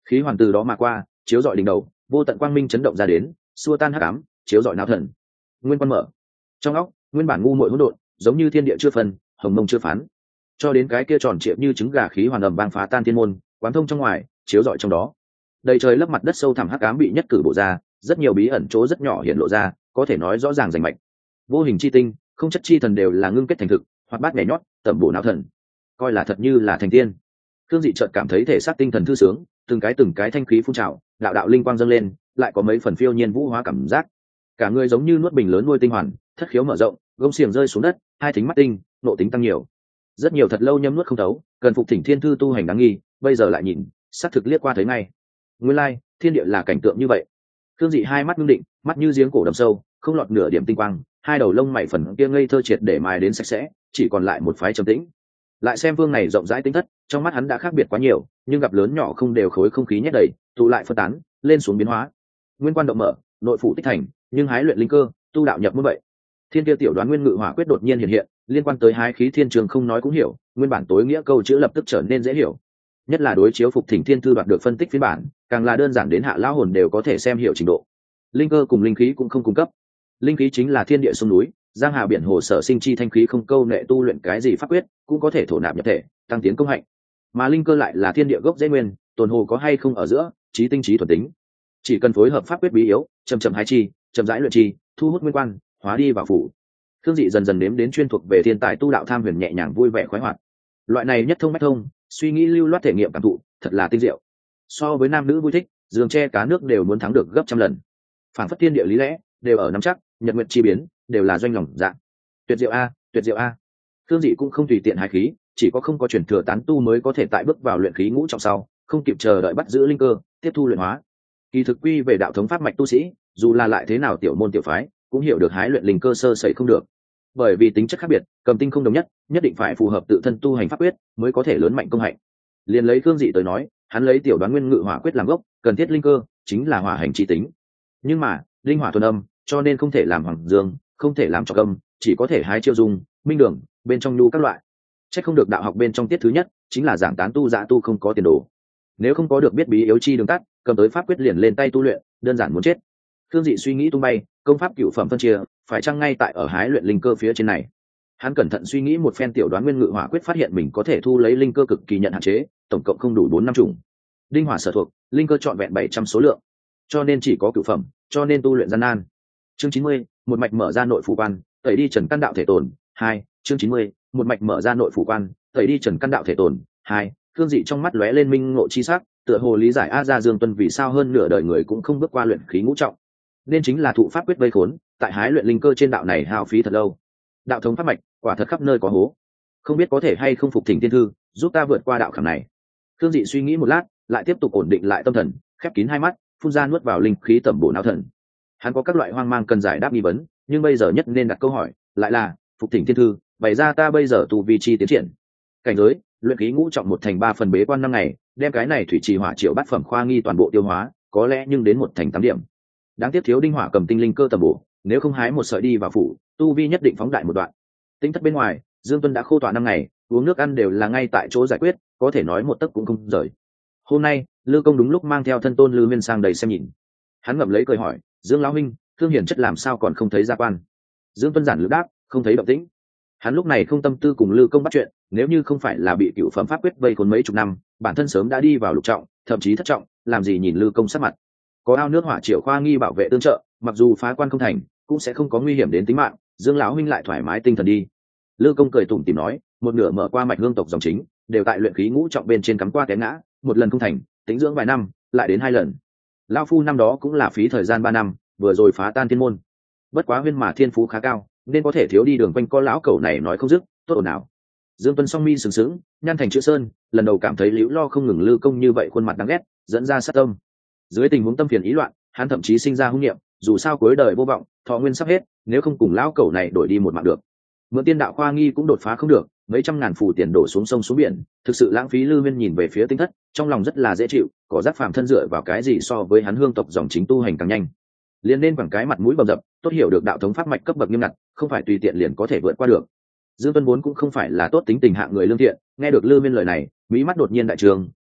khí hoàn từ đó mà qua, chiếu rọi đỉnh đầu, vô tận quang minh chấn động ra đến, xua tan hắc ám, chiếu rọi não thần. Nguyên quan mở. Trong óc, nguyên bản ngu muội hỗn độn, giống như thiên địa chưa phân, hồng mông chưa phán. Cho đến cái kia tròn trịa như trứng gà khí hoàn ầm vang phá tan thiên môn, quán thông trong ngoài, chiếu rọi trong đó. Đầy trời lấp mặt đất sâu thẳm hắc ám bị nhất cử bộ ra, rất nhiều bí ẩn chỗ rất nhỏ hiện lộ ra, có thể nói rõ ràng rành mạch. Vô hình chi tinh, không chất chi thần đều là ngưng kết thành thực, hoạt bát nhẹ nhót, tẩm bổ não thần. Coi là thật như là thành tiên. Thương Dị chợt cảm thấy thể xác tinh thần thư sướng, từng cái thanh khí phun trào, đạo đạo linh quang dâng lên, lại có mấy phần phiêu nhiên vũ hóa cảm giác. Cả người giống như nuốt bình lớn nuôi tinh hoàn, thất khiếu mở rộng, gông xiềng rơi xuống đất, hai thính mắt tinh, nộ tính tăng nhiều. Rất nhiều thật lâu nhâm nuốt không thấu, cần phục thỉnh thiên thư tu hành đáng nghi, bây giờ lại nhìn, xác thực liếc qua thấy ngay. Nguyên lai, thiên địa là cảnh tượng như vậy. Thương Dị hai mắt ngưng định, mắt như giếng cổ đầm sâu, không lọt nửa điểm tinh quang, hai đầu lông mày phần kia ngây thơ triệt để mài đến sạch sẽ, chỉ còn lại một phái trầm tĩnh. Lại xem vương này rộng rãi tính thất, trong mắt hắn đã khác biệt quá nhiều, nhưng gặp lớn nhỏ không đều khối không khí nhét đầy, tụ lại phân tán, lên xuống biến hóa. Nguyên quan động mở, nội phủ tích thành, nhưng hái luyện linh cơ, tu đạo nhập môn vậy. Thiên kia tiểu đoán nguyên ngự hỏa quyết đột nhiên hiện hiện, liên quan tới hái khí thiên trường không nói cũng hiểu, nguyên bản tối nghĩa câu chữ lập tức trở nên dễ hiểu. Nhất là đối chiếu phục thỉnh thiên thư đoạt được phân tích phiên bản, càng là đơn giản đến hạ lão hồn đều có thể xem hiểu trình độ. Linh cơ cùng linh khí cũng không cung cấp. Linh khí chính là thiên địa sông núi, giang hà biển hồ sở sinh chi thanh khí không câu nệ tu luyện cái gì pháp quyết, cũng có thể thổ nạp nhập thể, tăng tiến công hạnh. Mà linh cơ lại là thiên địa gốc dễ nguyên, tồn hồ có hay không ở giữa, trí tinh trí thuần tính. Chỉ cần phối hợp pháp quyết bí yếu, chậm chậm hái chi, chậm rãi luyện chi, thu hút nguyên quan, hóa đi vào phủ. Thương Dị dần dần nếm đến chuyên thuộc về thiên tài tu đạo tham huyền nhẹ nhàng vui vẻ khoái hoạt. Loại này nhất thông bách thông, suy nghĩ lưu loát thể nghiệm cảm thụ, thật là tinh diệu. So với nam nữ vui thích, giường tre cá nước đều muốn thắng được gấp trăm lần. Phản phất thiên địa lý lẽ, đều ở nắm chắc, nhật nguyện chi biến, đều là doanh lòng dạng. Tuyệt diệu a, tuyệt diệu a. Thương Dị cũng không tùy tiện hái khí, chỉ có không có truyền thừa tán tu mới có thể tại bước vào luyện khí ngũ trọng sau, không kịp chờ đợi bắt giữ linh cơ, tiếp thu luyện hóa. Kỳ thực quy về đạo thống pháp mạch tu sĩ, dù là lại thế nào tiểu môn tiểu phái, cũng hiểu được hái luyện linh cơ sơ sẩy không được. Bởi vì tính chất khác biệt, cầm tinh không đồng nhất, nhất định phải phù hợp tự thân tu hành pháp quyết, mới có thể lớn mạnh công hạnh. Liền lấy Thương Dị tới nói, hắn lấy tiểu đoán nguyên ngự hỏa quyết làm gốc, cần thiết linh cơ chính là hỏa hành chi tính. Nhưng mà, linh hỏa thuần âm, cho nên không thể làm hoàng dương, không thể làm trọc âm, chỉ có thể hái chiêu dung, minh đường, bên trong nhu các loại. Chắc không được đạo học bên trong tiết thứ nhất, chính là giảng tán tu dạ tu không có tiền đồ. Nếu không có được biết bí yếu chi đường tắt, cầm tới pháp quyết liền lên tay tu luyện, đơn giản muốn chết. Thương Dị suy nghĩ tung bay, công pháp cửu phẩm phân chia, phải chăng ngay tại ở hái luyện linh cơ phía trên này. Hắn cẩn thận suy nghĩ một phen tiểu đoán nguyên ngự hỏa quyết, phát hiện mình có thể thu lấy linh cơ cực kỳ nhận hạn chế, tổng cộng không đủ 4 năm chủng. Linh hỏa sở thuộc, linh cơ trọn vẹn 700 số lượng, cho nên chỉ có cửu phẩm, cho nên tu luyện gian nan. Chương 90, một mạch mở ra nội phủ quan, tẩy đi trần căn đạo thể tồn. 2, chương 90, một mạch mở ra nội phủ quan, tẩy đi trần căn đạo thể tồn. 2, Thương Dị trong mắt lóe lên minh ngộ chi sắc, tựa hồ lý giải A Gia Dương Tuân vì sao hơn nửa đời người cũng không bước qua luyện khí ngũ trọng, nên chính là thụ pháp quyết vây khốn, tại hái luyện linh cơ trên đạo này hao phí thật lâu. Đạo thống pháp mạch, quả thật khắp nơi có hố, không biết có thể hay không phục thỉnh thiên thư, giúp ta vượt qua đạo khảm này. Thương Dị suy nghĩ một lát, lại tiếp tục ổn định lại tâm thần, khép kín hai mắt, phun ra nuốt vào linh khí tẩm bổ não thần. Hắn có các loại hoang mang cần giải đáp nghi vấn, nhưng bây giờ nhất nên đặt câu hỏi, lại là phục thỉnh thiên thư, bày ra ta bây giờ tu vi chi tiến triển. Cảnh giới, luyện khí ngũ trọng 1/3 phần bế quan 5 ngày, đem cái này thủy trì hỏa triệu bát phẩm khoa nghi toàn bộ tiêu hóa, có lẽ nhưng đến 1/8 điểm. Đáng tiếc thiếu đinh hỏa cầm tinh linh cơ tầm bổ, nếu không hái một sợi đi vào phủ, tu vi nhất định phóng đại một đoạn. Tính thất bên ngoài, Dương Tuân đã khô tọa 5 ngày, uống nước ăn đều là ngay tại chỗ giải quyết, có thể nói một tấc cũng không rời. Hôm nay, Lư Công đúng lúc mang theo thân tôn Lư Nguyên sang đầy xem nhìn. Hắn ngậm lấy cười hỏi, Dương lão huynh, Thương Hiển chất làm sao còn không thấy ra quan? Dương Tuân giản lược đáp, không thấy động tĩnh. Hắn lúc này không tâm tư cùng Lư Công bắt chuyện, nếu như không phải là bị cựu phẩm pháp quyết vây khốn mấy chục năm, bản thân sớm đã đi vào lục trọng, thậm chí thất trọng, làm gì nhìn Lư Công sắc mặt. Có ao nước hỏa triệu khoa nghi bảo vệ tương trợ, mặc dù phá quan không thành, cũng sẽ không có nguy hiểm đến tính mạng. Dương lão huynh lại thoải mái tinh thần đi. Lư Công cười tủm tỉm nói, một nửa mở qua mạch hương tộc dòng chính, đều tại luyện khí ngũ trọng bên trên cắm qua té ngã, một lần không thành, tính dưỡng vài năm, lại đến 2 lần. Lão phu năm đó cũng là phí thời gian 3 năm, vừa rồi phá tan thiên môn. Bất quá Huyên mà thiên phú khá cao, nên có thể thiếu đi đường quanh co lão cẩu này nói không dứt, tốt ồn nào. Dương Tuân song mi sừng sững, nhăn thành chữ sơn, lần đầu cảm thấy liễu lo không ngừng Lư Công như vậy khuôn mặt đáng ghét, dẫn ra sát tâm. Dưới tình huống tâm phiền ý loạn, hắn thậm chí sinh ra hung niệm, dù sao cuối đời vô vọng, thọ nguyên sắp hết, nếu không cùng lão cẩu này đổi đi một mạng được. Mượn tiên đạo khoa nghi cũng đột phá không được, mấy trăm ngàn phù tiền đổ xuống sông xuống biển, thực sự lãng phí. Lư Viên nhìn về phía Tinh Thất, trong lòng rất là dễ chịu, có giác phàm thân dựa vào cái gì so với hắn hương tộc dòng chính tu hành càng nhanh. Liên nên bằng cái mặt mũi bầm dập, tốt hiểu được đạo thống pháp mạch cấp bậc nghiêm ngặt, không phải tùy tiện liền có thể vượt qua được. Dương Tuân vốn cũng không phải là tốt tính tình hạng người lương thiện, nghe được Lư Viên lời này, mí mắt đột nhiên đại trường,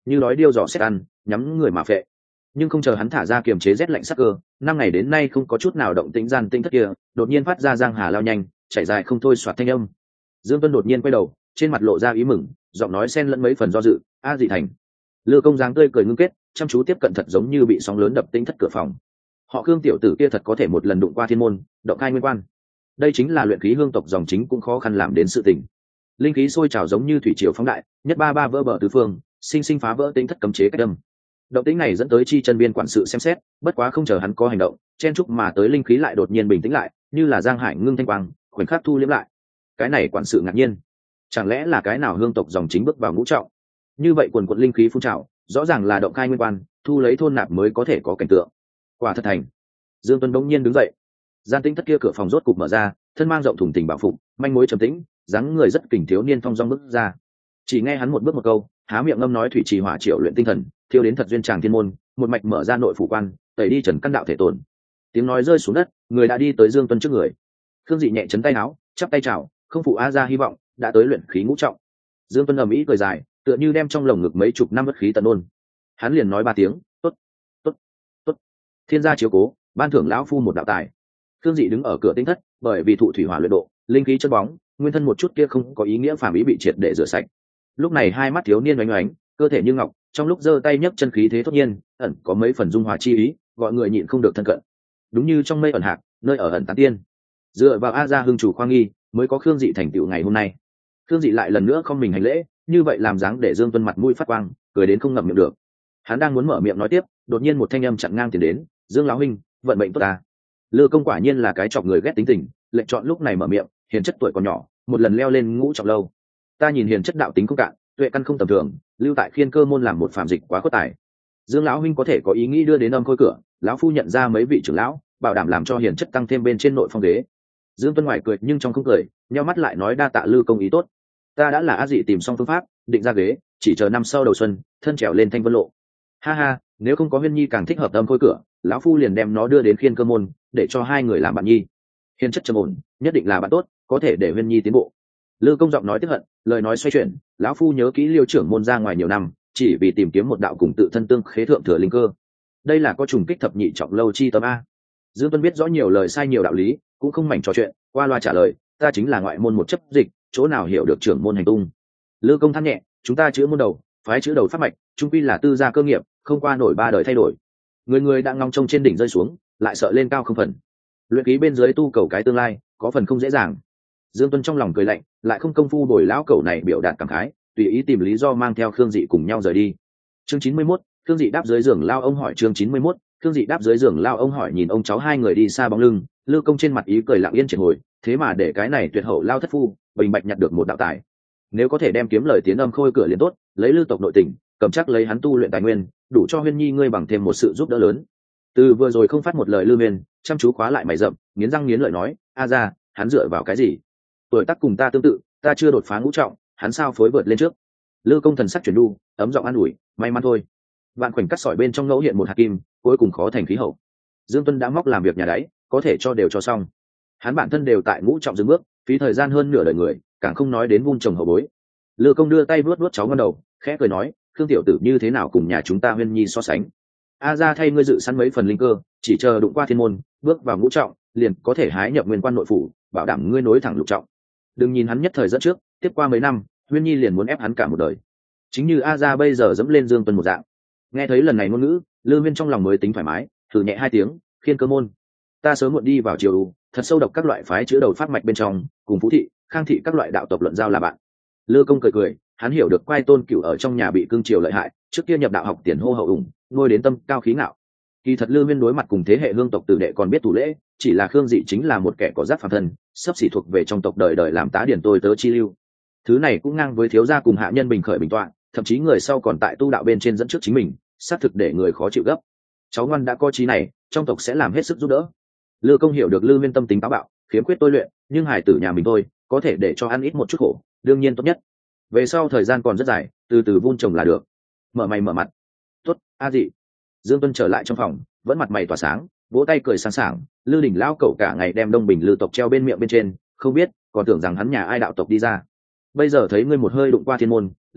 như đói điêu dò xét ăn, nhắm người mà phệ. Nhưng không chờ hắn thả ra kiềm chế rét lạnh sắc cơ, 5 ngày đến nay không có chút nào động tĩnh gian tinh thất kia đột nhiên phát ra giang hà lao nhanh chảy dài không thôi xoạt thanh âm. Dương Tuân đột nhiên quay đầu, trên mặt lộ ra ý mừng, giọng nói xen lẫn mấy phần do dự. A Dị Thành. Lư Công dáng tươi cười ngưng kết, chăm chú tiếp cận thật giống như bị sóng lớn đập tinh thất cửa phòng. Họ Khương tiểu tử kia thật có thể một lần đụng qua thiên môn, động khai nguyên quan. Đây chính là luyện khí hương tộc dòng chính cũng khó khăn làm đến sự tình. Linh khí sôi trào giống như thủy triều phóng đại, nhất ba ba vỡ bờ tứ phương, sinh sinh phá vỡ tinh thất cấm chế cách âm. Động tĩnh này dẫn tới chi chân biên quản sự xem xét, bất quá không chờ hắn có hành động, chen chúc mà tới linh khí lại đột nhiên bình tĩnh lại, như là giang hải ngưng thanh quang, khoảnh khắc thu liễm lại. Cái này quản sự ngạc nhiên, chẳng lẽ là cái nào hương tộc dòng chính bước vào ngũ trọng? Như vậy quần quần linh khí phun trào, rõ ràng là động khai nguyên quan, thu lấy thôn nạp mới có thể có cảnh tượng. Quả thật thành. Dương Tuân bỗng nhiên đứng dậy, gian tinh thất kia cửa phòng rốt cục mở ra, thân mang rộng thùng tình bảo phục, manh mối trầm tĩnh, dáng người rất kình thiếu niên thong dong bước ra. Chỉ nghe hắn một bước một câu, há miệng ngâm nói thủy trì hỏa triệu luyện tinh thần, thiêu đến thật duyên tràng thiên môn, một mạch mở ra nội phủ quan, tẩy đi trần căn đạo thể tổn. Tiếng nói rơi xuống đất, người đã đi tới Dương Tuân trước người. Khương Dị nhẹ chấn tay áo, chắp tay chào, không phụ A gia hy vọng, đã tới luyện khí ngũ trọng. Dương Tuân ầm ĩ cười dài, tựa như đem trong lồng ngực mấy chục năm bất khí tận ôn. Hắn liền nói 3 tiếng, tốt, tốt, tốt. Thiên gia chiếu cố, ban thưởng lão phu một đạo tài. Khương Dị đứng ở cửa tinh thất, bởi vì thụ thủy hỏa luyện độ, linh khí chân bóng, nguyên thân một chút kia không có ý nghĩa phàm ý bị triệt để rửa sạch. Lúc này hai mắt thiếu niên oánh oánh, cơ thể như ngọc, trong lúc giơ tay nhấc chân khí thế thốt nhiên, ẩn có mấy phần dung hòa chi ý, gọi người nhịn không được thân cận. Đúng như trong mây ẩn hạc, nơi ở ẩn tán tiên. Dựa vào A gia hưng chủ khoa nghi, mới có Khương Dị thành tựu ngày hôm nay. Khương Dị lại lần nữa không mình hành lễ, như vậy làm dáng để Dương Tuân mặt mũi phát quang, cười đến không ngậm miệng được. Hắn đang muốn mở miệng nói tiếp, đột nhiên một thanh âm chặn ngang tiền đến, Dương lão huynh, vận mệnh tốt ta. Lư Công quả nhiên là cái chọc người ghét tính tình, lệnh chọn lúc này mở miệng, hiền chất tuổi còn nhỏ, một lần leo lên ngũ trọng lâu. Ta nhìn hiền chất đạo tính không cạn, tuệ căn không tầm thường, lưu tại Khiên Cơ môn làm một phạm dịch quá có tài. Dương lão huynh có thể có ý nghĩ đưa đến âm khôi cửa, lão phu nhận ra mấy vị trưởng lão, bảo đảm làm cho hiền chất tăng thêm bên trên nội phong ghế. Dương Tuân ngoài cười nhưng trong không cười, nheo mắt lại nói đa tạ Lư Công ý tốt. Ta đã là A Dị tìm xong phương pháp, định ra ghế, chỉ chờ năm sau đầu xuân, thân trèo lên Thanh Vân lộ. Ha ha, nếu không có Huyên Nhi càng thích hợp âm khôi cửa, lão phu liền đem nó đưa đến Khiên Cơ môn, để cho hai người làm bạn nhi. Hiền chất trầm ổn, nhất định là bạn tốt, có thể để Huyên Nhi tiến bộ. Lư Công giọng nói tiếp hận, lời nói xoay chuyển, lão phu nhớ kỹ Liêu trưởng môn ra ngoài nhiều năm, chỉ vì tìm kiếm một đạo cùng tự thân tương khế thượng thừa linh cơ. Đây là có trùng kích thập nhị trọng lâu chi tâm a. Dương Tuân biết rõ nhiều lời sai nhiều đạo lý, cũng không mảnh trò chuyện, qua loa trả lời, ta chính là ngoại môn một chấp dịch, chỗ nào hiểu được trưởng môn hành tung. Lư Công than nhẹ, chúng ta chữ môn đầu, phái chữ đầu pháp mạch, trung quy là tư gia cơ nghiệp, không qua nổi 3 đời thay đổi. Người người đang ngong trông trên đỉnh rơi xuống, lại sợ lên cao không phần. Luyện khí bên dưới tu cầu cái tương lai, có phần không dễ dàng. Dương Tuân trong lòng cười lạnh, lại không công phu bồi lão cẩu này biểu đạt cảm khái, tùy ý tìm lý do mang theo Khương Dị cùng nhau rời đi. Chương 91, Khương Dị đáp dưới giường lao ông hỏi. Chương 91, Khương Dị đáp dưới giường lao ông hỏi. Nhìn ông cháu hai người đi xa bóng lưng, Lư Công trên mặt ý cười lặng yên triệt hồi, thế mà để cái này tuyệt hậu lao thất phu bình bạch nhặt được một đạo tài. Nếu có thể đem kiếm lời tiến âm khôi cửa liền tốt, lấy Lư tộc nội tình, cầm chắc lấy hắn tu luyện tài nguyên, đủ cho Huyên Nhi ngươi bằng thêm một sự giúp đỡ lớn. Từ vừa rồi không phát một lời Lư Nguyên, chăm chú khóa lại mày rậm, nghiến răng nghiến lợi nói, a ra, hắn dựa vào cái gì? Tuổi tác cùng ta tương tự, ta chưa đột phá ngũ trọng, hắn sao phối vượt lên trước? Lư Công thần sắc chuyển đu, ấm giọng an ủi, may mắn thôi. Vạn khoảnh cắt sỏi bên trong ngẫu hiện một hạt kim, cuối cùng khó thành khí hậu. Dương Tuân đã móc làm việc nhà đáy, có thể cho đều cho xong. Hắn bản thân đều tại ngũ trọng dừng bước, phí thời gian hơn nửa đời người, càng không nói đến vun trồng hậu bối. Lư Công đưa tay vuốt vuốt cháu ngon đầu, khẽ cười nói, Khương tiểu tử như thế nào cùng nhà chúng ta Huyên Nhi so sánh? A ra thay ngươi dự sẵn mấy phần linh cơ, chỉ chờ đụng qua thiên môn, bước vào ngũ trọng, liền có thể hái nhập nguyên quan nội phủ, bảo đảm ngươi nối thẳng lục trọng. Đừng nhìn hắn nhất thời dẫn trước, tiếp qua mấy năm, Huyên Nhi liền muốn ép hắn cả một đời. Chính như A gia bây giờ dẫm lên Dương Tuân một dạng. Nghe thấy lần này ngôn ngữ, Lư Viên trong lòng mới tính thoải mái, thử nhẹ 2 tiếng, Khiên Cơ môn. Ta sớm muộn đi vào triều u, thật sâu độc các loại phái chữa đầu phát mạch bên trong, cùng Phú thị, Khang thị các loại đạo tộc luận giao là bạn. Lư Công cười cười, hắn hiểu được Quai Tôn Cửu ở trong nhà bị cương triều lợi hại, trước kia nhập đạo học tiền hô hậu ủng, nuôi đến tâm cao khí ngạo. Kỳ thật Lư Viên đối mặt cùng thế hệ hương tộc tử đệ còn biết thủ lễ, chỉ là Khương Dị chính là một kẻ có giáp phàm thân, sắp xỉ thuộc về trong tộc đời đời làm tá điển tôi tớ chi lưu. Thứ này cũng ngang với thiếu gia cùng hạ nhân bình khởi bình tọa, thậm chí người sau còn tại tu đạo bên trên dẫn trước chính mình, xác thực để người khó chịu gấp. Cháu ngoan đã có trí này, trong tộc sẽ làm hết sức giúp đỡ. Lư Công hiểu được Lư Viên tâm tính táo bạo, khiếm khuyết tôi luyện, nhưng hải tử nhà mình thôi, có thể để cho ăn ít một chút khổ, đương nhiên tốt nhất. Về sau thời gian còn rất dài, từ từ vun trồng là được. Mở mày mở mặt. Tốt, A Dị. Dương Tuân trở lại trong phòng, vẫn mặt mày tỏa sáng, vỗ tay cười sáng sảng. Lư Đình lão cẩu cả ngày đem Đông Bình Lư tộc treo bên miệng bên trên, không biết, còn tưởng rằng hắn nhà ai đạo tộc đi ra. Bây giờ thấy ngươi một hơi đụng qua thiên môn,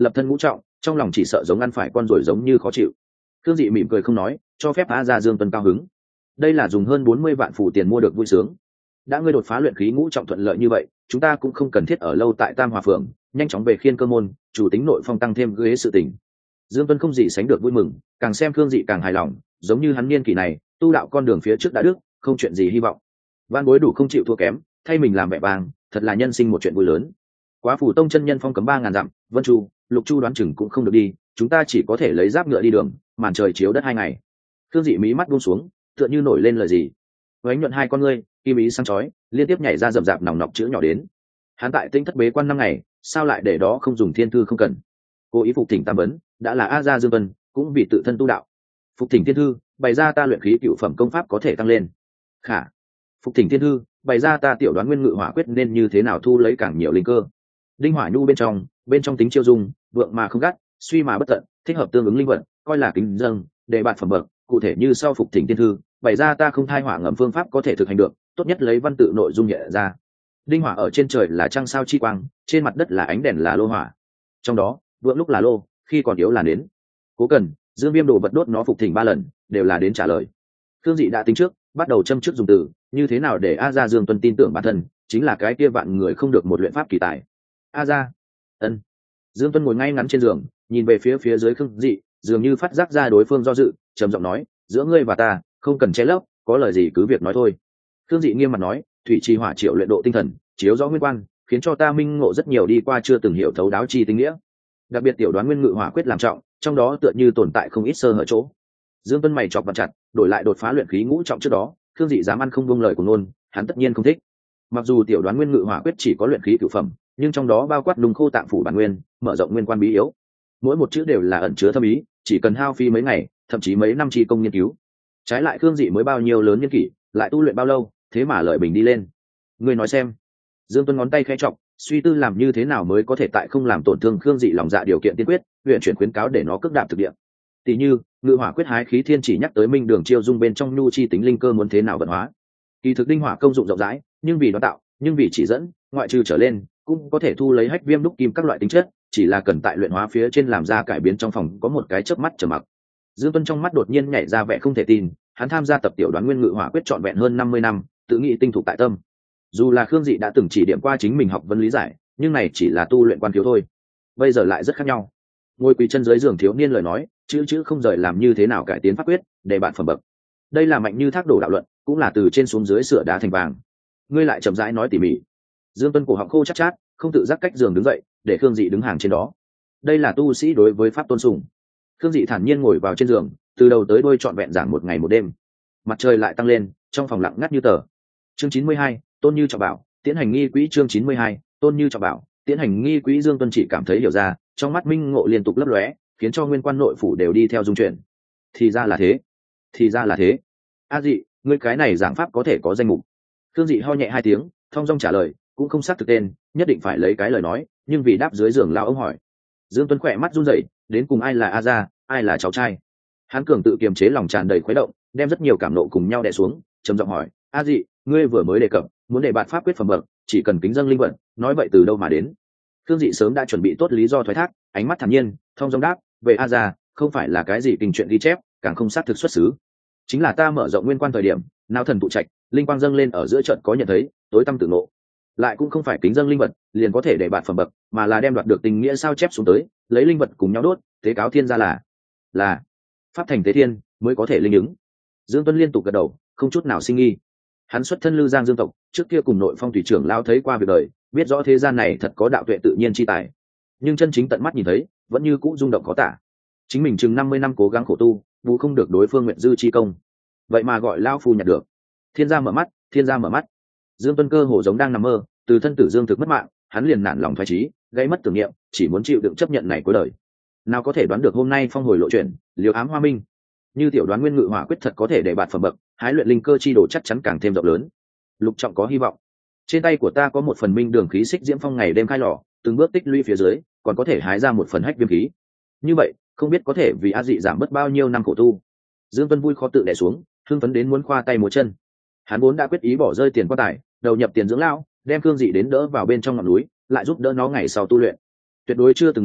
lập thân ngũ trọng, trong lòng chỉ sợ giống ăn phải con rồi giống như khó chịu. Khương Dị mỉm cười không nói, cho phép A Gia Dương Tuân cao hứng. Đây là dùng hơn 40 vạn phủ tiền mua được vui sướng. Đã ngươi đột phá luyện khí ngũ trọng thuận lợi như vậy, chúng ta cũng không cần thiết ở lâu tại Tam Hòa Phường, nhanh chóng về Khiên Cơ môn, chủ tính nội phong tăng thêm ghế sự tình. Dương Tuân không gì sánh được vui mừng, càng xem Khương Dị càng hài lòng, giống như hắn niên kỷ này, tu đạo con đường phía trước đã đức, không chuyện gì hy vọng. Van bối đủ không chịu thua kém, thay mình làm vẻ vang, thật là nhân sinh một chuyện vui lớn. Quá phủ tông chân nhân phong cấm 3000 dặm, Vân Chu, Lục Chu đoán chừng cũng không được đi, chúng ta chỉ có thể lấy giáp ngựa đi đường, màn trời chiếu đất 2 ngày. Khương Dị mí mắt buông xuống, tựa như nổi lên lời gì. Với ánh nhuận hai con ngươi, kim ý sáng chói, liên tiếp nhảy ra rậm rạp nòng nọc chữ nhỏ đến. Hắn tại Tinh Thất bế quan 5 ngày, sao lại để đó không dùng thiên thư không cần. Cố ý phục thỉnh tam vấn, đã là A Gia Dương Vân, cũng vì tự thân tu đạo. Phục thỉnh thiên thư, bày ra ta luyện khí cựu phẩm công pháp có thể tăng lên. Khả. Phục thỉnh thiên thư, bày ra ta tiểu đoán nguyên ngự hỏa quyết nên như thế nào thu lấy càng nhiều linh cơ. Đinh hỏa nhu bên trong tính chiêu dung, vượng mà không gắt, suy mà bất tận, thích hợp tương ứng linh vật, coi là kính dâng, để bạn phẩm bậc, cụ thể như sau phục thỉnh thiên thư, bày ra ta không thai hỏa ngầm phương pháp có thể thực hành được, tốt nhất lấy văn tự nội dung nhẹ ra. Đinh hỏa ở trên trời là trăng sao chi quang, trên mặt đất là ánh đèn là lô hỏa. Trong đó, vượng lúc là lô, khi còn yếu là nến. Cố Cần, Dương Viêm đồ vật đốt nó phục thỉnh 3 lần, đều là đến trả lời. Khương Dị đã tính trước, bắt đầu châm trước dùng từ, như thế nào để A Gia Dương Tuân tin tưởng bản thân, chính là cái kia vạn người không được một luyện pháp kỳ tài. A Gia. Ân. Dương Tuân ngồi ngay ngắn trên giường, nhìn về phía dưới Khương Dị, dường như phát giác ra đối phương do dự, trầm giọng nói, giữa ngươi và ta, không cần che lấp, có lời gì cứ việc nói thôi. Khương Dị nghiêm mặt nói, thủy trì hỏa triệu luyện độ tinh thần, chiếu rõ nguyên quan, khiến cho ta minh ngộ rất nhiều đi qua chưa từng hiểu thấu đáo chi tinh nghĩa. Đặc biệt tiểu đoán nguyên ngự hỏa quyết làm trọng, trong đó tựa như tồn tại không ít sơ hở chỗ. Dương Tuân mày chọc vặn chặt, đổi lại đột phá luyện khí ngũ trọng trước đó, Khương Dị dám ăn không buông lời của ngôn, hắn tất nhiên không thích. Mặc dù tiểu đoán nguyên ngự hỏa quyết chỉ có luyện khí cửu phẩm, nhưng trong đó bao quát nung khô tạng phủ bản nguyên, mở rộng nguyên quan bí yếu. Mỗi một chữ đều là ẩn chứa thâm ý, chỉ cần hao phí mấy ngày, thậm chí mấy năm chi công nghiên cứu. Trái lại Khương Dị mới bao nhiêu lớn niên kỷ, lại tu luyện bao lâu, thế mà lợi bình đi lên. Ngươi nói xem. Dương Tuân ngón tay khẽ chọc, suy tư làm như thế nào mới có thể tại không làm tổn thương Khương Dị lòng dạ điều kiện tiên quyết, huyện chuyển khuyến cáo để nó cước đạp thực địa. Tỷ như, ngự hỏa quyết hái khí thiên chỉ nhắc tới minh đường chiêu dung bên trong nhu chi tính linh cơ muốn thế nào vận hóa. Kỳ thực đinh hỏa công dụng rộng rãi, nhưng vì đoán tạo, nhưng vì chỉ dẫn, ngoại trừ trở lên, cũng có thể thu lấy hách viêm đúc kim các loại tính chất, chỉ là cần tại luyện hóa phía trên làm ra cải biến trong phòng có một cái chớp mắt trầm mặc. Dương Tuân trong mắt đột nhiên nhảy ra vẻ không thể tin, hắn tham gia tập tiểu đoán nguyên ngự hỏa quyết trọn vẹn hơn 50 năm, tự nghĩ tinh thục tại tâm. Dù là Khương Dị đã từng chỉ điểm qua chính mình học vấn lý giải, nhưng này chỉ là tu luyện quan thiếu thôi. Bây giờ lại rất khác nhau. Ngồi quỳ chân dưới giường thiếu niên lời nói, chữ không rời làm như thế nào cải tiến pháp quyết, để bạn phẩm bậc. Đây là mạnh như thác đổ đạo luận, cũng là từ trên xuống dưới sửa đá thành vàng. Ngươi lại chậm rãi nói tỉ mỉ. Dương Tuân cổ họng khô chát chát, không tự giác cách giường đứng dậy, để Khương Dị đứng hàng trên đó. Đây là tu sĩ đối với pháp tôn sùng. Khương Dị thản nhiên ngồi vào trên giường, từ đầu tới đuôi trọn vẹn giảng một ngày một đêm. Mặt trời lại tăng lên, trong phòng lặng ngắt như tờ. Chương 92, Tôn Như trọng bảo, tiến hành nghi quỹ. Chương 92, Tôn Như trọng bảo, tiến hành nghi quỹ. Dương Tuân chỉ cảm thấy hiểu ra, trong mắt minh ngộ liên tục lấp lóe, khiến cho nguyên quan nội phủ đều đi theo dung chuyển. Thì ra là thế, thì ra là thế. A Dị, ngươi cái này giảng pháp có thể có danh mục. Khương Dị ho nhẹ 2 tiếng, thong dong trả lời, cũng không xác thực tên, nhất định phải lấy cái lời nói, nhưng vì đáp dưới giường lao ông hỏi. Dương Tuân khỏe mắt run rẩy, đến cùng ai là A Gia, ai là cháu trai. Hắn cường tự kiềm chế lòng tràn đầy khuấy động, đem rất nhiều cảm nộ cùng nhau đè xuống, trầm giọng hỏi, A Dị, ngươi vừa mới đề cập muốn để bạn pháp quyết phẩm bậc, chỉ cần kính dâng linh vật, nói vậy từ đâu mà đến. Khương Dị sớm đã chuẩn bị tốt lý do thoái thác, ánh mắt thản nhiên, thong dong đáp, về A Gia, không phải là cái gì kinh chuyện ghi chép, càng không xác thực xuất xứ. Chính là ta mở rộng nguyên quan thời điểm, não thần tụ trạch, linh quang dâng lên ở giữa trận có nhận thấy, tối tâm tự nộ. Lại cũng không phải kính dâng linh vật liền có thể để bạn phẩm bậc, mà là đem đoạt được tình nghĩa sao chép xuống tới, lấy linh vật cùng nhau đốt, tế cáo thiên gia là pháp thành tế thiên mới có thể linh ứng. Dương Tuân liên tục gật đầu, không chút nào sinh nghi. Hắn xuất thân Lư Giang Dương tộc, trước kia cùng nội phong thủy trưởng lao thấy qua việc đời, biết rõ thế gian này thật có đạo tuệ tự nhiên chi tài, nhưng chân chính tận mắt nhìn thấy, vẫn như cũ rung động khó tả. Chính mình chừng 50 năm cố gắng khổ tu, vụ không được đối phương nguyện dư chi công, vậy mà gọi lao phu nhặt được. Thiên gia mở mắt, thiên gia mở mắt. Dương Tuân cơ hồ giống đang nằm mơ, từ thân tử Dương thực mất mạng, hắn liền nản lòng thoái trí, gây mất tưởng niệm, chỉ muốn chịu đựng chấp nhận này cuối đời. Nào có thể đoán được hôm nay phong hồi lộ chuyển, liều ám hoa minh. Như tiểu đoán nguyên ngự hỏa quyết thật có thể để bạt phẩm bậc, hái luyện linh cơ chi đồ chắc chắn càng thêm rộng lớn. Lục trọng có hy vọng. Trên tay của ta có một phần minh đường khí xích diễm phong ngày đêm khai lò, từng bước tích lũy phía dưới, còn có thể hái ra một phần hách viêm khí. Như vậy, không biết có thể vì A Dị giảm bớt bao nhiêu năm khổ tu. Dương Tuân vui khó tự đè xuống, hưng phấn đến muốn khoa tay múa chân. Hắn vốn đã quyết ý bỏ rơi tiền quan tài, đầu nhập tiền dưỡng lão, đem Khương Dị đến đỡ vào bên trong ngọn núi, lại giúp đỡ nó ngày sau tu luyện. Tuyệt đối chưa từng nghĩ,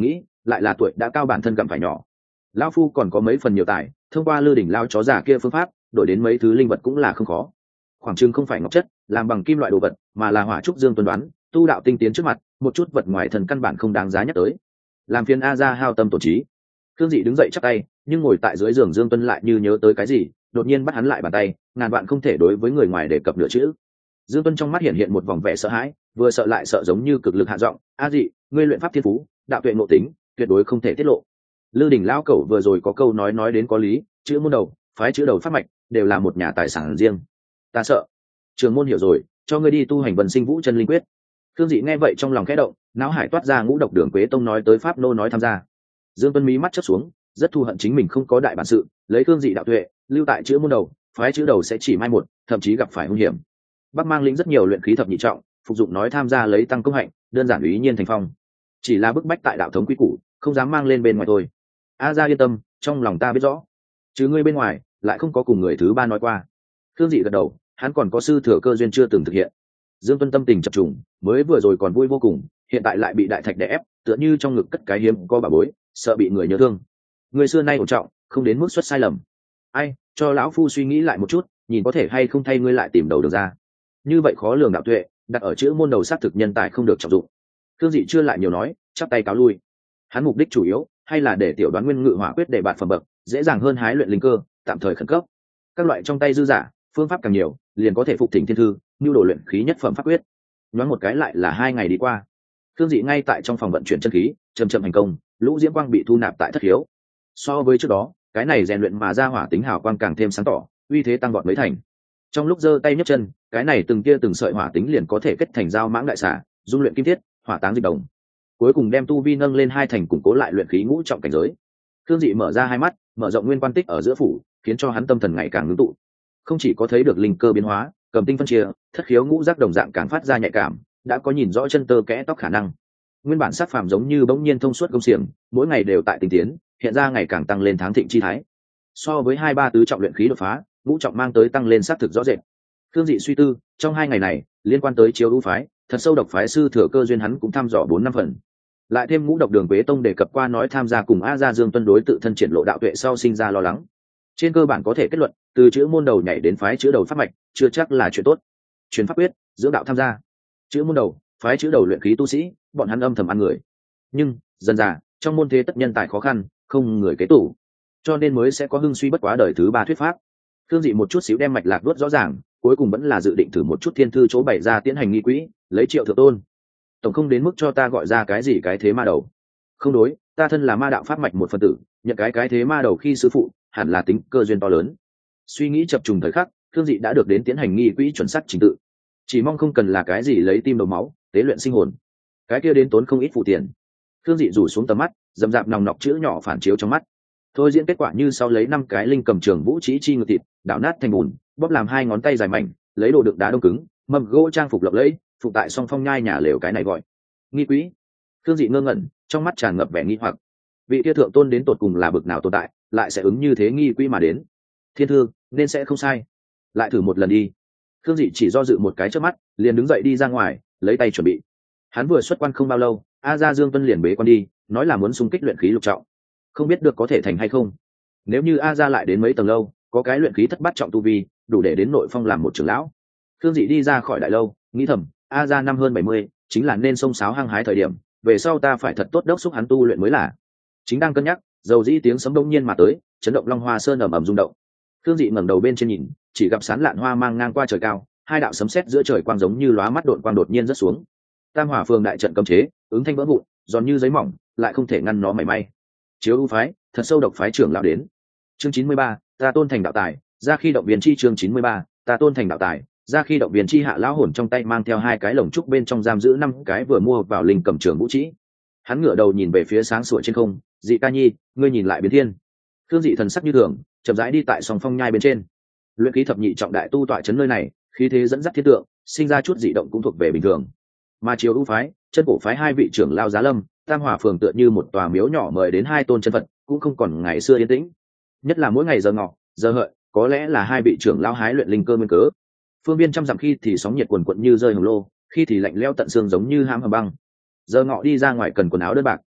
lại là tuổi đã cao bản thân gặm phải nhỏ. Lão phu còn có mấy phần nhiều tài, thông qua Lư đỉnh lao chó giả kia phương pháp đổi đến mấy thứ linh vật cũng là không khó. Khoảng chừng không phải ngọc chất làm bằng kim loại đồ vật, mà là hỏa trúc dương tuấn đoán tu đạo tinh tiến trước mặt, một chút vật ngoài thần căn bản không đáng giá nhắc tới. Làm phiền A ra hao tâm tổn trí. Thương Dị đứng dậy chắp tay, nhưng ngồi tại dưới giường Dương Tuân lại như nhớ tới cái gì, đột nhiên bắt hắn lại bàn tay, ngàn vạn không thể đối với người ngoài đề cập nửa chữ. Dương Tuân trong mắt hiện hiện một vòng vẻ sợ hãi, vừa sợ lại sợ giống như cực lực hạ giọng, "A Dị, ngươi luyện pháp thiên phú, đạo tuệ ngộ tính, tuyệt đối không thể tiết lộ." Lư Đình lão cẩu vừa rồi có câu nói đến có lý, chữ môn đầu, phái chữ đầu pháp mạch đều là một nhà tài sản riêng. Ta sợ. Trường môn hiểu rồi, cho ngươi đi tu hành Vân Sinh Vũ Chân Linh Quyết. Thương Dị nghe vậy trong lòng khẽ động, não hải toát ra Ngũ Độc Đường Quế Tông nói tới pháp nô nói tham gia. Dương Tuân mí mắt chớp xuống, rất thu hận chính mình không có đại bản sự, lấy Thương Dị đạo tuệ, lưu tại chữ môn đầu, phái chữ đầu sẽ chỉ mai một, thậm chí gặp phải hung hiểm. Bắc mang lĩnh rất nhiều luyện khí thập nhị trọng, phục dụng nói tham gia lấy tăng công hạnh, đơn giản ý nhiên thành phong. Chỉ là bức bách tại đạo thống quy củ, không dám mang lên bên ngoài thôi. A gia yên tâm, trong lòng ta biết rõ. Chứ ngươi bên ngoài, lại không có cùng người thứ ba nói qua. Thương Dị gật đầu, hắn còn có sư thừa cơ duyên chưa từng thực hiện. Dương Tuân tâm tình chập trùng, mới vừa rồi còn vui vô cùng, hiện tại lại bị đại thạch đè ép, tựa như trong ngực cất cái hiếm có bà bối, sợ bị người nhớ thương. Người xưa nay ổn trọng, không đến mức xuất sai lầm. Ai, cho lão phu suy nghĩ lại một chút, nhìn có thể hay không thay ngươi lại tìm đầu được ra. Như vậy khó lường đạo tuệ, đặt ở chữ môn đầu xác thực nhân tài không được trọng dụng. Thương Dị chưa lại nhiều nói, chắp tay cáo lui. Hắn mục đích chủ yếu hay là để tiểu đoán nguyên ngự hỏa quyết để bạn phẩm bậc, dễ dàng hơn hái luyện linh cơ, tạm thời khẩn cấp. Các loại trong tay dư giả, phương pháp càng nhiều, liền có thể phục thỉnh thiên thư, nhu đồ luyện khí nhất phẩm pháp quyết. Nói một cái lại là 2 ngày đi qua. Thương Dị ngay tại trong phòng vận chuyển chân khí, chậm chậm hành công, lũ diễm quang bị thu nạp tại thất khiếu. So với trước đó, cái này rèn luyện mà ra hỏa tính hào quang càng thêm sáng tỏ, uy thế tăng vọt mấy thành. Trong lúc giơ tay nhấc chân, cái này từng kia từng sợi hỏa tính liền có thể kết thành dao mãng đại xà, dung luyện kim thiết, hỏa táng dịch đồng. Cuối cùng đem tu vi nâng lên 2 thành, củng cố lại luyện khí ngũ trọng cảnh giới. Thương Dị mở ra hai mắt, mở rộng nguyên quan tích ở giữa phủ, khiến cho hắn tâm thần ngày càng ngưng tụ. Không chỉ có thấy được linh cơ biến hóa, cầm tinh phân chia, thất khiếu ngũ giác đồng dạng càng phát ra nhạy cảm, đã có nhìn rõ chân tơ kẽ tóc khả năng. Nguyên bản sát phàm giống như bỗng nhiên thông suốt công xiềng, mỗi ngày đều tại tinh tiến, hiện ra ngày càng tăng lên tháng thịnh chi thái. So với 2-3 tứ trọng luyện khí đột phá, ngũ trọng mang tới tăng lên sát thực rõ rệt. Thương Dị suy tư, trong 2 ngày này, liên quan tới Chiếu U phái, thật sâu độc phái sư thừa cơ duyên hắn cũng thăm dò 4-5 phần. Lại thêm Ngũ Độc Đường Quế Tông đề cập qua nói tham gia cùng A Gia Dương Tuân đối tự thân triển lộ đạo tuệ sau sinh ra lo lắng. Trên cơ bản có thể kết luận, từ chữ môn đầu nhảy đến phái chữ đầu pháp mạch, chưa chắc là chuyện tốt. Truyền pháp quyết, dưỡng đạo tham gia. Chữ môn đầu, phái chữ đầu luyện khí tu sĩ, bọn hắn âm thầm ăn người. Nhưng, dần dà, trong môn thế tất nhân tài khó khăn, không người kế tủ. Cho nên mới sẽ có hưng suy bất quá đời thứ 3 thuyết pháp. Thương Dị một chút xíu đem mạch lạc đuốt rõ ràng, cuối cùng vẫn là dự định thử một chút thiên thư chỗ bày ra tiến hành nghi quỹ, lấy Triệu Thượng Tôn. Tổng không đến mức cho ta gọi ra cái gì cái thế ma đầu. Không đối, ta thân là ma đạo pháp mạch một phần tử, nhận cái thế ma đầu khi sư phụ, hẳn là tính cơ duyên to lớn. Suy nghĩ chập trùng thời khắc, Thương Dị đã được đến tiến hành nghi quỹ chuẩn xác trình tự. Chỉ mong không cần là cái gì lấy tim đầu máu, tế luyện sinh hồn. Cái kia đến tốn không ít phụ tiền. Thương Dị rủ xuống tầm mắt, dầm dạp nòng nọc chữ nhỏ phản chiếu trong mắt. Thôi diễn kết quả như sau: lấy 5 cái linh cầm trường vũ trí chi ngược thịt, đảo nát thành bùn, bóp làm 2 ngón tay dài mảnh, lấy đồ đựng đá đông cứng, mầm gỗ trang phục lộng lẫy, phục tại song phong nhai nhà lều, cái này gọi nghi quỹ. Thương Dị ngơ ngẩn, trong mắt tràn ngập vẻ nghi hoặc. Vị kia thượng tôn đến tột cùng là bậc nào tồn tại, lại sẽ ứng như thế nghi quỹ mà đến? Thiên thư nên sẽ không sai, lại thử một lần đi. Thương Dị chỉ do dự một cái trước mắt, liền đứng dậy đi ra ngoài, lấy tay chuẩn bị. Hắn vừa xuất quan không bao lâu, A Gia Dương Tuân liền bế quan đi, nói là muốn xung kích luyện khí lục trọng, không biết được có thể thành hay không. Nếu như A Gia lại đến mấy tầng lâu, có cái luyện khí thất bát trọng tu vi, đủ để đến nội phong làm một trưởng lão. Thương Dị đi ra khỏi đại lâu, nghĩ thầm, A Gia năm hơn 70, chính là nên xông xáo hăng hái thời điểm, về sau ta phải thật tốt đốc xúc hắn tu luyện mới là. Chính đang cân nhắc, dầu dĩ tiếng sấm đông nhiên mà tới, chấn động Long Hoa Sơn ầm ầm rung động. Thương Dị ngẩng đầu bên trên nhìn, chỉ gặp sán lạn hoa mang ngang qua trời cao, 2 đạo sấm sét giữa trời quang giống như lóa mắt độn quang đột nhiên rớt xuống. Tam Hỏa Phường đại trận cấm chế, ứng thanh vỡ vụn, giòn như giấy mỏng, lại không thể ngăn nó mảy may. Chiếu U phái, thật sâu độc phái trưởng lão đến. Chương 93, ta tôn thành đạo tài, ra khi động viên chi. Chương 93, ta tôn thành đạo tài, ra khi động viên chi. Hạ lão hồn trong tay mang theo 2 cái lồng trúc, bên trong giam giữ 5 cái vừa mua vào linh cầm trường vũ trĩ. Hắn ngửa đầu nhìn về phía sáng sủa trên không, Dị ca nhi, ngươi nhìn lại biến thiên. Thương Dị thần sắc như thường, chậm rãi đi tại song phong nhai bên trên. Luyện khí thập nhị trọng đại tu tọa trấn nơi này, khí thế dẫn dắt thiên tượng, sinh ra chút dị động cũng thuộc về bình thường. Mà Chiếu U phái, chân cổ phái 2 vị trưởng lao Giá Lâm, Tam Hỏa Phường tựa như một tòa miếu nhỏ mời đến 2 tôn chân Phật, cũng không còn ngày xưa yên tĩnh. Nhất là mỗi ngày giờ ngọ, giờ hợi, có lẽ là 2 vị trưởng lao hái luyện linh cơ nguyên cớ. Phương viên trăm dặm khi thì sóng nhiệt quần quận như rơi hồng lô, khi thì lạnh lẽo tận xương giống như hãm hầm băng. Giờ ngọ đi ra ngoài cần quần áo đơn bạc,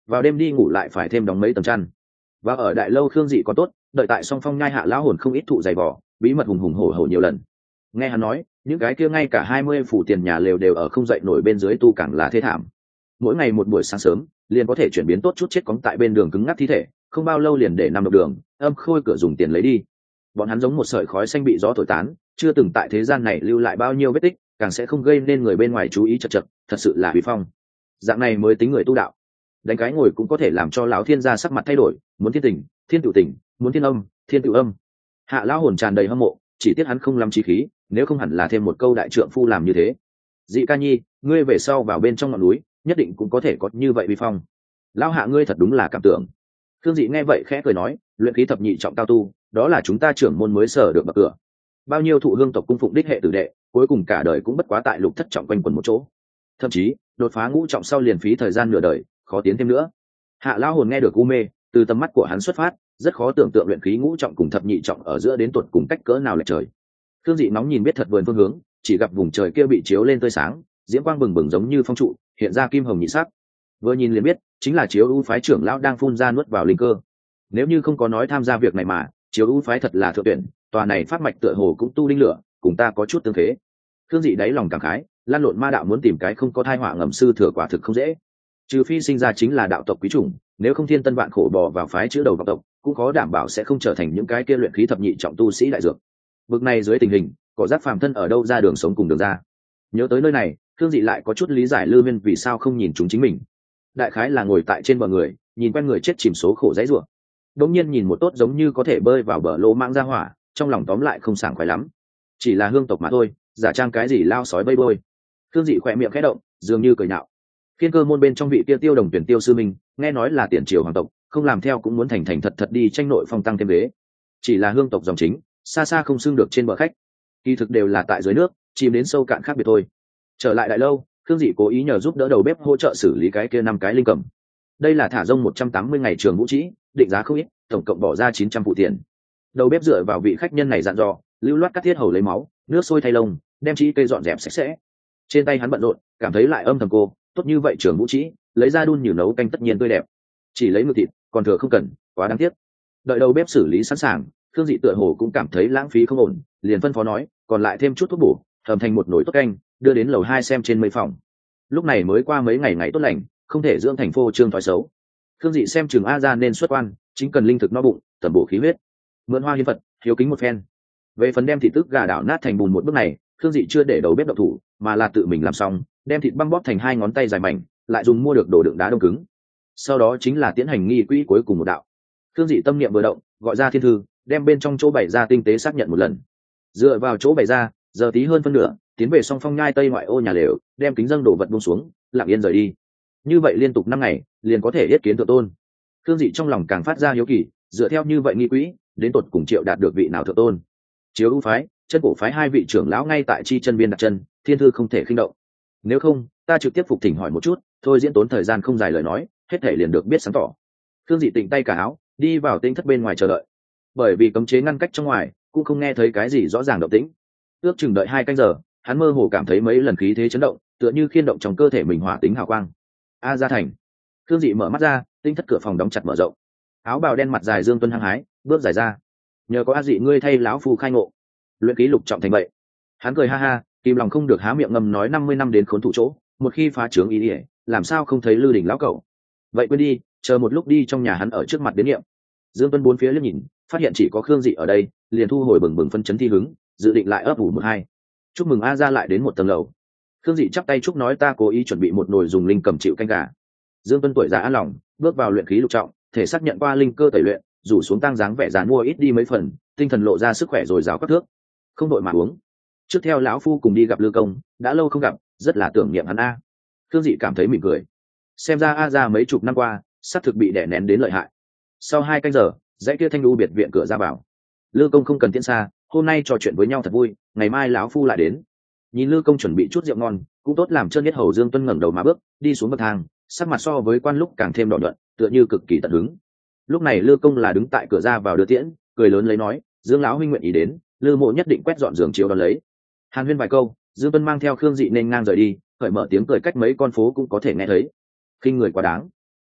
vào đêm đi ngủ lại phải thêm đóng mấy tầng chăn. Và ở đại lâu Khương Dị còn tốt, đợi tại song phong nhai hạ lão hồn không ít thụ dày vỏ, bí mật hùng hùng hổ hổ nhiều lần. Nghe hắn nói, những cái kia ngay cả 20 phủ tiền nhà lều đều ở không dậy nổi bên dưới tu càng là thế thảm. Mỗi ngày một buổi sáng sớm, liền có thể chuyển biến tốt chút chết cóng tại bên đường cứng ngắc thi thể, không bao lâu liền để nằm độc đường, âm khôi cửa dùng tiền lấy đi. Bọn hắn giống một sợi khói xanh bị gió thổi tán, chưa từng tại thế gian này lưu lại bao nhiêu vết tích, càng sẽ không gây nên người bên ngoài chú ý chật chật, thật sự là uy phong. Dạng này mới tính người tu đạo. Đánh cái ngồi cũng có thể làm cho lão thiên gia sắc mặt thay đổi, muốn thiên tình, thiên tự tình, muốn thiên âm, thiên tự âm. Hạ lão hồn tràn đầy hâm mộ, chỉ tiếc hắn không lắm trí khí, nếu không hẳn là thêm một câu đại trượng phu làm như thế. Dị ca nhi, ngươi về sau vào bên trong ngọn núi, nhất định cũng có thể có như vậy uy phong. Lão hạ ngươi thật đúng là cảm tưởng. Thương Dị nghe vậy khẽ cười nói, luyện khí thập nhị trọng cao tu, đó là chúng ta trưởng môn mới sở được bậc cửa. Bao nhiêu thụ hương tộc cung phụng đích hệ tử đệ, cuối cùng cả đời cũng bất quá tại lục thất trọng quanh quần một chỗ. Thậm chí, đột phá ngũ trọng sau liền phí thời gian nửa đời, khó tiến thêm nữa. Hạ lão hồn nghe được u mê, từ tầm mắt của hắn xuất phát, rất khó tưởng tượng luyện khí ngũ trọng cùng thập nhị trọng ở giữa đến tuột cùng cách cỡ nào lệch trời. Thương Dị nóng nhìn biết thật vườn phương hướng, chỉ gặp vùng trời kia bị chiếu lên tươi sáng, diễm quang bừng bừng giống như phong trụ, hiện ra kim hồng nhị sắc. Vừa nhìn liền biết, chính là Chiếu U phái trưởng lão đang phun ra nuốt vào linh cơ. Nếu như không có nói tham gia việc này mà, Chiếu U phái thật là thượng tuyển, tòa này phát mạch tựa hồ cũng tu linh lửa, cùng ta có chút tương thế. Thương Dị đáy lòng cảm khái, lan lộn ma đạo muốn tìm cái không có thai họa ngầm sư thừa quả thực không dễ. Trừ phi sinh ra chính là đạo tộc quý chủng, nếu không thiên tân vạn khổ bò vào phái chữ đầu vọng tộc, cũng khó đảm bảo sẽ không trở thành những cái kia luyện khí thập nhị trọng tu sĩ đại dược. Bực này dưới tình hình, cỏ rác phàm thân ở đâu ra đường sống cùng đường ra. Nhớ tới nơi này, Thương Dị lại có chút lý giải Lư Viên vì sao không nhìn chúng chính mình. Đại khái là ngồi tại trên bờ người, nhìn quen người chết chìm số khổ dãy rủa. Đống nhiên nhìn một tốt giống như có thể bơi vào bờ lô mang ra hỏa, trong lòng tóm lại không sảng khoái lắm. Chỉ là hương tộc mà thôi, giả trang cái gì lao sói bơi bơi. Thương Dị khỏe miệng khẽ động, dường như cười nhạo. Khiên Cơ môn bên trong vị kia Tiêu Đồng tuyển Tiêu sư minh, nghe nói là tiền triều hoàng tộc, không làm theo cũng muốn thành thành thật thật đi tranh nội phong tăng thêm ghế. Chỉ là hương tộc dòng chính, xa xa không xưng được trên bờ khách. Kỳ thực đều là tại dưới nước, chìm đến sâu cạn khác biệt thôi. Trở lại đại lâu, Thương Dị cố ý nhờ giúp đỡ đầu bếp hỗ trợ xử lý cái kia 5 cái linh cầm. Đây là thả rông 180 ngày trường vũ trĩ, định giá không ít, tổng cộng bỏ ra 900 phụ tiền. Đầu bếp dựa vào vị khách nhân này dặn dò, lưu loát cắt thiết hầu lấy máu, nước sôi thay lông, đem trĩ cây dọn dẹp sạch sẽ. Trên tay hắn bận rộn, cảm thấy lại âm thầm cô, tốt như vậy trường vũ trĩ, lấy ra đun nhiều nấu canh tất nhiên tươi đẹp. Chỉ lấy ngực thịt, còn thừa không cần, quá đáng tiếc. Đợi đầu bếp xử lý sẵn sàng, Thương Dị tựa hồ cũng cảm thấy lãng phí không ổn, liền phân phó nói, còn lại thêm chút thuốc bổ, hầm thành một nồi tốt canh, đưa đến lầu 2 xem trên mây phòng. Lúc này mới qua mấy ngày ngày tốt lành, không thể dưỡng thành phô trương thói xấu. Thương Dị xem Trường A Gia nên xuất quan, chính cần linh thực no bụng, tẩm bổ khí huyết. Mượn hoa hiến Phật, hiếu kính một phen. Về phần đem thịt tức gà đảo nát thành bùn một bước này, Thương Dị chưa để đầu bếp động thủ, mà là tự mình làm xong, đem thịt băm bóp thành 2 ngón tay dài mảnh, lại dùng mua được đồ đựng đá đông cứng. Sau đó chính là tiến hành nghi quỹ cuối cùng một đạo. Thương Dị tâm niệm vừa động, gọi ra thiên thư, đem bên trong chỗ bày ra tinh tế xác nhận một lần. Dựa vào chỗ bày ra, giờ tí hơn phân nửa, tiến về song phong nhai tây ngoại ô nhà lều, đem kính dâng đồ vật buông xuống, lặng yên rời đi. Như vậy liên tục 5 ngày, liền có thể yết kiến thượng tôn. Thương Dị trong lòng càng phát ra hiếu kỳ, dựa theo như vậy nghi quỹ, đến tột cùng Triệu đạt được vị nào thượng tôn. Chiếu U phái, Chân Cổ phái 2 vị trưởng lão ngay tại chi chân viên đặt chân, thiên thư không thể khinh động. Nếu không, ta trực tiếp phục thỉnh hỏi một chút, thôi diễn tốn thời gian không dài lời nói, hết thể liền được biết sáng tỏ. Thương Dị tịnh tay cả áo, đi vào tinh thất bên ngoài chờ đợi. Bởi vì cấm chế ngăn cách trong ngoài, cũng không nghe thấy cái gì rõ ràng động tĩnh. Ước chừng đợi 2 canh giờ, hắn mơ hồ cảm thấy mấy lần khí thế chấn động, tựa như khiên động trong cơ thể mình hỏa tính hào quang. A Gia thành. Thương Dị mở mắt ra, tinh thất cửa phòng đóng chặt mở rộng. Áo bào đen mặt dài Dương Tuân hăng hái, bước dài ra. Nhờ có A Dị ngươi thay lão phu khai ngộ, luyện ký lục trọng thành vậy. Hắn cười ha ha, kìm lòng không được há miệng ngầm nói 50 năm đến khốn thủ chỗ, một khi phá trướng ý ỉa, làm sao không thấy Lư Đình lão cậu. Vậy quên đi, chờ một lúc đi trong nhà hắn ở trước mặt đến nghiệm. Dương Tuân bốn phía liếc nhìn, phát hiện chỉ có Khương Dị ở đây, liền thu hồi bừng bừng phân chấn thi hứng, dự định lại ấp ủ một hai. Chúc mừng A Gia lại đến một tầng lầu. Khương Dị chắp tay chúc nói ta cố ý chuẩn bị một nồi dùng linh cầm chịu canh gà. Dương Tuân tuổi già an lòng, bước vào luyện khí lục trọng, thể xác nhận qua linh cơ tẩy luyện, rủ xuống tăng dáng vẻ dàn mua ít đi mấy phần, tinh thần lộ ra sức khỏe rồi rào các thước. Không đội mà uống. Trước theo lão phu cùng đi gặp Lư Công, đã lâu không gặp, rất là tưởng niệm hắn a. Khương Dị cảm thấy mỉm cười. Xem ra A Gia mấy chục năm qua, xác thực bị đè nén đến lợi hại. Sau 2 canh giờ, dãy kia thanh lưu biệt viện cửa ra vào. Lư Công không cần tiễn xa, hôm nay trò chuyện với nhau thật vui, ngày mai lão phu lại đến. Nhìn Lư Công chuẩn bị chút rượu ngon, cũng tốt làm chân nhất hầu Dương Tuân ngẩng đầu mà bước, đi xuống bậc thang, sắc mặt so với quan lúc càng thêm đỏ nhuận, tựa như cực kỳ tận hứng. Lúc này Lư Công là đứng tại cửa ra vào đưa tiễn, cười lớn lấy nói, Dương lão huynh nguyện ý đến, Lư mộ nhất định quét dọn giường chiếu đón lấy. Hàn huyên vài câu, Dương Tuân mang theo Khương Dị nên ngang rời đi, cởi mở tiếng cười cách mấy con phố cũng có thể nghe thấy. Khinh người quá đáng.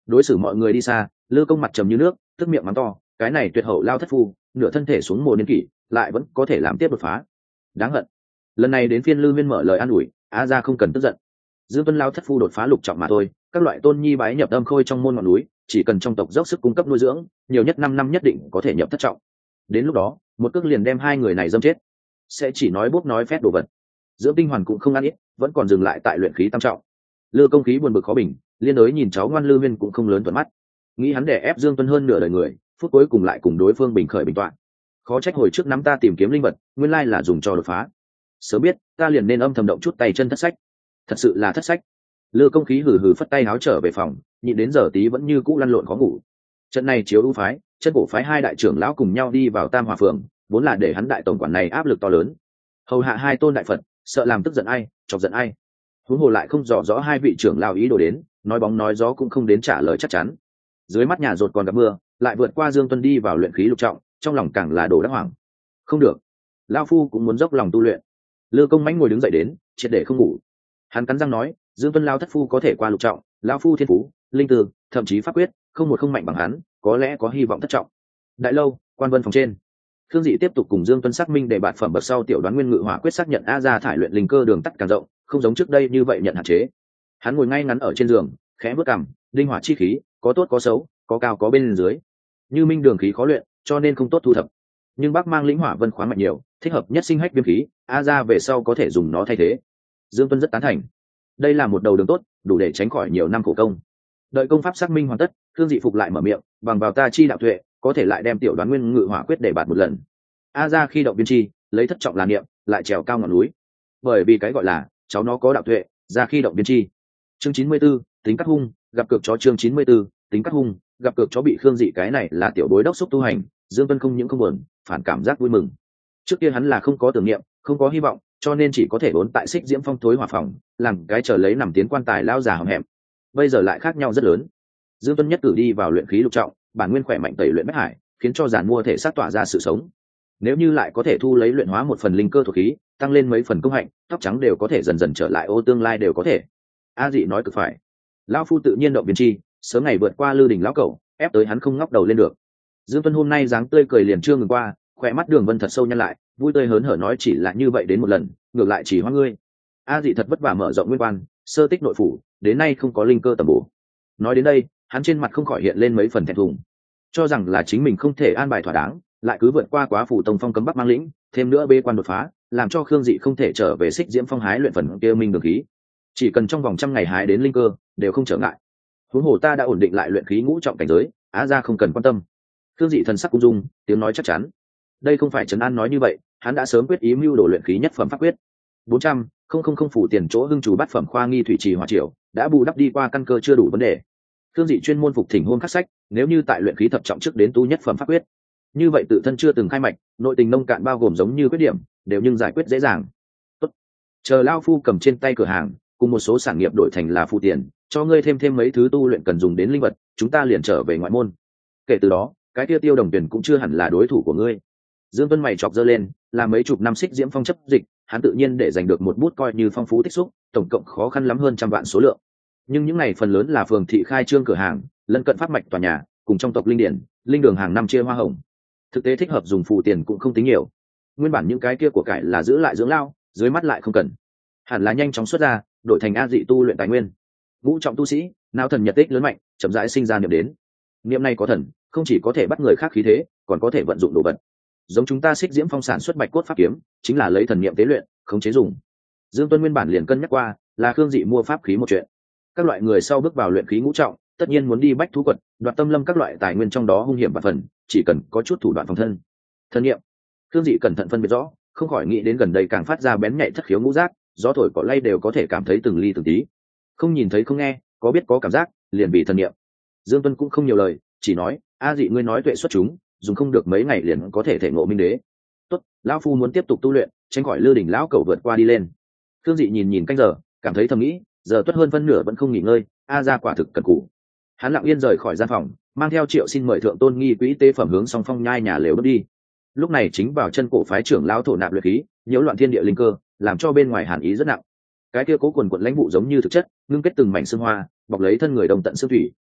Đối xử mọi người đi xa, Lư Công mặt trầm như nước, tức miệng mắng to, cái này tuyệt hậu lao thất phu, nửa thân thể xuống mồ niên kỷ, lại vẫn có thể làm tiếp đột phá. Đáng hận. Lần này đến phiên Lư Viên mở lời an ủi, a ra không cần tức giận. Dương Tuân lao thất phu đột phá lục trọng mà thôi, các loại tôn nhi bái nhập âm khôi trong môn ngọn núi, chỉ cần trong tộc dốc sức cung cấp nuôi dưỡng, nhiều nhất 5 năm nhất định có thể nhập thất trọng. Đến lúc đó, một cước liền đem hai người này dâm chết. Sẽ chỉ nói bốc nói phét đồ vật. Dưỡng tinh hoàn cũng không ăn ít, vẫn còn dừng lại tại luyện khí tam trọng. Lư Công khí buồn bực khó bình, liên đối nhìn cháu ngoan Lư Viên cũng không lớn thuận mắt. Nghĩ hắn đè ép Dương Tuân hơn nửa đời người, phút cuối cùng lại cùng đối phương bình khởi bình toạn. Khó trách hồi trước nắm ta tìm kiếm linh vật, nguyên lai là dùng cho đột phá. Sớm biết, ta liền nên âm thầm động chút tay chân thất sách. Thật sự là thất sách. Lư Công khí hừ hừ phất tay áo trở về phòng, nhịn đến giờ tí vẫn như cũ lăn lộn khó ngủ. Trận này chiếu ưu phái, chân cổ phái hai đại trưởng lão cùng nhau đi vào Tam Hòa phường, vốn là để hắn đại tổng quản này áp lực to lớn. Hầu hạ hai tôn đại Phật, sợ làm tức giận ai, chọc giận ai. Huống hồ lại không rõ rõ hai vị trưởng lão ý đồ đến, nói bóng nói gió cũng không đến trả lời chắc chắn. Dưới mắt nhà rột còn gặp mưa, lại vượt qua Dương Tuân đi vào luyện khí lục trọng, trong lòng càng là đồ đắc hoảng. Không được, lão phu cũng muốn dốc lòng tu luyện. Lư Công mãnh ngồi đứng dậy đến, triệt để không ngủ. Hắn cắn răng nói, Dương Tuân lao thất phu có thể qua lục trọng, lão phu thiên phú, linh tư, thậm chí pháp quyết, không một không mạnh bằng hắn, có lẽ có hy vọng thất trọng. Đại lâu, quan vân phòng trên, Khương Dị tiếp tục cùng Dương Tuân xác minh để bạt phẩm bậc sau tiểu đoán nguyên ngự hỏa quyết xác nhận a ra thải luyện linh cơ đường tắt càng rộng, không giống trước đây như vậy nhận hạn chế. Hắn ngồi ngay ngắn ở trên giường, khẽ bước cằm, linh hỏa chi khí, có tốt có xấu, có cao có bên dưới. Như minh đường khí khó luyện, cho nên không tốt thu thập. Nhưng bác mang lĩnh hỏa vân khoáng mạnh nhiều, thích hợp nhất sinh hách viêm khí, a ra về sau có thể dùng nó thay thế. Dương Tuân rất tán thành. Đây là một đầu đường tốt, đủ để tránh khỏi nhiều năm khổ công. Đợi công pháp xác minh hoàn tất, Khương Dị phục lại mở miệng, bằng vào ta chi đạo tuệ, có thể lại đem tiểu đoán nguyên ngự hỏa quyết để bạt một lần. A ra khi động viên chi, lấy thất trọng là niệm, lại trèo cao ngọn núi. Bởi vì cái gọi là cháu nó có đạo tuệ, ra khi động viên chi. Chương 94, tính cắt hung, gặp cược chó chương 94, tính cắt hung, gặp cược chó bị Khương Dị cái này là tiểu bối đốc xúc tu hành, Dương Tuân không những không buồn, phản cảm giác vui mừng. Trước kia hắn là không có tưởng niệm, không có hy vọng, cho nên chỉ có thể vốn tại Xích Diễm Phong tối hỏa phòng, làm cái chờ lấy nằm tiến quan tài lao già hầm hẹm. Bây giờ lại khác nhau rất lớn. Dương Tuân nhất cử đi vào luyện khí lục trọng, bản nguyên khỏe mạnh tẩy luyện bách hải, khiến cho giàn mua thể sát tỏa ra sự sống. Nếu như lại có thể thu lấy luyện hóa một phần linh cơ thuộc khí, tăng lên mấy phần công hạnh, tóc trắng đều có thể dần dần trở lại ô tương lai đều có thể. A Dị nói cực phải. Lão phu tự nhiên động viên chi, sớm ngày vượt qua Lư Đình lão cẩu, ép tới hắn không ngóc đầu lên được. Dương Tuân hôm nay dáng tươi cười liền chưa ngừng qua, khỏe mắt đường vân thật sâu nhăn lại, vui tươi hớn hở nói chỉ là như vậy đến một lần, ngược lại chỉ hoa ngươi. A Dị thật vất vả mở rộng nguyên quan, sơ tích nội phủ, đến nay không có linh cơ tầm bổ. Nói đến đây, hắn trên mặt không khỏi hiện lên mấy phần thẹn thùng, cho rằng là chính mình không thể an bài thỏa đáng, lại cứ vượt qua quá phủ tông phong cấm bắc mang lĩnh, thêm nữa bê quan đột phá, làm cho Khương Dị không thể trở về Xích Diễm Phong hái luyện phần kia minh đường khí. Chỉ cần trong vòng 100 ngày hái đến linh cơ, đều không trở ngại. Huống hồ ta đã ổn định lại luyện khí ngũ trọng cảnh giới, Á ra không cần quan tâm. Khương Dị thần sắc cung dung, tiếng nói chắc chắn. Đây không phải Trấn An nói như vậy, hắn đã sớm quyết ý mưu đồ luyện khí nhất phẩm pháp quyết. 400, không phủ tiền chỗ hưng chủ bát phẩm khoa nghi thủy trì hỏa triều, đã bù đắp đi qua căn cơ chưa đủ vấn đề. Khương Dị chuyên môn phục thỉnh hôn khắc sách, nếu như tại luyện khí thập trọng trước đến tu nhất phẩm pháp quyết, như vậy tự thân chưa từng khai mạch, nội tình nông cạn bao gồm giống như quyết điểm, đều nhưng giải quyết dễ dàng. Tốt. Chờ lao phu cầm trên tay cửa hàng, cùng một số sản nghiệp đổi thành là phụ tiền, cho ngươi thêm mấy thứ tu luyện cần dùng đến linh vật, chúng ta liền trở về ngoại môn. Kể từ đó, cái kia Tiêu Đồng Tiền cũng chưa hẳn là đối thủ của ngươi. Dương Tuân mày chọc giơ lên, là mấy chục năm Xích Diễm Phong chấp dịch, hắn tự nhiên để giành được một bút coi như phong phú tích xúc, tổng cộng khó khăn lắm hơn 100 vạn số lượng. Nhưng những này phần lớn là phường thị khai trương cửa hàng, lân cận pháp mạch tòa nhà, cùng trong tộc linh điển, linh đường hàng năm chia hoa hồng. Thực tế thích hợp dùng phù tiền cũng không tính nhiều. Nguyên bản những cái kia của cải là giữ lại dưỡng lao, dưới mắt lại không cần. Hẳn là nhanh chóng xuất ra, đổi thành A Dị tu luyện tài nguyên. Ngũ trọng tu sĩ, não thần nhật tích lớn mạnh, chậm rãi sinh ra niệm đến. Niệm này có thần, không chỉ có thể bắt người khác khí thế, còn có thể vận dụng đồ vật. Giống chúng ta Xích Diễm Phong sản xuất bạch cốt pháp kiếm, chính là lấy thần niệm tế luyện, không chế dùng. Dương Tuân nguyên bản liền cân nhắc qua, là Khương Dị mua pháp khí một chuyện. Các loại người sau bước vào luyện khí ngũ trọng, tất nhiên muốn đi bách thú quật, đoạt tâm lâm các loại tài nguyên trong đó hung hiểm và phần, chỉ cần có chút thủ đoạn phòng thân. Thần niệm. Khương Dị cẩn thận phân biệt rõ, không khỏi nghĩ đến gần đây càng phát ra bén nhạy thất khiếu ngũ giác, gió thổi cỏ lay đều có thể cảm thấy từng ly từng tí. Không nhìn thấy không nghe, có biết có cảm giác, liền bị thần niệm. Dương Tuân cũng không nhiều lời, chỉ nói, A Dị ngươi nói tuệ xuất chúng, dùng không được mấy ngày liền có thể thể ngộ minh đế. Tốt, lão phu muốn tiếp tục tu luyện, tránh khỏi Lư Đỉnh lão cẩu vượt qua đi lên. Khương Dị nhìn canh giờ, cảm thấy thầm nghĩ, giờ tuất hơn phân nửa vẫn không nghỉ ngơi, A ra quả thực cần cù. Hắn lặng yên rời khỏi gian phòng, mang theo Triệu xin mời thượng tôn nghi quỹ tế phẩm hướng Song Phong nhai nhà lều bước đi. Lúc này chính vào chân cổ phái trưởng lão thổ nạp luyện khí, nhiễu loạn thiên địa linh cơ, làm cho bên ngoài hàn ý rất nặng. Cái kia cố quần quần lãnh vụ giống như thực chất, ngưng kết từng mảnh xương hoa, bọc lấy thân người đồng tận xương thủy.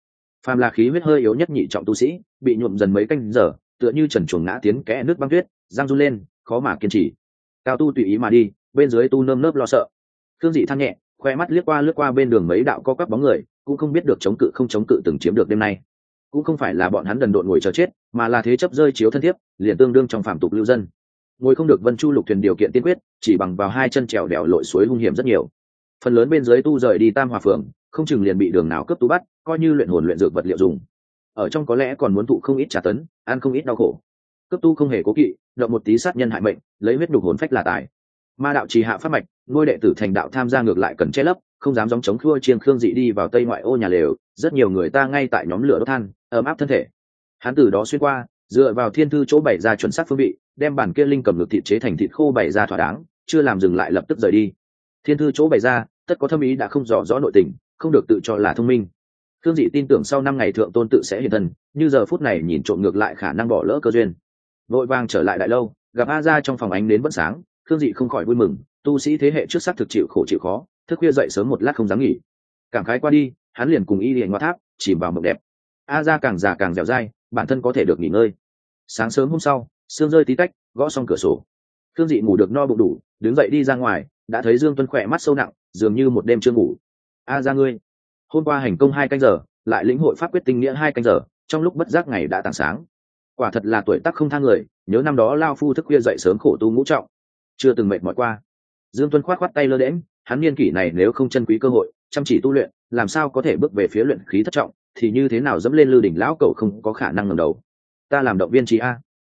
phàm là khí huyết hơi yếu nhất nhị trọng tu sĩ bị nhuộm dần mấy canh giờ, tựa như trần chuồng ngã tiến kẽ nước băng tuyết, răng run lên khó mà kiên trì. Cao tu tùy ý mà đi, bên dưới tu nơm nớp lo sợ. Thương Dị than nhẹ, khoe mắt lướt qua bên đường mấy đạo co quắp bóng người, cũng không biết được chống cự không chống cự từng chiếm được đêm nay. Cũng không phải là bọn hắn đần độn ngồi chờ chết, mà là thế chấp rơi chiếu thân thiếp, liền tương đương trong phạm tục lưu dân. Ngồi không được Vân Chu lục thuyền điều kiện tiên quyết, chỉ bằng vào hai chân trèo đèo lội suối hung hiểm rất nhiều. Phần lớn bên dưới tu rời đi Tam Hòa phường, không chừng liền bị đường nào cướp tú bắt, coi như luyện hồn luyện dược vật liệu dùng. Ở trong có lẽ còn muốn thụ không ít trả tấn, ăn không ít đau khổ. Cướp tu không hề cố kỵ, động một tí sát nhân hại mệnh, lấy huyết nhục hồn phách là tài. Ma đạo trì hạ pháp mạch, nuôi đệ tử thành đạo tham gia ngược lại cần che lấp, không dám gióng chống khua chiêng Khương Dị đi vào tây ngoại ô nhà lều, rất nhiều người ta ngay tại nhóm lửa đốt than, ấm áp thân thể. Hắn từ đó xuyên qua, dựa vào thiên thư chỗ bày ra chuẩn xác phương vị, đem bản kia linh cầm ngược thịt chế thành thịt khô bày ra thỏa đáng, chưa làm dừng lại lập tức rời đi. Thiên thư chỗ bày ra, tất có thâm ý đã không rõ rõ nội tình, không được tự cho là thông minh. Khương Dị tin tưởng sau 5 ngày thượng tôn tự sẽ hiện thân, như giờ phút này nhìn trộm ngược lại khả năng bỏ lỡ cơ duyên. Vội vàng trở lại đại lâu, gặp A Gia trong phòng ánh nến vẫn sáng, Khương Dị không khỏi vui mừng, tu sĩ thế hệ trước sắc thực chịu khổ chịu khó, thức khuya dậy sớm một lát không dám nghỉ. Cảm khái qua đi, hắn liền cùng y liền ngoa tháp, chìm vào mộng đẹp. A Gia càng già càng dẻo dai, bản thân có thể được nghỉ ngơi. Sáng sớm hôm sau, sương rơi tí tách, gõ xong cửa sổ. Khương Dị ngủ được no bụng đủ, đứng dậy đi ra ngoài, đã thấy Dương Tuân khỏe mắt sâu nặng, dường như một đêm chưa ngủ. A Gia ngươi, hôm qua hành công 2 canh giờ, lại lĩnh hội pháp quyết tinh nghĩa 2 canh giờ, trong lúc bất giác ngày đã tảng sáng. Quả thật là tuổi tác không tha người, nhớ năm đó lao phu thức khuya dậy sớm khổ tu ngũ trọng, chưa từng mệt mỏi qua. Dương Tuân khoát tay lơ đễnh, hắn niên kỷ này nếu không chân quý cơ hội, chăm chỉ tu luyện, làm sao có thể bước về phía luyện khí thất trọng, thì như thế nào dẫm lên Lư đỉnh lão cẩu không có khả năng ngẩng đầu. Ta làm động viên trí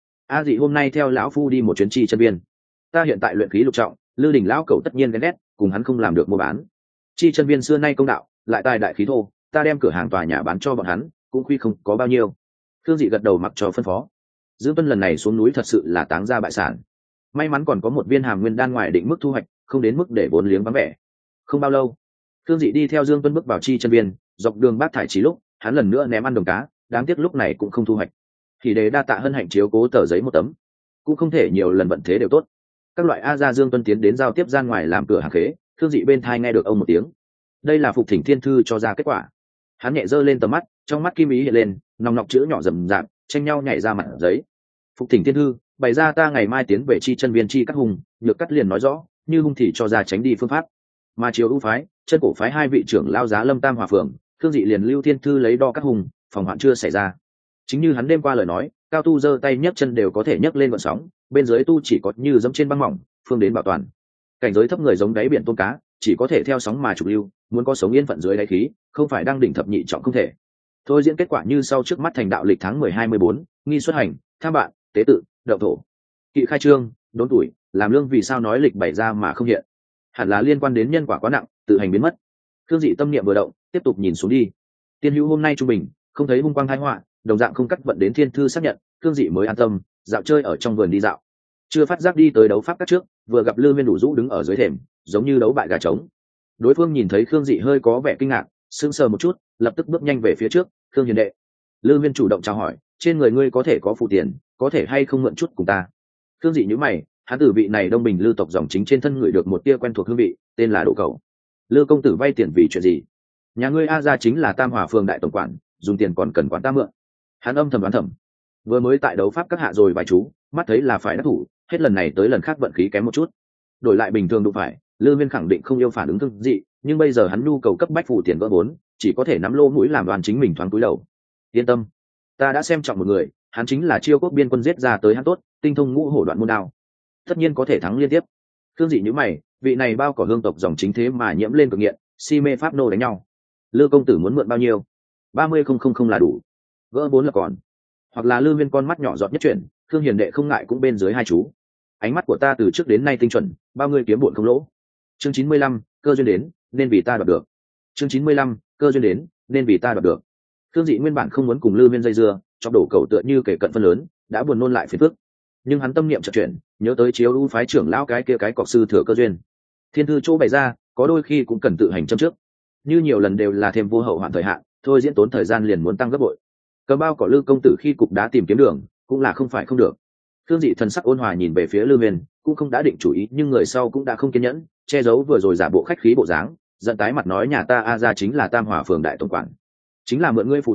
a dị hôm nay theo lão phu đi một chuyến chi chân viên. Ta hiện tại luyện khí lục trọng, Lư đỉnh lão cẩu tất nhiên ghen ghét, cùng hắn không làm được mua bán. Chi chân viên xưa nay công đạo, lại tài đại khí thô, ta đem cửa hàng tòa nhà bán cho bọn hắn, cũng khuy không có bao nhiêu. Thương Dị gật đầu mặc cho phân phó. Dương Tuân lần này xuống núi thật sự là táng ra bại sản. May mắn còn có một viên hàm nguyên đan ngoài định mức thu hoạch, không đến mức để vốn liếng vắng vẻ. Không bao lâu, Thương Dị đi theo Dương Tuân bước vào chi chân viên, dọc đường Bác Thải Chí lúc, hắn lần nữa ném ăn đồng cá, đáng tiếc lúc này cũng không thu hoạch. Thì để đa tạ hân hạnh chiếu cố tờ giấy một tấm, cũng không thể nhiều lần vận thế đều tốt. Các loại A Gia Dương Tuân tiến đến giao tiếp gian ngoài làm cửa hàng khế, Thương Dị bên thai nghe được ông một tiếng. Đây là Phục Thỉnh Thiên Thư cho ra kết quả. Hắn nhẹ giơ lên tầm mắt, trong mắt kim ý hiện lên, nòng nọc chữ nhỏ rầm rạp, tranh nhau nhảy ra mặt giấy. Phục Thỉnh Thiên Thư, bày ra ta ngày mai tiến về chi chân viên chi cắt hùng, nhược cắt liền nói rõ, như hung thì cho ra tránh đi phương pháp. Mà chiếu ưu phái, chân cổ phái 2 vị trưởng lao giá Lâm Tam Hòa phường, Thương Dị liền lưu Thiên Thư lấy đo cắt hùng, phòng hoạn chưa xảy ra. Chính như hắn đêm qua lời nói, cao tu giơ tay nhấc chân đều có thể nhấc lên gợn sóng, bên dưới tu chỉ có như dẫm trên băng mỏng, phương đến bảo toàn. Cảnh giới thấp người giống đáy biển tôm cá, chỉ có thể theo sóng mà trục lưu, muốn có sống yên phận dưới đáy khí, không phải đang đỉnh thập nhị trọng không thể. Thôi diễn kết quả như sau trước mắt thành đạo lịch tháng 12-14, nghi xuất hành, tham bạn, tế tự, động thổ. Kỵ khai trương, đốn tuổi, làm lương vì sao nói lịch bày ra mà không hiện. Hẳn là liên quan đến nhân quả quá nặng, tự hành biến mất. Thương Dị tâm niệm vừa động, tiếp tục nhìn xuống đi. Tiên hữu hôm nay trung bình, không thấy hung quang thái họa, đồng dạng không cắt vận đến Thiên Thư xác nhận, Thương Dị mới an tâm, dạo chơi ở trong vườn đi dạo. Chưa phát giác đi tới đấu pháp các trước, vừa gặp Lư Nguyên đủ rũ đứng ở dưới thềm, giống như đấu bại gà trống. Đối phương nhìn thấy Khương Dị hơi có vẻ kinh ngạc, sững sờ một chút, lập tức bước nhanh về phía trước. Khương hiền đệ. Lư Nguyên chủ động chào hỏi, trên người ngươi có thể có phụ tiền, có thể hay không mượn chút cùng ta. Khương Dị nhíu mày, hắn từ vị này Đông Bình Lư tộc dòng chính trên thân người được một tia quen thuộc hương vị, tên là Đỗ Cầu. Lư công tử vay tiền vì chuyện gì? Nhà ngươi A Gia chính là Tam Hòa phường đại tổng quản, dùng tiền còn cần quản ta mượn. Hắn âm thầm đoán thầm, vừa mới tại đấu pháp các hạ rồi vài chú, mắt thấy là phải đắc thủ, hết lần này tới lần khác vận khí kém một chút. Đổi lại bình thường đụng phải, Lư Viên khẳng định không yêu phản ứng Thương Dị, nhưng bây giờ hắn nhu cầu cấp bách phủ tiền vỡ vốn, chỉ có thể nắm lô mũi làm đoàn chính mình thoáng cúi đầu. Yên tâm, ta đã xem trọng một người, hắn chính là Chiêu Quốc biên quân giết ra tới hắn tốt, tinh thông ngũ hổ đoạn môn đao, tất nhiên có thể thắng liên tiếp. Thương Dị nhíu mày, vị này bao cỏ hương tộc dòng chính thế mà nhiễm lên cực nghiện, si mê pháp nô đánh nhau. Lư công tử muốn mượn bao nhiêu? 30.000 là đủ, gỡ 4 là còn. Hoặc là Lư Viên con mắt nhỏ giọt nhất chuyển, Thương hiền đệ không ngại cũng bên dưới 2 chú. Ánh mắt của ta từ trước đến nay tinh chuẩn, bao ngươi kiếm bộn không lỗ. Chương 95, cơ duyên đến, nên vì ta đoạt được. Chương 95, cơ duyên đến, nên vì ta đoạt được. Thương Dị nguyên bản không muốn cùng Lư Viên dây dưa, cho đổ cầu tựa như kể cận phân lớn, đã buồn nôn lại phiền phức. Nhưng hắn tâm niệm chợt chuyển, nhớ tới chiếu ưu phái trưởng lão cái cọc sư thừa cơ duyên. Thiên thư chỗ bày ra, có đôi khi cũng cần tự hành châm trước. Như nhiều lần đều là thêm vô hậu hoạn thời hạn, thôi diễn tốn thời gian liền muốn tăng gấp bội. Cầm bao cỏ Lư công tử khi cục đá tìm kiếm đường, cũng là không phải không được. Thương Dị thần sắc ôn hòa nhìn về phía Lư Viên, cũng không đã định chủ ý, nhưng người sau cũng đã không kiên nhẫn, che giấu vừa rồi giả bộ khách khí bộ dáng, giận tái mặt nói nhà ta A Gia chính là Tam Hòa phường đại tổng quản, chính là mượn ngươi phụ tiền,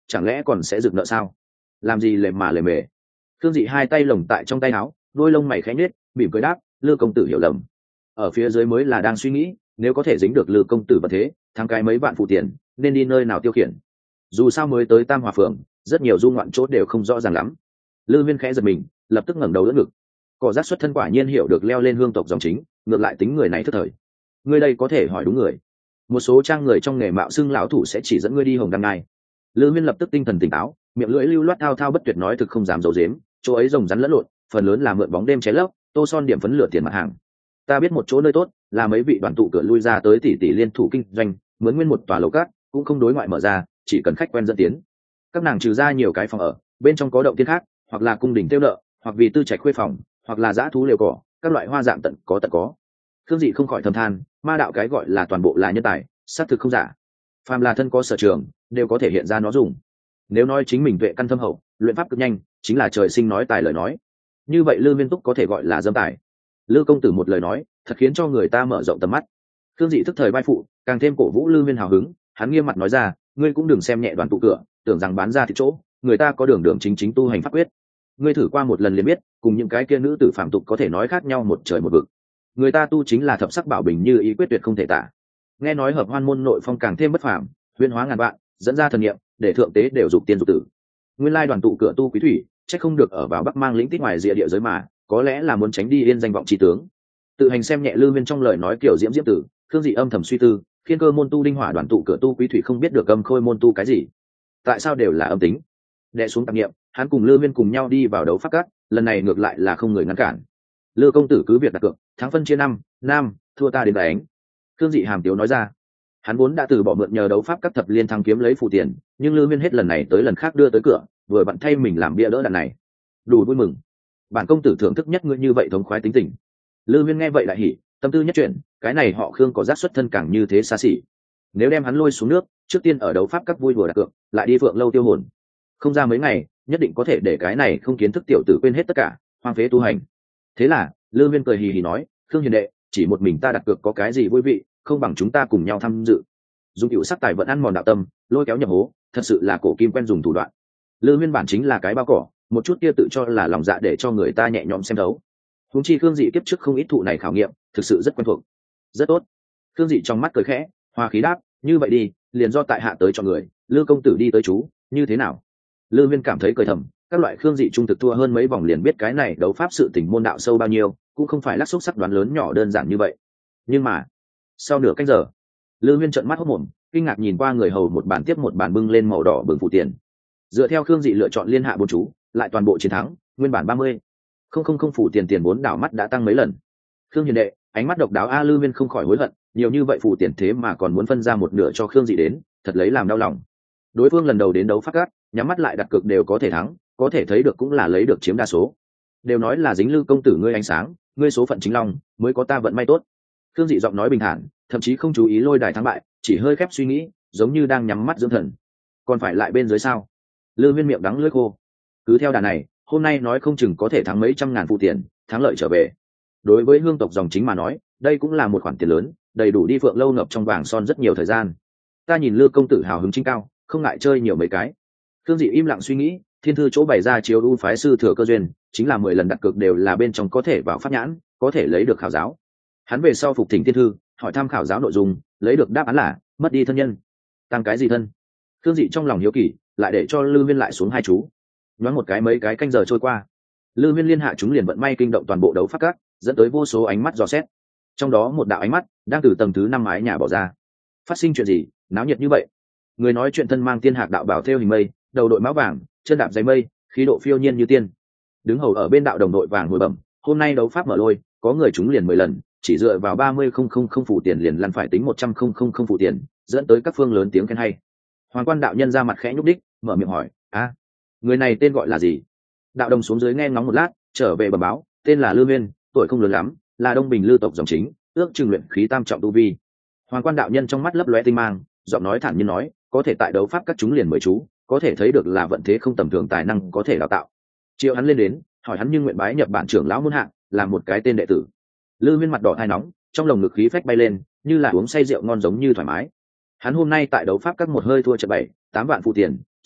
chẳng lẽ còn sẽ dựng nợ sao? Làm gì lề mà lề mề. Khương Dị hai tay lồng tại trong tay áo, đôi lông mày khẽ nhếch, mỉm cười đáp, Lư công tử hiểu lầm. Ở phía dưới mới là đang suy nghĩ, nếu có thể dính được Lư công tử vật thế, thắng cái mấy vạn phụ tiền, nên đi nơi nào tiêu khiển. Dù sao mới tới Tam Hòa phường, rất nhiều du ngoạn chỗ đều không rõ ràng lắm. Lư Viên khẽ giật mình, lập tức ngẩng đầu đỡ ngực. Cỏ Giác xuất thân quả nhiên hiểu được leo lên hương tộc dòng chính, ngược lại tính người này thất thời. Ngươi đây có thể hỏi đúng người. Một số trang người trong nghề mạo xưng lão thủ sẽ chỉ dẫn ngươi đi hồng đăng ngai. Lư Viên lập tức tinh thần tỉnh táo, miệng lưỡi lưu loát thao thao bất tuyệt nói thực không dám giấu giếm, chỗ ấy rồng rắn lẫn lộn, phần lớn là mượn bóng đêm cháy lấp, tô son điểm phấn lửa tiền mặt hàng. Ta biết một chỗ nơi tốt, là mấy vị đoàn tụ cửa lui ra tới tỷ tỷ liên thủ kinh doanh, mướn nguyên một tòa lầu cát, cũng không đối ngoại mở ra, chỉ cần khách quen dẫn tiến. Các nàng trừ ra nhiều cái phòng ở, bên trong có động tiên khác, hoặc là cung đình tiêu nợ, hoặc vì tư trạch khuê phòng, hoặc là dã thú lều cỏ, các loại hoa dạng tận có. Khương Dị không khỏi thầm than, ma đạo cái gọi là toàn bộ là nhân tài, xác thực không giả. Phàm là thân có sở trường, đều có thể hiện ra nó dùng. Nếu nói chính mình tuệ căn thâm hậu, luyện pháp cực nhanh, chính là trời sinh nói tài lời nói. Như vậy Lư Viên Túc có thể gọi là dâm tài. Lư công tử một lời nói, thật khiến cho người ta mở rộng tầm mắt. Khương Dị tức thời vai phụ, càng thêm cổ vũ Lư Viên hào hứng, hắn nghiêm mặt nói ra, ngươi cũng đừng xem nhẹ đoàn tụ cửa, tưởng rằng bán ra thì chỗ, người ta có đường đường chính chính tu hành pháp quyết. Ngươi thử qua một lần liền biết, cùng những cái kia nữ tử phạm tục có thể nói khác nhau một trời một vực. Người ta tu chính là thập sắc bảo bình như ý quyết tuyệt không thể tả. Nghe nói hợp hoan môn nội phong càng thêm bất phàm, huyễn hóa ngàn vạn, dẫn ra thần niệm, để thượng tế đều dục tiên dục tử. Nguyên lai đoàn tụ cửa tu quý thủy, chắc không được ở vào Bắc Mang lĩnh tích ngoài rìa địa giới mà, có lẽ là muốn tránh đi yên danh vọng trí tướng. Tự hành xem nhẹ Lư Viên trong lời nói kiểu diễm diễm tử, Khương Dị âm thầm suy tư, Khiên Cơ môn tu đinh hỏa đoàn tụ cửa tu quý thủy không biết được âm khôi môn tu cái gì, tại sao đều là âm tính. Đè xuống tạp niệm, hắn cùng Lư Viên cùng nhau đi vào đấu pháp cát, lần này ngược lại là không người ngăn cản. Lư công tử cứ việc đặt cược, thắng phân chia năm, nam, thua ta đến đánh. Khương Dị hàm tiếu nói ra. Hắn vốn đã từ bỏ mượn nhờ đấu pháp các thập liên thăng kiếm lấy phụ tiền, nhưng Lư Viên hết lần này tới lần khác đưa tới cửa, vừa bận thay mình làm bia đỡ đạn này. Đủ vui mừng. Bản công tử thưởng thức nhất ngươi như vậy thống khoái tính tình. Lư Viên nghe vậy lại hỉ, tâm tư nhất chuyển, cái này họ Khương có giác xuất thân càng như thế xa xỉ. Nếu đem hắn lôi xuống nước, trước tiên ở đấu pháp các vui đùa đặt cược, lại đi Phượng lâu tiêu hồn. Không ra mấy ngày, nhất định có thể để cái này không kiến thức tiểu tử quên hết tất cả, hoang phế tu hành. Thế là, Lư Viên cười hì hì nói, Khương hiền đệ, chỉ một mình ta đặt cược có cái gì vui vị, không bằng chúng ta cùng nhau tham dự. Dùng cựu sắc tài vận ăn mòn đạo tâm, lôi kéo nhập hố, thật sự là cổ kim quen dùng thủ đoạn. Lư Viên bản chính là cái bao cỏ, một chút kia tự cho là lòng dạ để cho người ta nhẹ nhõm xem đấu. Huống chi Khương Dị kiếp trước không ít thụ này khảo nghiệm, thực sự rất quen thuộc. Rất tốt. Khương Dị trong mắt cười khẽ, hoa khí đáp, như vậy đi, liền do tại hạ tới chọn người, Lư công tử đi tới chú, như thế nào? Lư Viên cảm thấy cười thầm, các loại Khương Dị trung thực thua hơn mấy vòng liền biết cái này đấu pháp sự tình môn đạo sâu bao nhiêu, cũng không phải lắc xúc sắc đoán lớn nhỏ đơn giản như vậy. Nhưng mà, sau nửa canh giờ, Lư Viên trợn mắt hốt mồm, kinh ngạc nhìn qua người hầu một bàn tiếp một bàn bưng lên màu đỏ bừng phụ tiền. Dựa theo Khương Dị lựa chọn liên hạ bốn chú, lại toàn bộ chiến thắng, nguyên bản 30. Không phủ tiền tiền bốn đảo mắt đã tăng mấy lần. Khương hiền đệ, ánh mắt độc đáo a. Lư Viên không khỏi hối hận, nhiều như vậy phụ tiền thế mà còn muốn phân ra một nửa cho Khương Dị đến, thật lấy làm đau lòng. Đối phương lần đầu đến đấu pháp gắt, nhắm mắt lại đặt cược đều có thể thắng, có thể thấy được cũng là lấy được chiếm đa số. Đều nói là dính Lư công tử ngươi ánh sáng, ngươi số phận chính long, mới có ta vận may tốt. Khương Dị giọng nói bình thản, thậm chí không chú ý lôi đài thắng bại, chỉ hơi khép suy nghĩ, giống như đang nhắm mắt dưỡng thần. Còn phải lại bên dưới sao? Lư Viên miệng đắng lưỡi khô. Cứ theo đà này, hôm nay nói không chừng có thể thắng mấy trăm ngàn phụ tiền, thắng lợi trở về. Đối với hương tộc dòng chính mà nói, đây cũng là một khoản tiền lớn, đầy đủ đi Phượng lâu ngập trong vàng son rất nhiều thời gian. Ta nhìn Lư công tử hào hứng chính cao, không ngại chơi nhiều mấy cái. Khương Dị im lặng suy nghĩ, thiên thư chỗ bày ra chiếu ưu phái sư thừa cơ duyên, chính là 10 lần đặt cược đều là bên trong có thể vào pháp nhãn, có thể lấy được khảo giáo. Hắn về sau phục thỉnh thiên thư, hỏi thăm khảo giáo nội dung, lấy được đáp án là mất đi thân nhân. Tăng cái gì thân? Khương Dị trong lòng hiếu kỳ, lại để cho Lư Viên lại xuống hai chú. Nhoáng một cái mấy cái canh giờ trôi qua, Lư Viên liên hạ chúng liền vận may kinh động toàn bộ đấu pháp các, dẫn tới vô số ánh mắt dò xét. Trong đó một đạo ánh mắt đang từ tầng thứ 5 mái nhà bỏ ra. Phát sinh chuyện gì, náo nhiệt như vậy? Người nói chuyện thân mang tiên hạc đạo bảo theo hình mây, đầu đội máu vàng, chân đạp giày mây, khí độ phiêu nhiên như tiên. Đứng hầu ở bên đạo đồng đội vàng hồi bẩm, hôm nay đấu pháp mở lôi, có người trúng liền 10 lần, chỉ dựa vào 30.000 phụ tiền liền lăn phải tính 100.000 phụ tiền, dẫn tới các phương lớn tiếng khen hay. Hoàng quan đạo nhân ra mặt khẽ nhúc đích, mở miệng hỏi, người này tên gọi là gì? Đạo đồng xuống dưới nghe ngóng một lát, trở về bẩm báo, tên là Lư Viên, tuổi không lớn lắm, là Đông Bình Lư tộc dòng chính, ước chừng luyện khí tam trọng tu vi. Hoàng quan đạo nhân trong mắt lấp lóe tinh mang, giọng nói thản nhiên nói, có thể tại đấu pháp các chúng liền 10 chú, có thể thấy được là vận thế không tầm thường, tài năng có thể đào tạo. Triệu hắn lên đến, hỏi hắn nhưng nguyện bái nhập bản trưởng lão môn hạng, làm một cái tên đệ tử. Lư Viên mặt đỏ hai nóng, trong lồng ngực khí phách bay lên, như là uống say rượu ngon giống như thoải mái. Hắn hôm nay tại đấu pháp các một hơi thua trận 7, 8 vạn phụ tiền,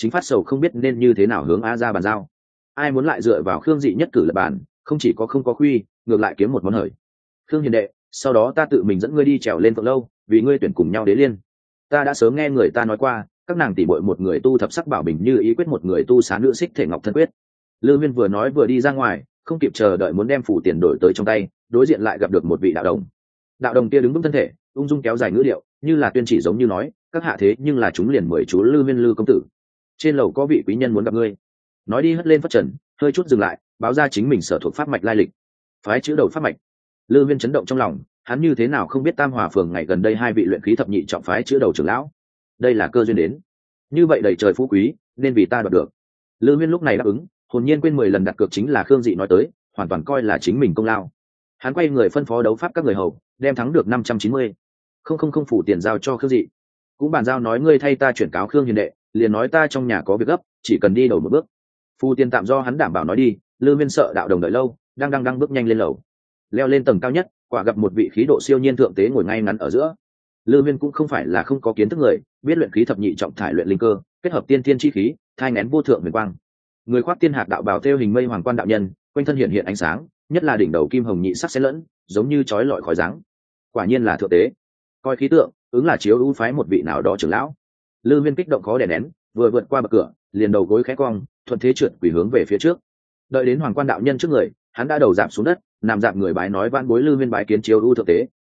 chính phát sầu không biết nên như thế nào hướng A ra bàn giao. Ai muốn lại dựa vào Khương Dị nhất cử lập bàn, không chỉ có không có khuy, ngược lại kiếm một món hời. Khương hiền đệ, sau đó ta tự mình dẫn ngươi đi trèo lên Phượng Lâu, vì ngươi tuyển cùng nhau đế liên. Ta đã sớm nghe người ta nói qua, các nàng tỷ muội một người tu thập sắc bảo bình như ý quyết, một người tu xá nữ xích thể ngọc thân quyết. Lư Viên vừa nói vừa đi ra ngoài, không kịp chờ đợi muốn đem phủ tiền đổi tới trong tay, đối diện lại gặp được một vị đạo đồng. Đạo đồng kia đứng vững thân thể, ung dung kéo dài ngữ điệu, như là tuyên chỉ giống như nói, các hạ thế nhưng là chúng liền mời chú Lư Viên Lư công tử. Trên lầu có vị quý nhân muốn gặp ngươi. Nói đi hất lên phất trần, hơi chút dừng lại, báo ra chính mình sở thuộc pháp mạch lai lịch. Phái chữ đầu pháp mạch. Lư Viên chấn động trong lòng, hắn như thế nào không biết Tam Hòa phường ngày gần đây hai vị luyện khí thập nhị trọng phái chữ đầu trưởng lão. Đây là cơ duyên đến. Như vậy đầy trời phú quý, nên vì ta đoạt được. Lư Viên lúc này đáp ứng, hồn nhiên quên 10 lần đặt cược chính là Khương Dị nói tới, hoàn toàn coi là chính mình công lao. Hắn quay người phân phó đấu pháp các người hầu, đem thắng được 590. Không phủ tiền giao cho Khương Dị. Cũng bàn giao nói ngươi thay ta chuyển cáo Khương hiền đệ, liền nói ta trong nhà có việc gấp, chỉ cần đi đầu một bước. Phù tiền tạm do hắn đảm bảo nói đi. Lư Viên sợ đạo đồng đợi lâu, đang bước nhanh lên lầu. Leo lên tầng cao nhất, quả gặp một vị khí độ siêu nhiên thượng tế ngồi ngay ngắn ở giữa. Lư Viên cũng không phải là không có kiến thức người, biết luyện khí thập nhị trọng thải luyện linh cơ, kết hợp tiên thiên chi khí, thai nghén vô thượng huyền quang. Người khoác tiên hạc đạo bào theo hình mây hoàng quan đạo nhân, quanh thân hiện ánh sáng, nhất là đỉnh đầu kim hồng nhị sắc xen lẫn, giống như chói lọi khói dáng. Quả nhiên là thượng tế. Coi khí tượng, ứng là chiếu ưu phái một vị nào đó trưởng lão. Lư Viên kích động khó đè nén, vừa vượt qua bậc cửa, liền đầu gối khẽ cong, thuận thế trượt quỳ hướng về phía trước. Đợi đến hoàng quan đạo nhân trước người, hắn đã đầu dạp xuống đất, nằm dạp người bái nói van bối Lư Viên bái kiến chiếu ưu thượng tế,